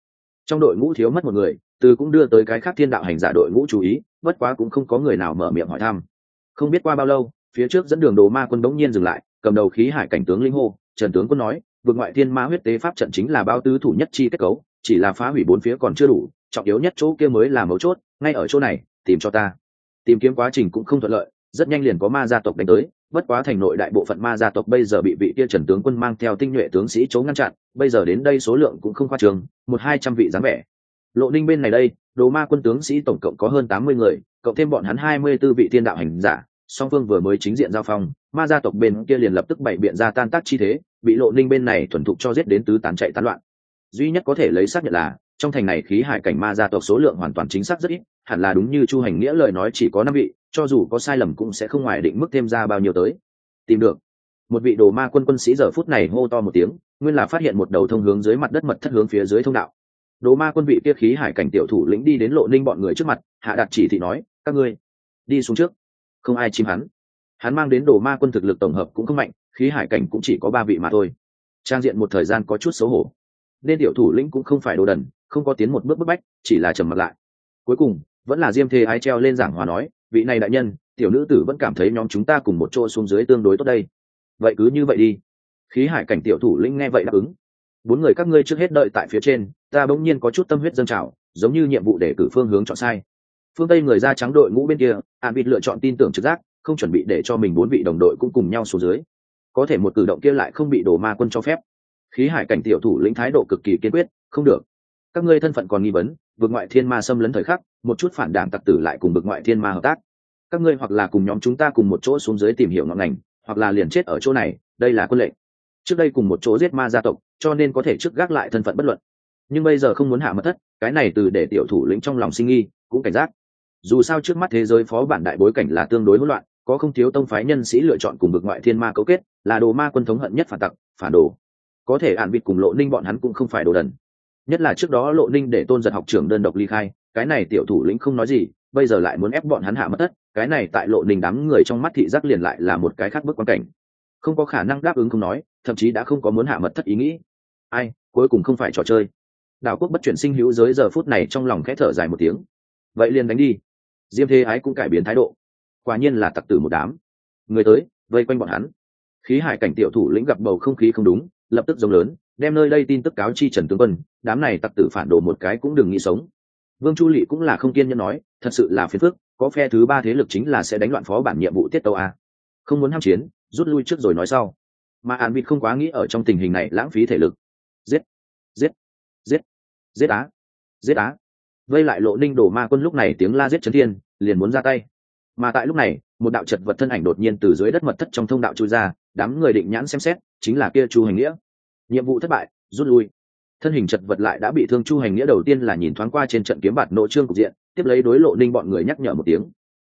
trong đội ngũ thiếu mất một người, từ cũng đưa tới cái khác thiên đạo hành giả đội ngũ chú ý, bất quá cũng không có người nào mở miệng hỏi thăm. Không biết qua bao lâu, phía trước dẫn đường Đồ Ma Quân bỗng nhiên dừng lại, cầm đầu khí hải cảnh tướng linh hô, Trần tướng quân nói, vượt ngoại thiên ma huyết tế pháp trận chính là bao tứ thủ nhất chi kết cấu, chỉ là phá hủy bốn phía còn chưa đủ, trọng yếu nhất chỗ kia mới là mấu chốt, ngay ở chỗ này, tìm cho ta. Tìm kiếm quá trình cũng không thuận lợi, rất nhanh liền có ma gia tộc đánh tới, bất quá thành nội đại bộ phận ma gia tộc bây giờ bị vị kia Trần tướng quân mang theo tinh nhuệ tướng sĩ chống ngăn chặn, bây giờ đến đây số lượng cũng không khoa trương, 100-200 vị dáng vẻ. Lộ Ninh bên này đây, Đồ Ma Quân tướng sĩ tổng cộng có hơn 80 người, cộng thêm bọn hắn 24 vị thiên đạo hành giả, song phương vừa mới chính diện giao phong, ma gia tộc bên kia liền lập tức bày biện ra tan tác chi thế, bị Lộ Ninh bên này thuần thục cho giết đến tứ tán chạy tán loạn. Duy nhất có thể lấy xác nhận là trong thành này khí hải cảnh ma gia tộc số lượng hoàn toàn chính xác rất ít, hẳn là đúng như Chu Hành Nghĩa lời nói chỉ có 5 vị, cho dù có sai lầm cũng sẽ không ngoài định mức thêm ra bao nhiêu tới. Tìm được. Một vị Đồ Ma Quân quân sĩ giờ phút này hô to một tiếng, nguyên là phát hiện một đầu thông hướng dưới mặt đất mật thất hướng phía dưới thông đạo. Đồ Ma Quân vị kia khí hải cảnh tiểu thủ lĩnh đi đến Lộ Ninh bọn người trước mặt, hạ đạt chỉ thị nói, các ngươi đi xuống trước. Không ai chim hắn mang đến Đồ Ma Quân thực lực tổng hợp cũng không mạnh, khí hải cảnh cũng chỉ có 3 vị mà thôi. Trang diện một thời gian có chút xấu hổ, nên tiểu thủ lĩnh cũng không phải đồ đần, không có tiến một bước bức bách, chỉ là trầm mặt lại. Cuối cùng vẫn là Diêm Thế Ái treo lên giảng hòa nói, vị này đại nhân, tiểu nữ tử vẫn cảm thấy nhóm chúng ta cùng một chỗ xuống dưới tương đối tốt đây. Vậy cứ như vậy đi. Khí hải cảnh tiểu thủ lĩnh nghe vậy đáp ứng. 4 người các ngươi trước hết đợi tại phía trên, ta bỗng nhiên có chút tâm huyết dâng trào, giống như nhiệm vụ để cử phương hướng chọn sai. Phương Tây người da trắng đội ngũ bên kia, An Vịt lựa chọn tin tưởng trực giác, không chuẩn bị để cho mình 4 vị đồng đội cũng cùng nhau xuống dưới. Có thể một cử động kia lại không bị Đồ Ma Quân cho phép. Khí hải cảnh tiểu thủ lĩnh thái độ cực kỳ kiên quyết, không được. Các ngươi thân phận còn nghi vấn, vượt ngoại thiên ma xâm lấn thời khắc, một chút phản đảng tặc tử lại cùng vượt ngoại thiên ma hợp tác. Các ngươi hoặc là cùng nhóm chúng ta cùng một chỗ xuống dưới tìm hiểu ngọn ngành, hoặc là liền chết ở chỗ này, đây là quân lệnh. Trước đây cùng một chỗ giết ma gia tộc, cho nên có thể trước gác lại thân phận bất luận. Nhưng bây giờ không muốn hạ mật thất, cái này từ để tiểu thủ lĩnh trong lòng sinh nghi, cũng cảnh giác. Dù sao trước mắt thế giới phó bản đại bối cảnh là tương đối hỗn loạn, có không thiếu tông phái nhân sĩ lựa chọn cùng vượt ngoại thiên ma cấu kết, là Đồ Ma Quân thống hận nhất phản tặc, phản đồ. Có thể An Vịt cùng Lộ Ninh bọn hắn cũng không phải đồ đần. Nhất là trước đó Lộ Ninh để Tôn Giật học trưởng đơn độc ly khai, cái này tiểu thủ lĩnh không nói gì, bây giờ lại muốn ép bọn hắn hạ mật thất, cái này tại Lộ Ninh đám người trong mắt thị giác liền lại là một cái khác bước quan cảnh. Không có khả năng đáp ứng không nói, thậm chí đã không có muốn hạ mật thất ý nghĩ. Ai, cuối cùng không phải trò chơi. Đảo quốc bất chuyển sinh hữu giới giờ phút này trong lòng khẽ thở dài một tiếng. Vậy liền đánh đi. Diêm Thế Ái cũng cải biến thái độ. Quả nhiên là tặc tử một đám. Người tới, vây quanh bọn hắn. Khí hải cảnh tiểu thủ lĩnh gặp bầu không khí không đúng, lập tức giống lớn, đem nơi đây tin tức cáo chi Trần tướng quân, đám này tặc tử phản đồ một cái cũng đừng nghĩ sống. Vương Chu Lệ cũng là không kiên nhẫn nói, thật sự là phiền phức, có phe thứ 3 thế lực chính là sẽ đánh loạn phó bản nhiệm vụ tiết tấu a. Không muốn ham chiến, rút lui trước rồi nói sau. Mà An Vịt không quá nghĩ ở trong tình hình này lãng phí thể lực. Giết, giết, giết, giết á, giết á. Vây lại Lộ Ninh Đồ Ma Quân lúc này tiếng la giết chấn thiên, liền muốn ra tay. Mà tại lúc này, một đạo chật vật thân ảnh đột nhiên từ dưới đất mật thất trong thông đạo chui ra, đám người định nhãn xem xét, chính là kia Chu Hành Nghĩa. Nhiệm vụ thất bại, rút lui. Thân hình chật vật lại đã bị thương Chu Hành Nghĩa đầu tiên là nhìn thoáng qua trên trận kiếm bạt nội trương cục diện, tiếp lấy đối Lộ Ninh bọn người nhắc nhở một tiếng.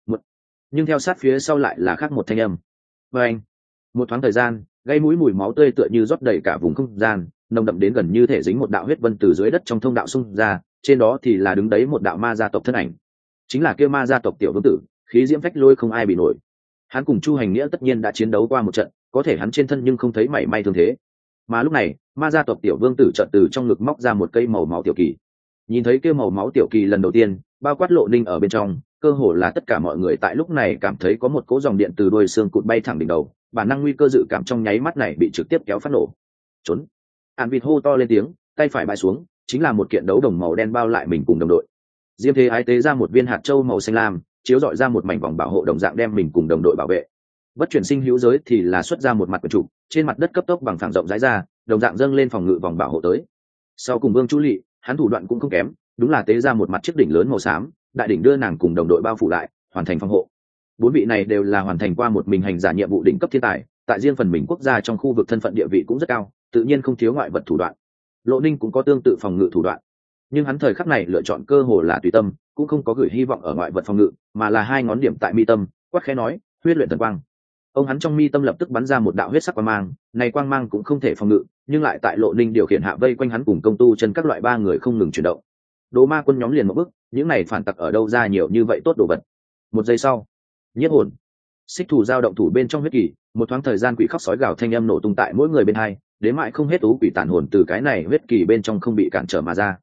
Nhưng theo sát phía sau lại là khác một thanh âm. Và anh, một thoáng thời gian, gây mũi mùi máu tươi tựa như rót đầy cả vùng không gian, nồng đậm đến gần như thể dính một đạo huyết vân từ dưới đất trong thông đạo xung ra, trên đó thì là đứng đấy một đạo ma gia tộc thân ảnh. Chính là kia ma gia tộc tiểu vương tử, khí diễm phách lôi không ai bị nổi. Hắn cùng Chu Hành Nghĩa tất nhiên đã chiến đấu qua một trận, có thể hắn trên thân nhưng không thấy mảy may thương thế. Mà lúc này, ma gia tộc tiểu vương tử chợt từ trong ngực móc ra một cây màu máu tiểu kỳ. Nhìn thấy kia màu máu tiểu kỳ lần đầu tiên, bao quát Lộ Ninh ở bên trong, cơ hồ là tất cả mọi người tại lúc này cảm thấy có một cỗ dòng điện từ đuôi xương cụt bay thẳng đỉnh đầu, bản năng nguy cơ dự cảm trong nháy mắt này bị trực tiếp kéo phát nổ. Trốn! An Vịt hô to lên tiếng, tay phải bay xuống, chính là một kiện đấu đồng màu đen bao lại mình cùng đồng đội. Diêm Thế Ái tế ra một viên hạt châu màu xanh lam, chiếu dọi ra một mảnh vòng bảo hộ đồng dạng đem mình cùng đồng đội bảo vệ. Bất chuyển sinh hữu giới thì là xuất ra một mặt quần trụ, trên mặt đất cấp tốc bằng phẳng rộng rãi ra, đồng dạng dâng lên phòng ngự vòng bảo hộ tới. Sau cùng Vương Chu Lệ, hắn thủ đoạn cũng không kém, đúng là tế ra một mặt chiếc đỉnh lớn màu xám, đại đỉnh đưa nàng cùng đồng đội bao phủ lại, hoàn thành phòng hộ. 4 vị này đều là hoàn thành qua một mình hành giả nhiệm vụ đỉnh cấp thiên tài, tại riêng phần mình quốc gia trong khu vực thân phận địa vị cũng rất cao, tự nhiên không thiếu ngoại vật thủ đoạn. Lộ Ninh cũng có tương tự phòng ngự thủ đoạn, nhưng hắn thời khắc này lựa chọn cơ hồ là tùy tâm, cũng không có gửi hy vọng ở ngoại vật phòng ngự, mà là 2 ngón điểm tại mi tâm, quát khẽ nói, huyết luyện thần quang. Ông hắn trong mi tâm lập tức bắn ra một đạo huyết sắc quang mang, này quang mang cũng không thể phòng ngự, nhưng lại tại Lộ Ninh điều khiển hạ vây quanh hắn cùng công tu chân các loại 3 người không ngừng chuyển động. Đồ Ma Quân nhóm liền một bước, những này phản tặc ở đâu ra nhiều như vậy tốt đồ vật. Một giây sau, nhiếp hồn, xích thủ giao động thủ bên trong huyết kỳ, một thoáng thời gian quỷ khóc sói gào thanh âm nổ tung tại mỗi người bên hai, đến mãi không hết ú quỷ tàn hồn từ cái này huyết kỳ bên trong không bị cản trở mà ra.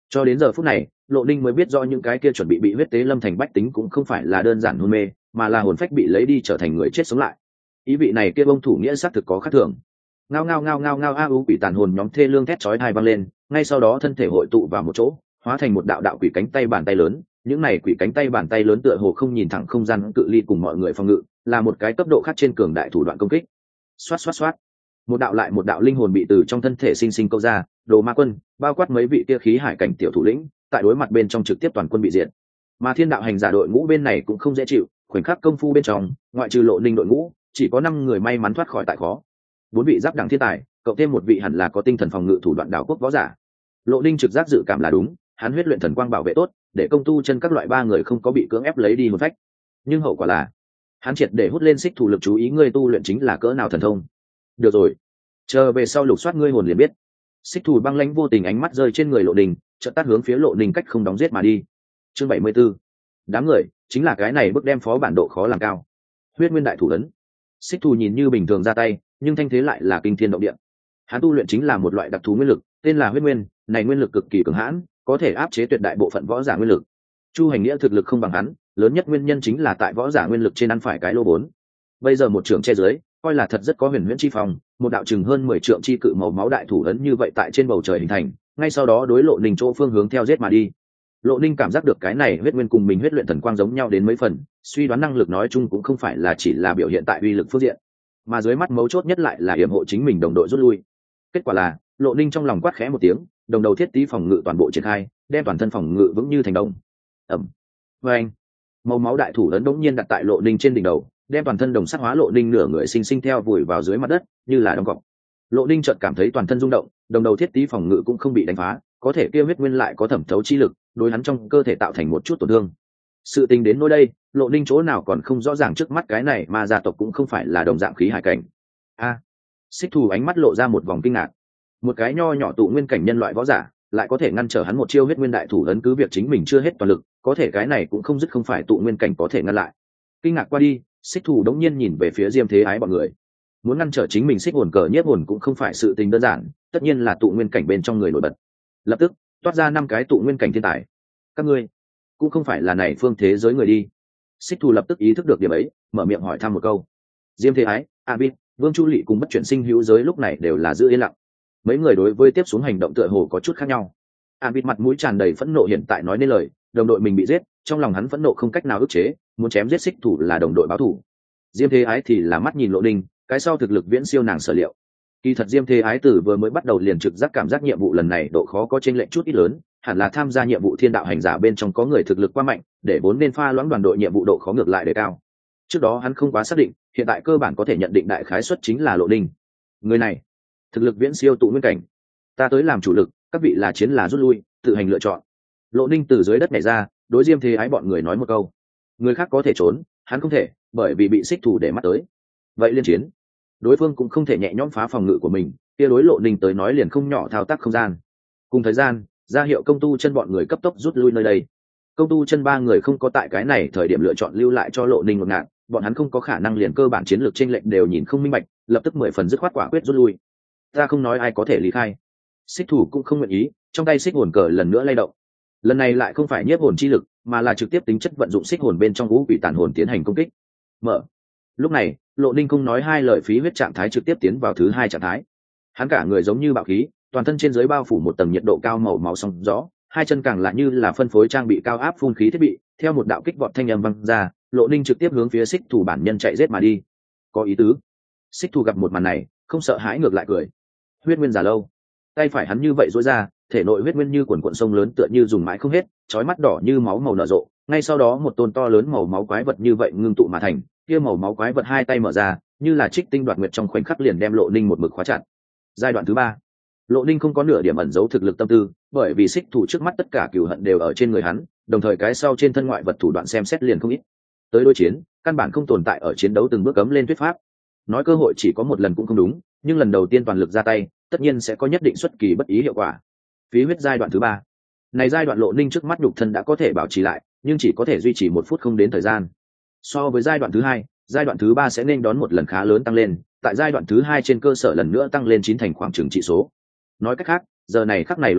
Cho đến giờ phút này, Lộ Ninh mới biết rõ những cái kia chuẩn bị huyết tế lâm thành bách tính cũng không phải là đơn giản hôn mê, mà là hồn phách bị lấy đi trở thành người chết sống lại. Ý vị này kia bông thủ nghĩa xác thực có khác thường. Ngao ngao ngao ngao ngao a u quỷ tàn hồn nhóm thê lương thét chói tai vang lên, ngay sau đó thân thể hội tụ vào một chỗ, hóa thành một đạo đạo quỷ cánh tay bàn tay lớn. Những này quỷ cánh tay bàn tay lớn tựa hồ không nhìn thẳng không gian cự ly cùng mọi người phòng ngự, là một cái cấp độ khác trên cường đại thủ đoạn công kích. Xoát xoát xoát, một đạo lại một đạo linh hồn bị từ trong thân thể sinh sinh câu ra, Đồ Ma Quân bao quát mấy vị kia khí hải cảnh tiểu thủ lĩnh, tại đối mặt bên trong trực tiếp toàn quân bị diệt. Mà Thiên Đạo hành giả đội ngũ bên này cũng không dễ chịu, khoảnh khắc công phu bên trong, ngoại trừ Lộ Ninh đội ngũ, chỉ có 5 người may mắn thoát khỏi tại khó. 4 vị giáp đẳng thiên tài, cộng thêm một vị hẳn là có tinh thần phòng ngự thủ đoạn đảo quốc võ giả. Lộ Ninh trực giác dự cảm là đúng, hắn huyết luyện thần quang bảo vệ tốt, để công tu chân các loại 3 người không có bị cưỡng ép lấy đi một phách. Nhưng hậu quả là, hắn triệt để hút lên xích thủ lực chú ý ngươi tu luyện chính là cỡ nào thần thông. Được rồi, chờ về sau lục soát ngươi hồn liền biết. Xích thủ băng lãnh vô tình ánh mắt rơi trên người Lộ Ninh, chợt tát hướng phía Lộ Ninh cách không đóng giết mà đi. Chương 74. Đám người, chính là cái này bước đem phó bản độ khó làm cao. Huyết nguyên đại thủ ấn. Xích thủ nhìn như bình thường ra tay, nhưng thanh thế lại là kinh thiên động địa. Hắn tu luyện chính là một loại đặc thú nguyên lực, tên là huyết nguyên, này nguyên lực cực kỳ cường hãn, có thể áp chế tuyệt đại bộ phận võ giả nguyên lực. Chu Hành Nghĩa thực lực không bằng hắn, lớn nhất nguyên nhân chính là tại võ giả nguyên lực trên ăn phải cái lô 4. Bây giờ một trưởng che dưới, coi là thật rất có huyền huyễn chi phòng, một đạo chừng hơn 10 trượng chi cự màu máu đại thủ ấn như vậy tại trên bầu trời hình thành, ngay sau đó đối Lộ Ninh chỗ phương hướng theo giết mà đi. Lộ Ninh cảm giác được cái này huyết nguyên cùng mình huyết luyện thần quang giống nhau đến mấy phần, suy đoán năng lực nói chung cũng không phải là chỉ là biểu hiện tại uy lực phương diện, mà dưới mắt mấu chốt nhất lại là yểm hộ chính mình đồng đội rút lui. Kết quả là, Lộ Ninh trong lòng quát khẽ một tiếng, đồng đầu thiết tí phòng ngự toàn bộ triển khai, đem toàn thân phòng ngự vững như thành đồng. Ầm. Oeng. Màu máu đại thủ ấn đống nhiên đặt tại Lộ Ninh trên đỉnh đầu, đem toàn thân đồng sắc hóa Lộ Ninh nửa người sinh sinh theo vùi vào dưới mặt đất, như là đóng cọc. Lộ Ninh chợt cảm thấy toàn thân rung động, đồng đầu thiết tí phòng ngự cũng không bị đánh phá, có thể kia huyết nguyên lại có thẩm thấu chi lực, đối hắn trong cơ thể tạo thành một chút tổn thương. Sự tình đến nơi đây, Lộ Ninh chỗ nào còn không rõ ràng trước mắt cái này mà gia tộc cũng không phải là đồng dạng khí hải cảnh. A. Xích Thù ánh mắt lộ ra một vòng kinh ngạc. Một cái nho nhỏ tụ nguyên cảnh nhân loại võ giả, lại có thể ngăn trở hắn một chiêu huyết nguyên đại thủ ấn, cứ việc chính mình chưa hết toàn lực, có thể cái này cũng không dứt không phải tụ nguyên cảnh có thể ngăn lại. Kinh ngạc qua đi, Xích Thù đống nhiên nhìn về phía Diêm Thế Ái bọn người. Muốn ngăn trở chính mình xích hồn cờ nhiếp hồn cũng không phải sự tình đơn giản, tất nhiên là tụ nguyên cảnh bên trong người nổi bật. Lập tức toát ra 5 cái tụ nguyên cảnh thiên tài. Các ngươi cũng không phải là này phương thế giới người đi. Xích Thù lập tức ý thức được điểm ấy, mở miệng hỏi thăm một câu. Diêm Thế Ái, Abit, Vương Chu Lệ cùng bất chuyển sinh hữu giới lúc này đều là giữ yên lặng. Mấy người đối với tiếp xuống hành động tựa hồ có chút khác nhau. Abit mặt mũi tràn đầy phẫn nộ hiện tại nói nên lời, đồng đội mình bị giết, trong lòng hắn phẫn nộ không cách nào ức chế, muốn chém giết Xích Thù là đồng đội báo thù. Diêm Thế Ái thì là mắt nhìn Lộ Ninh, cái sau thực lực viễn siêu nàng sở liệu. Kỳ thật Diêm Thế Ái tử vừa mới bắt đầu liền trực giác cảm giác nhiệm vụ lần này độ khó có chênh lệch chút ít lớn, hẳn là tham gia nhiệm vụ Thiên Đạo hành giả bên trong có người thực lực quá mạnh, để vốn nên pha loãng đoàn đội nhiệm vụ độ khó ngược lại đề cao. Trước đó hắn không quá xác định, hiện tại cơ bản có thể nhận định đại khái suất chính là Lộ Ninh. Người này, thực lực viễn siêu tụ nguyên cảnh. Ta tới làm chủ lực, các vị là chiến là rút lui, tự hành lựa chọn. Lộ Ninh từ dưới đất nhảy ra, đối Diêm Thế Ái bọn người nói một câu. Người khác có thể trốn, hắn không thể, bởi vì bị xích thủ để mắt tới. Vậy liên chiến. Đối phương cũng không thể nhẹ nhõm phá phòng ngự của mình, kia đối Lộ Ninh tới nói liền không nhỏ thao tác không gian. Cùng thời gian, ra hiệu công tu chân bọn người cấp tốc rút lui nơi đây. Công tu chân 3 người không có tại cái này thời điểm lựa chọn lưu lại cho Lộ Ninh một ngạn, bọn hắn không có khả năng liền cơ bản chiến lược chênh lệch đều nhìn không minh bạch, lập tức 10 phần dứt khoát quả quyết rút lui. Ta không nói ai có thể lý khai. Xích thủ cũng không nguyện ý, trong tay xích hồn cờ lần nữa lay động. Lần này lại không phải nhiếp hồn chi lực, mà là trực tiếp tính chất vận dụng xích hồn bên trong ngũ quỷ tàn hồn tiến hành công kích. Mở. Lúc này, Lộ Ninh không nói hai lời, phí huyết trạng thái trực tiếp tiến vào thứ 2 trạng thái. Hắn cả người giống như bạo khí, toàn thân trên dưới bao phủ một tầng nhiệt độ cao màu máu sóng gió, hai chân càng là như là phân phối trang bị cao áp phun khí thiết bị, theo một đạo kích vọt thanh âm vang ra, Lộ Ninh trực tiếp hướng phía xích thủ bản nhân chạy giết mà đi. Có ý tứ. Xích thủ gặp một màn này, không sợ hãi ngược lại cười. Huyết nguyên giả lâu. Tay phải hắn như vậy duỗi ra, thể nội huyết nguyên như quần cuộn sông lớn tựa như dùng mãi không hết, chói mắt đỏ như máu màu nở rộ, ngay sau đó một tôn to lớn màu máu quái vật như vậy ngưng tụ mà thành, kia màu máu quái vật hai tay mở ra, như là trích tinh đoạt nguyệt trong khoảnh khắc liền đem Lộ Ninh một mực khóa chặt. Giai đoạn thứ 3. Lộ Ninh không có nửa điểm ẩn giấu thực lực tâm tư, bởi vì xích thủ trước mắt tất cả cừu hận đều ở trên người hắn, đồng thời cái sau trên thân ngoại vật thủ đoạn xem xét liền không ít. Tới đối chiến, căn bản không tồn tại ở chiến đấu từng bước cấm lên thuyết pháp. Nói cơ hội chỉ có một lần cũng không đúng, nhưng lần đầu tiên toàn lực ra tay, tất nhiên sẽ có nhất định xuất kỳ bất ý hiệu quả. Phí huyết giai đoạn thứ 3. Này giai đoạn Lộ Ninh trước mắt nhục thân đã có thể bảo trì lại, nhưng chỉ có thể duy trì 1 phút không đến thời gian. So với giai đoạn thứ 2, giai đoạn thứ 3 sẽ nên đón một lần khá lớn tăng lên, tại giai đoạn thứ 2 trên cơ sở lần nữa tăng lên 9 thành khoảng chừng trị số. Nói cách khác, giờ này khắc này Lộ Ninh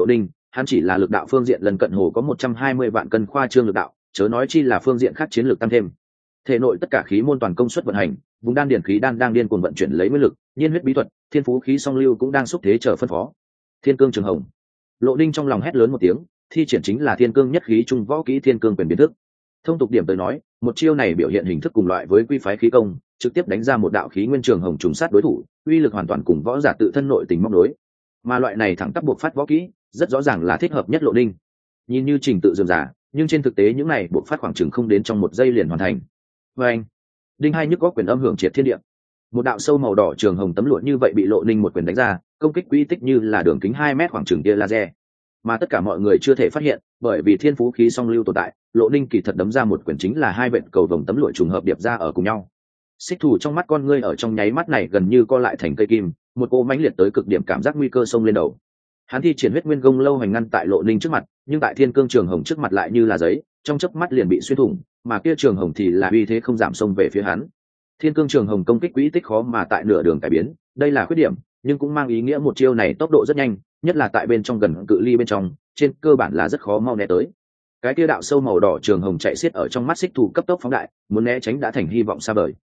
hắn chỉ là lực đạo phương diện lần cận hồ có 120 vạn cân khoa trương lực đạo, chớ nói chi là phương diện khác chiến lược tăng thêm. Thể nội tất cả khí môn toàn công suất vận hành, vùng đan điển khí đan đang điên cuồng vận chuyển lấy nguyên lực, nhiên huyết bí thuật, thiên phú khí song lưu cũng đang xúc thế chờ phân phó. Thiên cương trường hồng. Lộ Ninh trong lòng hét lớn một tiếng, thi triển chính là thiên cương nhất khí trung võ kỹ thiên cương quyền biến thức. Thông tục điểm tới nói, một chiêu này biểu hiện hình thức cùng loại với quy phái khí công, trực tiếp đánh ra một đạo khí nguyên trường hồng trùng sát đối thủ, uy lực hoàn toàn cùng võ giả tự thân nội tình móc đối. Mà loại này thẳng tắp buộc phát võ kỹ, rất rõ ràng là thích hợp nhất Lộ Ninh. Nhìn như trình tự dườm giả, nhưng trên thực tế những này buộc phát khoảng chừng không đến trong một giây liền hoàn thành. Và anh, đinh hai nhức góc quyền âm hưởng triệt thiên địa. Một đạo sâu màu đỏ trường hồng tấm lụa như vậy bị Lộ Ninh một quyền đánh ra, công kích quy tích như là đường kính 2 mét khoảng chừng tia laser. Mà tất cả mọi người chưa thể phát hiện, bởi vì thiên phú khí song lưu tồn tại, Lộ Ninh kỳ thật đấm ra một quyền chính là hai vệt cầu vồng tấm lụa trùng hợp điệp ra ở cùng nhau. Xích Thủ trong mắt con ngươi ở trong nháy mắt này gần như co lại thành cây kim, một cỗ mãnh liệt tới cực điểm cảm giác nguy cơ xông lên đầu. Hắn thi triển huyết nguyên công lâu hành ngăn tại Lộ Ninh trước mặt, nhưng tại thiên cương trường hồng trước mặt lại như là giấy, trong chớp mắt liền bị xuyên thủng, mà kia trường hồng thì là uy thế không giảm xông về phía hắn. Thiên cương trường hồng công kích quỹ tích khó mà tại nửa đường cải biến, đây là khuyết điểm, nhưng cũng mang ý nghĩa một chiêu này tốc độ rất nhanh, nhất là tại bên trong gần cự ly bên trong, trên cơ bản là rất khó mau né tới. Cái kia đạo sâu màu đỏ trường hồng chạy xiết ở trong mắt Xích Thủ cấp tốc phóng đại, muốn né tránh đã thành hy vọng xa vời.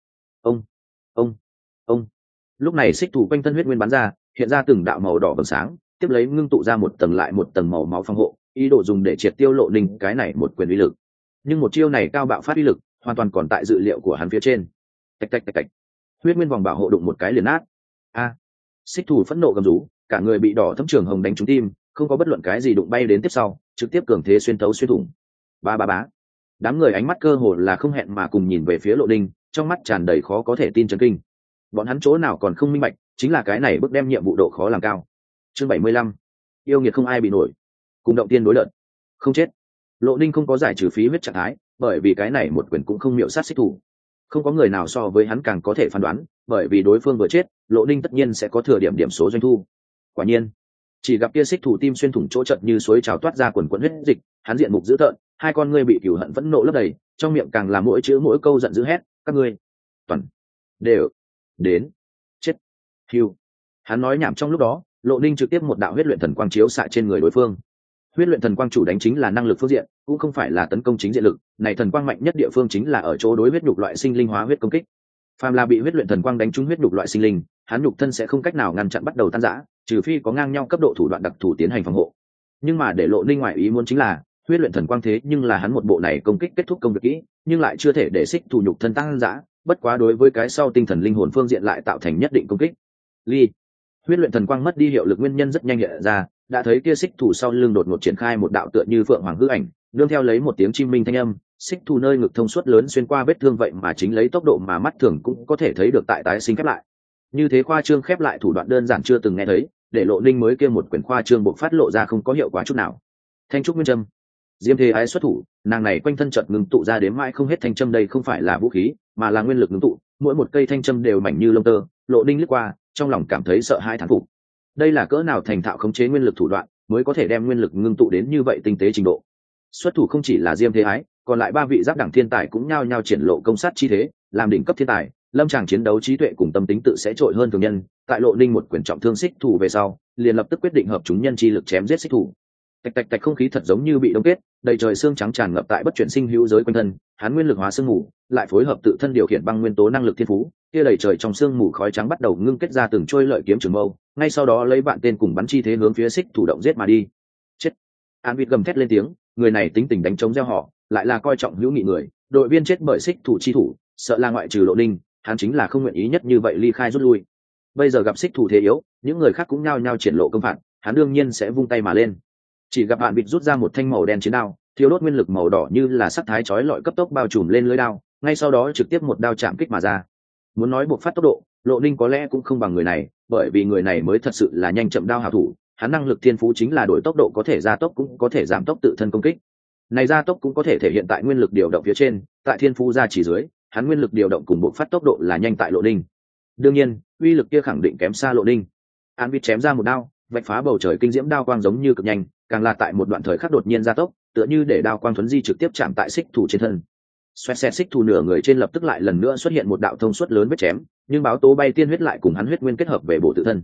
Ông. Lúc này Xích Thủ quanh thân huyết nguyên bắn ra, hiện ra từng đạo màu đỏ vầng sáng, tiếp lấy ngưng tụ ra một tầng lại một tầng màu máu phòng hộ, ý đồ dùng để triệt tiêu Lộ Ninh cái này một quyền uy lực. Nhưng một chiêu này cao bạo phát uy lực, hoàn toàn còn tại dự liệu của hắn phía trên. Tạch tạch tạch tạch. Huyết nguyên vòng bảo hộ đụng một cái liền nát. A. Xích Thủ phẫn nộ gầm rú, cả người bị đỏ thấm trường hồng đánh trúng tim, không có bất luận cái gì đụng bay đến tiếp sau, trực tiếp cường thế xuyên thấu xuyên thủng. Ba ba bá. Đám người ánh mắt cơ hồ là không hẹn mà cùng nhìn về phía Lộ Ninh, trong mắt tràn đầy khó có thể tin chấn kinh. Bọn hắn chỗ nào còn không minh bạch, chính là cái này bước đem nhiệm vụ độ khó làm cao. Chương 75. Yêu nghiệt không ai bị nổi. Cùng động tiên đối lợn. Không chết. Lộ Ninh không có giải trừ phí huyết trạng thái, bởi vì cái này một quyền cũng không miệu sát Xích Thủ. Không có người nào so với hắn càng có thể phán đoán, bởi vì đối phương vừa chết, Lộ Ninh tất nhiên sẽ có thừa điểm số doanh thu. Quả nhiên, chỉ gặp kia Xích Thủ tim xuyên thủng chỗ chợt như suối trào toát ra quần quần huyết dịch, hắn diện mục dữ tợn, hai con ngươi bị cừu hận phẫn nộ lấp đầy, trong miệng càng là mỗi chữ mỗi câu giận dữ hét, các ngươi toàn đều đến chết. Hưu. Hắn nói nhảm trong lúc đó, Lộ Ninh trực tiếp một đạo huyết luyện thần quang chiếu xạ trên người đối phương. Huyết luyện thần quang chủ đánh chính là năng lực phương diện, cũng không phải là tấn công chính diện lực, này thần quang mạnh nhất địa phương chính là ở chỗ đối huyết nhục loại sinh linh hóa huyết công kích. Phàm là bị huyết luyện thần quang đánh trúng huyết nhục loại sinh linh, hắn nhục thân sẽ không cách nào ngăn chặn bắt đầu tan rã, trừ phi có ngang nhau cấp độ thủ đoạn đặc thù tiến hành phòng hộ. Nhưng mà để Lộ Ninh ngoại ý muốn chính là, huyết luyện thần quang thế nhưng là hắn một bộ này công kích kết thúc công việc kỹ, nhưng lại chưa thể để Xích Thủ nhục thân tăng rã, bất quá đối với cái sau tinh thần linh hồn phương diện lại tạo thành nhất định công kích. Ly. Huyết luyện thần quang mất đi hiệu lực nguyên nhân rất nhanh hiện ra, đã thấy kia Xích Thủ sau lưng đột ngột triển khai một đạo tựa như phượng hoàng hư ảnh, nương theo lấy một tiếng chim minh thanh âm, Xích Thủ nơi ngực thông suốt lớn xuyên qua vết thương vậy mà chính lấy tốc độ mà mắt thường cũng có thể thấy được tại tái sinh khép lại. Như thế khoa trương khép lại thủ đoạn đơn giản chưa từng nghe thấy, để Lộ Ninh mới kia một quyền khoa trương bộc phát lộ ra không có hiệu quả chút nào. Thanh trúc nguyên châm. Diêm Thế Ái xuất thủ, nàng này quanh thân chợt ngưng tụ ra đến mãi không hết thanh châm, đây không phải là vũ khí, mà là nguyên lực ngưng tụ, mỗi một cây thanh châm đều mảnh như lông tơ. Lộ Ninh lướt qua, trong lòng cảm thấy sợ hãi thán phục. Đây là cỡ nào thành thạo khống chế nguyên lực thủ đoạn, mới có thể đem nguyên lực ngưng tụ đến như vậy tinh tế trình độ. Xuất thủ không chỉ là Diêm Thế Ái, còn lại ba vị giáp đẳng thiên tài cũng nhao nhao triển lộ công sát chi thế, làm đỉnh cấp thiên tài, lâm tràng chiến đấu trí tuệ cùng tâm tính tự sẽ trội hơn thường nhân. Tại Lộ Ninh một quyền trọng thương Xích Thủ về sau, liền lập tức quyết định hợp chúng nhân chi lực chém giết Xích Thủ. Tạch tạch tạch, không khí thật giống như bị đông kết, đầy trời xương trắng tràn ngập tại bất chuyển sinh hữu giới quanh thân, hắn nguyên lực hóa sương mù, lại phối hợp tự thân điều khiển băng nguyên tố năng lực thiên phú, kia đầy trời trong sương mù khói trắng bắt đầu ngưng kết ra từng trôi lợi kiếm trường mâu, ngay sau đó lấy bạn tên cùng bắn chi thế hướng phía Xích Thủ động giết mà đi. Chết! An Vịt gầm thét lên tiếng, người này tính tình đánh trống gieo họ, lại là coi trọng hữu nghị người, đội viên chết bởi Xích Thủ chi thủ, sợ là ngoại trừ Lộ Ninh, hắn chính là không nguyện ý nhất như vậy ly khai rút lui. Bây giờ gặp Xích Thủ thế yếu, những người khác cũng nhao nhao triển lộ công phạt, hắn đương nhiên sẽ vung tay mà lên. Chỉ gặp Hạn Vịt rút ra một thanh màu đen chiến đao, thiếu đốt nguyên lực màu đỏ như là sắc thái chói lọi cấp tốc bao trùm lên lưỡi đao, ngay sau đó trực tiếp một đao chạm kích mà ra. Muốn nói buộc phát tốc độ, Lộ Ninh có lẽ cũng không bằng người này, bởi vì người này mới thật sự là nhanh chậm đao hảo thủ, hắn năng lực thiên phú chính là đổi tốc độ, có thể gia tốc cũng có thể giảm tốc tự thân công kích. Này gia tốc cũng có thể thể hiện tại nguyên lực điều động phía trên, tại thiên phú gia chỉ dưới, hắn nguyên lực điều động cùng buộc phát tốc độ là nhanh tại Lộ Ninh. Đương nhiên, uy lực kia khẳng định kém xa Lộ Ninh. Hạn Vịt chém ra một đao, vạch phá bầu trời kinh diễm đao quang giống như cực nhanh, càng là tại một đoạn thời khắc đột nhiên gia tốc, tựa như để đao quang thuấn di trực tiếp chạm tại Xích Thủ trên thân. Xoẹt xẹt, Xích Thủ nửa người trên lập tức lại lần nữa xuất hiện một đạo thông suốt lớn vết chém, nhưng báo tố bay tiên huyết lại cùng hắn huyết nguyên kết hợp về bổ tự thân.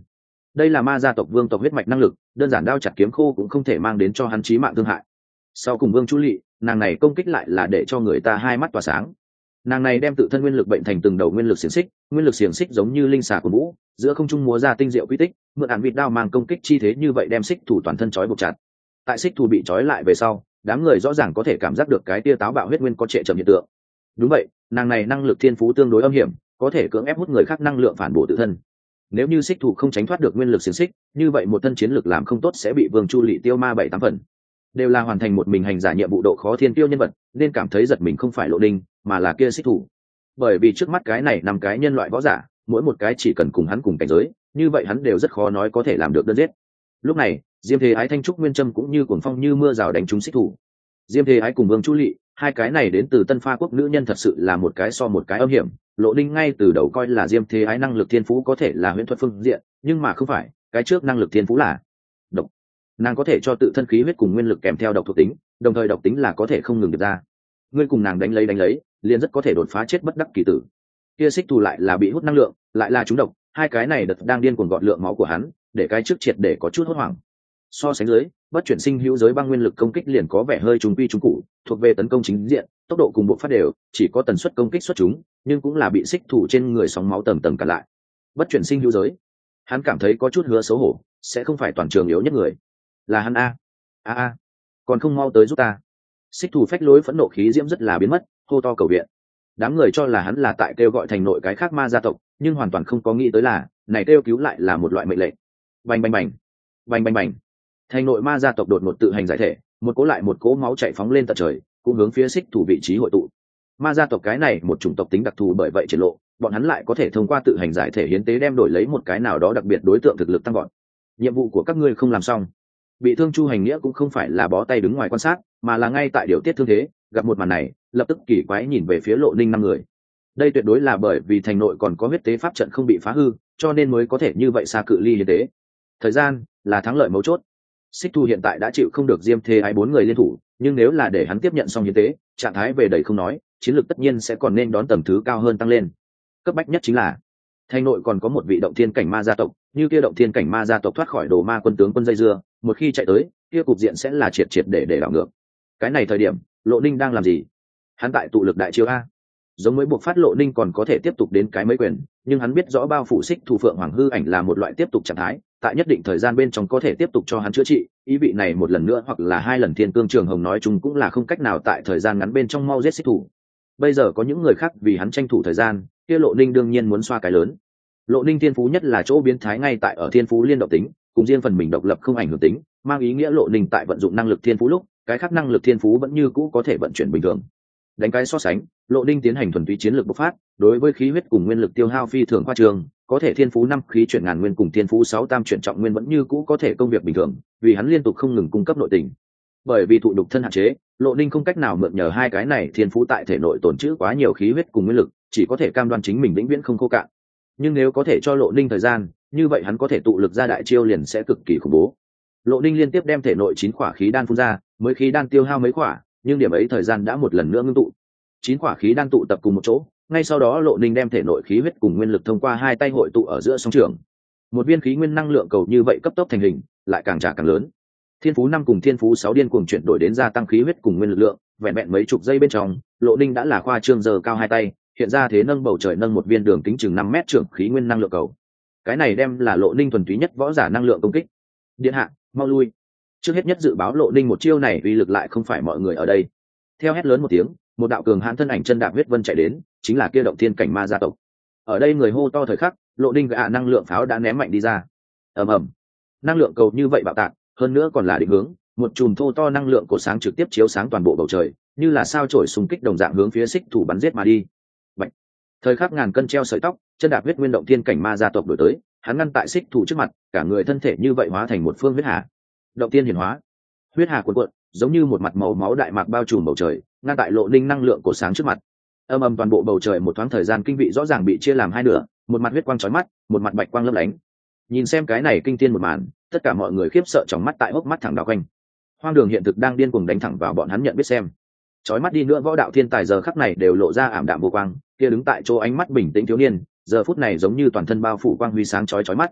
đây là ma gia tộc vương tộc huyết mạch năng lực, đơn giản đao chặt kiếm khô cũng không thể mang đến cho hắn chí mạng thương hại. Sau cùng Vương Chu Lệ, nàng này công kích lại là để cho người ta hai mắt tỏa sáng. Nàng này đem tự thân nguyên lực bệnh thành từng đầu nguyên lực xiềng xích, nguyên lực xiềng xích giống như linh xà của vũ, giữa không trung múa ra tinh diệu quy tích, mượn án vịt đao mang công kích chi thế như vậy đem xích thủ toàn thân trói buộc chặt. Tại xích thủ bị trói lại về sau, đám người rõ ràng có thể cảm giác được cái tia táo bạo huyết nguyên có trệ chậm hiện tượng. Đúng vậy, nàng này năng lực thiên phú tương đối âm hiểm, có thể cưỡng ép hút người khác năng lượng phản bổ tự thân. Nếu như xích thủ không tránh thoát được nguyên lực xiềng xích, như vậy một thân chiến lực làm không tốt sẽ bị Vương Chu Lệ tiêu ma 7-8 phần. Đều là hoàn thành một mình hành giả nhiệm vụ độ khó thiên tiêu nhân vật, nên cảm thấy giật mình không phải Lộ Đinh, mà là kia xích thủ. Bởi vì trước mắt cái này 5 cái nhân loại võ giả, mỗi một cái chỉ cần cùng hắn cùng cảnh giới, như vậy hắn đều rất khó nói có thể làm được đơn giết. Lúc này, Diêm Thế Ái Thanh Trúc Nguyên Trâm cũng như cuồng phong như mưa rào đánh trúng xích thủ. Diêm Thế Ái cùng Vương Chu Lệ, hai cái này đến từ Tân Pha quốc nữ nhân thật sự là một cái so một cái âm hiểm. Lộ Đinh ngay từ đầu coi là Diêm Thế Ái năng lực thiên phú có thể là huyễn thuật phương diện, nhưng mà không phải, cái trước năng lực thiên phú là độc. Nàng có thể cho tự thân khí huyết cùng nguyên lực kèm theo độc thuộc tính, đồng thời độc tính là có thể không ngừng được ra. Ngươi cùng nàng đánh lấy, liền rất có thể đột phá chết bất đắc kỳ tử. Kia xích thù lại là bị hút năng lượng, lại là trúng độc, hai cái này đợt đang điên cuồng gọt lượng máu của hắn, để cái trước triệt để có chút hốt hoảng. So sánh dưới, bất chuyển sinh hữu giới băng nguyên lực công kích liền có vẻ hơi trùng quy trùng cụ, thuộc về tấn công chính diện, tốc độ cùng bộ phát đều, chỉ có tần suất công kích xuất chúng, nhưng cũng là bị xích thủ trên người sóng máu tầng tầng cản lại. Bất chuyển sinh hữu giới, hắn cảm thấy có chút hứa xấu hổ, sẽ không phải toàn trường yếu nhất người, là hắn a, còn không mau tới giúp ta. Xích thủ phách lối phẫn nộ khí diễm rất là biến mất, hô to cầu viện. Đám người cho là hắn là tại kêu gọi thành nội cái khác ma gia tộc, nhưng hoàn toàn không có nghĩ tới là này kêu cứu lại là một loại mệnh lệnh. Bành bành bành, bành bành bành. Thành nội ma gia tộc đột ngột tự hành giải thể, một cỗ lại một cỗ máu chảy phóng lên tận trời, cũng hướng phía xích thủ vị trí hội tụ. Ma gia tộc cái này một chủng tộc tính đặc thù, bởi vậy triển lộ, bọn hắn lại có thể thông qua tự hành giải thể hiến tế đem đổi lấy một cái nào đó đặc biệt đối tượng thực lực tăng gọn. Nhiệm vụ của các ngươi không làm xong. Bị thương Chu Hành Nghĩa cũng không phải là bó tay đứng ngoài quan sát, mà là ngay tại điều tiết thương thế, gặp một màn này, lập tức kỳ quái nhìn về phía Lộ Ninh 5 người. Đây tuyệt đối là bởi vì thành nội còn có huyết tế pháp trận không bị phá hư, cho nên mới có thể như vậy xa cự ly hiến tế. Thời gian là thắng lợi mấu chốt. Xích Thu hiện tại đã chịu không được Diêm Thế Ái 4 người liên thủ, nhưng nếu là để hắn tiếp nhận xong hiến tế, trạng thái về đầy không nói, chiến lược tất nhiên sẽ còn nên đón tầm thứ cao hơn tăng lên. Cấp bách nhất chính là thành nội còn có một vị động thiên cảnh ma gia tộc, như kia động thiên cảnh ma gia tộc thoát khỏi đồ ma quân tướng quân dây dưa, một khi chạy tới, kia cục diện sẽ là triệt để đảo ngược. Cái này thời điểm, Lộ Ninh đang làm gì? Hắn tại tụ lực đại chiêu a. Giống mới buộc phát Lộ Ninh còn có thể tiếp tục đến cái mấy quyền, nhưng hắn biết rõ bao phủ xích thủ phượng hoàng hư ảnh là một loại tiếp tục trạng thái, tại nhất định thời gian bên trong có thể tiếp tục cho hắn chữa trị, ý vị này một lần nữa hoặc là 2 lần thiên cương trường hồng nói chung cũng là không cách nào tại thời gian ngắn bên trong mau giết xích thủ. Bây giờ có những người khác vì hắn tranh thủ thời gian, kia Lộ Ninh đương nhiên muốn xoa cái lớn. Lộ Ninh thiên phú nhất là chỗ biến thái ngay tại ở thiên phú liên động tính, cùng riêng phần mình độc lập không ảnh hưởng tính, mang ý nghĩa Lộ Ninh tại vận dụng năng lực thiên phú lúc, cái khác năng lực thiên phú vẫn như cũ có thể vận chuyển bình thường. Đánh cái so sánh, Lộ Ninh tiến hành thuần túy chiến lược bộc phát, đối với khí huyết cùng nguyên lực tiêu hao phi thường khoa trương, có thể thiên phú 5 khí chuyển ngàn nguyên cùng thiên phú 6 tam chuyển trọng nguyên vẫn như cũ có thể công việc bình thường, vì hắn liên tục không ngừng cung cấp nội tình. Bởi vì thụ đục thân hạn chế, Lộ Ninh không cách nào mượn nhờ hai cái này thiên phú tại thể nội tổn trữ quá nhiều khí huyết cùng nguyên lực, chỉ có thể cam đoan chính mình vĩnh viễn không khô cạn. Nhưng nếu có thể cho Lộ Ninh thời gian, như vậy hắn có thể tụ lực ra đại chiêu liền sẽ cực kỳ khủng bố. Lộ Ninh liên tiếp đem thể nội 9 khỏa khí đan phun ra, mới khí đan tiêu hao mấy khỏa, nhưng điểm ấy thời gian đã một lần nữa ngưng tụ. 9 khỏa khí đan tụ tập cùng một chỗ, ngay sau đó Lộ Ninh đem thể nội khí huyết cùng nguyên lực thông qua 2 tay hội tụ ở giữa song trường. Một viên khí nguyên năng lượng cầu như vậy cấp tốc thành hình, lại càng trả càng lớn. Thiên phú 5 cùng thiên phú 6 điên cuồng chuyển đổi đến gia tăng khí huyết cùng nguyên lực lượng, vẹn vẹn mấy chục giây bên trong, Lộ Ninh đã là khoa trương giờ cao 2 tay, hiện ra thế nâng bầu trời nâng một viên đường kính chừng 5 mét trưởng khí nguyên năng lượng cầu. Cái này đem là Lộ Ninh thuần túy nhất võ giả năng lượng công kích. Điện hạ, mau lui. Trước hết nhất dự báo Lộ Ninh một chiêu này uy lực lại không phải mọi người ở đây. Theo hét lớn một tiếng, một đạo cường hãn thân ảnh chân đạp huyết vân chạy đến, chính là kia động thiên cảnh ma gia tộc. Ở đây người hô to thời khắc, Lộ Ninh gạ năng lượng pháo đã ném mạnh đi ra. Ầm ầm. Năng lượng cầu như vậy bạo tạc, hơn nữa còn là định hướng, một chùm thô to năng lượng của sáng trực tiếp chiếu sáng toàn bộ bầu trời, như là sao chổi xung kích đồng dạng hướng phía xích thủ bắn giết mà đi. Bạch. Thời khắc ngàn cân treo sợi tóc, chân đạp huyết nguyên động thiên cảnh ma gia tộc đổi tới, hắn ngăn tại xích thủ trước mặt, cả người thân thể như vậy hóa thành một phương huyết hà. Động thiên hiển hóa, huyết hà cuồn cuộn, giống như một mặt màu máu đại mạc bao trùm bầu trời, ngăn tại Lộ Ninh năng lượng của sáng trước mặt. Âm ầm toàn bộ bầu trời một thoáng thời gian kinh vị rõ ràng bị chia làm hai nửa, một mặt huyết quang chói mắt, một mặt bạch quang lấp lánh. Nhìn xem cái này kinh thiên một màn, tất cả mọi người khiếp sợ trong mắt tại hốc mắt thẳng đảo quanh. Hoang đường hiện thực đang điên cuồng đánh thẳng vào bọn hắn nhận biết xem. Chói mắt đi nữa võ đạo thiên tài giờ khắc này đều lộ ra ảm đạm vô quang, kia đứng tại chỗ ánh mắt bình tĩnh thiếu niên, giờ phút này giống như toàn thân bao phủ quang huy sáng chói chói mắt.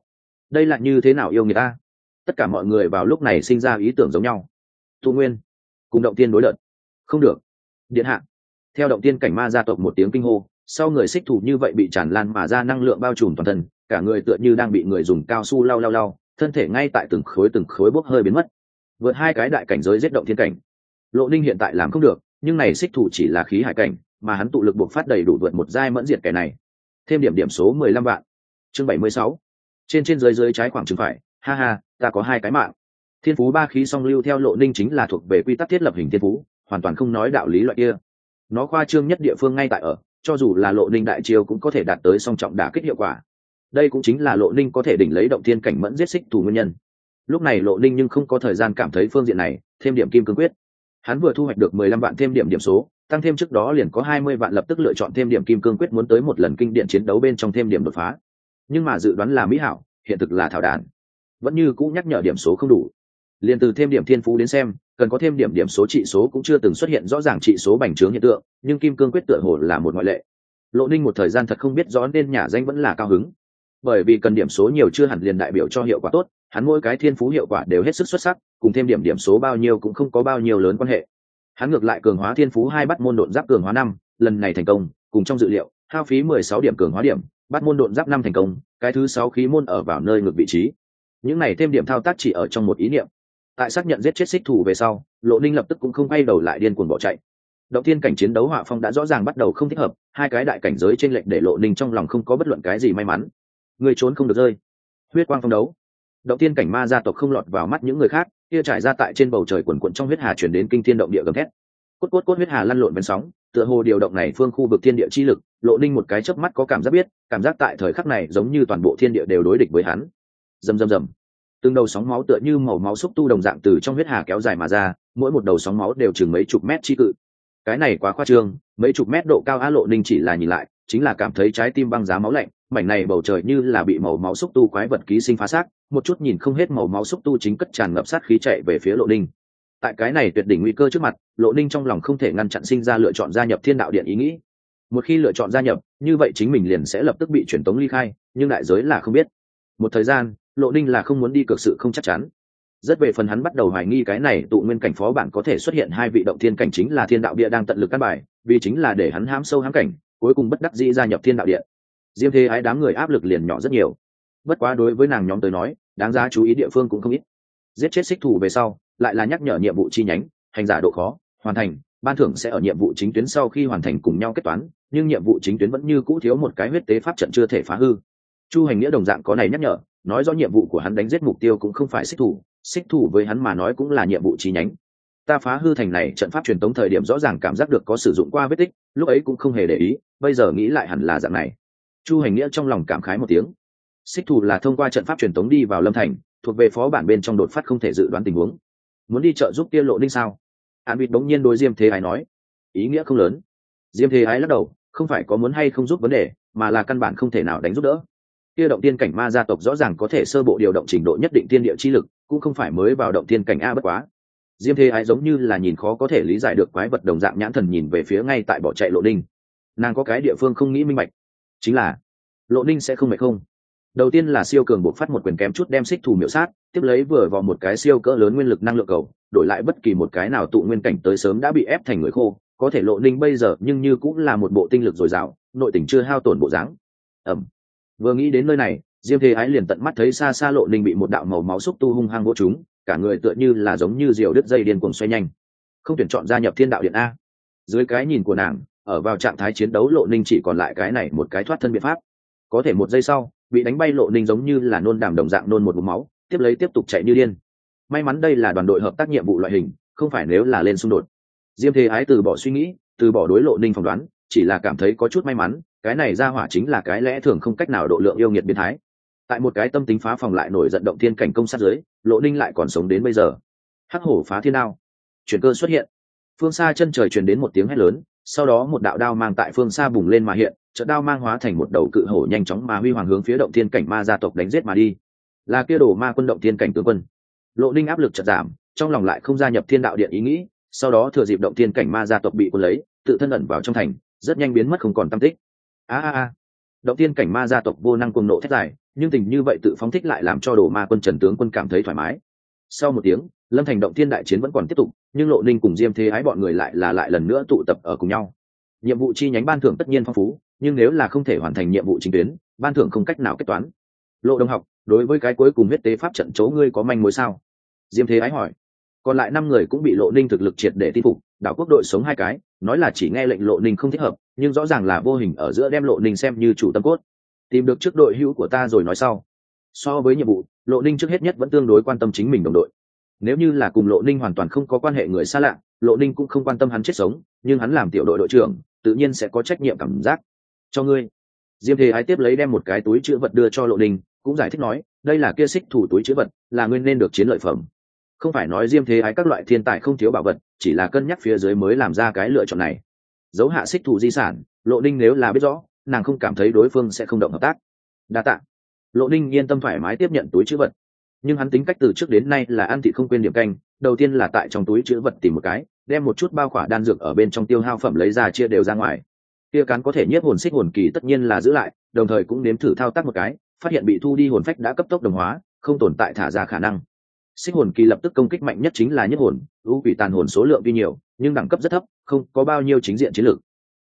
đây là như thế nào yêu người ta? Tất cả mọi người vào lúc này sinh ra ý tưởng giống nhau. Tụ nguyên cùng động tiên đối đợt. Không được. Điện hạ. Theo động tiên cảnh ma gia tộc một tiếng kinh hô, sau người xích thủ như vậy bị tràn lan mà ra năng lượng bao trùm toàn thân, cả người tựa như đang bị người dùng cao su lau, thân thể ngay tại từng khối bốc hơi biến mất. Vượt hai cái đại cảnh giới giết động thiên cảnh. Lộ Ninh hiện tại làm không được, nhưng này xích thủ chỉ là khí hải cảnh, mà hắn tụ lực buộc phát đầy đủ vượt một giai mẫn diệt kẻ này. Thêm điểm số 15 vạn. Chương 76. Trên dưới trái khoảng chừng phải, ha ha, ta có 2 cái mạng. Thiên phú ba khí song lưu theo Lộ Ninh chính là thuộc về quy tắc thiết lập hình thiên phú, hoàn toàn không nói đạo lý loại kia. Nó khoa trương nhất địa phương ngay tại ở, cho dù là Lộ Ninh đại chiêu cũng có thể đạt tới song trọng đả kích hiệu quả. Đây cũng chính là Lộ Ninh có thể đỉnh lấy động thiên cảnh mẫn giết xích thủ nguyên nhân. Lúc này Lộ Ninh nhưng không có thời gian cảm thấy phương diện này, thêm điểm kim cương quyết. Hắn vừa thu hoạch được 15 vạn thêm điểm số, tăng thêm trước đó liền có 20 vạn, lập tức lựa chọn thêm điểm kim cương quyết muốn tới một lần kinh điện chiến đấu bên trong thêm điểm đột phá. Nhưng mà dự đoán là mỹ hảo, hiện thực là thảo đản. Vẫn như cũ nhắc nhở điểm số không đủ. Liền từ thêm điểm thiên phú đến xem, cần có thêm điểm số trị số cũng chưa từng xuất hiện rõ ràng trị số bành trướng hiện tượng, nhưng kim cương quyết tựa hồ là một ngoại lệ. Lộ Ninh một thời gian thật không biết rõ nên nhà danh vẫn là cao hứng, bởi vì cần điểm số nhiều chưa hẳn liền đại biểu cho hiệu quả tốt, hắn mỗi cái thiên phú hiệu quả đều hết sức xuất sắc, cùng thêm điểm số bao nhiêu cũng không có bao nhiêu lớn quan hệ. Hắn ngược lại cường hóa thiên phú 2 bắt môn độn giáp cường hóa 5, lần này thành công, cùng trong dự liệu, hao phí 16 điểm cường hóa điểm, bắt môn độn giáp 5 thành công, cái thứ 6 khí môn ở vào nơi ngược vị trí. Những này thêm điểm thao tác chỉ ở trong một ý niệm. Tại xác nhận giết chết xích thủ về sau, Lộ Ninh lập tức cũng không quay đầu lại điên cuồng bỏ chạy. Động thiên cảnh chiến đấu họa phong đã rõ ràng bắt đầu không thích hợp, hai cái đại cảnh giới chênh lệch để Lộ Ninh trong lòng không có bất luận cái gì may mắn. Người trốn không được rơi. Huyết quang phong đấu. Động thiên cảnh ma gia tộc không lọt vào mắt những người khác, kia trải ra tại trên bầu trời quần quần trong huyết hà chuyển đến kinh thiên động địa gầm thét. Cốt huyết hà lăn lộn bên sóng, tựa hồ điều động này phương khu vực thiên địa chi lực, Lộ Ninh một cái chớp mắt có cảm giác biết, cảm giác tại thời khắc này giống như toàn bộ thiên địa đều đối địch với hắn. Rầm rầm rầm. Từng đầu sóng máu tựa như màu máu xúc tu đồng dạng từ trong huyết hà kéo dài mà ra, mỗi một đầu sóng máu đều chừng mấy chục mét chi cự. Cái này quá khoa trương, mấy chục mét độ cao. Lộ Ninh chỉ là nhìn lại, chính là cảm thấy trái tim băng giá máu lạnh, mảnh này bầu trời như là bị màu máu xúc tu quái vật ký sinh phá xác, một chút nhìn không hết màu máu xúc tu chính cất tràn ngập sát khí chạy về phía Lộ Ninh. Tại cái này tuyệt đỉnh nguy cơ trước mặt, Lộ Ninh trong lòng không thể ngăn chặn sinh ra lựa chọn gia nhập Thiên Đạo Điện ý nghĩ. Một khi lựa chọn gia nhập, như vậy chính mình liền sẽ lập tức bị truyền tống ly khai, nhưng đại giới là không biết. Một thời gian, Lộ Ninh là không muốn đi cược sự không chắc chắn. Rất về phần hắn bắt đầu hoài nghi cái này tụ nguyên cảnh phó bản có thể xuất hiện 2 vị động thiên cảnh chính là Thiên Đạo Bia đang tận lực căn bài, vì chính là để hắn hãm sâu hãm cảnh, cuối cùng bất đắc dĩ gia nhập Thiên Đạo Điện. Diêm Thế Ái đám người áp lực liền nhỏ rất nhiều. Bất quá đối với nàng nhóm tới nói, đáng giá chú ý địa phương cũng không ít. Giết chết xích thủ về sau, lại là nhắc nhở nhiệm vụ chi nhánh, hành giả độ khó, hoàn thành, ban thưởng sẽ ở nhiệm vụ chính tuyến sau khi hoàn thành cùng nhau kết toán, nhưng nhiệm vụ chính tuyến vẫn như cũ thiếu một cái huyết tế pháp trận chưa thể phá hư. Chu Hành Nghĩa đồng dạng có này nhắc nhở, nói rõ nhiệm vụ của hắn đánh giết mục tiêu cũng không phải xích thủ với hắn mà nói cũng là nhiệm vụ chi nhánh. Ta phá hư thành này trận pháp truyền tống thời điểm rõ ràng cảm giác được có sử dụng qua vết tích, lúc ấy cũng không hề để ý, bây giờ nghĩ lại hẳn là dạng này. Chu Hành Nghĩa trong lòng cảm khái một tiếng. Xích thủ là thông qua trận pháp truyền tống đi vào Lâm Thành, thuộc về phó bản bên trong đột phát không thể dự đoán tình huống. Muốn đi trợ giúp kia Lộ Ninh sao? Hàn Bịt bỗng nhiên đối Diêm Thế Ái nói. Ý nghĩa không lớn. Diêm Thế Ái lắc đầu, không phải có muốn hay không giúp vấn đề, mà là căn bản không thể nào đánh giúp đỡ. Kia động tiên cảnh ma gia tộc rõ ràng có thể sơ bộ điều động trình độ nhất định thiên địa chi lực, cũng không phải mới vào động tiên cảnh a bất quá. Diêm Thế Ái giống như là nhìn khó có thể lý giải được quái vật đồng dạng nhãn thần nhìn về phía ngay tại bỏ chạy Lộ Ninh. Nàng có cái địa phương không nghĩ minh bạch, chính là Lộ Ninh sẽ không mệt không? Đầu tiên là siêu cường buộc phát một quyền kém chút đem xích thủ miểu sát, tiếp lấy vừa vào một cái siêu cỡ lớn nguyên lực năng lượng cầu, đổi lại bất kỳ một cái nào tụ nguyên cảnh tới sớm đã bị ép thành người khô, có thể Lộ Ninh bây giờ nhưng như cũng là một bộ tinh lực dồi dào, nội tình chưa hao tổn bộ dáng. Vừa nghĩ đến nơi này, Diêm Thế Ái liền tận mắt thấy xa xa Lộ Ninh bị một đạo màu máu xúc tu hung hăng vỗ trúng, cả người tựa như là giống như diều đứt dây điên cuồng xoay nhanh. Không tuyển chọn gia nhập Thiên Đạo Điện a. Dưới cái nhìn của nàng, ở vào trạng thái chiến đấu Lộ Ninh chỉ còn lại cái này một cái thoát thân biện pháp. Có thể một giây sau, bị đánh bay Lộ Ninh giống như là nôn đàm đồng dạng nôn một ngụm máu, tiếp lấy tiếp tục chạy như điên. May mắn đây là đoàn đội hợp tác nhiệm vụ loại hình, không phải nếu là lên xung đột. Diêm Thế Ái từ bỏ suy nghĩ, từ bỏ đối Lộ Ninh phỏng đoán, chỉ là cảm thấy có chút may mắn, cái này ra hỏa chính là cái lẽ thường không cách nào độ lượng yêu nghiệt biến thái. Tại một cái tâm tính phá phòng lại nổi giận động thiên cảnh công sát dưới, Lộ Ninh lại còn sống đến bây giờ. Hắc hổ phá thiên đao, chuyển cơ xuất hiện. Phương xa chân trời truyền đến một tiếng hét lớn, sau đó một đạo đao mang tại phương xa bùng lên mà hiện, chợt đao mang hóa thành một đầu cự hổ nhanh chóng mà huy hoàng hướng phía động thiên cảnh ma gia tộc đánh giết mà đi. Là kia đồ ma quân động thiên cảnh tướng quân. Lộ Ninh áp lực chợt giảm, trong lòng lại không gia nhập Thiên Đạo Điện ý nghĩ, sau đó thừa dịp động thiên cảnh ma gia tộc bị quân lấy, tự thân ẩn vào trong thành, rất nhanh biến mất không còn tăm tích. động tiên cảnh ma gia tộc vô năng cuồng nộ thét dài, nhưng tình như vậy tự phóng thích lại làm cho đồ ma quân Trần tướng quân cảm thấy thoải mái. Sau một tiếng, lâm thành động tiên đại chiến vẫn còn tiếp tục, nhưng Lộ Ninh cùng Diêm Thế Ái bọn người lại lần nữa tụ tập ở cùng nhau. Nhiệm vụ chi nhánh ban thưởng tất nhiên phong phú, nhưng nếu là không thể hoàn thành nhiệm vụ chính tuyến, ban thưởng không cách nào kết toán. Lộ Đồng học, đối với cái cuối cùng huyết tế pháp trận chỗ ngươi có manh mối sao? Diêm Thế Ái hỏi. Còn lại 5 người cũng bị Lộ Ninh thực lực triệt để tin phục, đảo quốc đội sống 2 cái, nói là chỉ nghe lệnh Lộ Ninh không thích hợp, nhưng rõ ràng là vô hình ở giữa đem Lộ Ninh xem như chủ tâm cốt. Tìm được trước đội hữu của ta rồi nói sau. So với nhiệm vụ, Lộ Ninh trước hết nhất vẫn tương đối quan tâm chính mình đồng đội. Nếu như là cùng Lộ Ninh hoàn toàn không có quan hệ người xa lạ, Lộ Ninh cũng không quan tâm hắn chết sống, nhưng hắn làm tiểu đội đội trưởng, tự nhiên sẽ có trách nhiệm cảm giác. Cho ngươi. Diêm Thế Ái tiếp lấy đem một cái túi chứa vật đưa cho Lộ Ninh, cũng giải thích nói, đây là kia xích thủ túi chứa vật, là nguyên nên được chiến lợi phẩm. Không phải nói Diêm Thế Ái các loại thiên tài không thiếu bảo vật, chỉ là cân nhắc phía dưới mới làm ra cái lựa chọn này. Dấu hạ xích thủ di sản, Lộ Ninh nếu là biết rõ, nàng không cảm thấy đối phương sẽ không động hợp tác. Đa tạ. Lộ Ninh yên tâm thoải mái tiếp nhận túi chứa vật, nhưng hắn tính cách từ trước đến nay là ăn thịt không quên điểm canh. Đầu tiên là tại trong túi chứa vật tìm một cái, đem một chút bao khỏa đan dược ở bên trong tiêu hao phẩm lấy ra chia đều ra ngoài. Kia cán có thể nhiếp hồn xích hồn kỳ tất nhiên là giữ lại, đồng thời cũng nếm thử thao tác một cái, phát hiện bị thu đi hồn phách đã cấp tốc đồng hóa, không tồn tại thả ra khả năng. Xích hồn kỳ lập tức công kích mạnh nhất chính là nhiếp hồn, u quỷ tàn hồn số lượng tuy nhiều, nhưng đẳng cấp rất thấp, không có bao nhiêu chính diện chiến lược.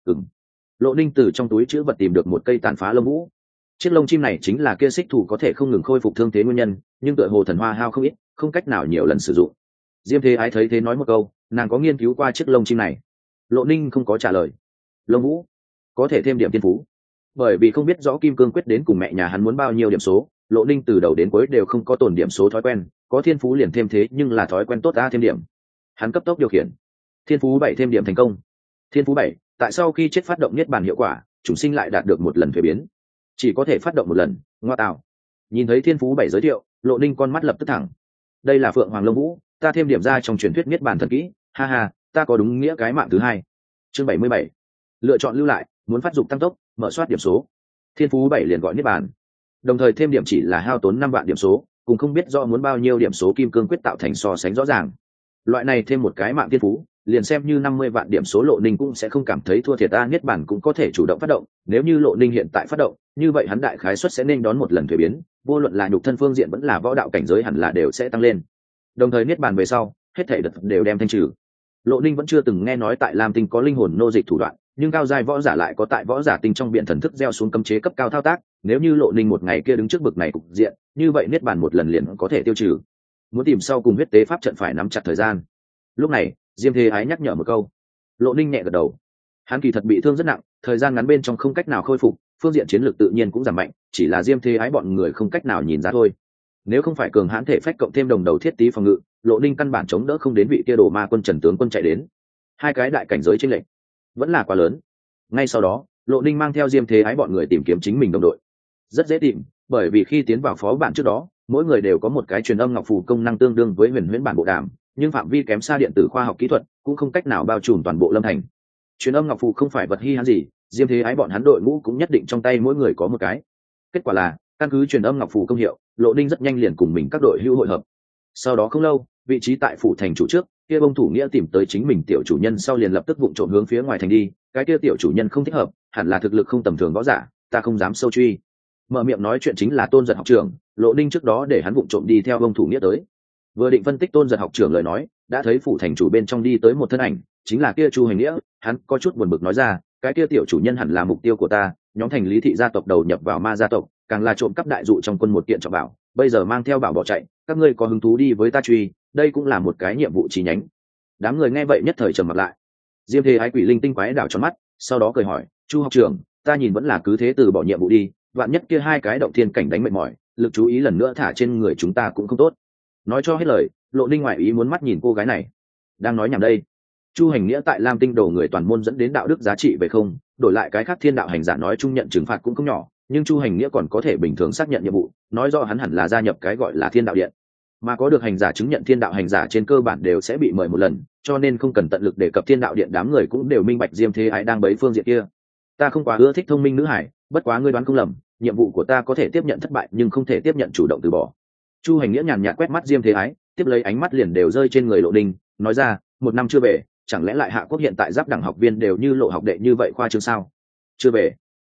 Lộ Ninh từ trong túi chứa vật tìm được một cây tàn phá lông vũ. Chiếc lông chim này chính là kia xích thủ có thể không ngừng khôi phục thương thế nguyên nhân, nhưng tựa hồ thần hoa hao không ít, không cách nào nhiều lần sử dụng. Diêm Thế Ái thấy thế nói một câu, nàng có nghiên cứu qua chiếc lông chim này. Lộ Ninh không có trả lời. Lông vũ có thể thêm điểm thiên phú. Bởi vì không biết rõ Kim Cương Quyết đến cùng mẹ nhà hắn muốn bao nhiêu điểm số, Lộ Ninh từ đầu đến cuối đều không có tồn điểm số thói quen, có thiên phú liền thêm thế nhưng là thói quen tốt thêm điểm. Hắn cấp tốc điều khiển. Thiên phú 7 thêm điểm thành công. Thiên phú 7, tại sau khi chết phát động niết bàn hiệu quả, chúng sinh lại đạt được một lần thuế biến. Chỉ có thể phát động một lần, ngoa tạo. Nhìn thấy thiên phú 7 giới thiệu, Lộ Ninh con mắt lập tức thẳng. Đây là Phượng Hoàng Lông Vũ, ta thêm điểm ra trong truyền thuyết niết bàn thần kỹ, ha ha, ta có đúng nghĩa cái mạng thứ 2. Chương 77. Lựa chọn lưu lại, muốn phát dục tăng tốc, mở soát điểm số. Thiên phú 7 liền gọi niết bàn. Đồng thời thêm điểm chỉ là hao tốn 5 vạn điểm số, cùng không biết rõ muốn bao nhiêu điểm số Kim Cương Quyết tạo thành so sánh rõ ràng. Loại này thêm một cái mạng thiên phú, liền xem như 50 vạn điểm số Lộ Ninh cũng sẽ không cảm thấy thua thiệt. Niết bàn cũng có thể chủ động phát động, nếu như Lộ Ninh hiện tại phát động, như vậy hắn đại khái suất sẽ nên đón một lần thuế biến, vô luận là nhục thân phương diện vẫn là võ đạo cảnh giới hẳn là đều sẽ tăng lên. Đồng thời niết bàn về sau, hết thảy đợt đều đem thanh trừ. Lộ Ninh vẫn chưa từng nghe nói tại Lam Tinh có linh hồn nô dịch thủ đoạn, nhưng cao giai võ giả lại có tại võ giả tinh trong biển thần thức gieo xuống cấm chế cấp cao thao tác, nếu như Lộ Ninh một ngày kia đứng trước bực này cục diện, như vậy niết bàn một lần liền có thể tiêu trừ. Muốn tìm sau cùng huyết tế pháp trận phải nắm chặt thời gian. Lúc này, Diêm Thế Ái nhắc nhở một câu. Lộ Ninh nhẹ gật đầu. Hắn kỳ thật bị thương rất nặng, thời gian ngắn bên trong không cách nào khôi phục, phương diện chiến lược tự nhiên cũng giảm mạnh, chỉ là Diêm Thế Ái bọn người không cách nào nhìn ra thôi. Nếu không phải cường hãn thể phách cộng thêm đồng đầu thiết tí phòng ngự, Lộ Ninh căn bản chống đỡ không đến vị kia đồ ma quân Trần tướng quân chạy đến. 2 cái đại cảnh giới chênh lệch vẫn là quá lớn. Ngay sau đó, Lộ Ninh mang theo Diêm Thế Ái bọn người tìm kiếm chính mình đồng đội. Rất dễ tìm, bởi vì khi tiến vào phó bản trước đó, mỗi người đều có một cái truyền âm ngọc phù công năng tương đương với huyền huyễn bản bộ đàm, nhưng phạm vi kém xa điện tử khoa học kỹ thuật, cũng không cách nào bao trùm toàn bộ Lâm Thành. Truyền âm ngọc phù không phải vật hi hãn gì, Diêm Thế Ái bọn hắn đội ngũ cũng nhất định trong tay mỗi người có một cái. Kết quả là, căn cứ truyền âm ngọc phù công hiệu, Lộ Ninh rất nhanh liền cùng mình các đội hữu hội hợp. Sau đó không lâu, vị trí tại phủ thành chủ trước, kia bông thủ nghĩa tìm tới chính mình tiểu chủ nhân sau liền lập tức vụng trộm hướng phía ngoài thành đi. Cái kia tiểu chủ nhân không thích hợp, hẳn là thực lực không tầm thường võ giả, ta không dám sâu truy. Mở miệng nói chuyện chính là Tôn Giật học trưởng, Lộ Ninh trước đó để hắn vụng trộm đi theo bông thủ nghĩa tới. Vừa định phân tích Tôn Giật học trưởng lời nói, đã thấy phủ thành chủ bên trong đi tới một thân ảnh, chính là kia Chu Hành Nghĩa. Hắn có chút buồn bực nói ra, cái kia tiểu chủ nhân hẳn là mục tiêu của ta, nhóm thành Lý thị gia tộc đầu nhập vào ma gia tộc, càng là trộm cắp đại dụ trong quân một kiện trọng bảo, bây giờ mang theo bảo bỏ chạy, các ngươi có hứng thú đi với ta truy, đây cũng là một cái nhiệm vụ chi nhánh. Đám người nghe vậy nhất thời trầm mặt lại. Diêm Thế Ái quỷ linh tinh quái đảo tròn mắt, sau đó cười hỏi, Chu học trưởng, ta nhìn vẫn là cứ thế từ bỏ nhiệm vụ đi, vạn nhất kia 2 cái động thiên cảnh đánh mệt mỏi, lực chú ý lần nữa thả trên người chúng ta cũng không tốt. Nói cho hết lời, Lộ Ninh ngoại ý muốn mắt nhìn cô gái này. Đang nói nhảm đây. Chu Hành Nghĩa tại Lam Tinh đầu người toàn môn dẫn đến đạo đức giá trị về không, đổi lại cái khác thiên đạo hành giả nói chung nhận trừng phạt cũng không nhỏ, nhưng Chu Hành Nghĩa còn có thể bình thường xác nhận nhiệm vụ, nói rõ hắn hẳn là gia nhập cái gọi là thiên đạo điện, mà có được hành giả chứng nhận thiên đạo hành giả trên cơ bản đều sẽ bị mời một lần, cho nên không cần tận lực đề cập thiên đạo điện. Đám người cũng đều minh bạch Diêm Thế Ái đang bấy phương diện kia. Ta không quá ưa thích thông minh nữ hải, bất quá ngươi đoán không lầm, nhiệm vụ của ta có thể tiếp nhận thất bại nhưng không thể tiếp nhận chủ động từ bỏ. Chu Hành Nghĩa nhàn nhạt quét mắt Diêm Thế Ái, tiếp lấy ánh mắt liền đều rơi trên người Lộ Ninh, nói ra, 1 năm chưa về, chẳng lẽ lại Hạ Quốc hiện tại giáp đẳng học viên đều như Lộ học đệ như vậy khoa trương sao? Chưa về.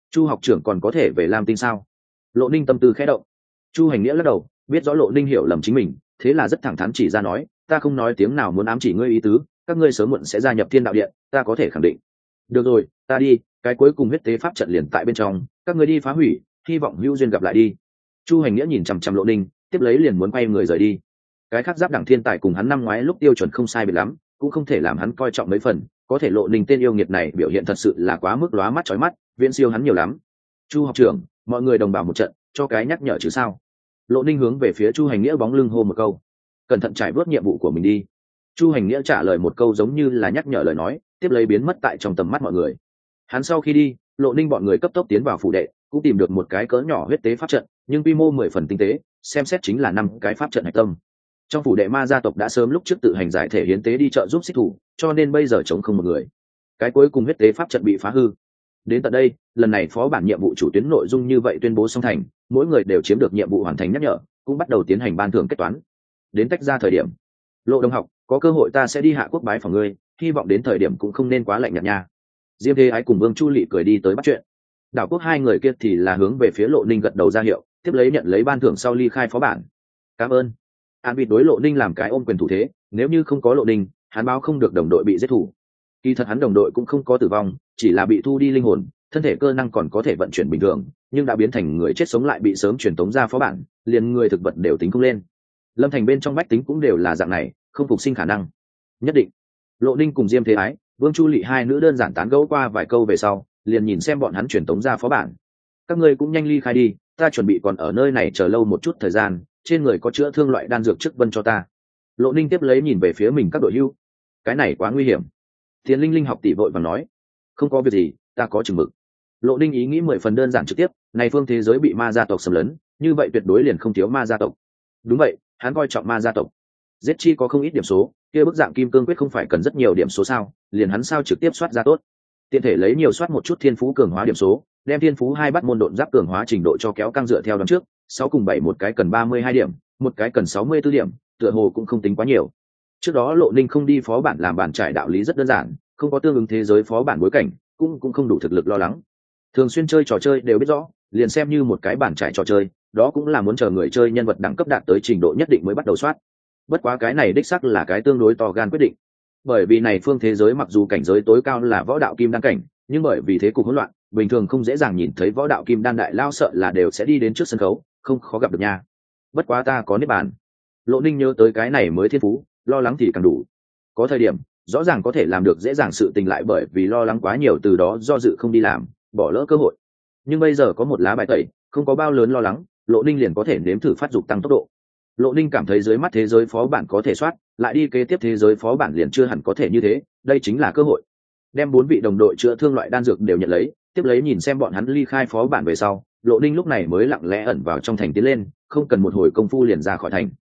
Chu học trưởng còn có thể về Lam Tinh sao? Lộ Ninh tâm tư khẽ động. Chu Hành Nghĩa lắc đầu, biết rõ Lộ Ninh hiểu lầm chính mình, thế là rất thẳng thắn chỉ ra nói, ta không nói tiếng nào muốn ám chỉ ngươi ý tứ, các ngươi sớm muộn sẽ gia nhập Thiên Đạo Điện, ta có thể khẳng định. Được rồi, ta đi, cái cuối cùng huyết tế pháp trận liền tại bên trong, các ngươi đi phá hủy, hy vọng hữu duyên gặp lại đi. Chu Hành Nghĩa nhìn chằm chằm Lộ Ninh, tiếp lấy liền muốn quay người rời đi. Cái khác giáp đẳng thiên tài cùng hắn năm ngoái lúc tiêu chuẩn không sai biệt lắm, cũng không thể làm hắn coi trọng mấy phần, có thể Lộ Ninh tên yêu nghiệt này biểu hiện thật sự là quá mức lóa mắt chói mắt, viễn siêu hắn nhiều lắm. Chu học trưởng, mọi người đồng bào một trận, cho cái nhắc nhở chứ sao? Lộ Ninh hướng về phía Chu Hành Nghĩa bóng lưng hô một câu, cẩn thận trải vớt nhiệm vụ của mình đi. Chu Hành Nghĩa trả lời một câu giống như là nhắc nhở lời nói, tiếp lấy biến mất tại trong tầm mắt mọi người. Hắn sau khi đi, Lộ Ninh bọn người cấp tốc tiến vào phủ đệ, cũng tìm được một cái cỡ nhỏ huyết tế pháp trận, nhưng quy mô 10 phần tinh tế, xem xét chính là 5 cái pháp trận hạch tâm. Trong phủ đệ ma gia tộc đã sớm lúc trước tự hành giải thể hiến tế đi trợ giúp xích thủ, cho nên bây giờ chống không một người. Cái cuối cùng huyết tế pháp trận bị phá hư. Đến tận đây, lần này phó bản nhiệm vụ chủ tuyến nội dung như vậy tuyên bố xong thành, mỗi người đều chiếm được nhiệm vụ hoàn thành nhắc nhở, cũng bắt đầu tiến hành ban thưởng kết toán. Đến tách ra thời điểm, Lộ đồng học, có cơ hội ta sẽ đi Hạ Quốc bái phỏng ngươi, hy vọng đến thời điểm cũng không nên quá lạnh nhạt nha. Diêm Thế Ái cùng Vương Chu Lệ cười đi tới bắt chuyện. Đảo Quốc hai người kia thì là hướng về phía Lộ Ninh gật đầu ra hiệu, tiếp lấy nhận lấy ban thưởng sau ly khai phó bản. Cảm ơn. An Vịt đối Lộ Ninh làm cái ôm quyền thủ thế, nếu như không có Lộ Ninh, hắn báo không được đồng đội bị giết thủ. Kỳ thật hắn đồng đội cũng không có tử vong, chỉ là bị thu đi linh hồn, thân thể cơ năng còn có thể vận chuyển bình thường, nhưng đã biến thành người chết sống lại bị sớm truyền tống ra phó bản, liền người thực vật đều tính không lên. Lâm Thành bên trong bách tính cũng đều là dạng này, không phục sinh khả năng. Nhất định. Lộ Ninh cùng Diêm Thế Ái, Vương Chu Lệ hai nữ đơn giản tán gẫu qua vài câu về sau, liền nhìn xem bọn hắn truyền tống ra phó bản. Các ngươi cũng nhanh ly khai đi, ta chuẩn bị còn ở nơi này chờ lâu một chút thời gian, trên người có chữa thương loại đan dược trước vân cho ta. Lộ Ninh tiếp lấy nhìn về phía mình các đội hưu. Cái này quá nguy hiểm. Tiền Linh Linh học tỷ vội vàng nói, không có việc gì, ta có chừng mực. Lộ Ninh ý nghĩ 10 phần đơn giản trực tiếp, này phương thế giới bị ma gia tộc xâm lấn, như vậy tuyệt đối liền không thiếu ma gia tộc. Đúng vậy, hắn coi trọng ma gia tộc. Giết chi có không ít điểm số, kia bức dạng kim cương quyết không phải cần rất nhiều điểm số sao, liền hắn sao trực tiếp soát ra tốt. Tiện thể lấy nhiều soát một chút thiên phú cường hóa điểm số, đem thiên phú hai bắt môn độn giáp cường hóa trình độ cho kéo căng dựa theo đằng trước, 6 cùng 7 một cái cần 32 điểm, một cái cần 64 điểm, tựa hồ cũng không tính quá nhiều. Trước đó Lộ Ninh không đi phó bản làm bản trải đạo lý rất đơn giản, không có tương ứng thế giới phó bản bối cảnh, cũng không đủ thực lực lo lắng. Thường xuyên chơi trò chơi đều biết rõ, liền xem như một cái bản trải trò chơi, đó cũng là muốn chờ người chơi nhân vật đẳng cấp đạt tới trình độ nhất định mới bắt đầu soát. Bất quá cái này đích xác là cái tương đối to gan quyết định, bởi vì này phương thế giới mặc dù cảnh giới tối cao là võ đạo kim đan cảnh, nhưng bởi vì thế cục hỗn loạn, bình thường không dễ dàng nhìn thấy võ đạo kim đan đại lao, sợ là đều sẽ đi đến trước sân khấu, không khó gặp được nha. Bất quá ta có niết bàn. Lộ Ninh nhớ tới cái này mới thiên phú, lo lắng thì càng đủ. Có thời điểm rõ ràng có thể làm được dễ dàng sự tình, lại bởi vì lo lắng quá nhiều từ đó do dự không đi làm, bỏ lỡ cơ hội. Nhưng bây giờ có một lá bài tẩy, không có bao lớn lo lắng, Lộ Ninh liền có thể nếm thử phát dục tăng tốc độ. Lộ Ninh cảm thấy dưới mắt thế giới phó bản có thể soát, lại đi kế tiếp thế giới phó bản liền chưa hẳn có thể như thế, đây chính là cơ hội. Đem 4 vị đồng đội chữa thương loại đan dược đều nhận lấy, tiếp lấy nhìn xem bọn hắn ly khai phó bản về sau, Lộ Ninh lúc này mới lặng lẽ ẩn vào trong thành tiến lên, không cần một hồi công phu liền ra khỏi thành.